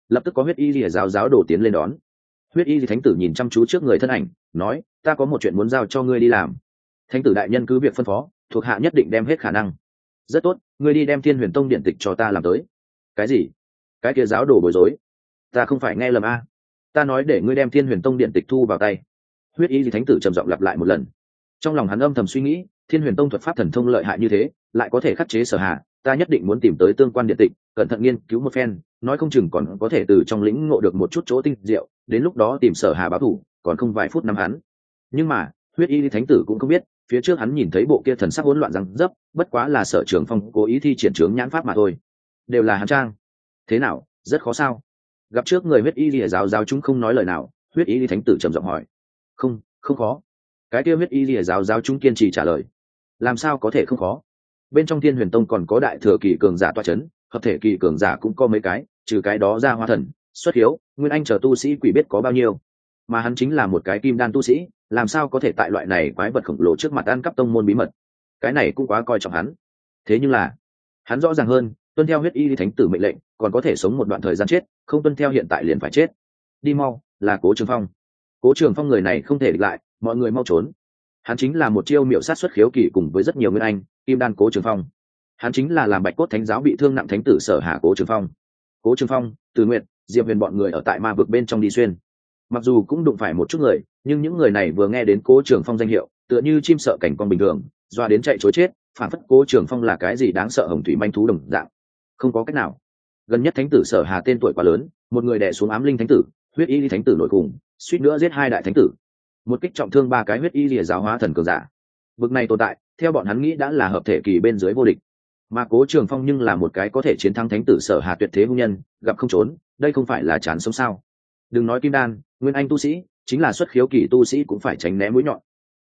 lập tức có huyết y lìa giáo giáo đồ tiến lên đón. Huyết y thánh tử nhìn chăm chú trước người thân ảnh, nói: ta có một chuyện muốn giao cho ngươi đi làm. Thánh tử đại nhân cứ việc phân phó, thuộc hạ nhất định đem hết khả năng. Rất tốt, ngươi đi đem Thiên Huyền Tông điện tịch cho ta làm tới. Cái gì? Cái kia giáo đồ bối rối. Ta không phải nghe lầm a? Ta nói để ngươi đem Thiên Huyền Tông điện tịch thu vào tay. Huyết y thánh tử trầm giọng lặp lại một lần. Trong lòng hắn âm thầm suy nghĩ, Thiên Huyền Tông thuật pháp thần thông lợi hại như thế, lại có thể khắc chế Sở Hà, ta nhất định muốn tìm tới tương quan điện tịch, cẩn thận nghiên cứu một phen, nói không chừng còn có thể từ trong lĩnh ngộ được một chút chỗ tinh diệu, đến lúc đó tìm Sở Hà báo thù, còn không vài phút nắm hắn. Nhưng mà, huyết y thánh tử cũng không biết, phía trước hắn nhìn thấy bộ kia thần sắc hỗn loạn răng dấp, bất quá là Sở Trường Phong cố ý thi triển chướng nhãn pháp mà thôi, đều là hắn trang. Thế nào, rất khó sao? Gặp trước người huyết y lìa giáo giáo chúng không nói lời nào, huyết y thánh tử trầm giọng hỏi. Không, không khó. Cái kia huyết y lìa giáo giáo chúng kiên trì trả lời. Làm sao có thể không khó? Bên trong Thiên Huyền Tông còn có đại thừa kỳ cường giả toa chấn, hợp thể kỳ cường giả cũng có mấy cái, trừ cái đó ra Hoa Thần, Xuất Hiếu, Nguyên Anh chờ tu sĩ quỷ biết có bao nhiêu. Mà hắn chính là một cái kim đan tu sĩ, làm sao có thể tại loại này quái vật khổng lồ trước mặt ăn cắp tông môn bí mật? Cái này cũng quá coi trọng hắn. Thế nhưng là, hắn rõ ràng hơn, tuân theo huyết y thánh tử mệnh lệnh, còn có thể sống một đoạn thời gian chết, không tuân theo hiện tại liền phải chết. Đi mau, là Cố Trường Phong. Cố Trường Phong người này không thể địch lại, mọi người mau trốn. Hắn chính là một chiêu miệu sát xuất khiếu kỳ cùng với rất nhiều nguyên anh, kim đan Cố Trường Phong. Hắn chính là làm Bạch Cốt Thánh giáo bị thương nặng thánh tử Sở Hà Cố Trường Phong. Cố Trường Phong, Từ Nguyệt, Diệp Huyền bọn người ở tại ma vực bên trong đi xuyên. Mặc dù cũng đụng phải một chút người, nhưng những người này vừa nghe đến Cố Trường Phong danh hiệu, tựa như chim sợ cảnh con bình thường, doa đến chạy trối chết, phản phất Cố Trường Phong là cái gì đáng sợ hồng thủy manh thú đồng dạng. Không có cách nào. Gần nhất thánh tử Sở Hà tên tuổi quá lớn, một người đè xuống ám linh thánh tử, huyết y thánh tử nội cùng, suýt nữa giết hai đại thánh tử, một kích trọng thương ba cái huyết y lìa giáo hóa thần cường giả. Vực này tồn tại, theo bọn hắn nghĩ đã là hợp thể kỳ bên dưới vô địch. Mà Cố Trường Phong nhưng là một cái có thể chiến thắng thánh tử Sở Hà tuyệt thế hung nhân, gặp không trốn, đây không phải là chán sống sao? Đừng nói kim đan, nguyên anh tu sĩ, chính là xuất khiếu kỳ tu sĩ cũng phải tránh né mũi nhọn.